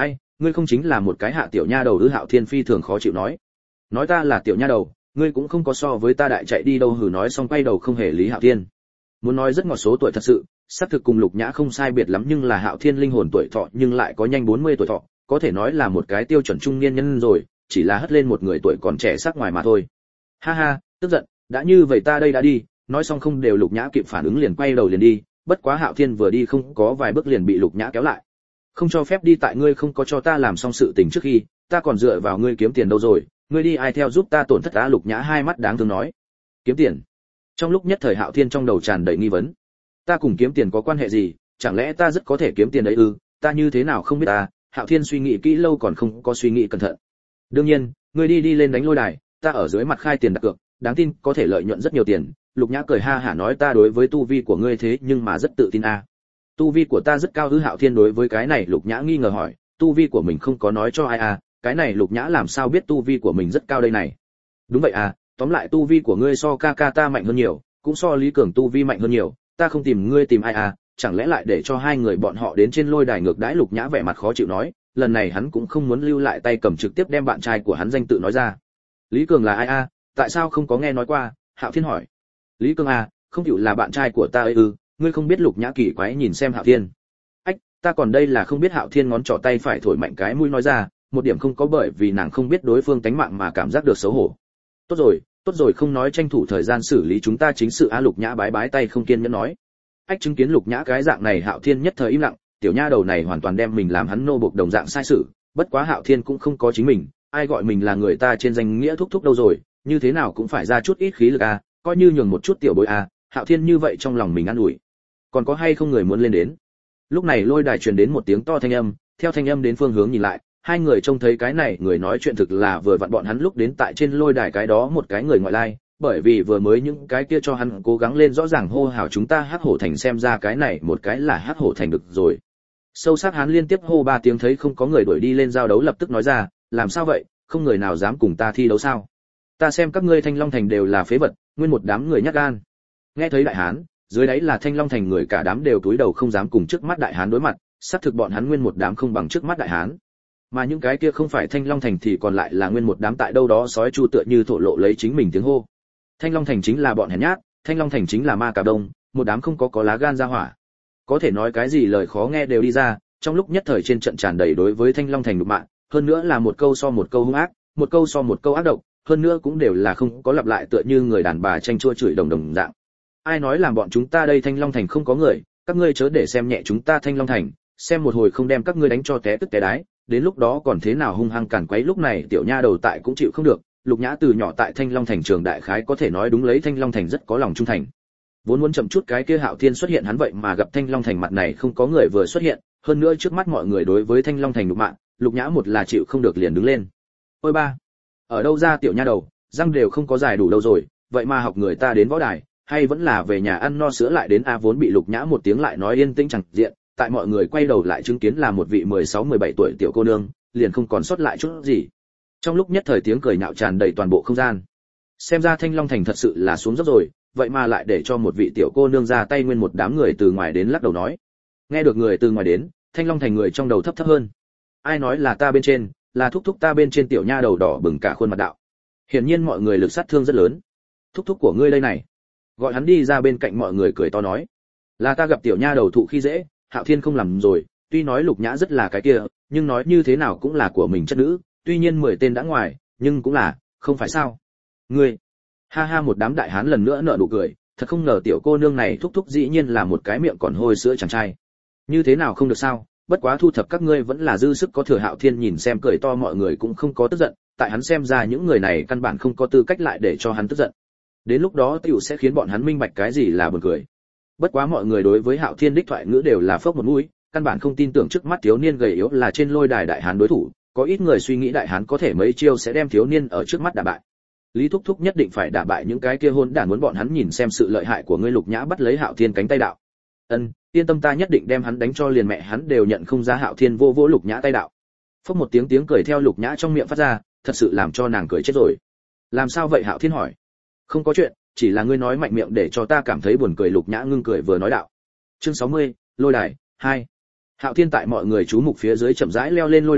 ngươi không chính là một cái hạ tiểu nha đầu ư? Hạo Thiên phi thường khó chịu nói. Nói ta là tiểu nha đầu, ngươi cũng không có so với ta đại chạy đi đâu. Hừ, nói xong quay đầu không hề lý Hạo Thiên. Muốn nói rất ngọt số tuổi thật sự, xác thực cùng Lục Nhã không sai biệt lắm, nhưng là Hạo Thiên linh hồn tuổi thọ nhưng lại có nhanh bốn mươi tuổi thọ, có thể nói là một cái tiêu chuẩn trung niên nhân rồi, chỉ là hất lên một người tuổi còn trẻ sắc ngoài mà thôi. Ha ha, tức giận, đã như vậy ta đây đã đi. Nói xong không đều Lục Nhã kịp phản ứng liền quay đầu liền đi, bất quá Hạo Thiên vừa đi không có vài bước liền bị Lục Nhã kéo lại. Không cho phép đi, tại ngươi không có cho ta làm xong sự tình trước khi, ta còn dựa vào ngươi kiếm tiền đâu rồi, ngươi đi ai theo giúp ta tổn thất á? Lục Nhã hai mắt đáng thương nói. Kiếm tiền? Trong lúc nhất thời Hạo Thiên trong đầu tràn đầy nghi vấn. Ta cùng kiếm tiền có quan hệ gì, chẳng lẽ ta rất có thể kiếm tiền đấy ư? Ta như thế nào không biết ta? Hạo Thiên suy nghĩ kỹ lâu còn không có suy nghĩ cẩn thận. Đương nhiên, ngươi đi đi lên đánh lôi đài, ta ở dưới mặt khai tiền đặt cược, đáng tin có thể lợi nhuận rất nhiều tiền. Lục Nhã cười ha hả nói, ta đối với tu vi của ngươi thế nhưng mà rất tự tin a. À. Tu vi của ta rất cao ư? Hạo Thiên đối với cái này Lục Nhã nghi ngờ hỏi, tu vi của mình không có nói cho ai à, cái này Lục Nhã làm sao biết tu vi của mình rất cao đây này? Đúng vậy à, tóm lại tu vi của ngươi so ca ca ta mạnh hơn nhiều, cũng so Lý Cường tu vi mạnh hơn nhiều, ta không tìm ngươi tìm ai à, chẳng lẽ lại để cho hai người bọn họ đến trên lôi đài ngược đãi? Lục Nhã vẻ mặt khó chịu nói, lần này hắn cũng không muốn lưu lại tay cầm, trực tiếp đem bạn trai của hắn danh tự nói ra. Lý Cường là ai à, tại sao không có nghe nói qua? Hạo Thiên hỏi. Lý Cường à, không chịu là bạn trai của ta ấy ư? Ngươi không biết? Lục Nhã kỳ quái nhìn xem Hạo Thiên. Ách, ta còn đây là không biết. Hạo Thiên ngón trỏ tay phải thổi mạnh cái mũi nói ra, một điểm không có bởi vì nàng không biết đối phương tánh mạng mà cảm giác được xấu hổ. Tốt rồi, tốt rồi, không nói, tranh thủ thời gian xử lý chúng ta chính sự a. Lục Nhã bái bái tay không kiên nhẫn nói. Ách, chứng kiến Lục Nhã cái dạng này Hạo Thiên nhất thời im lặng, tiểu nha đầu này hoàn toàn đem mình làm hắn nô bộc đồng dạng sai sự, bất quá Hạo Thiên cũng không có chính mình, ai gọi mình là người ta trên danh nghĩa thúc thúc đâu rồi, như thế nào cũng phải ra chút ít khí lực a, coi như nhường một chút tiểu bối a. Hạo Thiên như vậy trong lòng mình an ủi. Còn có hay không người muốn lên đến? Lúc này lôi đài truyền đến một tiếng to thanh âm, theo thanh âm đến phương hướng nhìn lại, hai người trông thấy cái này người nói chuyện thực là vừa vặn bọn hắn lúc đến tại trên lôi đài cái đó một cái người ngoại lai, bởi vì vừa mới những cái kia cho hắn cố gắng lên rõ ràng hô hào chúng ta Hắc Hổ Thành, xem ra cái này một cái là Hắc Hổ Thành được rồi. Sâu sắc hắn liên tiếp hô ba tiếng, thấy không có người đuổi đi lên giao đấu, lập tức nói ra, làm sao vậy, không người nào dám cùng ta thi đấu sao? Ta xem các ngươi Thanh Long Thành đều là phế vật, nguyên một đám người nhát gan. Nghe thấy đại hán, dưới đáy là Thanh Long Thành người cả đám đều cúi đầu không dám cùng trước mắt đại hán đối mặt, xác thực bọn hắn nguyên một đám không bằng trước mắt đại hán. Mà những cái kia không phải Thanh Long Thành thì còn lại là nguyên một đám tại đâu đó sói chu tựa như thổ lộ lấy chính mình tiếng hô. Thanh Long Thành chính là bọn hèn nhát, Thanh Long Thành chính là ma cà đông, một đám không có có lá gan ra hỏa. Có thể nói cái gì lời khó nghe đều đi ra, trong lúc nhất thời trên trận tràn đầy đối với Thanh Long Thành nhục mạ, hơn nữa là một câu so một câu hung ác, một câu so một câu ác độc, hơn nữa cũng đều là không có lặp lại tựa như người đàn bà tranh chua chửi đồng đồng dạng. Ai nói làm bọn chúng ta đây Thanh Long Thành không có người, các ngươi chớ để xem nhẹ chúng ta Thanh Long Thành, xem một hồi không đem các ngươi đánh cho té tức té đái, đến lúc đó còn thế nào hung hăng cản quấy. Lúc này tiểu nha đầu tại cũng chịu không được, Lục Nhã từ nhỏ tại Thanh Long Thành trường đại khái có thể nói đúng lấy Thanh Long Thành rất có lòng trung thành. Vốn muốn chậm chút cái kia Hạo Thiên xuất hiện, hắn vậy mà gặp Thanh Long Thành mặt này không có người vừa xuất hiện, hơn nữa trước mắt mọi người đối với Thanh Long Thành nhục mạ, Lục Nhã một là chịu không được liền đứng lên. Ôi ba, ở đâu ra tiểu nha đầu, răng đều không có dài đủ đâu rồi, vậy mà học người ta đến võ đài, hay vẫn là về nhà ăn no sữa lại đến a. Vốn bị Lục Nhã một tiếng lại nói yên tĩnh chẳng diện, tại mọi người quay đầu lại chứng kiến là một vị mười sáu mười bảy tuổi tiểu cô nương, liền không còn sót lại chút gì. Trong lúc nhất thời tiếng cười nhạo tràn đầy toàn bộ không gian. Xem ra Thanh Long Thành thật sự là xuống dốc rồi, vậy mà lại để cho một vị tiểu cô nương ra tay nguyên một đám người từ ngoài đến lắc đầu nói. Nghe được người từ ngoài đến, Thanh Long Thành người trong đầu thấp thấp hơn. Ai nói là ta bên trên, là thúc thúc ta bên trên. Tiểu nha đầu đỏ bừng cả khuôn mặt đạo. Hiển nhiên mọi người lực sát thương rất lớn. Thúc thúc của ngươi đây này. Gọi hắn đi ra bên cạnh, mọi người cười to nói. Là ta gặp tiểu nha đầu thụ khi dễ, Hạo Thiên không làm rồi, tuy nói Lục Nhã rất là cái kia, nhưng nói như thế nào cũng là của mình chất nữ, tuy nhiên mười tên đã ngoài, nhưng cũng là, không phải sao? Ngươi. Ha ha, một đám đại hán lần nữa nở nụ cười, thật không ngờ tiểu cô nương này thúc thúc dĩ nhiên là một cái miệng còn hôi sữa chàng trai. Như thế nào không được sao? Bất quá thu thập các ngươi vẫn là dư sức có thừa. Hạo Thiên nhìn xem cười to mọi người cũng không có tức giận, tại hắn xem ra những người này căn bản không có tư cách lại để cho hắn tức giận. Đến lúc đó tiểu sẽ khiến bọn hắn minh bạch cái gì là buồn cười. Bất quá mọi người đối với Hạo Thiên đích thoại ngữ đều là phốc một mũi, căn bản không tin tưởng trước mắt thiếu niên gầy yếu là trên lôi đài đại hán đối thủ, có ít người suy nghĩ đại hán có thể mấy chiêu sẽ đem thiếu niên ở trước mắt đả bại. Lý thúc thúc nhất định phải đả bại những cái kia hôn đản, muốn bọn hắn nhìn xem sự lợi hại của ngươi. Lục Nhã bắt lấy Hạo Thiên cánh tay đạo. Ân, yên tâm, ta nhất định đem hắn đánh cho liền mẹ hắn đều nhận không ra. Hạo Thiên vô vỗ Lục Nhã tay đạo. Phốc một tiếng tiếng cười theo Lục Nhã trong miệng phát ra, thật sự làm cho nàng cười chết rồi. Làm sao vậy? Hạo Thiên hỏi. Không có chuyện, chỉ là ngươi nói mạnh miệng để cho ta cảm thấy buồn cười. Lục Nhã ngưng cười vừa nói đạo. Chương sáu mươi, lôi đài hai. Hạo Thiên tại mọi người chú mục phía dưới chậm rãi leo lên lôi đài,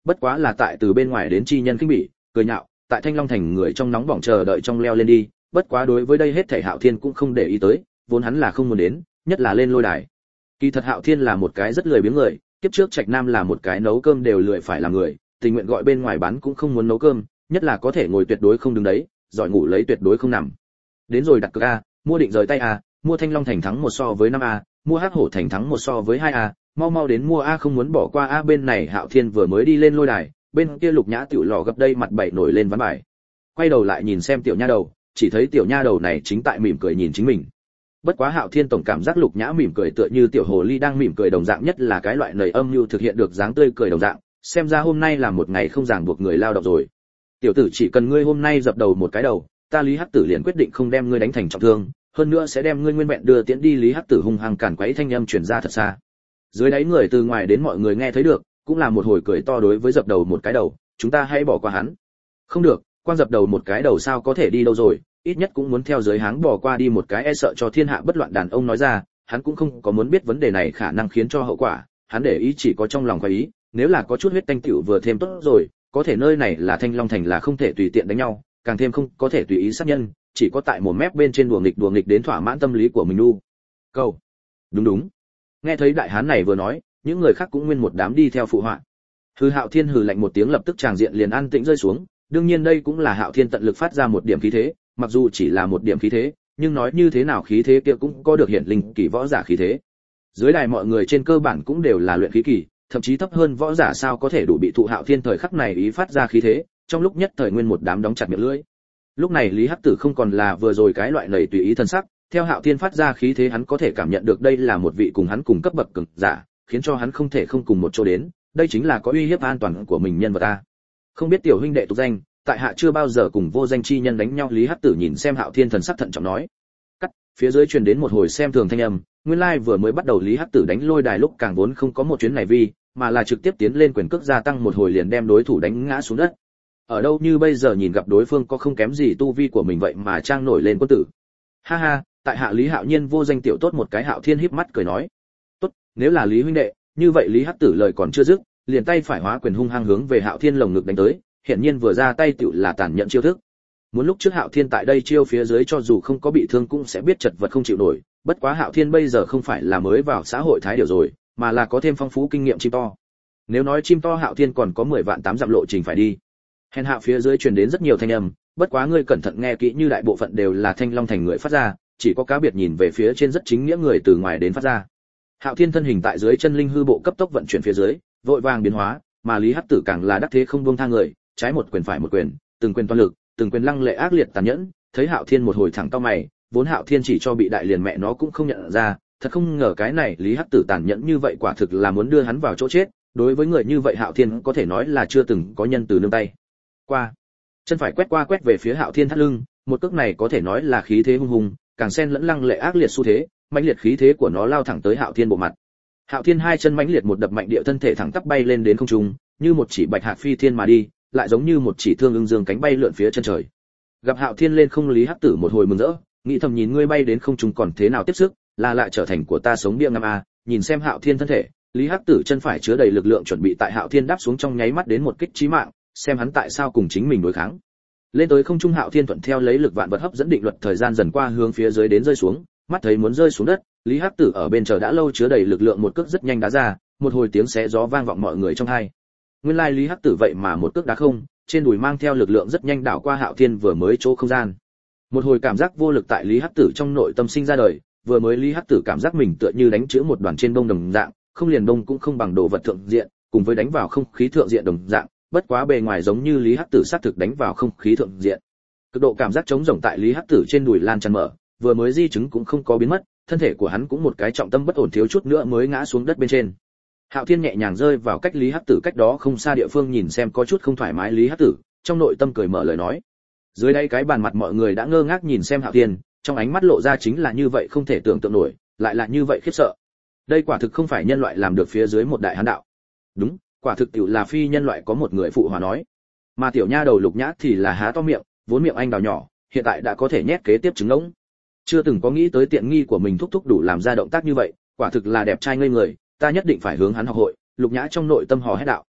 bất quá là tại từ bên ngoài đến chi nhân kinh bỉ, cười nhạo, tại Thanh Long thành người trong nóng bỏng chờ đợi trong leo lên đi, bất quá đối với đây hết thảy Hạo Thiên cũng không để ý tới, vốn hắn là không muốn đến, nhất là lên lôi đài. Kỳ thật Hạo Thiên là một cái rất lười biếng người, kiếp trước Trạch Nam là một cái nấu cơm đều lười phải làm người, tình nguyện gọi bên ngoài bán cũng không muốn nấu cơm, nhất là có thể ngồi tuyệt đối không đứng đấy, giỏi ngủ lấy tuyệt đối không nằm. Đến rồi đặt cược a, mua định rời tay a, mua Thanh Long thành thắng một so với năm a, mua Hắc Hổ thành thắng một so với hai a, mau mau đến mua a, không muốn bỏ qua a. Bên này Hạo Thiên vừa mới đi lên lôi đài, bên kia Lục Nhã tiểu lò gấp đây mặt bảy nổi lên ván bài. Quay đầu lại nhìn xem tiểu nha đầu, chỉ thấy tiểu nha đầu này chính tại mỉm cười nhìn chính mình. Bất quá Hạo Thiên tổng cảm giác Lục Nhã mỉm cười tựa như tiểu hồ ly đang mỉm cười đồng dạng, nhất là cái loại nầy âm nhu thực hiện được dáng tươi cười đồng dạng, xem ra hôm nay là một ngày không ràng buộc người lao động rồi. Tiểu tử, chỉ cần ngươi hôm nay dập đầu một cái đầu, ta Lý Hắc Tử liền quyết định không đem ngươi đánh thành trọng thương, hơn nữa sẽ đem ngươi nguyên vẹn đưa tiễn đi. Lý Hắc Tử hung hăng cản quấy thanh âm truyền ra thật xa. Dưới đáy người từ ngoài đến mọi người nghe thấy được, cũng là một hồi cười to đối với dập đầu một cái đầu, chúng ta hãy bỏ qua hắn. Không được, quan dập đầu một cái đầu sao có thể đi đâu rồi, ít nhất cũng muốn theo dưới háng bỏ qua đi một cái, e sợ cho thiên hạ bất loạn. Đàn ông nói ra, hắn cũng không có muốn biết vấn đề này khả năng khiến cho hậu quả, hắn để ý chỉ có trong lòng khoái ý, nếu là có chút huyết tanh tiểu vừa thêm tốt rồi, có thể nơi này là Thanh Long thành là không thể tùy tiện đánh nhau, càng thêm không có thể tùy ý sát nhân, chỉ có tại một mép bên trên đùa nghịch đùa nghịch đến thỏa mãn tâm lý của mình nu. Câu. Đúng đúng. Nghe thấy đại hán này vừa nói, những người khác cũng nguyên một đám đi theo phụ họa. Hư Hạo Thiên hừ lạnh một tiếng, lập tức tràng diện liền an tĩnh rơi xuống, đương nhiên đây cũng là Hạo Thiên tận lực phát ra một điểm khí thế, mặc dù chỉ là một điểm khí thế, nhưng nói như thế nào khí thế kia cũng có được hiển linh kỳ võ giả khí thế. Dưới đài mọi người trên cơ bản cũng đều là luyện khí kỳ, thậm chí thấp hơn võ giả sao có thể đủ bị thụ Hạo Thiên thời khắc này ý phát ra khí thế, trong lúc nhất thời nguyên một đám đóng chặt miệng lưỡi. Lúc này Lý Hắc Tử không còn là vừa rồi cái loại lầy tùy ý thân sắc, theo Hạo Thiên phát ra khí thế hắn có thể cảm nhận được đây là một vị cùng hắn cùng cấp bậc cường giả, khiến cho hắn không thể không cùng một chỗ đến, đây chính là có uy hiếp an toàn của mình nhân vật ta. Không biết tiểu huynh đệ tục danh, tại hạ chưa bao giờ cùng vô danh chi nhân đánh nhau. Lý Hắc Tử nhìn xem Hạo Thiên thần sắc thận trọng nói. Cắt, phía dưới truyền đến một hồi xem thường thanh âm, nguyên lai vừa mới bắt đầu Lý Hắc Tử đánh lôi đài lúc càng vốn không có một chuyến này vi, mà là trực tiếp tiến lên quyền cước gia tăng một hồi liền đem đối thủ đánh ngã xuống đất. Ở đâu như bây giờ nhìn gặp đối phương có không kém gì tu vi của mình vậy mà trang nổi lên quân tử. Ha ha, tại hạ Lý Hạo Nhiên vô danh tiểu tốt một cái. Hạo Thiên híp mắt cười nói. Tốt, nếu là Lý huynh đệ, như vậy Lý Hắc Tử lời còn chưa dứt, liền tay phải hóa quyền hung hăng hướng về Hạo Thiên lồng ngực đánh tới, hiển nhiên vừa ra tay tiểu là tàn nhẫn chiêu thức. Muốn lúc trước Hạo Thiên tại đây chiêu phía dưới cho dù không có bị thương cũng sẽ biết chật vật không chịu nổi, bất quá Hạo Thiên bây giờ không phải là mới vào xã hội thái điều rồi, mà là có thêm phong phú kinh nghiệm chim to. Nếu nói chim to Hạo Thiên còn có mười vạn tám dặm lộ trình phải đi. Hèn hạ phía dưới truyền đến rất nhiều thanh âm, bất quá ngươi cẩn thận nghe kỹ, như đại bộ phận đều là Thanh Long thành người phát ra, chỉ có cá biệt nhìn về phía trên rất chính nghĩa người từ ngoài đến phát ra. Hạo Thiên thân hình tại dưới chân linh hư bộ cấp tốc vận chuyển phía dưới, vội vàng biến hóa, mà Lý Hắc Tử càng là đắc thế không buông tha người, trái một quyền phải một quyền, từng quyền toàn lực, từng quyền lăng lệ ác liệt tàn nhẫn. Thấy Hạo Thiên một hồi thẳng cau mày, vốn Hạo Thiên chỉ cho bị đại liền mẹ nó cũng không nhận ra, thật không ngờ cái này Lý Hắc Tử tàn nhẫn như vậy, quả thực là muốn đưa hắn vào chỗ chết. Đối với người như vậy Hạo Thiên có thể nói là chưa từng có nhân từ nương tay. Qua, chân phải quét qua quét về phía Hạo Thiên thắt lưng, một cước này có thể nói là khí thế hung hùng, càng xen lẫn lăng lệ ác liệt xu thế, mãnh liệt khí thế của nó lao thẳng tới Hạo Thiên bộ mặt. Hạo Thiên hai chân mãnh liệt một đập mạnh địa, thân thể thẳng tắp bay lên đến không trung, như một chỉ bạch hạc phi thiên mà đi, lại giống như một chỉ thương ưng dương cánh bay lượn phía chân trời. Gặp Hạo Thiên lên không, Lý Hắc Tử một hồi mừng rỡ, nghĩ thầm nhìn ngươi bay đến không trung còn thế nào tiếp sức, là lại trở thành của ta sống bia ngâm a. Nhìn xem Hạo Thiên thân thể, Lý Hắc Tử chân phải chứa đầy lực lượng chuẩn bị tại Hạo Thiên đáp xuống trong nháy mắt đến một kích chí mạng, xem hắn tại sao cùng chính mình đối kháng. Lên tới không trung Hạo Thiên thuận theo lấy lực vạn vật hấp dẫn định luật thời gian dần qua hướng phía dưới đến rơi xuống, mắt thấy muốn rơi xuống đất, Lý Hắc Tử ở bên chờ đã lâu chứa đầy lực lượng một cước rất nhanh đá ra, một hồi tiếng xé gió vang vọng mọi người trong tai. Nguyên lai Lý Hắc Tử vậy mà một cước đá không, trên đùi mang theo lực lượng rất nhanh đảo qua Hạo Thiên vừa mới chỗ không gian. Một hồi cảm giác vô lực tại Lý Hắc Tử trong nội tâm sinh ra đời, vừa mới Lý Hắc Tử cảm giác mình tựa như đánh chữ một đoàn trên bông đồng dạng, không liền bông cũng không bằng đồ vật thượng diện, cùng với đánh vào không khí thượng diện đồng dạng, bất quá bề ngoài giống như Lý Hắc Tử sát thực đánh vào không khí thượng diện. Cực độ cảm giác trống rỗng tại Lý Hắc Tử trên đùi lan tràn mở, vừa mới di chứng cũng không có biến mất, thân thể của hắn cũng một cái trọng tâm bất ổn thiếu chút nữa mới ngã xuống đất bên trên. Hạo Thiên nhẹ nhàng rơi vào cách Lý Hắc Tử cách đó không xa địa phương, nhìn xem có chút không thoải mái Lý Hắc Tử, trong nội tâm cười mở lời nói. Dưới đây cái bàn mặt mọi người đã ngơ ngác nhìn xem Hạo Thiên, trong ánh mắt lộ ra chính là như vậy không thể tưởng tượng nổi, lại là như vậy khiếp sợ. Đây quả thực không phải nhân loại làm được phía dưới một đại hán đạo. Đúng, quả thực tiểu là phi nhân loại, có một người phụ hòa nói. Mà tiểu nha đầu Lục Nhã thì là há to miệng, vốn miệng anh đào nhỏ, hiện tại đã có thể nhét kế tiếp trứng ngỗng. Chưa từng có nghĩ tới tiện nghi của mình thúc thúc đủ làm ra động tác như vậy, quả thực là đẹp trai ngây người, ta nhất định phải hướng hắn học hội. Lục Nhã trong nội tâm hò hét đạo.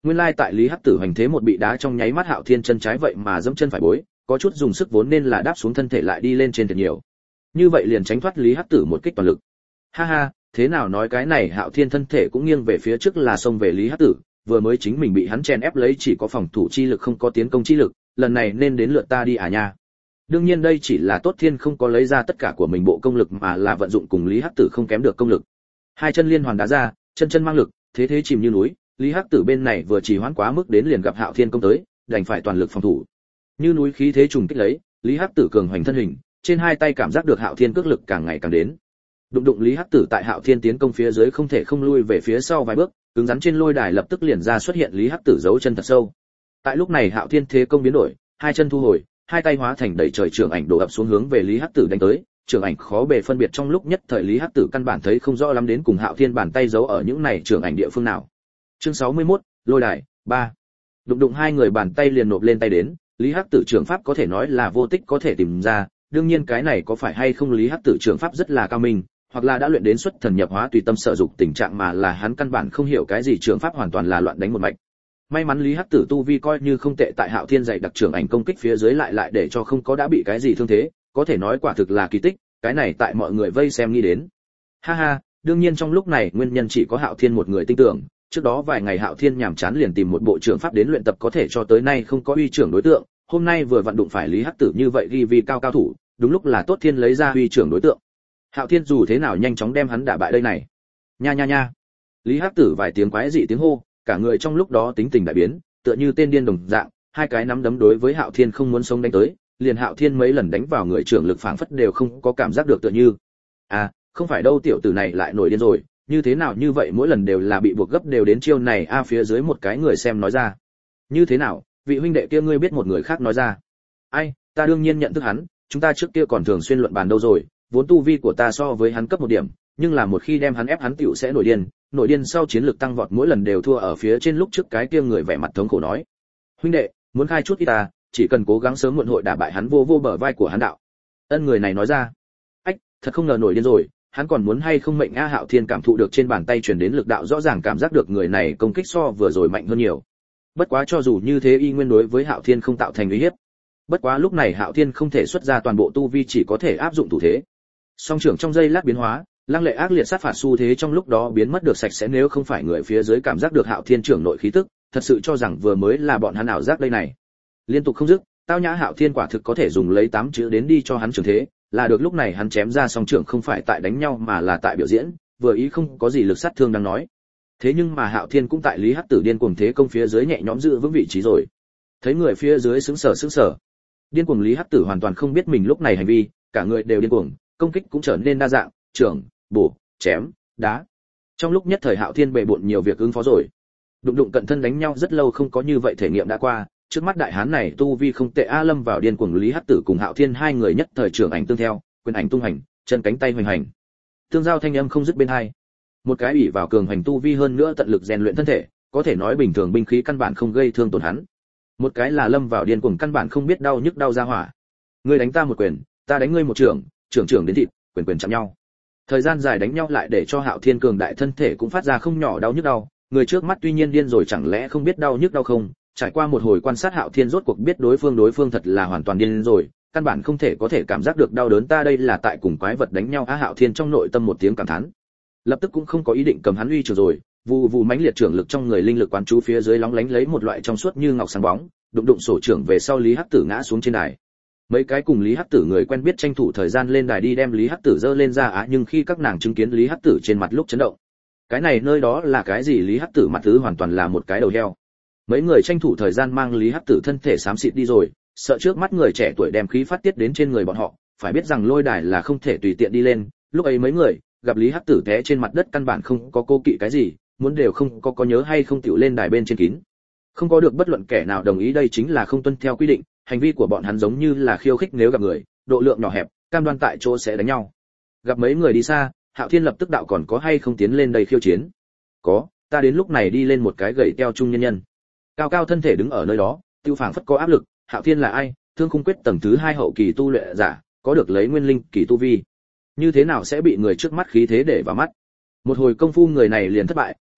Nguyên lai tại Lý Hắc Tử hành thế một bị đá trong nháy mắt Hạo Thiên chân trái vậy mà giẫm chân phải bối, có chút dùng sức vốn nên là đáp xuống thân thể lại đi lên trên thật nhiều. Như vậy liền tránh thoát Lý Hắc Tử một kích toàn lực. Ha ha, thế nào nói cái này Hạo Thiên thân thể cũng nghiêng về phía trước là xông về Lý Hắc Tử, vừa mới chính mình bị hắn chèn ép lấy chỉ có phòng thủ chi lực không có tiến công chi lực, lần này nên đến lượt ta đi à nha. Đương nhiên đây chỉ là Tốt Thiên không có lấy ra tất cả của mình bộ công lực mà là vận dụng cùng Lý Hắc Tử không kém được công lực. Hai chân liên hoàn đá ra, chân chân mang lực, thế thế chìm như núi, Lý Hắc Tử bên này vừa chỉ hoãn quá mức đến liền gặp Hạo Thiên công tới, đành phải toàn lực phòng thủ. Như núi khí thế trùng kích lấy, Lý Hắc Tử cường hoành thân hình, trên hai tay cảm giác được Hạo Thiên cước lực càng ngày càng đến. Đụng đụng Lý Hắc Tử tại Hạo Thiên tiến công phía dưới không thể không lui về phía sau vài bước, cứng rắn trên lôi đài lập tức liền ra xuất hiện Lý Hắc Tử dấu chân thật sâu. Tại lúc này Hạo Thiên thế công biến đổi, hai chân thu hồi, hai tay hóa thành đẩy trời trưởng ảnh đổ ập xuống hướng về Lý Hắc Tử đánh tới, trưởng ảnh khó bề phân biệt trong lúc nhất thời Lý Hắc Tử căn bản thấy không rõ lắm đến cùng Hạo Thiên bàn tay giấu ở những này trưởng ảnh địa phương nào. Chương sáu mươi mốt, lôi đài ba. Đụng đụng hai người bàn tay liền nộp lên tay đến, Lý Hắc Tử trưởng pháp có thể nói là vô tích có thể tìm ra, đương nhiên cái này có phải hay không Lý Hắc Tử trưởng pháp rất là cao minh, hoặc là đã luyện đến xuất thần nhập hóa tùy tâm sở dục tình trạng mà là hắn căn bản không hiểu cái gì trưởng pháp hoàn toàn là loạn đánh một mạch. May mắn Lý Hắc Tử tu vi coi như không tệ tại Hạo Thiên dạy đặc trưởng ảnh công kích phía dưới lại lại để cho không có đã bị cái gì thương thế, có thể nói quả thực là kỳ tích, cái này tại mọi người vây xem nghĩ đến. Ha ha, đương nhiên trong lúc này nguyên nhân chỉ có Hạo Thiên một người tin tưởng, trước đó vài ngày Hạo Thiên nhàm chán liền tìm một bộ trưởng pháp đến luyện tập có thể cho tới nay không có uy trưởng đối tượng, hôm nay vừa vặn đụng phải Lý Hắc Tử như vậy ghi vì cao cao thủ, đúng lúc là Tốt Thiên lấy ra uy trưởng đối tượng. Hạo Thiên dù thế nào nhanh chóng đem hắn đả bại đây này. Nha nha nha. Lý Hắc Tử vài tiếng quái dị tiếng hô, cả người trong lúc đó tính tình đại biến, tựa như tên điên đồng dạng, hai cái nắm đấm đối với Hạo Thiên không muốn sống đánh tới, liền Hạo Thiên mấy lần đánh vào người trưởng lực phảng phất đều không có cảm giác được tựa như. À, không phải đâu tiểu tử này lại nổi điên rồi, như thế nào như vậy mỗi lần đều là bị buộc gấp đều đến chiêu này a à, phía dưới một cái người xem nói ra. Như thế nào, vị huynh đệ kia ngươi biết một người khác nói ra. Ai, ta đương nhiên nhận thức hắn, chúng ta trước kia còn thường xuyên luận bàn đâu rồi, vốn tu vi của ta so với hắn cấp một điểm, nhưng là một khi đem hắn ép hắn tiểu sẽ nổi điên, nổi điên sau chiến lực tăng vọt mỗi lần đều thua ở phía trên lúc trước cái kia người vẻ mặt thống khổ nói. Huynh đệ, muốn khai chút ít ta, chỉ cần cố gắng sớm muộn hội đả bại hắn vô vô bờ vai của hắn đạo. Ân người này nói ra. Ách, thật không ngờ nổi điên rồi, hắn còn muốn hay không mệnh a Hạo Thiên cảm thụ được trên bàn tay truyền đến lực đạo rõ ràng cảm giác được người này công kích so vừa rồi mạnh hơn nhiều. Bất quá cho dù như thế y nguyên đối với Hạo Thiên không tạo thành uy hiếp. Bất quá lúc này Hạo Thiên không thể xuất ra toàn bộ tu vi chỉ có thể áp dụng thủ thế. Song trưởng trong giây lát biến hóa, lăng lệ ác liệt sát phạt xu thế trong lúc đó biến mất được sạch sẽ nếu không phải người phía dưới cảm giác được Hạo Thiên trưởng nội khí tức, thật sự cho rằng vừa mới là bọn hắn ảo giác đây này. Liên tục không dứt, tao nhã Hạo Thiên quả thực có thể dùng lấy tám chữ đến đi cho hắn trưởng thế, là được lúc này hắn chém ra song trưởng không phải tại đánh nhau mà là tại biểu diễn, vừa ý không có gì lực sát thương đang nói. Thế nhưng mà Hạo Thiên cũng tại Lý Hắc Tử điên cuồng thế công phía dưới nhẹ nhõm giữ vững vị trí rồi. Thấy người phía dưới sững sờ sững sờ. Điên cuồng Lý Hắc Tử hoàn toàn không biết mình lúc này hành vi, cả người đều điên cuồng, công kích cũng trở nên đa dạng, trưởng, bổ, chém, đá. Trong lúc nhất thời Hạo Thiên bề bộn nhiều việc ứng phó rồi. Đụng đụng cận thân đánh nhau rất lâu không có như vậy thể nghiệm đã qua, trước mắt đại hán này tu vi không tệ a lâm vào điên cuồng Lý Hắc Tử cùng Hạo Thiên hai người nhất thời trưởng ảnh tương theo, quyền ảnh tung hành, chân cánh tay hoành hành. Tương giao thanh âm không dứt bên hai. Một cái ủy vào cường hành tu vi hơn nữa tận lực rèn luyện thân thể, có thể nói bình thường binh khí căn bản không gây thương tổn hắn. Một cái là lâm vào điên cuồng căn bản không biết đau nhức đau ra hỏa. Ngươi đánh ta một quyền, ta đánh ngươi một trưởng, trưởng trưởng đến thịt, quyền quyền chạm nhau. Thời gian dài đánh nhau lại để cho Hạo Thiên cường đại thân thể cũng phát ra không nhỏ đau nhức đau, người trước mắt tuy nhiên điên rồi chẳng lẽ không biết đau nhức đau không? Trải qua một hồi quan sát Hạo Thiên rốt cuộc biết đối phương đối phương thật là hoàn toàn điên rồi, căn bản không thể có thể cảm giác được đau đớn ta đây là tại cùng quái vật đánh nhau á Hạo Thiên trong nội tâm một tiếng cảm thán. Lập tức cũng không có ý định cầm hắn uy trưởng rồi, vù vù mãnh liệt trưởng lực trong người linh lực quán chú phía dưới lóng lánh lấy một loại trong suốt như ngọc sáng bóng, đụng đụng sổ trưởng về sau Lý Hắc Tử ngã xuống trên đài. Mấy cái cùng Lý Hắc Tử người quen biết tranh thủ thời gian lên đài đi đem Lý Hắc Tử dơ lên ra á nhưng khi các nàng chứng kiến Lý Hắc Tử trên mặt lúc chấn động. Cái này nơi đó là cái gì Lý Hắc Tử mặt thứ hoàn toàn là một cái đầu heo. Mấy người tranh thủ thời gian mang Lý Hắc Tử thân thể xám xịt đi rồi, sợ trước mắt người trẻ tuổi đem khí phát tiết đến trên người bọn họ, phải biết rằng lôi đài là không thể tùy tiện đi lên, lúc ấy mấy người gặp Lý Hắc Tử té trên mặt đất căn bản không có cố kỵ cái gì, muốn đều không có có nhớ hay không tiểu lên đài bên trên kín. Không có được bất luận kẻ nào đồng ý đây chính là không tuân theo quy định, hành vi của bọn hắn giống như là khiêu khích nếu gặp người, độ lượng nhỏ hẹp, cam đoan tại chỗ sẽ đánh nhau. Gặp mấy người đi xa, Hạo Thiên lập tức đạo còn có hay không tiến lên đây khiêu chiến. Có, ta đến lúc này đi lên một cái gậy teo trung nhân nhân. Cao cao thân thể đứng ở nơi đó, tiêu phảng phất có áp lực, Hạo Thiên là ai? Thương khung quyết tầng thứ hai hậu kỳ tu luyện giả, có được lấy nguyên linh kỳ tu vi. Như thế nào sẽ bị người trước mắt khí thế để vào mắt? Một hồi công phu người này liền thất bại, ai,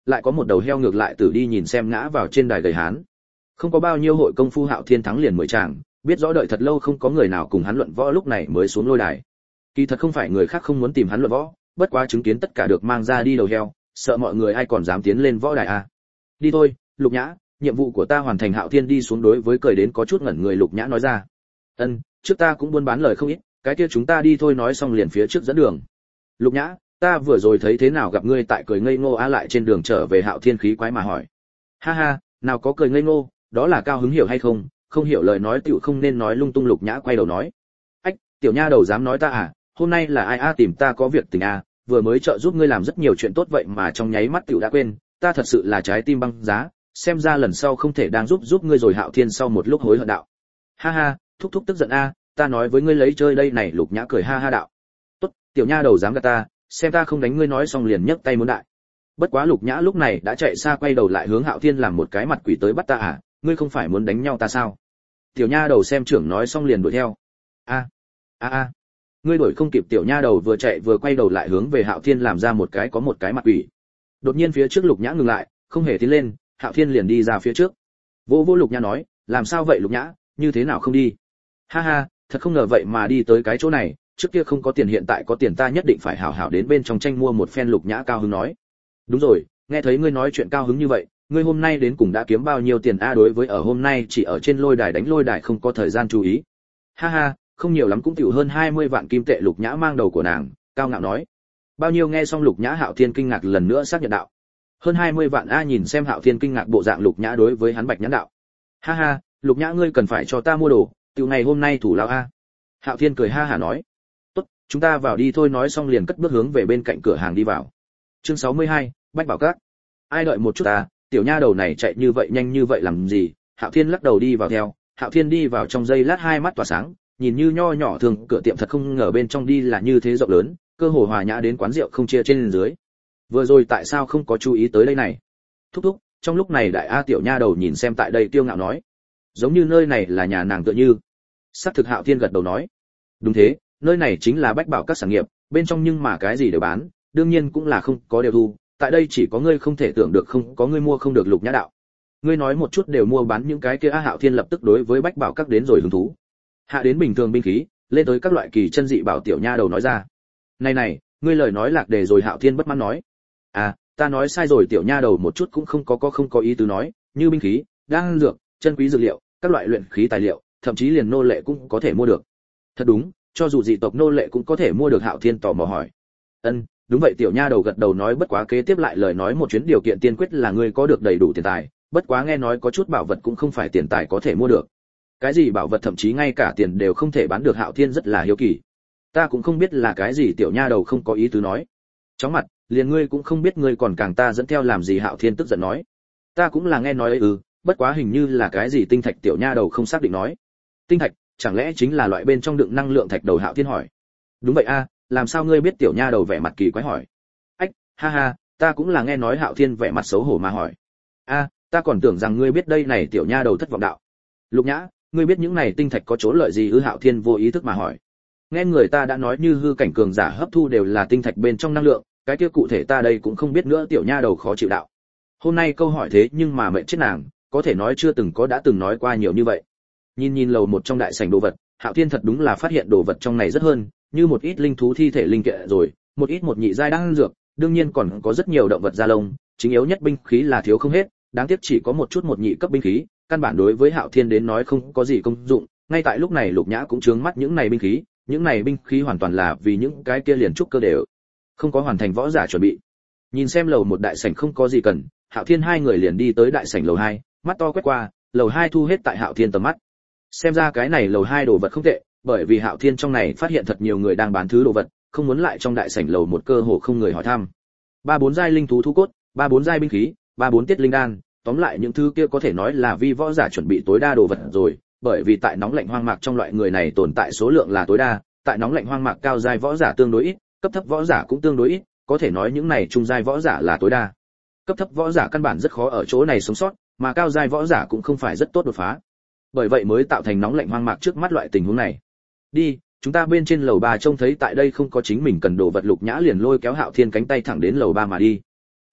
lại có một đầu heo ngược lại tử đi nhìn xem ngã vào trên đài gầy hán. Không có bao nhiêu hội công phu Hạo Thiên thắng liền mười tràng, biết rõ đợi thật lâu không có người nào cùng hắn luận võ lúc này mới xuống lôi đài. Kỳ thật không phải người khác không muốn tìm hắn luận võ, bất quá chứng kiến tất cả được mang ra đi đầu heo, sợ mọi người ai còn dám tiến lên võ đài à. Đi thôi, Lục Nhã, nhiệm vụ của ta hoàn thành. Hạo Thiên đi xuống đối với cười đến có chút ngẩn người Lục Nhã nói ra. Ân, trước ta cũng buôn bán lời không ít, cái kia chúng ta đi thôi. Nói xong liền phía trước dẫn đường. Lục Nhã, ta vừa rồi thấy thế nào gặp ngươi tại cười ngây ngô a? Lại trên đường trở về Hạo Thiên khí quái mà hỏi. Ha ha, nào có cười ngây ngô, đó là cao hứng, hiểu hay không, không hiểu lời nói tiểu không nên nói lung tung. Lục Nhã quay đầu nói. Ách, tiểu nha đầu dám nói ta à, hôm nay là ai a tìm ta có việc tình a, vừa mới trợ giúp ngươi làm rất nhiều chuyện tốt vậy mà trong nháy mắt tiểu đã quên, ta thật sự là trái tim băng giá, xem ra lần sau không thể đang giúp giúp ngươi rồi. Hạo Thiên sau một lúc hối hận đạo. Ha ha, thúc thúc tức giận a, ta nói với ngươi lấy chơi đây này. Lục Nhã cười ha ha đạo. Tốt, tiểu nha đầu dám gạt ta, xem ta không đánh ngươi. Nói xong liền nhấc tay muốn đại. Bất quá Lục Nhã lúc này đã chạy xa, quay đầu lại hướng Hạo Thiên làm một cái mặt quỷ tới bắt ta à, ngươi không phải muốn đánh nhau ta sao? Tiểu nha đầu xem trưởng nói xong liền đuổi theo. A a a, ngươi đuổi không kịp. Tiểu nha đầu vừa chạy vừa quay đầu lại hướng về Hạo Thiên làm ra một cái có một cái mặt quỷ. Đột nhiên phía trước Lục Nhã ngừng lại, không hề tiến lên, Hạo Thiên liền đi ra phía trước. Vô vô Lục Nhã nói, làm sao vậy Lục Nhã, như thế nào không đi? Ha ha, thật không ngờ vậy mà đi tới cái chỗ này, trước kia không có tiền hiện tại có tiền, ta nhất định phải hảo hảo đến bên trong tranh mua một phen. Lục Nhã cao hứng nói. Đúng rồi, nghe thấy ngươi nói chuyện cao hứng như vậy, ngươi hôm nay đến cùng đã kiếm bao nhiêu tiền a? Đối với ở hôm nay chỉ ở trên lôi đài đánh lôi đài không có thời gian chú ý. Ha ha, không nhiều lắm cũng tiểu hơn hai mươi vạn kim tệ. Lục Nhã mang đầu của nàng, cao ngạo nói. Bao nhiêu? Nghe xong Lục Nhã, Hạo Thiên kinh ngạc lần nữa xác nhận đạo. Hơn hai mươi vạn a. Nhìn xem Hạo Thiên kinh ngạc bộ dạng, Lục Nhã đối với hắn bạch nhãn đạo. Ha ha, Lục Nhã ngươi cần phải cho ta mua đồ, tiểu ngày hôm nay thủ lao a. Hạo Thiên cười ha hả nói. Tốt, chúng ta vào đi thôi. Nói xong liền cất bước hướng về bên cạnh cửa hàng đi vào. Chương sáu mươi hai, Bách Bảo Các. Ai đợi một chút ta, tiểu nha đầu này chạy như vậy nhanh như vậy làm gì? Hạo Thiên lắc đầu đi vào theo. Hạo Thiên đi vào trong giây lát hai mắt tỏa sáng, nhìn như nho nhỏ thường cửa tiệm thật không ngờ bên trong đi là như thế rộng lớn, cơ hồ hòa nhã đến quán rượu không chia trên dưới. Vừa rồi tại sao không có chú ý tới đây này? Thúc thúc, trong lúc này đại a. Tiểu nha đầu nhìn xem tại đây tiêu ngạo nói. Giống như nơi này là nhà nàng tựa như. Sắc thực. Hạo Thiên gật đầu nói. Đúng thế, nơi này chính là Bách Bảo Các sản nghiệp, bên trong nhưng mà cái gì đều bán, đương nhiên cũng là không có đều thu, tại đây chỉ có ngươi không thể tưởng được, không có ngươi mua không được. Lục Nhã đạo. Ngươi nói một chút đều mua bán những cái kia a? Hạo Thiên lập tức đối với Bách Bảo Các đến rồi hứng thú. Hạ đến bình thường binh khí, lên tới các loại kỳ chân dị bảo. Tiểu nha đầu nói ra. Này này, ngươi lời nói lạc đề rồi. Hạo Thiên bất mãn nói. À, ta nói sai rồi. Tiểu nha đầu một chút cũng không có có không có ý tứ nói, như binh khí, đan dược, chân quý dược liệu, các loại luyện khí tài liệu, thậm chí liền nô lệ cũng có thể mua được. Thật đúng, cho dù dị tộc nô lệ cũng có thể mua được. Hạo Thiên tò mò hỏi. Ân, đúng vậy. Tiểu nha đầu gật đầu nói. Bất quá kế tiếp lại lời nói một chuyến, điều kiện tiên quyết là ngươi có được đầy đủ tiền tài, bất quá nghe nói có chút bảo vật cũng không phải tiền tài có thể mua được. Cái gì bảo vật? Thậm chí ngay cả tiền đều không thể bán được. Hạo Thiên rất là hiếu kỳ. Ta cũng không biết là cái gì. Tiểu nha đầu không có ý tứ nói. Chóng mặt, liền ngươi cũng không biết, ngươi còn càng ta dẫn theo làm gì? Hạo Thiên tức giận nói. Ta cũng là nghe nói ấy ư, bất quá hình như là cái gì tinh thạch. Tiểu nha đầu không xác định nói. Tinh thạch, chẳng lẽ chính là loại bên trong đựng năng lượng thạch đầu? Hạo Thiên hỏi. Đúng vậy a, làm sao ngươi biết? Tiểu nha đầu vẻ mặt kỳ quái hỏi. Ách, ha ha, ta cũng là nghe nói. Hạo Thiên vẻ mặt xấu hổ mà hỏi. A, ta còn tưởng rằng ngươi biết đây này. Tiểu nha đầu thất vọng đạo. Lục Nhã, ngươi biết những này tinh thạch có chỗ lợi gì ư? Hạo Thiên vô ý thức mà hỏi. Nghe người ta đã nói như hư cảnh cường giả hấp thu đều là tinh thạch bên trong năng lượng, cái kia cụ thể ta đây cũng không biết nữa. Tiểu nha đầu khó chịu đạo. Hôm nay câu hỏi thế nhưng mà mệnh chết nàng, có thể nói chưa từng có đã từng nói qua nhiều như vậy. Nhìn nhìn lầu một trong đại sảnh đồ vật, Hạo Thiên thật đúng là phát hiện đồ vật trong này rất hơn, như một ít linh thú thi thể linh kiện rồi, một ít một nhị giai đan dược, đương nhiên còn có rất nhiều động vật da lông, chính yếu nhất binh khí là thiếu không hết, đáng tiếc chỉ có một chút một nhị cấp binh khí, căn bản đối với Hạo Thiên đến nói không có gì công dụng. Ngay tại lúc này Lục Nhã cũng chướng mắt những này binh khí, những này binh khí hoàn toàn là vì những cái kia liền trúc cơ đều không có hoàn thành võ giả chuẩn bị. Nhìn xem lầu một đại sảnh không có gì cần, Hạo Thiên hai người liền đi tới đại sảnh lầu hai, mắt to quét qua, lầu hai thu hết tại Hạo Thiên tầm mắt. Xem ra cái này lầu hai đồ vật không tệ, bởi vì Hạo Thiên trong này phát hiện thật nhiều người đang bán thứ đồ vật, không muốn lại trong đại sảnh lầu một cơ hồ không người hỏi thăm. Ba bốn giai linh thú thú cốt, ba bốn giai binh khí, ba bốn tiết linh đan, tóm lại những thứ kia có thể nói là vi võ giả chuẩn bị tối đa đồ vật rồi, bởi vì tại nóng lạnh hoang mạc trong loại người này tồn tại số lượng là tối đa, tại nóng lạnh hoang mạc cao giai võ giả tương đối ít, cấp thấp võ giả cũng tương đối ít, có thể nói những này trung giai võ giả là tối đa. Cấp thấp võ giả căn bản rất khó ở chỗ này sống sót, mà cao giai võ giả cũng không phải rất tốt đột phá. Bởi vậy mới tạo thành nóng lạnh hoang mạc trước mắt loại tình huống này. Đi, chúng ta bên trên lầu ba trông thấy tại đây không có chính mình cần đồ vật. Lục Nhã liền lôi kéo Hạo Thiên cánh tay thẳng đến lầu ba mà đi.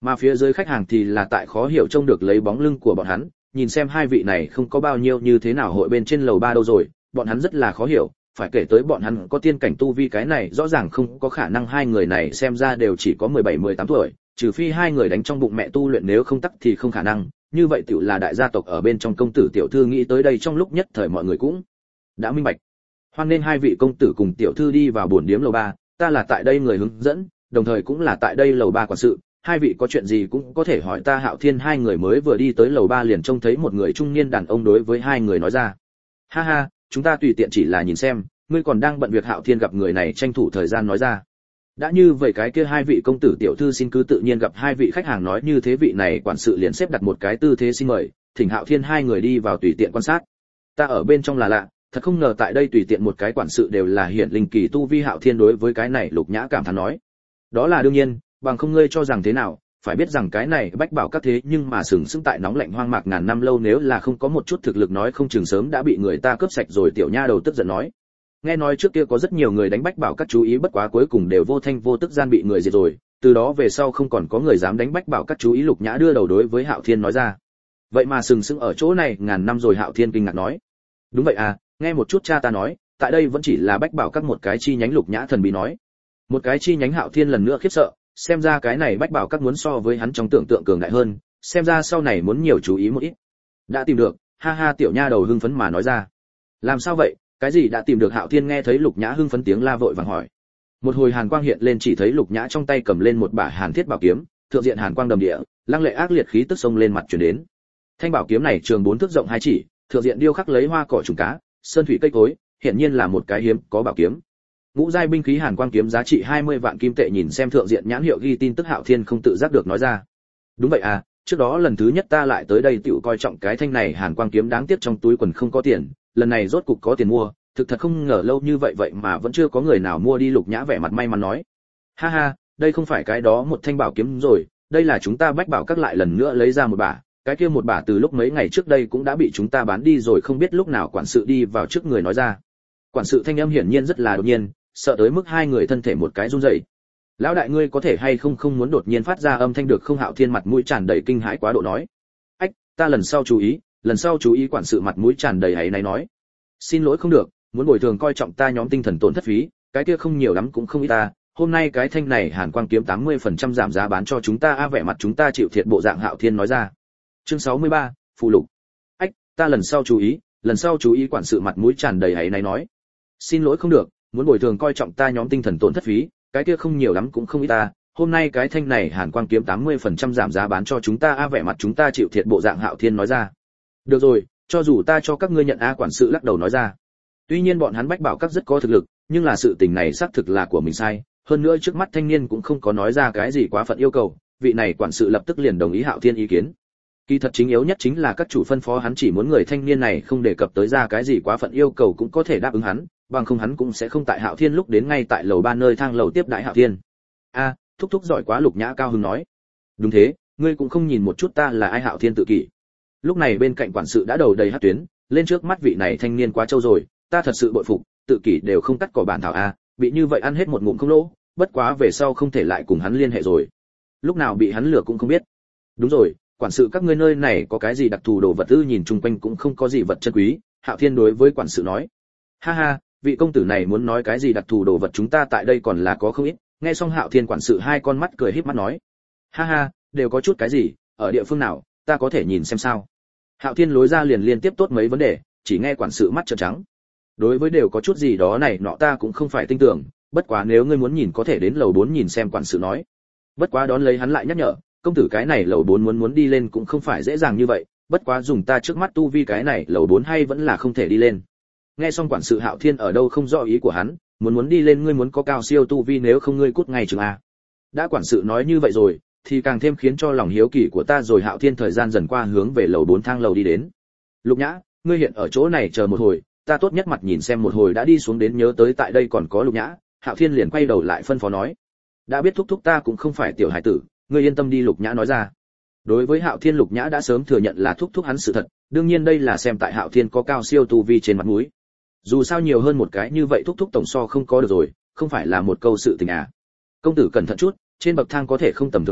Mà phía dưới khách hàng thì là tại khó hiểu trông được lấy bóng lưng của bọn hắn, nhìn xem hai vị này không có bao nhiêu như thế nào hội bên trên lầu ba đâu rồi, bọn hắn rất là khó hiểu, phải kể tới bọn hắn có tiên cảnh tu vi cái này rõ ràng không có khả năng, hai người này xem ra đều chỉ có mười bảy mười tám tuổi, trừ phi hai người đánh trong bụng mẹ tu luyện, nếu không tắc thì không khả năng, như vậy tiểu là đại gia tộc ở bên trong. Công tử tiểu thư nghĩ tới đây trong lúc nhất thời mọi người cũng đã minh bạch. Hoan nên hai vị công tử cùng tiểu thư đi vào bổn điếm lầu ba, ta là tại đây người hướng dẫn, đồng thời cũng là tại đây lầu ba quản sự, hai vị có chuyện gì cũng có thể hỏi ta. Hạo Thiên hai người mới vừa đi tới lầu ba liền trông thấy một người trung niên đàn ông đối với hai người nói ra: ha ha, chúng ta tùy tiện chỉ là nhìn xem, ngươi còn đang bận việc. Hạo Thiên gặp người này tranh thủ thời gian nói ra: đã như vậy cái kia hai vị công tử tiểu thư xin cứ tự nhiên. Gặp hai vị khách hàng nói như thế, vị này quản sự liền xếp đặt một cái tư thế xin mời, thỉnh Hạo Thiên hai người đi vào tùy tiện quan sát. Ta ở bên trong là lạ, thật không ngờ tại đây tùy tiện một cái quản sự đều là hiển linh kỳ tu vi. Hạo Thiên đối với cái này Lục Nhã cảm thán nói: đó là đương nhiên, bằng không ngươi cho rằng thế nào, phải biết rằng cái này Bách Bảo Các thế nhưng mà sừng sững tại nóng lạnh hoang mạc ngàn năm lâu, nếu là không có một chút thực lực nói không chừng sớm đã bị người ta cướp sạch rồi. Tiểu nha đầu tức giận nói: nghe nói trước kia có rất nhiều người đánh Bách Bảo Các chú ý, bất quá cuối cùng đều vô thanh vô tức gian bị người diệt rồi, từ đó về sau không còn có người dám đánh Bách Bảo Các chú ý. Lục Nhã đưa đầu đối với Hạo Thiên nói ra: vậy mà sừng sững ở chỗ này ngàn năm rồi. Hạo Thiên kinh ngạc nói: đúng vậy à, nghe một chút cha ta nói, tại đây vẫn chỉ là Bách Bảo Các một cái chi nhánh. Lục Nhã thần bí nói: một cái chi nhánh? Hạo Thiên lần nữa khiếp sợ, xem ra cái này Bách Bảo Các muốn so với hắn trong tưởng tượng cường đại hơn, xem ra sau này muốn nhiều chú ý một ít. đã tìm được? Ha ha, tiểu nha đầu hưng phấn mà nói ra. làm sao vậy, cái gì đã tìm được? Hạo Thiên nghe thấy Lục Nhã hưng phấn tiếng la vội vàng hỏi. Một hồi hàn quang hiện lên, chỉ thấy Lục Nhã trong tay cầm lên một bả hàn thiết bảo kiếm, thượng diện hàn quang đầm địa, lăng lệ ác liệt khí tức sông lên mặt truyền đến. Thanh bảo kiếm này trường bốn thước rộng hai chỉ, thượng diện điêu khắc lấy hoa cỏ trùng cá, sơn thủy cây cối, hiện nhiên là một cái hiếm có bảo kiếm. Ngũ giai binh khí hàn quang kiếm giá trị hai mươi vạn kim tệ. Nhìn xem thượng diện nhãn hiệu ghi tin tức, Hạo Thiên không tự giác được nói ra: đúng vậy à, trước đó lần thứ nhất ta lại tới đây tiểu coi trọng cái thanh này hàn quang kiếm, đáng tiếc trong túi quần không có tiền, lần này rốt cục có tiền mua, thực thật không ngờ lâu như vậy vậy mà vẫn chưa có người nào mua đi. Lục Nhã vẻ mặt may mắn nói: ha ha, đây không phải cái đó một thanh bảo kiếm rồi, đây là chúng ta Bách Bảo Các lại lần nữa lấy ra một bả, cái kia một bả từ lúc mấy ngày trước đây cũng đã bị chúng ta bán đi rồi. Không biết lúc nào quản sự đi vào trước người nói ra. Quản sự thanh âm hiển nhiên rất là đột nhiên, sợ tới mức hai người thân thể một cái run rẩy. lão đại, ngươi có thể hay không không muốn đột nhiên phát ra âm thanh được không? Hạo Thiên mặt mũi tràn đầy kinh hãi quá độ nói. ách, ta lần sau chú ý, lần sau chú ý. Quản sự mặt mũi tràn đầy áy náy nói. xin lỗi không được, muốn bồi thường coi trọng ta nhóm tinh thần tổn thất phí, cái kia không nhiều lắm cũng không ít ta, hôm nay cái thanh này hàn quang kiếm tám mươi phần trăm giảm giá bán cho chúng ta. a vẻ mặt chúng ta chịu thiệt bộ dạng. Hạo Thiên nói ra. Chương sáu mươi ba, phụ lục. ách, ta lần sau chú ý, lần sau chú ý. Quản sự mặt mũi tràn đầy áy náy nói. xin lỗi không được, muốn bồi thường coi trọng ta nhóm tinh thần tổn thất phí, cái kia không nhiều lắm cũng không ít ta, hôm nay cái thanh này hàn quang kiếm tám mươi phần trăm giảm giá bán cho chúng ta. a vẻ mặt chúng ta chịu thiệt bộ dạng. Hạo Thiên nói ra. được rồi, cho dù ta cho các ngươi nhận. a quản sự lắc đầu nói ra. tuy nhiên bọn hắn Bách Bảo Các rất có thực lực, nhưng là sự tình này xác thực là của mình sai, hơn nữa trước mắt thanh niên cũng không có nói ra cái gì quá phận yêu cầu, vị này quản sự lập tức liền đồng ý Hạo Thiên ý kiến. Kỳ thật chính yếu nhất chính là các chủ phân phó hắn chỉ muốn người thanh niên này không đề cập tới ra cái gì quá phận yêu cầu cũng có thể đáp ứng hắn, bằng không hắn cũng sẽ không tại Hạo Thiên lúc đến ngay tại lầu ba nơi thang lầu tiếp đãi Hạo Thiên. a thúc thúc giỏi quá. Lục Nhã cao hứng nói. đúng thế, ngươi cũng không nhìn một chút ta là ai? Hạo Thiên tự kỷ. lúc này bên cạnh quản sự đã đầu đầy hắc tuyến, lên trước mắt vị này thanh niên quá trâu rồi, ta thật sự bội phục, tự kỷ đều không cắt cỏ bản thảo a, bị như vậy ăn hết một ngụm không lỗ, bất quá về sau không thể lại cùng hắn liên hệ rồi, lúc nào bị hắn lừa cũng không biết. đúng rồi, quản sự các ngươi nơi này có cái gì đặc thù đồ vật ư? nhìn chung quanh cũng không có gì vật chân quý. Hạo Thiên đối với quản sự nói. ha ha, vị công tử này muốn nói cái gì đặc thù đồ vật, chúng ta tại đây còn là có không ít. nghe xong Hạo Thiên, quản sự hai con mắt cười híp mắt nói. ha ha, đều có chút cái gì, ở địa phương nào, ta có thể nhìn xem sao? Hạo Thiên lối ra liền liên tiếp tốt mấy vấn đề, chỉ nghe quản sự mắt trợn trắng. đối với đều có chút gì đó này nọ ta cũng không phải tin tưởng, bất quá nếu ngươi muốn nhìn có thể đến lầu bốn nhìn xem. Quản sự nói. bất quá đón lấy hắn lại nhắc nhở, công tử cái này lầu bốn muốn muốn đi lên cũng không phải dễ dàng như vậy, bất quá dùng ta trước mắt tu vi cái này lầu bốn hay vẫn là không thể đi lên. nghe xong quản sự, Hạo Thiên ở đâu không rõ ý của hắn, muốn muốn đi lên ngươi muốn có cao siêu tu vi, nếu không ngươi cút ngay trường a. đã quản sự nói như vậy rồi thì càng thêm khiến cho lòng hiếu kỳ của ta rồi. Hạo Thiên thời gian dần qua hướng về lầu bốn thang lầu đi đến. Lục Nhã, ngươi hiện ở chỗ này chờ một hồi, ta tốt nhất mặt nhìn xem một hồi đã đi xuống đến nhớ tới tại đây còn có Lục Nhã. Hạo Thiên liền quay đầu lại phân phó nói. đã biết thúc thúc, ta cũng không phải tiểu hải tử, ngươi yên tâm đi. Lục Nhã nói ra. đối với Hạo Thiên, Lục Nhã đã sớm thừa nhận là thúc thúc hắn sự thật, đương nhiên đây là xem tại Hạo Thiên có cao siêu tu vi trên mặt mũi, dù sao nhiều hơn một cái như vậy thúc thúc tổng so không có được rồi, không phải là một câu sự tình à. công tử cẩn thận chút, trên bậc thang có thể không tầm thường à,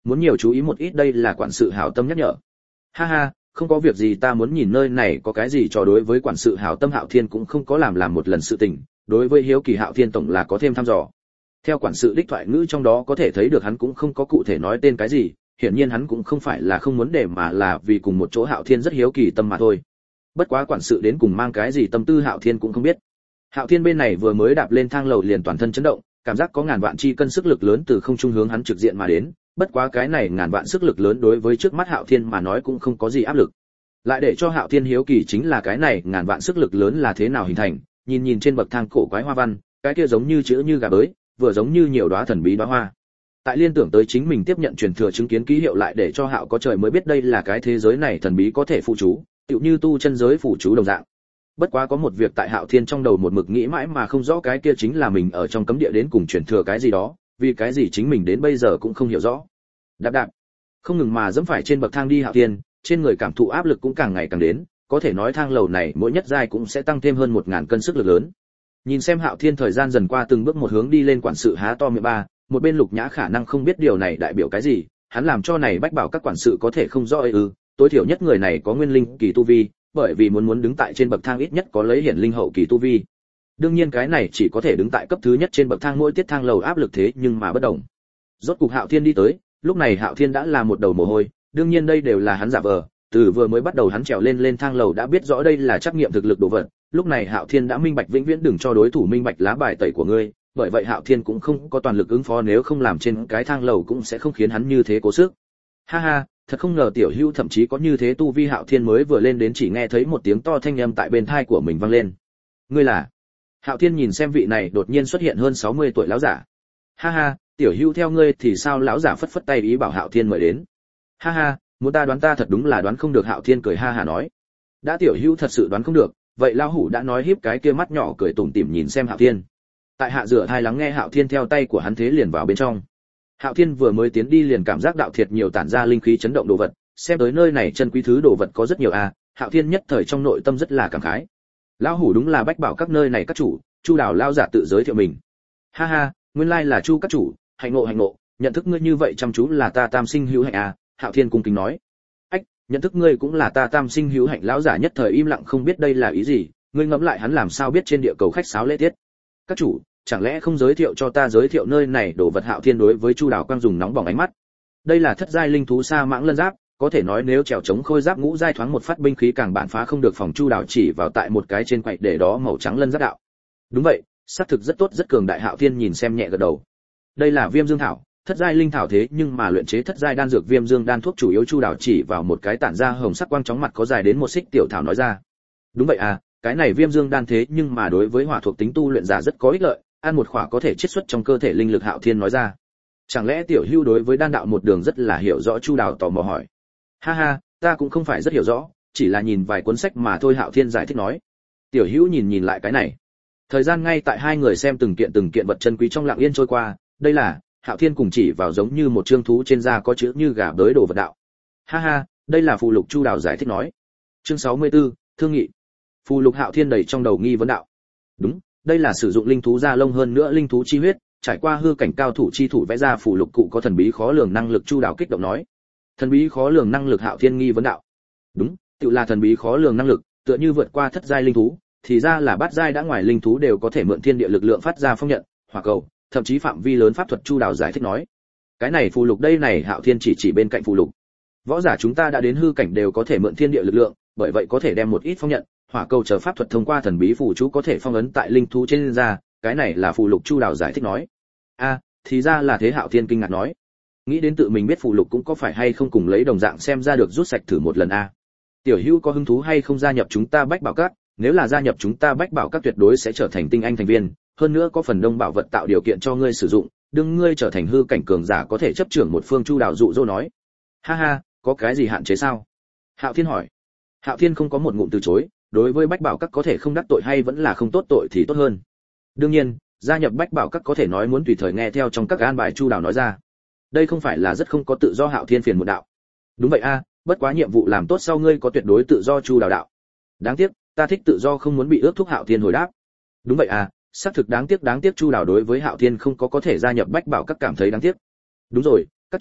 muốn nhiều chú ý một ít, đây là quản sự hảo tâm nhắc nhở. Ha ha, không có việc gì, ta muốn nhìn nơi này có cái gì cho. Đối với quản sự hảo tâm, Hạo Thiên cũng không có làm làm một lần sự tình, đối với hiếu kỳ Hạo Thiên tổng là có thêm thăm dò. Theo quản sự đích thoại ngữ trong đó có thể thấy được hắn cũng không có cụ thể nói tên cái gì, hiển nhiên hắn cũng không phải là không muốn để mà là vì cùng một chỗ Hạo Thiên rất hiếu kỳ tâm mà thôi. Bất quá quản sự đến cùng mang cái gì tâm tư Hạo Thiên cũng không biết. Hạo Thiên bên này vừa mới đạp lên thang lầu liền toàn thân chấn động, cảm giác có ngàn vạn chi cân sức lực lớn từ không trung hướng hắn trực diện mà đến, bất quá cái này ngàn vạn sức lực lớn đối với trước mắt Hạo Thiên mà nói cũng không có gì áp lực. Lại để cho Hạo Thiên hiếu kỳ chính là cái này ngàn vạn sức lực lớn là thế nào hình thành, nhìn nhìn trên bậc thang cổ quái hoa văn, cái kia giống như chữ như gà bới, vừa giống như nhiều đóa thần bí đóa hoa. Tại liên tưởng tới chính mình tiếp nhận truyền thừa chứng kiến ký hiệu, lại để cho Hạo có trời mới biết đây là cái thế giới này thần bí có thể phụ chú, tựu như tu chân giới phụ chú đồng dạng. Bất quá có một việc tại Hạo Thiên trong đầu một mực nghĩ mãi mà không rõ, cái kia chính là mình ở trong cấm địa đến cùng truyền thừa cái gì đó, vì cái gì chính mình đến bây giờ cũng không hiểu rõ. Đạp đạp, không ngừng mà dẫm phải trên bậc thang đi Hạo Thiên, trên người cảm thụ áp lực cũng càng ngày càng đến, có thể nói thang lầu này mỗi nhất giai cũng sẽ tăng thêm hơn một ngàn cân sức lực lớn. Nhìn xem Hạo Thiên thời gian dần qua từng bước một hướng đi lên, quản sự há to miệng ba, một bên Lục Nhã khả năng không biết điều này đại biểu cái gì, hắn làm cho này bách bảo các quản sự có thể không rõ ư? Ừ, tối thiểu nhất người này có nguyên linh kỳ tu vi, bởi vì muốn muốn đứng tại trên bậc thang ít nhất có lấy hiển linh hậu kỳ tu vi. Đương nhiên cái này chỉ có thể đứng tại cấp thứ nhất trên bậc thang, mỗi tiết thang lầu áp lực thế nhưng mà bất đồng. Rốt cục Hạo Thiên đi tới, lúc này Hạo Thiên đã là một đầu mồ hôi, đương nhiên đây đều là hắn giả vờ, từ vừa mới bắt đầu hắn trèo lên lên thang lầu đã biết rõ đây là trắc nghiệm thực lực đồ vật, lúc này Hạo Thiên đã minh bạch vĩnh viễn đừng cho đối thủ minh bạch lá bài tẩy của ngươi, bởi vậy Hạo Thiên cũng không có toàn lực ứng phó, nếu không làm trên cái thang lầu cũng sẽ không khiến hắn như thế cố sức. Ha ha, thật không ngờ Tiểu Hưu thậm chí có như thế tu vi. Hạo Thiên mới vừa lên đến chỉ nghe thấy một tiếng to thanh âm tại bên tai của mình vang lên. Ngươi là? Hạo Thiên nhìn xem vị này đột nhiên xuất hiện hơn sáu mươi tuổi lão giả. Ha ha, Tiểu Hưu theo ngươi thì sao? Lão giả phất phất tay ý bảo Hạo Thiên mời đến. Ha ha, muốn ta đoán ta thật đúng là đoán không được. Hạo Thiên cười ha hà nói. Đã Tiểu Hưu thật sự đoán không được, vậy lão hủ đã nói, híp cái kia mắt nhỏ cười tủm tỉm nhìn xem Hạo Thiên. Tại hạ dựa thai lắng nghe Hạo Thiên theo tay của hắn thế liền vào bên trong. Hạo Thiên vừa mới tiến đi liền cảm giác đạo thiệt nhiều tản ra linh khí chấn động đồ vật, xem tới nơi này chân quý thứ đồ vật có rất nhiều à, Hạo Thiên nhất thời trong nội tâm rất là cảm khái. Lão hủ đúng là bách bảo các nơi này các chủ, Chu Đào lão giả tự giới thiệu mình. Ha ha, nguyên lai là Chu các chủ, hạnh ngộ hạnh ngộ, nhận thức ngươi như vậy chăm chú là ta tam sinh hữu hạnh à, Hạo Thiên cung kính nói. Ách, nhận thức ngươi cũng là ta tam sinh hữu hạnh. Lão giả nhất thời im lặng không biết đây là ý gì, ngươi ngẫm lại hắn làm sao biết trên địa cầu khách sáo lễ tiết. Các chủ, chẳng lẽ không giới thiệu cho ta giới thiệu nơi này đồ vật? Hạo Thiên đối với Chu Đào quang dùng nóng bỏng ánh mắt. Đây là thất giai linh thú sa mãng lân giáp, có thể nói nếu trèo chống khôi giáp ngũ giai thoáng một phát binh khí càng bản phá không được phòng. Chu Đào chỉ vào tại một cái trên quầy để đó màu trắng lân giáp đạo. Đúng vậy, xác thực rất tốt rất cường đại. Hạo Thiên nhìn xem nhẹ gật đầu. Đây là viêm dương thảo, thất giai linh thảo thế nhưng mà luyện chế thất giai đan dược viêm dương đan thuốc chủ yếu. Chu Đào chỉ vào một cái tản ra hồng sắc quang chóng mặt có dài đến một xích tiểu thảo nói ra. Đúng vậy à, cái này viêm dương đan thế nhưng mà đối với hỏa thuộc tính tu luyện giả rất có ích lợi, ăn một khỏa có thể chiết xuất trong cơ thể linh lực. Hạo Thiên nói ra. Chẳng lẽ Tiểu Hưu đối với đan đạo một đường rất là hiểu rõ? Chu Đào tò mò hỏi. Ha ha, ta cũng không phải rất hiểu rõ, chỉ là nhìn vài cuốn sách mà thôi. Hạo Thiên giải thích nói. Tiểu Hưu nhìn nhìn lại cái này. Thời gian ngay tại hai người xem từng kiện từng kiện vật chân quý trong lặng yên trôi qua, đây là, Hạo Thiên cùng chỉ vào giống như một trương thú trên da có chữ như gà bới đồ vật đạo. Ha ha, đây là phù lục. Chu Đào giải thích nói. Chương sáu mươi tư, thương nghị. Phù lục. Hạo Thiên đầy trong đầu nghi vấn đạo. Đúng, đây là sử dụng linh thú da lông hơn nữa linh thú chi huyết, trải qua hư cảnh cao thủ chi thủ vẽ ra phù lục cụ có thần bí khó lường năng lực. Chu Đào kích động nói. Thần bí khó lường năng lực? Hạo Thiên nghi vấn đạo. Đúng, tự là thần bí khó lường năng lực, tựa như vượt qua thất giai linh thú, thì ra là bát giai đã ngoài linh thú đều có thể mượn thiên địa lực lượng phát ra phong nhận, hỏa cầu, thậm chí phạm vi lớn pháp thuật. Chu Đào giải thích nói. Cái này phù lục đây này? Hạo Thiên chỉ chỉ bên cạnh phù lục. Võ giả chúng ta đã đến hư cảnh đều có thể mượn thiên địa lực lượng, bởi vậy có thể đem một ít phong nhận, hỏa cầu chờ pháp thuật thông qua thần bí phù chú có thể phong ấn tại linh thú trên da, cái này là phù lục. Chu Đào giải thích nói. A, à, thì ra là thế. Hạo Thiên kinh ngạc nói. Nghĩ đến tự mình biết phù lục cũng có phải hay không cùng lấy đồng dạng xem ra được rút sạch thử một lần a. À. Tiểu Hưu có hứng thú hay không gia nhập chúng ta bách bảo các? Nếu là gia nhập chúng ta bách bảo các tuyệt đối sẽ trở thành tinh anh thành viên, hơn nữa có phần đông bảo vật tạo điều kiện cho ngươi sử dụng, đừng ngươi trở thành hư cảnh cường giả có thể chấp trưởng một phương. Chu Đào dụ dỗ nói. Ha ha, có cái gì hạn chế sao? Hạo Thiên hỏi. Hạo Thiên không có một ngụm từ chối, đối với bách bảo các có thể không đắc tội hay vẫn là không tốt tội thì tốt hơn. Đương nhiên, gia nhập bách bảo các có thể nói muốn tùy thời nghe theo trong các an bài. Chu Đào nói ra. Đây không phải là rất không có tự do? Hạo Thiên phiền một đạo. Đúng vậy a, bất quá nhiệm vụ làm tốt sau ngươi có tuyệt đối tự do. Chu Đào đạo. Đáng tiếc, ta thích tự do không muốn bị ước thúc. Hạo Thiên hồi đáp. Đúng vậy à, xác thực đáng tiếc đáng tiếc. Chu Đào đối với Hạo Thiên không có có thể gia nhập bách bảo các cảm thấy đáng tiếc. Đúng rồi, các chủ,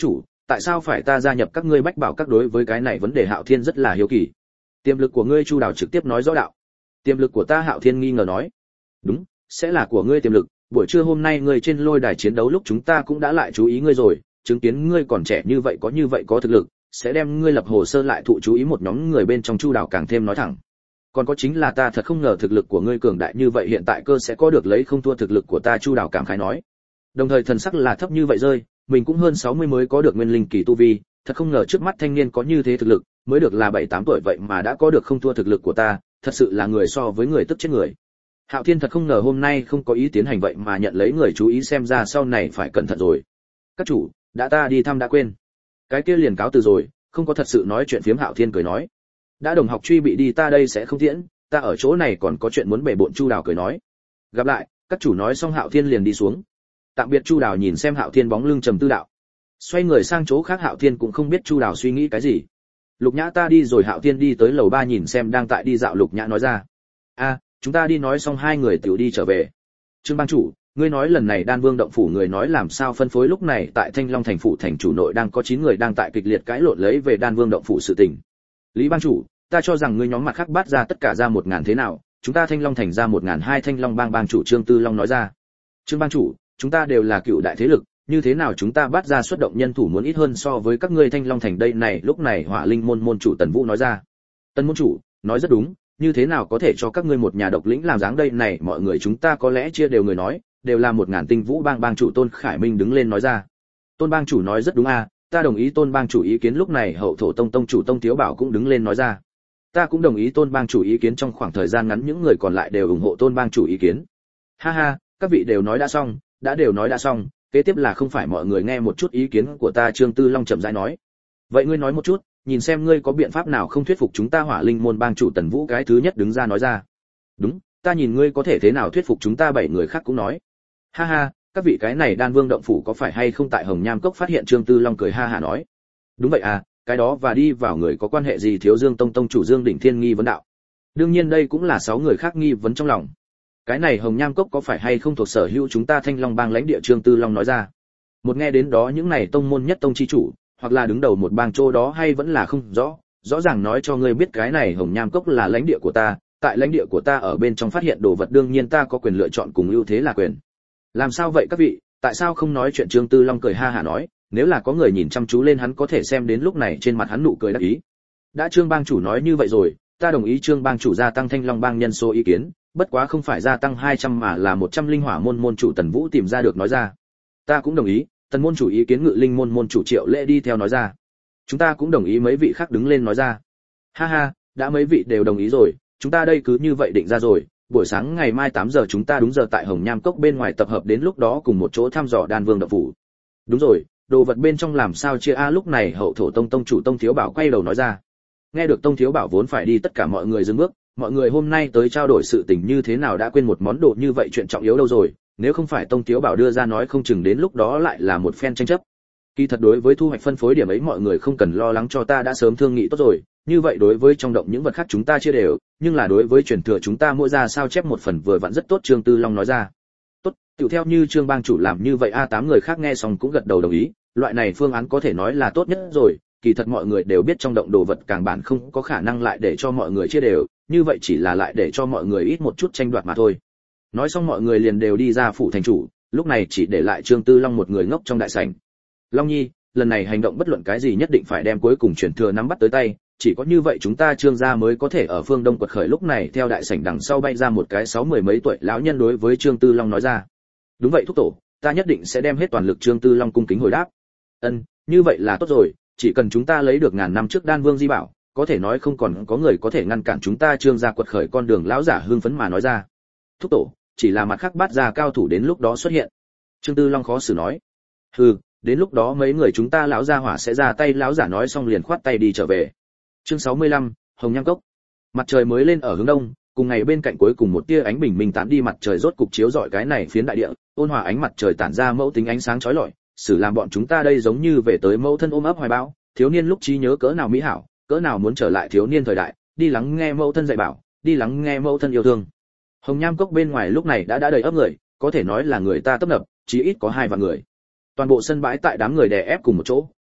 tại sao phải ta gia nhập các ngươi bách bảo các? Đối với cái này vấn đề Hạo Thiên rất là hiếu kỳ. Tiềm lực của ngươi, Chu Đào trực tiếp nói rõ đạo. Tiềm lực của ta? Hạo Thiên nghi ngờ nói. Đúng, sẽ là của ngươi tiềm lực. Buổi trưa hôm nay ngươi trên lôi đài chiến đấu lúc chúng ta cũng đã lại chú ý ngươi rồi, chứng kiến ngươi còn trẻ như vậy có như vậy có thực lực, sẽ đem ngươi lập hồ sơ lại thụ chú ý. Một nhóm người bên trong Chu Đào càng thêm nói thẳng. Còn có chính là ta thật không ngờ thực lực của ngươi cường đại như vậy, hiện tại cơ sẽ có được lấy không thua thực lực của ta. Chu Đào cảm khái nói. Đồng thời thần sắc là thấp như vậy rơi, mình cũng hơn sáu mươi mới có được nguyên linh kỳ tu vi, thật không ngờ trước mắt thanh niên có như thế thực lực, mới được là bảy tám tuổi vậy mà đã có được không thua thực lực của ta, thật sự là người so với người tức chết người. Hạo Thiên thật không ngờ hôm nay không có ý tiến hành vậy mà nhận lấy người chú ý, xem ra sau này phải cẩn thận rồi. Các chủ, đã ta đi thăm đã quên. Cái kia liền cáo từ rồi, không có thật sự nói chuyện phiếm. Hạo Thiên cười nói. Đã đồng học truy bị đi, ta đây sẽ không tiễn, ta ở chỗ này còn có chuyện muốn bể bộn. Chu Đào cười nói. Gặp lại, các chủ. Nói xong Hạo Thiên liền đi xuống. Tạm biệt. Chu Đào nhìn xem Hạo Thiên bóng lưng trầm tư đạo. Xoay người sang chỗ khác. Hạo Thiên cũng không biết Chu Đào suy nghĩ cái gì. Lục Nhã, ta đi rồi. Hạo Thiên đi tới lầu ba nhìn xem đang tại đi dạo Lục Nhã nói ra. A, chúng ta đi. Nói xong hai người tiểu đi trở về. Trương bang chủ, ngươi nói lần này Đan Vương động phủ người nói làm sao phân phối? Lúc này tại Thanh Long thành phủ thành chủ nội đang có chín người đang tại kịch liệt cãi lộn lấy về Đan Vương động phủ sự tình. Lý bang chủ, ta cho rằng ngươi nhóm mặt khác bắt ra tất cả ra một ngàn thế nào, chúng ta Thanh Long thành ra một ngàn hai. Thanh Long bang bang chủ Trương Tư Long nói ra. Trương bang chủ, chúng ta đều là cựu đại thế lực, như thế nào chúng ta bắt ra xuất động nhân thủ muốn ít hơn so với các ngươi Thanh Long thành đây này. Lúc này Hỏa Linh môn môn chủ Tần Vũ nói ra. Tần môn chủ, nói rất đúng, như thế nào có thể cho các ngươi một nhà độc lĩnh làm dáng đây này? Mọi người chúng ta có lẽ chia đều người nói, đều là một ngàn. Tinh Vũ bang bang chủ Tôn Khải Minh đứng lên nói ra. Tôn bang chủ nói rất đúng a, ta đồng ý Tôn bang chủ ý kiến. Lúc này Hậu Thổ Tông tông chủ Tông Thiếu Bảo cũng đứng lên nói ra. Ta cũng đồng ý Tôn bang chủ ý kiến. Trong khoảng thời gian ngắn những người còn lại đều ủng hộ Tôn bang chủ ý kiến. Ha ha, các vị đều nói đã xong, đã đều nói đã xong, kế tiếp là không phải mọi người nghe một chút ý kiến của ta. Trương Tư Long chậm rãi nói. Vậy ngươi nói một chút, nhìn xem ngươi có biện pháp nào không thuyết phục chúng ta? Hỏa Linh môn bang chủ Tần Vũ cái thứ nhất đứng ra nói ra. Đúng, ta nhìn ngươi có thể thế nào thuyết phục chúng ta? Bảy người khác cũng nói. Ha ha, các vị, cái này Đan Vương động phủ có phải hay không tại Hồng Nham Cốc phát hiện? Trương Tư Long cười ha hả nói. Đúng vậy à, cái đó và đi vào người có quan hệ gì? Thiếu Dương Tông tông chủ Dương Đỉnh Thiên nghi vấn đạo. Đương nhiên đây cũng là sáu người khác nghi vấn trong lòng. Cái này Hồng Nham Cốc có phải hay không thuộc sở hữu chúng ta Thanh Long bang lãnh địa? Trương Tư Long nói ra. Một nghe đến đó những này tông môn nhất tông chi chủ, hoặc là đứng đầu một bang chỗ đó hay vẫn là không rõ, rõ ràng nói cho ngươi biết cái này Hồng Nham Cốc là lãnh địa của ta, tại lãnh địa của ta ở bên trong phát hiện đồ vật, đương nhiên ta có quyền lựa chọn cùng ưu thế là quyền. Làm sao vậy các vị, tại sao không nói chuyện? Trương Tư Long cười ha hả nói, nếu là có người nhìn chăm chú lên hắn có thể xem đến lúc này trên mặt hắn nụ cười đắc ý. Đã Trương bang chủ nói như vậy rồi, ta đồng ý Trương bang chủ gia tăng Thanh Long bang nhân số ý kiến, bất quá không phải gia tăng hai trăm mà là một trăm. Linh Hỏa môn môn chủ Tần Vũ tìm ra được nói ra. Ta cũng đồng ý. Tần môn chủ ý kiến. Ngự Linh môn môn chủ Triệu Lễ đi theo nói ra. Chúng ta cũng đồng ý. Mấy vị khác đứng lên nói ra. Ha ha, đã mấy vị đều đồng ý rồi, chúng ta đây cứ như vậy định ra rồi, buổi sáng ngày mai tám giờ chúng ta đúng giờ tại Hồng Nham Cốc bên ngoài tập hợp, đến lúc đó cùng một chỗ thăm dò Đan Vương động phủ. Đúng rồi, đồ vật bên trong làm sao chia a? Lúc này Hậu Thổ Tông tông chủ Tông Thiếu Bảo quay đầu nói ra. Nghe được Tông Thiếu Bảo vốn phải đi, tất cả mọi người dừng bước, mọi người hôm nay tới trao đổi sự tình như thế nào đã quên một món đồ như vậy chuyện trọng yếu đâu rồi, nếu không phải Tông Thiếu Bảo đưa ra nói không chừng đến lúc đó lại là một phen tranh chấp. Kỳ thật đối với thu hoạch phân phối điểm ấy mọi người không cần lo lắng cho, ta đã sớm thương nghị tốt rồi, như vậy đối với trong động những vật khác chúng ta chia đều, nhưng là đối với truyền thừa chúng ta mỗi ra sao chép một phần vừa vặn rất tốt. Trương Tư Long nói ra. Tốt, tựu theo như Trương bang chủ làm như vậy a. Tám người khác nghe xong cũng gật đầu đồng ý, loại này phương án có thể nói là tốt nhất rồi. Kỳ thật mọi người đều biết trong động đồ vật càng bản không có khả năng lại để cho mọi người chia đều, như vậy chỉ là lại để cho mọi người ít một chút tranh đoạt mà thôi. Nói xong mọi người liền đều đi ra phủ thành chủ, lúc này chỉ để lại Trương Tư Long một người ngốc trong đại sảnh. Long Nhi, lần này hành động bất luận cái gì nhất định phải đem cuối cùng truyền thừa nắm bắt tới tay, chỉ có như vậy chúng ta Trương gia mới có thể ở phương Đông quật khởi. Lúc này theo đại sảnh đằng sau bay ra một cái sáu mười mấy tuổi lão nhân đối với Trương Tư Long nói ra. Đúng vậy thúc tổ, ta nhất định sẽ đem hết toàn lực. Trương Tư Long cung kính hồi đáp. Ân, như vậy là tốt rồi, chỉ cần chúng ta lấy được ngàn năm trước Đan Vương di bảo, có thể nói không còn có người có thể ngăn cản chúng ta Trương gia quật khởi con đường. Lão giả hưng phấn mà nói ra. Thúc tổ, chỉ là mặt khác bắt ra cao thủ đến lúc đó xuất hiện. Trương Tư Long khó xử nói. Hừ, đến lúc đó mấy người chúng ta lão gia hỏa sẽ ra tay. Lão giả nói xong liền khoát tay đi trở về. Chương sáu mươi lăm, Hồng Nham Cốc. Mặt trời mới lên ở hướng đông, cùng ngày bên cạnh cuối cùng một tia ánh bình minh tán đi, mặt trời rốt cục chiếu rọi cái này phiến đại địa, ôn hòa ánh mặt trời tản ra mẫu tính ánh sáng chói lọi, xử làm bọn chúng ta đây giống như về tới mẫu thân ôm ấp hoài bão, thiếu niên lúc trí nhớ cỡ nào mỹ hảo, cỡ nào muốn trở lại thiếu niên thời đại, đi lắng nghe mẫu thân dạy bảo, đi lắng nghe mẫu thân yêu thương. Hồng Nham Cốc bên ngoài lúc này đã đã đầy ấp người, có thể nói là người ta tấp nập, chí ít có hai vạn người. Toàn bộ sân bãi tại đám người đè ép cùng một chỗ,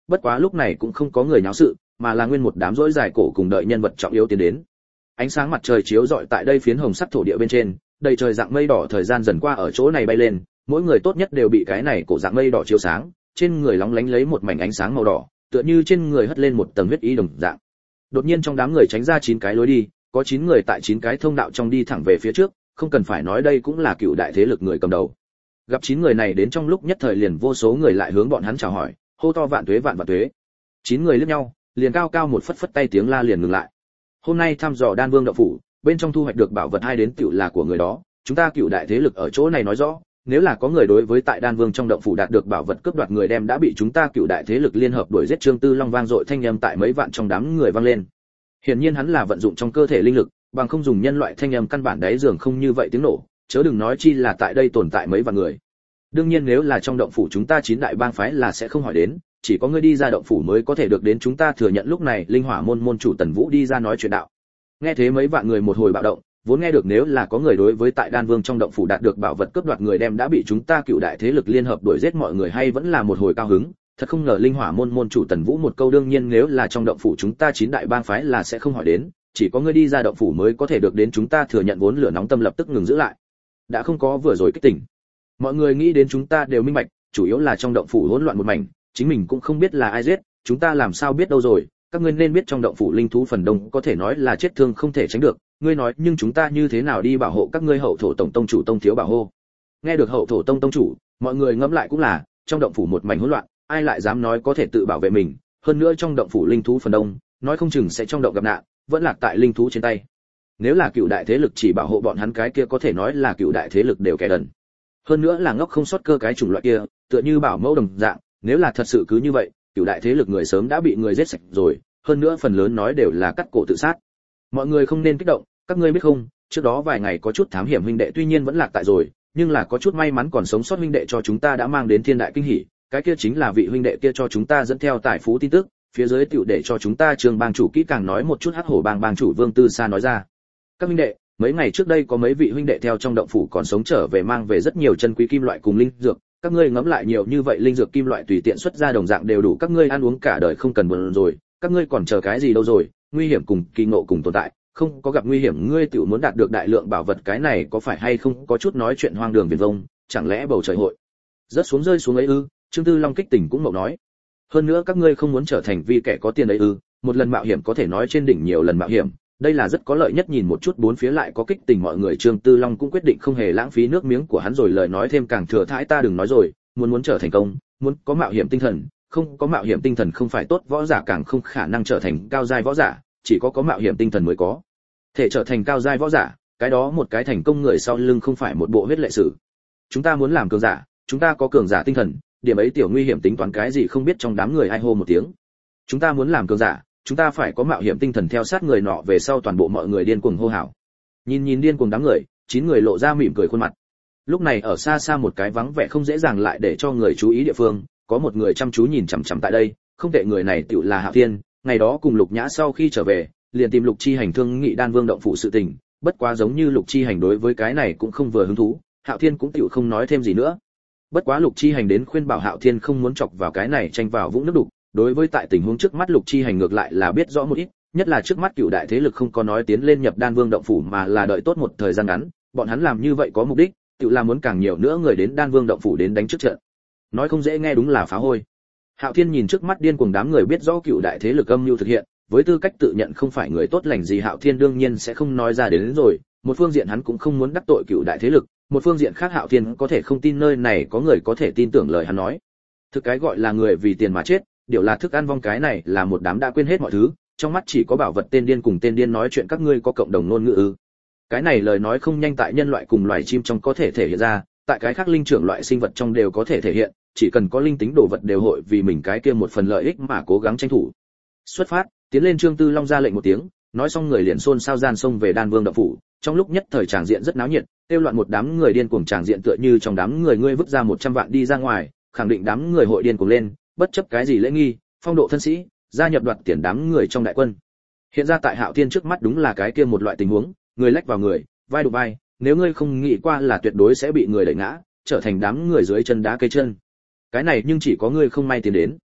bất quá lúc này cũng không có người nháo sự, mà là nguyên một đám rỗi dài cổ cùng đợi nhân vật trọng yếu tiến đến. Ánh sáng mặt trời chiếu rọi tại đây phiến hồng sắc thổ địa bên trên, đầy trời dạng mây đỏ thời gian dần qua ở chỗ này bay lên, mỗi người tốt nhất đều bị cái này cổ dạng mây đỏ chiếu sáng, trên người lóng lánh lấy một mảnh ánh sáng màu đỏ, tựa như trên người hất lên một tầng huyết ý đồng dạng. Đột nhiên trong đám người tránh ra chín cái lối đi, có chín người tại chín cái thông đạo trong đi thẳng về phía trước, không cần phải nói đây cũng là cựu đại thế lực người cầm đầu. Gặp chín người này đến trong lúc nhất thời liền vô số người lại hướng bọn hắn chào hỏi, hô to vạn tuế vạn vạn tuế. Chín người liếc nhau, liền cao cao một phất phất tay tiếng la liền ngừng lại. Hôm nay thăm dò Đan Vương động phủ, bên trong thu hoạch được bảo vật hai đến tiểu là của người đó, chúng ta cựu đại thế lực ở chỗ này nói rõ, nếu là có người đối với tại Đan Vương trong động phủ đạt được bảo vật cướp đoạt người đem đã bị chúng ta cựu đại thế lực liên hợp đuổi giết. Trương Tư Long vang dội thanh âm tại mấy vạn trong đám người vang lên. Hiển nhiên hắn là vận dụng trong cơ thể linh lực, bằng không dùng nhân loại thanh âm căn bản đáy giường không như vậy tiếng nổ, chớ đừng nói chi là tại đây tồn tại mấy vạn người. Đương nhiên nếu là trong động phủ chúng ta chín đại bang phái là sẽ không hỏi đến, chỉ có ngươi đi ra động phủ mới có thể được đến chúng ta thừa nhận. Lúc này Linh Hỏa môn môn chủ Tần Vũ đi ra nói chuyện đạo. Nghe thế mấy vạn người một hồi bạo động, vốn nghe được nếu là có người đối với tại Đan Vương trong động phủ đạt được bảo vật cướp đoạt người đem đã bị chúng ta cựu đại thế lực liên hợp đuổi giết mọi người hay vẫn là một hồi cao hứng. Thật không ngờ Linh Hỏa môn môn chủ Tần Vũ một câu đương nhiên nếu là trong động phủ chúng ta chín đại bang phái là sẽ không hỏi đến, chỉ có ngươi đi ra động phủ mới có thể được đến chúng ta thừa nhận. Vốn lửa nóng tâm lập tức ngừng giữ lại, đã không có vừa rồi kích tỉnh. Mọi người nghĩ đến chúng ta đều minh bạch, chủ yếu là trong động phủ hỗn loạn một mảnh, chính mình cũng không biết là ai giết, chúng ta làm sao biết đâu rồi. Các ngươi nên biết trong động phủ linh thú phần đông có thể nói là chết thương không thể tránh được, ngươi nói nhưng chúng ta như thế nào đi bảo hộ các ngươi hậu thổ tổng tông chủ Tông thiếu bảo hộ. Nghe được hậu thổ tông tông chủ, mọi người ngẫm lại cũng là, trong động phủ một mảnh hỗn loạn, ai lại dám nói có thể tự bảo vệ mình, hơn nữa trong động phủ linh thú phần đông, nói không chừng sẽ trong động gặp nạn, vẫn lạc tại linh thú trên tay. Nếu là cựu đại thế lực chỉ bảo hộ bọn hắn cái kia có thể nói là cựu đại thế lực đều kẻ đần. Hơn nữa là ngốc không sót cơ cái chủng loại kia, tựa như bảo mẫu đồng dạng, nếu là thật sự cứ như vậy, cựu đại thế lực người sớm đã bị người giết sạch rồi, hơn nữa phần lớn nói đều là cắt cổ tự sát. Mọi người không nên kích động, các ngươi biết không, trước đó vài ngày có chút thám hiểm huynh đệ tuy nhiên vẫn lạc tại rồi, nhưng là có chút may mắn còn sống sót huynh đệ cho chúng ta đã mang đến thiên đại kinh hỉ, cái kia chính là vị huynh đệ kia cho chúng ta dẫn theo tài phú tin tức, phía dưới tiểu để cho chúng ta Trường bang chủ kỹ càng nói một chút. Hắc Hổ bang bang chủ Vương Tư Sa nói ra. Các huynh đệ, mấy ngày trước đây có mấy vị huynh đệ theo trong động phủ còn sống trở về mang về rất nhiều chân quý kim loại cùng linh dược, các ngươi ngẫm lại nhiều như vậy linh dược kim loại tùy tiện xuất ra đồng dạng đều đủ các ngươi ăn uống cả đời không cần buồn rồi, các ngươi còn chờ cái gì đâu rồi, nguy hiểm cùng kỳ ngộ cùng tồn tại, không có gặp nguy hiểm ngươi tiểu muốn đạt được đại lượng bảo vật, cái này có phải hay không có chút nói chuyện hoang đường viển vông, chẳng lẽ bầu trời hội rớt xuống rơi xuống ấy ư? Trương Tư Long kích tỉnh cũng mộng nói. Hơn nữa các ngươi không muốn trở thành vì kẻ có tiền ấy ư? Một lần mạo hiểm có thể nói trên đỉnh nhiều lần mạo hiểm, đây là rất có lợi nhất. Nhìn một chút bốn phía lại có kích tình mọi người, Trương Tư Long cũng quyết định không hề lãng phí nước miếng của hắn rồi lời nói thêm càng thừa thãi. Ta đừng nói rồi, muốn muốn trở thành công, muốn có mạo hiểm tinh thần, không có mạo hiểm tinh thần không phải tốt võ giả càng không khả năng trở thành cao giai võ giả, chỉ có có mạo hiểm tinh thần mới có thể trở thành cao giai võ giả, cái đó một cái thành công người sau lưng không phải một bộ huyết lệ sử. Chúng ta muốn làm cường giả, chúng ta có cường giả tinh thần, điểm ấy tiểu nguy hiểm tính toán cái gì không biết. Trong đám người ai hô một tiếng. Chúng ta muốn làm cường giả, chúng ta phải có mạo hiểm tinh thần. Theo sát người nọ về sau toàn bộ mọi người điên cuồng hô hào. Nhìn nhìn điên cuồng đám người, chín người lộ ra mỉm cười khuôn mặt. Lúc này ở xa xa một cái vắng vẻ không dễ dàng lại để cho người chú ý địa phương, có một người chăm chú nhìn chằm chằm tại đây, không tệ, người này tựu là Hạo Thiên. Ngày đó cùng Lục Nhã sau khi trở về, liền tìm Lục Chi Hành thương nghị Đan Vương động phủ sự tình, bất quá giống như Lục Chi Hành đối với cái này cũng không vừa hứng thú, Hạo Thiên cũng tựu không nói thêm gì nữa. Bất quá Lục Chi Hành đến khuyên bảo Hạo Thiên không muốn chọc vào cái này tranh vào vũng nước đục, đối với tại tình huống trước mắt Lục Chi Hành ngược lại là biết rõ một ít, nhất là trước mắt cựu đại thế lực không có nói tiến lên nhập Đan Vương động phủ mà là đợi tốt một thời gian ngắn, bọn hắn làm như vậy có mục đích, tựu là muốn càng nhiều nữa người đến Đan Vương động phủ đến đánh trước trận. Nói không dễ nghe đúng là phá hôi. Hạo Thiên nhìn trước mắt điên cuồng đám người biết rõ cựu đại thế lực âm mưu thực hiện, với tư cách tự nhận không phải người tốt lành gì Hạo Thiên đương nhiên sẽ không nói ra đến, đến rồi, một phương diện hắn cũng không muốn đắc tội cựu đại thế lực, một phương diện khác Hạo Thiên có thể không tin nơi này có người có thể tin tưởng lời hắn nói. Thực cái gọi là người vì tiền mà chết, điều là thức ăn vong, cái này là một đám đã quên hết mọi thứ, trong mắt chỉ có bảo vật tên điên cùng tên điên nói chuyện. Các ngươi có cộng đồng ngôn ngữ ư? Cái này lời nói không nhanh tại nhân loại cùng loài chim trong có thể thể hiện ra, tại cái khác linh trưởng loại sinh vật trong đều có thể thể hiện, chỉ cần có linh tính đồ vật đều hội vì mình cái kia một phần lợi ích mà cố gắng tranh thủ. Xuất phát, tiến lên. Trương Tư Long ra lệnh một tiếng, nói xong người liền xôn xao gian xông về Đan Vương động phủ. Trong lúc nhất thời tràng diện rất náo nhiệt, tiêu loạn một đám người điên cuồng, tràng diện tựa như trong đám người ngươi vứt ra một trăm vạn đi ra ngoài, khẳng định đám người hội điên cuồng lên, bất chấp cái gì lễ nghi, phong độ thân sĩ, gia nhập đoạt tiền đám người trong đại quân. Hiện ra tại Hạo Thiên trước mắt đúng là cái kia một loại tình huống, người lách vào người, vai đụng vai, nếu ngươi không nghĩ qua là tuyệt đối sẽ bị người đẩy ngã, trở thành đám người dưới chân đá cây chân. Cái này nhưng chỉ có ngươi không may tiến đến.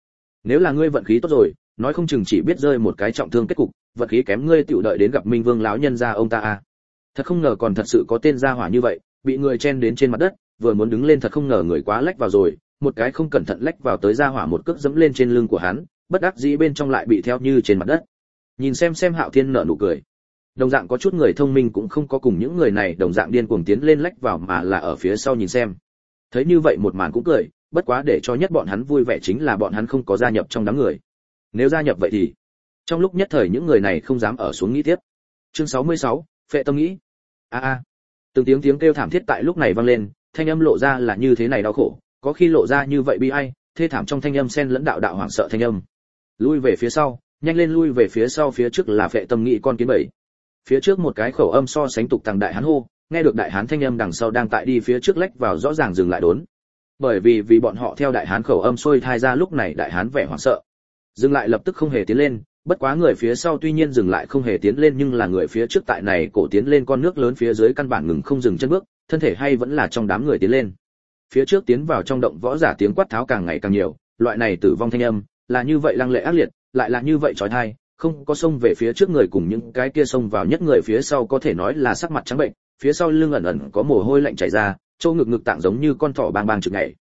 Nếu là ngươi vận khí tốt rồi, nói không chừng chỉ biết rơi một cái trọng thương kết cục, vận khí kém ngươi tiểu đợi đến gặp Minh Vương lão nhân gia ông ta a. Thật không ngờ còn thật sự có tên gia hỏa như vậy, bị người chen đến trên mặt đất, vừa muốn đứng lên thật không ngờ người quá lách vào rồi, một cái không cẩn thận lách vào tới gia hỏa một cước dẫm lên trên lưng của hắn, bất đắc dĩ bên trong lại bị theo như trên mặt đất. Nhìn xem xem Hạo Thiên nở nụ cười. Đồng dạng có chút người thông minh cũng không có cùng những người này đồng dạng điên cuồng tiến lên lách vào mà là ở phía sau nhìn xem. Thấy như vậy một màn cũng cười, bất quá để cho nhất bọn hắn vui vẻ chính là bọn hắn không có gia nhập trong đám người. Nếu gia nhập vậy thì, trong lúc nhất thời những người này không dám ở xuống nghĩ tiếp. Chương sáu mươi sáu, Phệ Tâm Nghĩ. A a. Từng tiếng tiếng kêu thảm thiết tại lúc này vang lên, thanh âm lộ ra là như thế này đau khổ, có khi lộ ra như vậy bi ai, thê thảm trong thanh âm xen lẫn đạo đạo hoảng sợ thanh âm. Lui về phía sau, nhanh lên lui về phía sau, phía trước là Phệ Tâm Nghĩ con kiến bảy. Phía trước một cái khẩu âm so sánh tục tằng đại hán hô, nghe được đại hán thanh âm đằng sau đang tại đi phía trước lách vào rõ ràng dừng lại đốn. Bởi vì vì bọn họ theo đại hán khẩu âm xuôi thai ra, lúc này đại hán vẻ hoảng sợ, dừng lại lập tức không hề tiến lên, bất quá người phía sau tuy nhiên dừng lại không hề tiến lên nhưng là người phía trước tại này cổ tiến lên con nước lớn phía dưới căn bản ngừng không dừng chân bước, thân thể hay vẫn là trong đám người tiến lên. Phía trước tiến vào trong động võ giả tiếng quát tháo càng ngày càng nhiều, loại này tử vong thanh âm là như vậy lăng lệ ác liệt, lại là như vậy chói tai, không có xông về phía trước người cùng những cái kia xông vào nhất người phía sau có thể nói là sắc mặt trắng bệnh, phía sau lưng ẩn ẩn có mồ hôi lạnh chảy ra, chỗ ngực ngực tạng giống như con thỏ bang bang trực nhảy.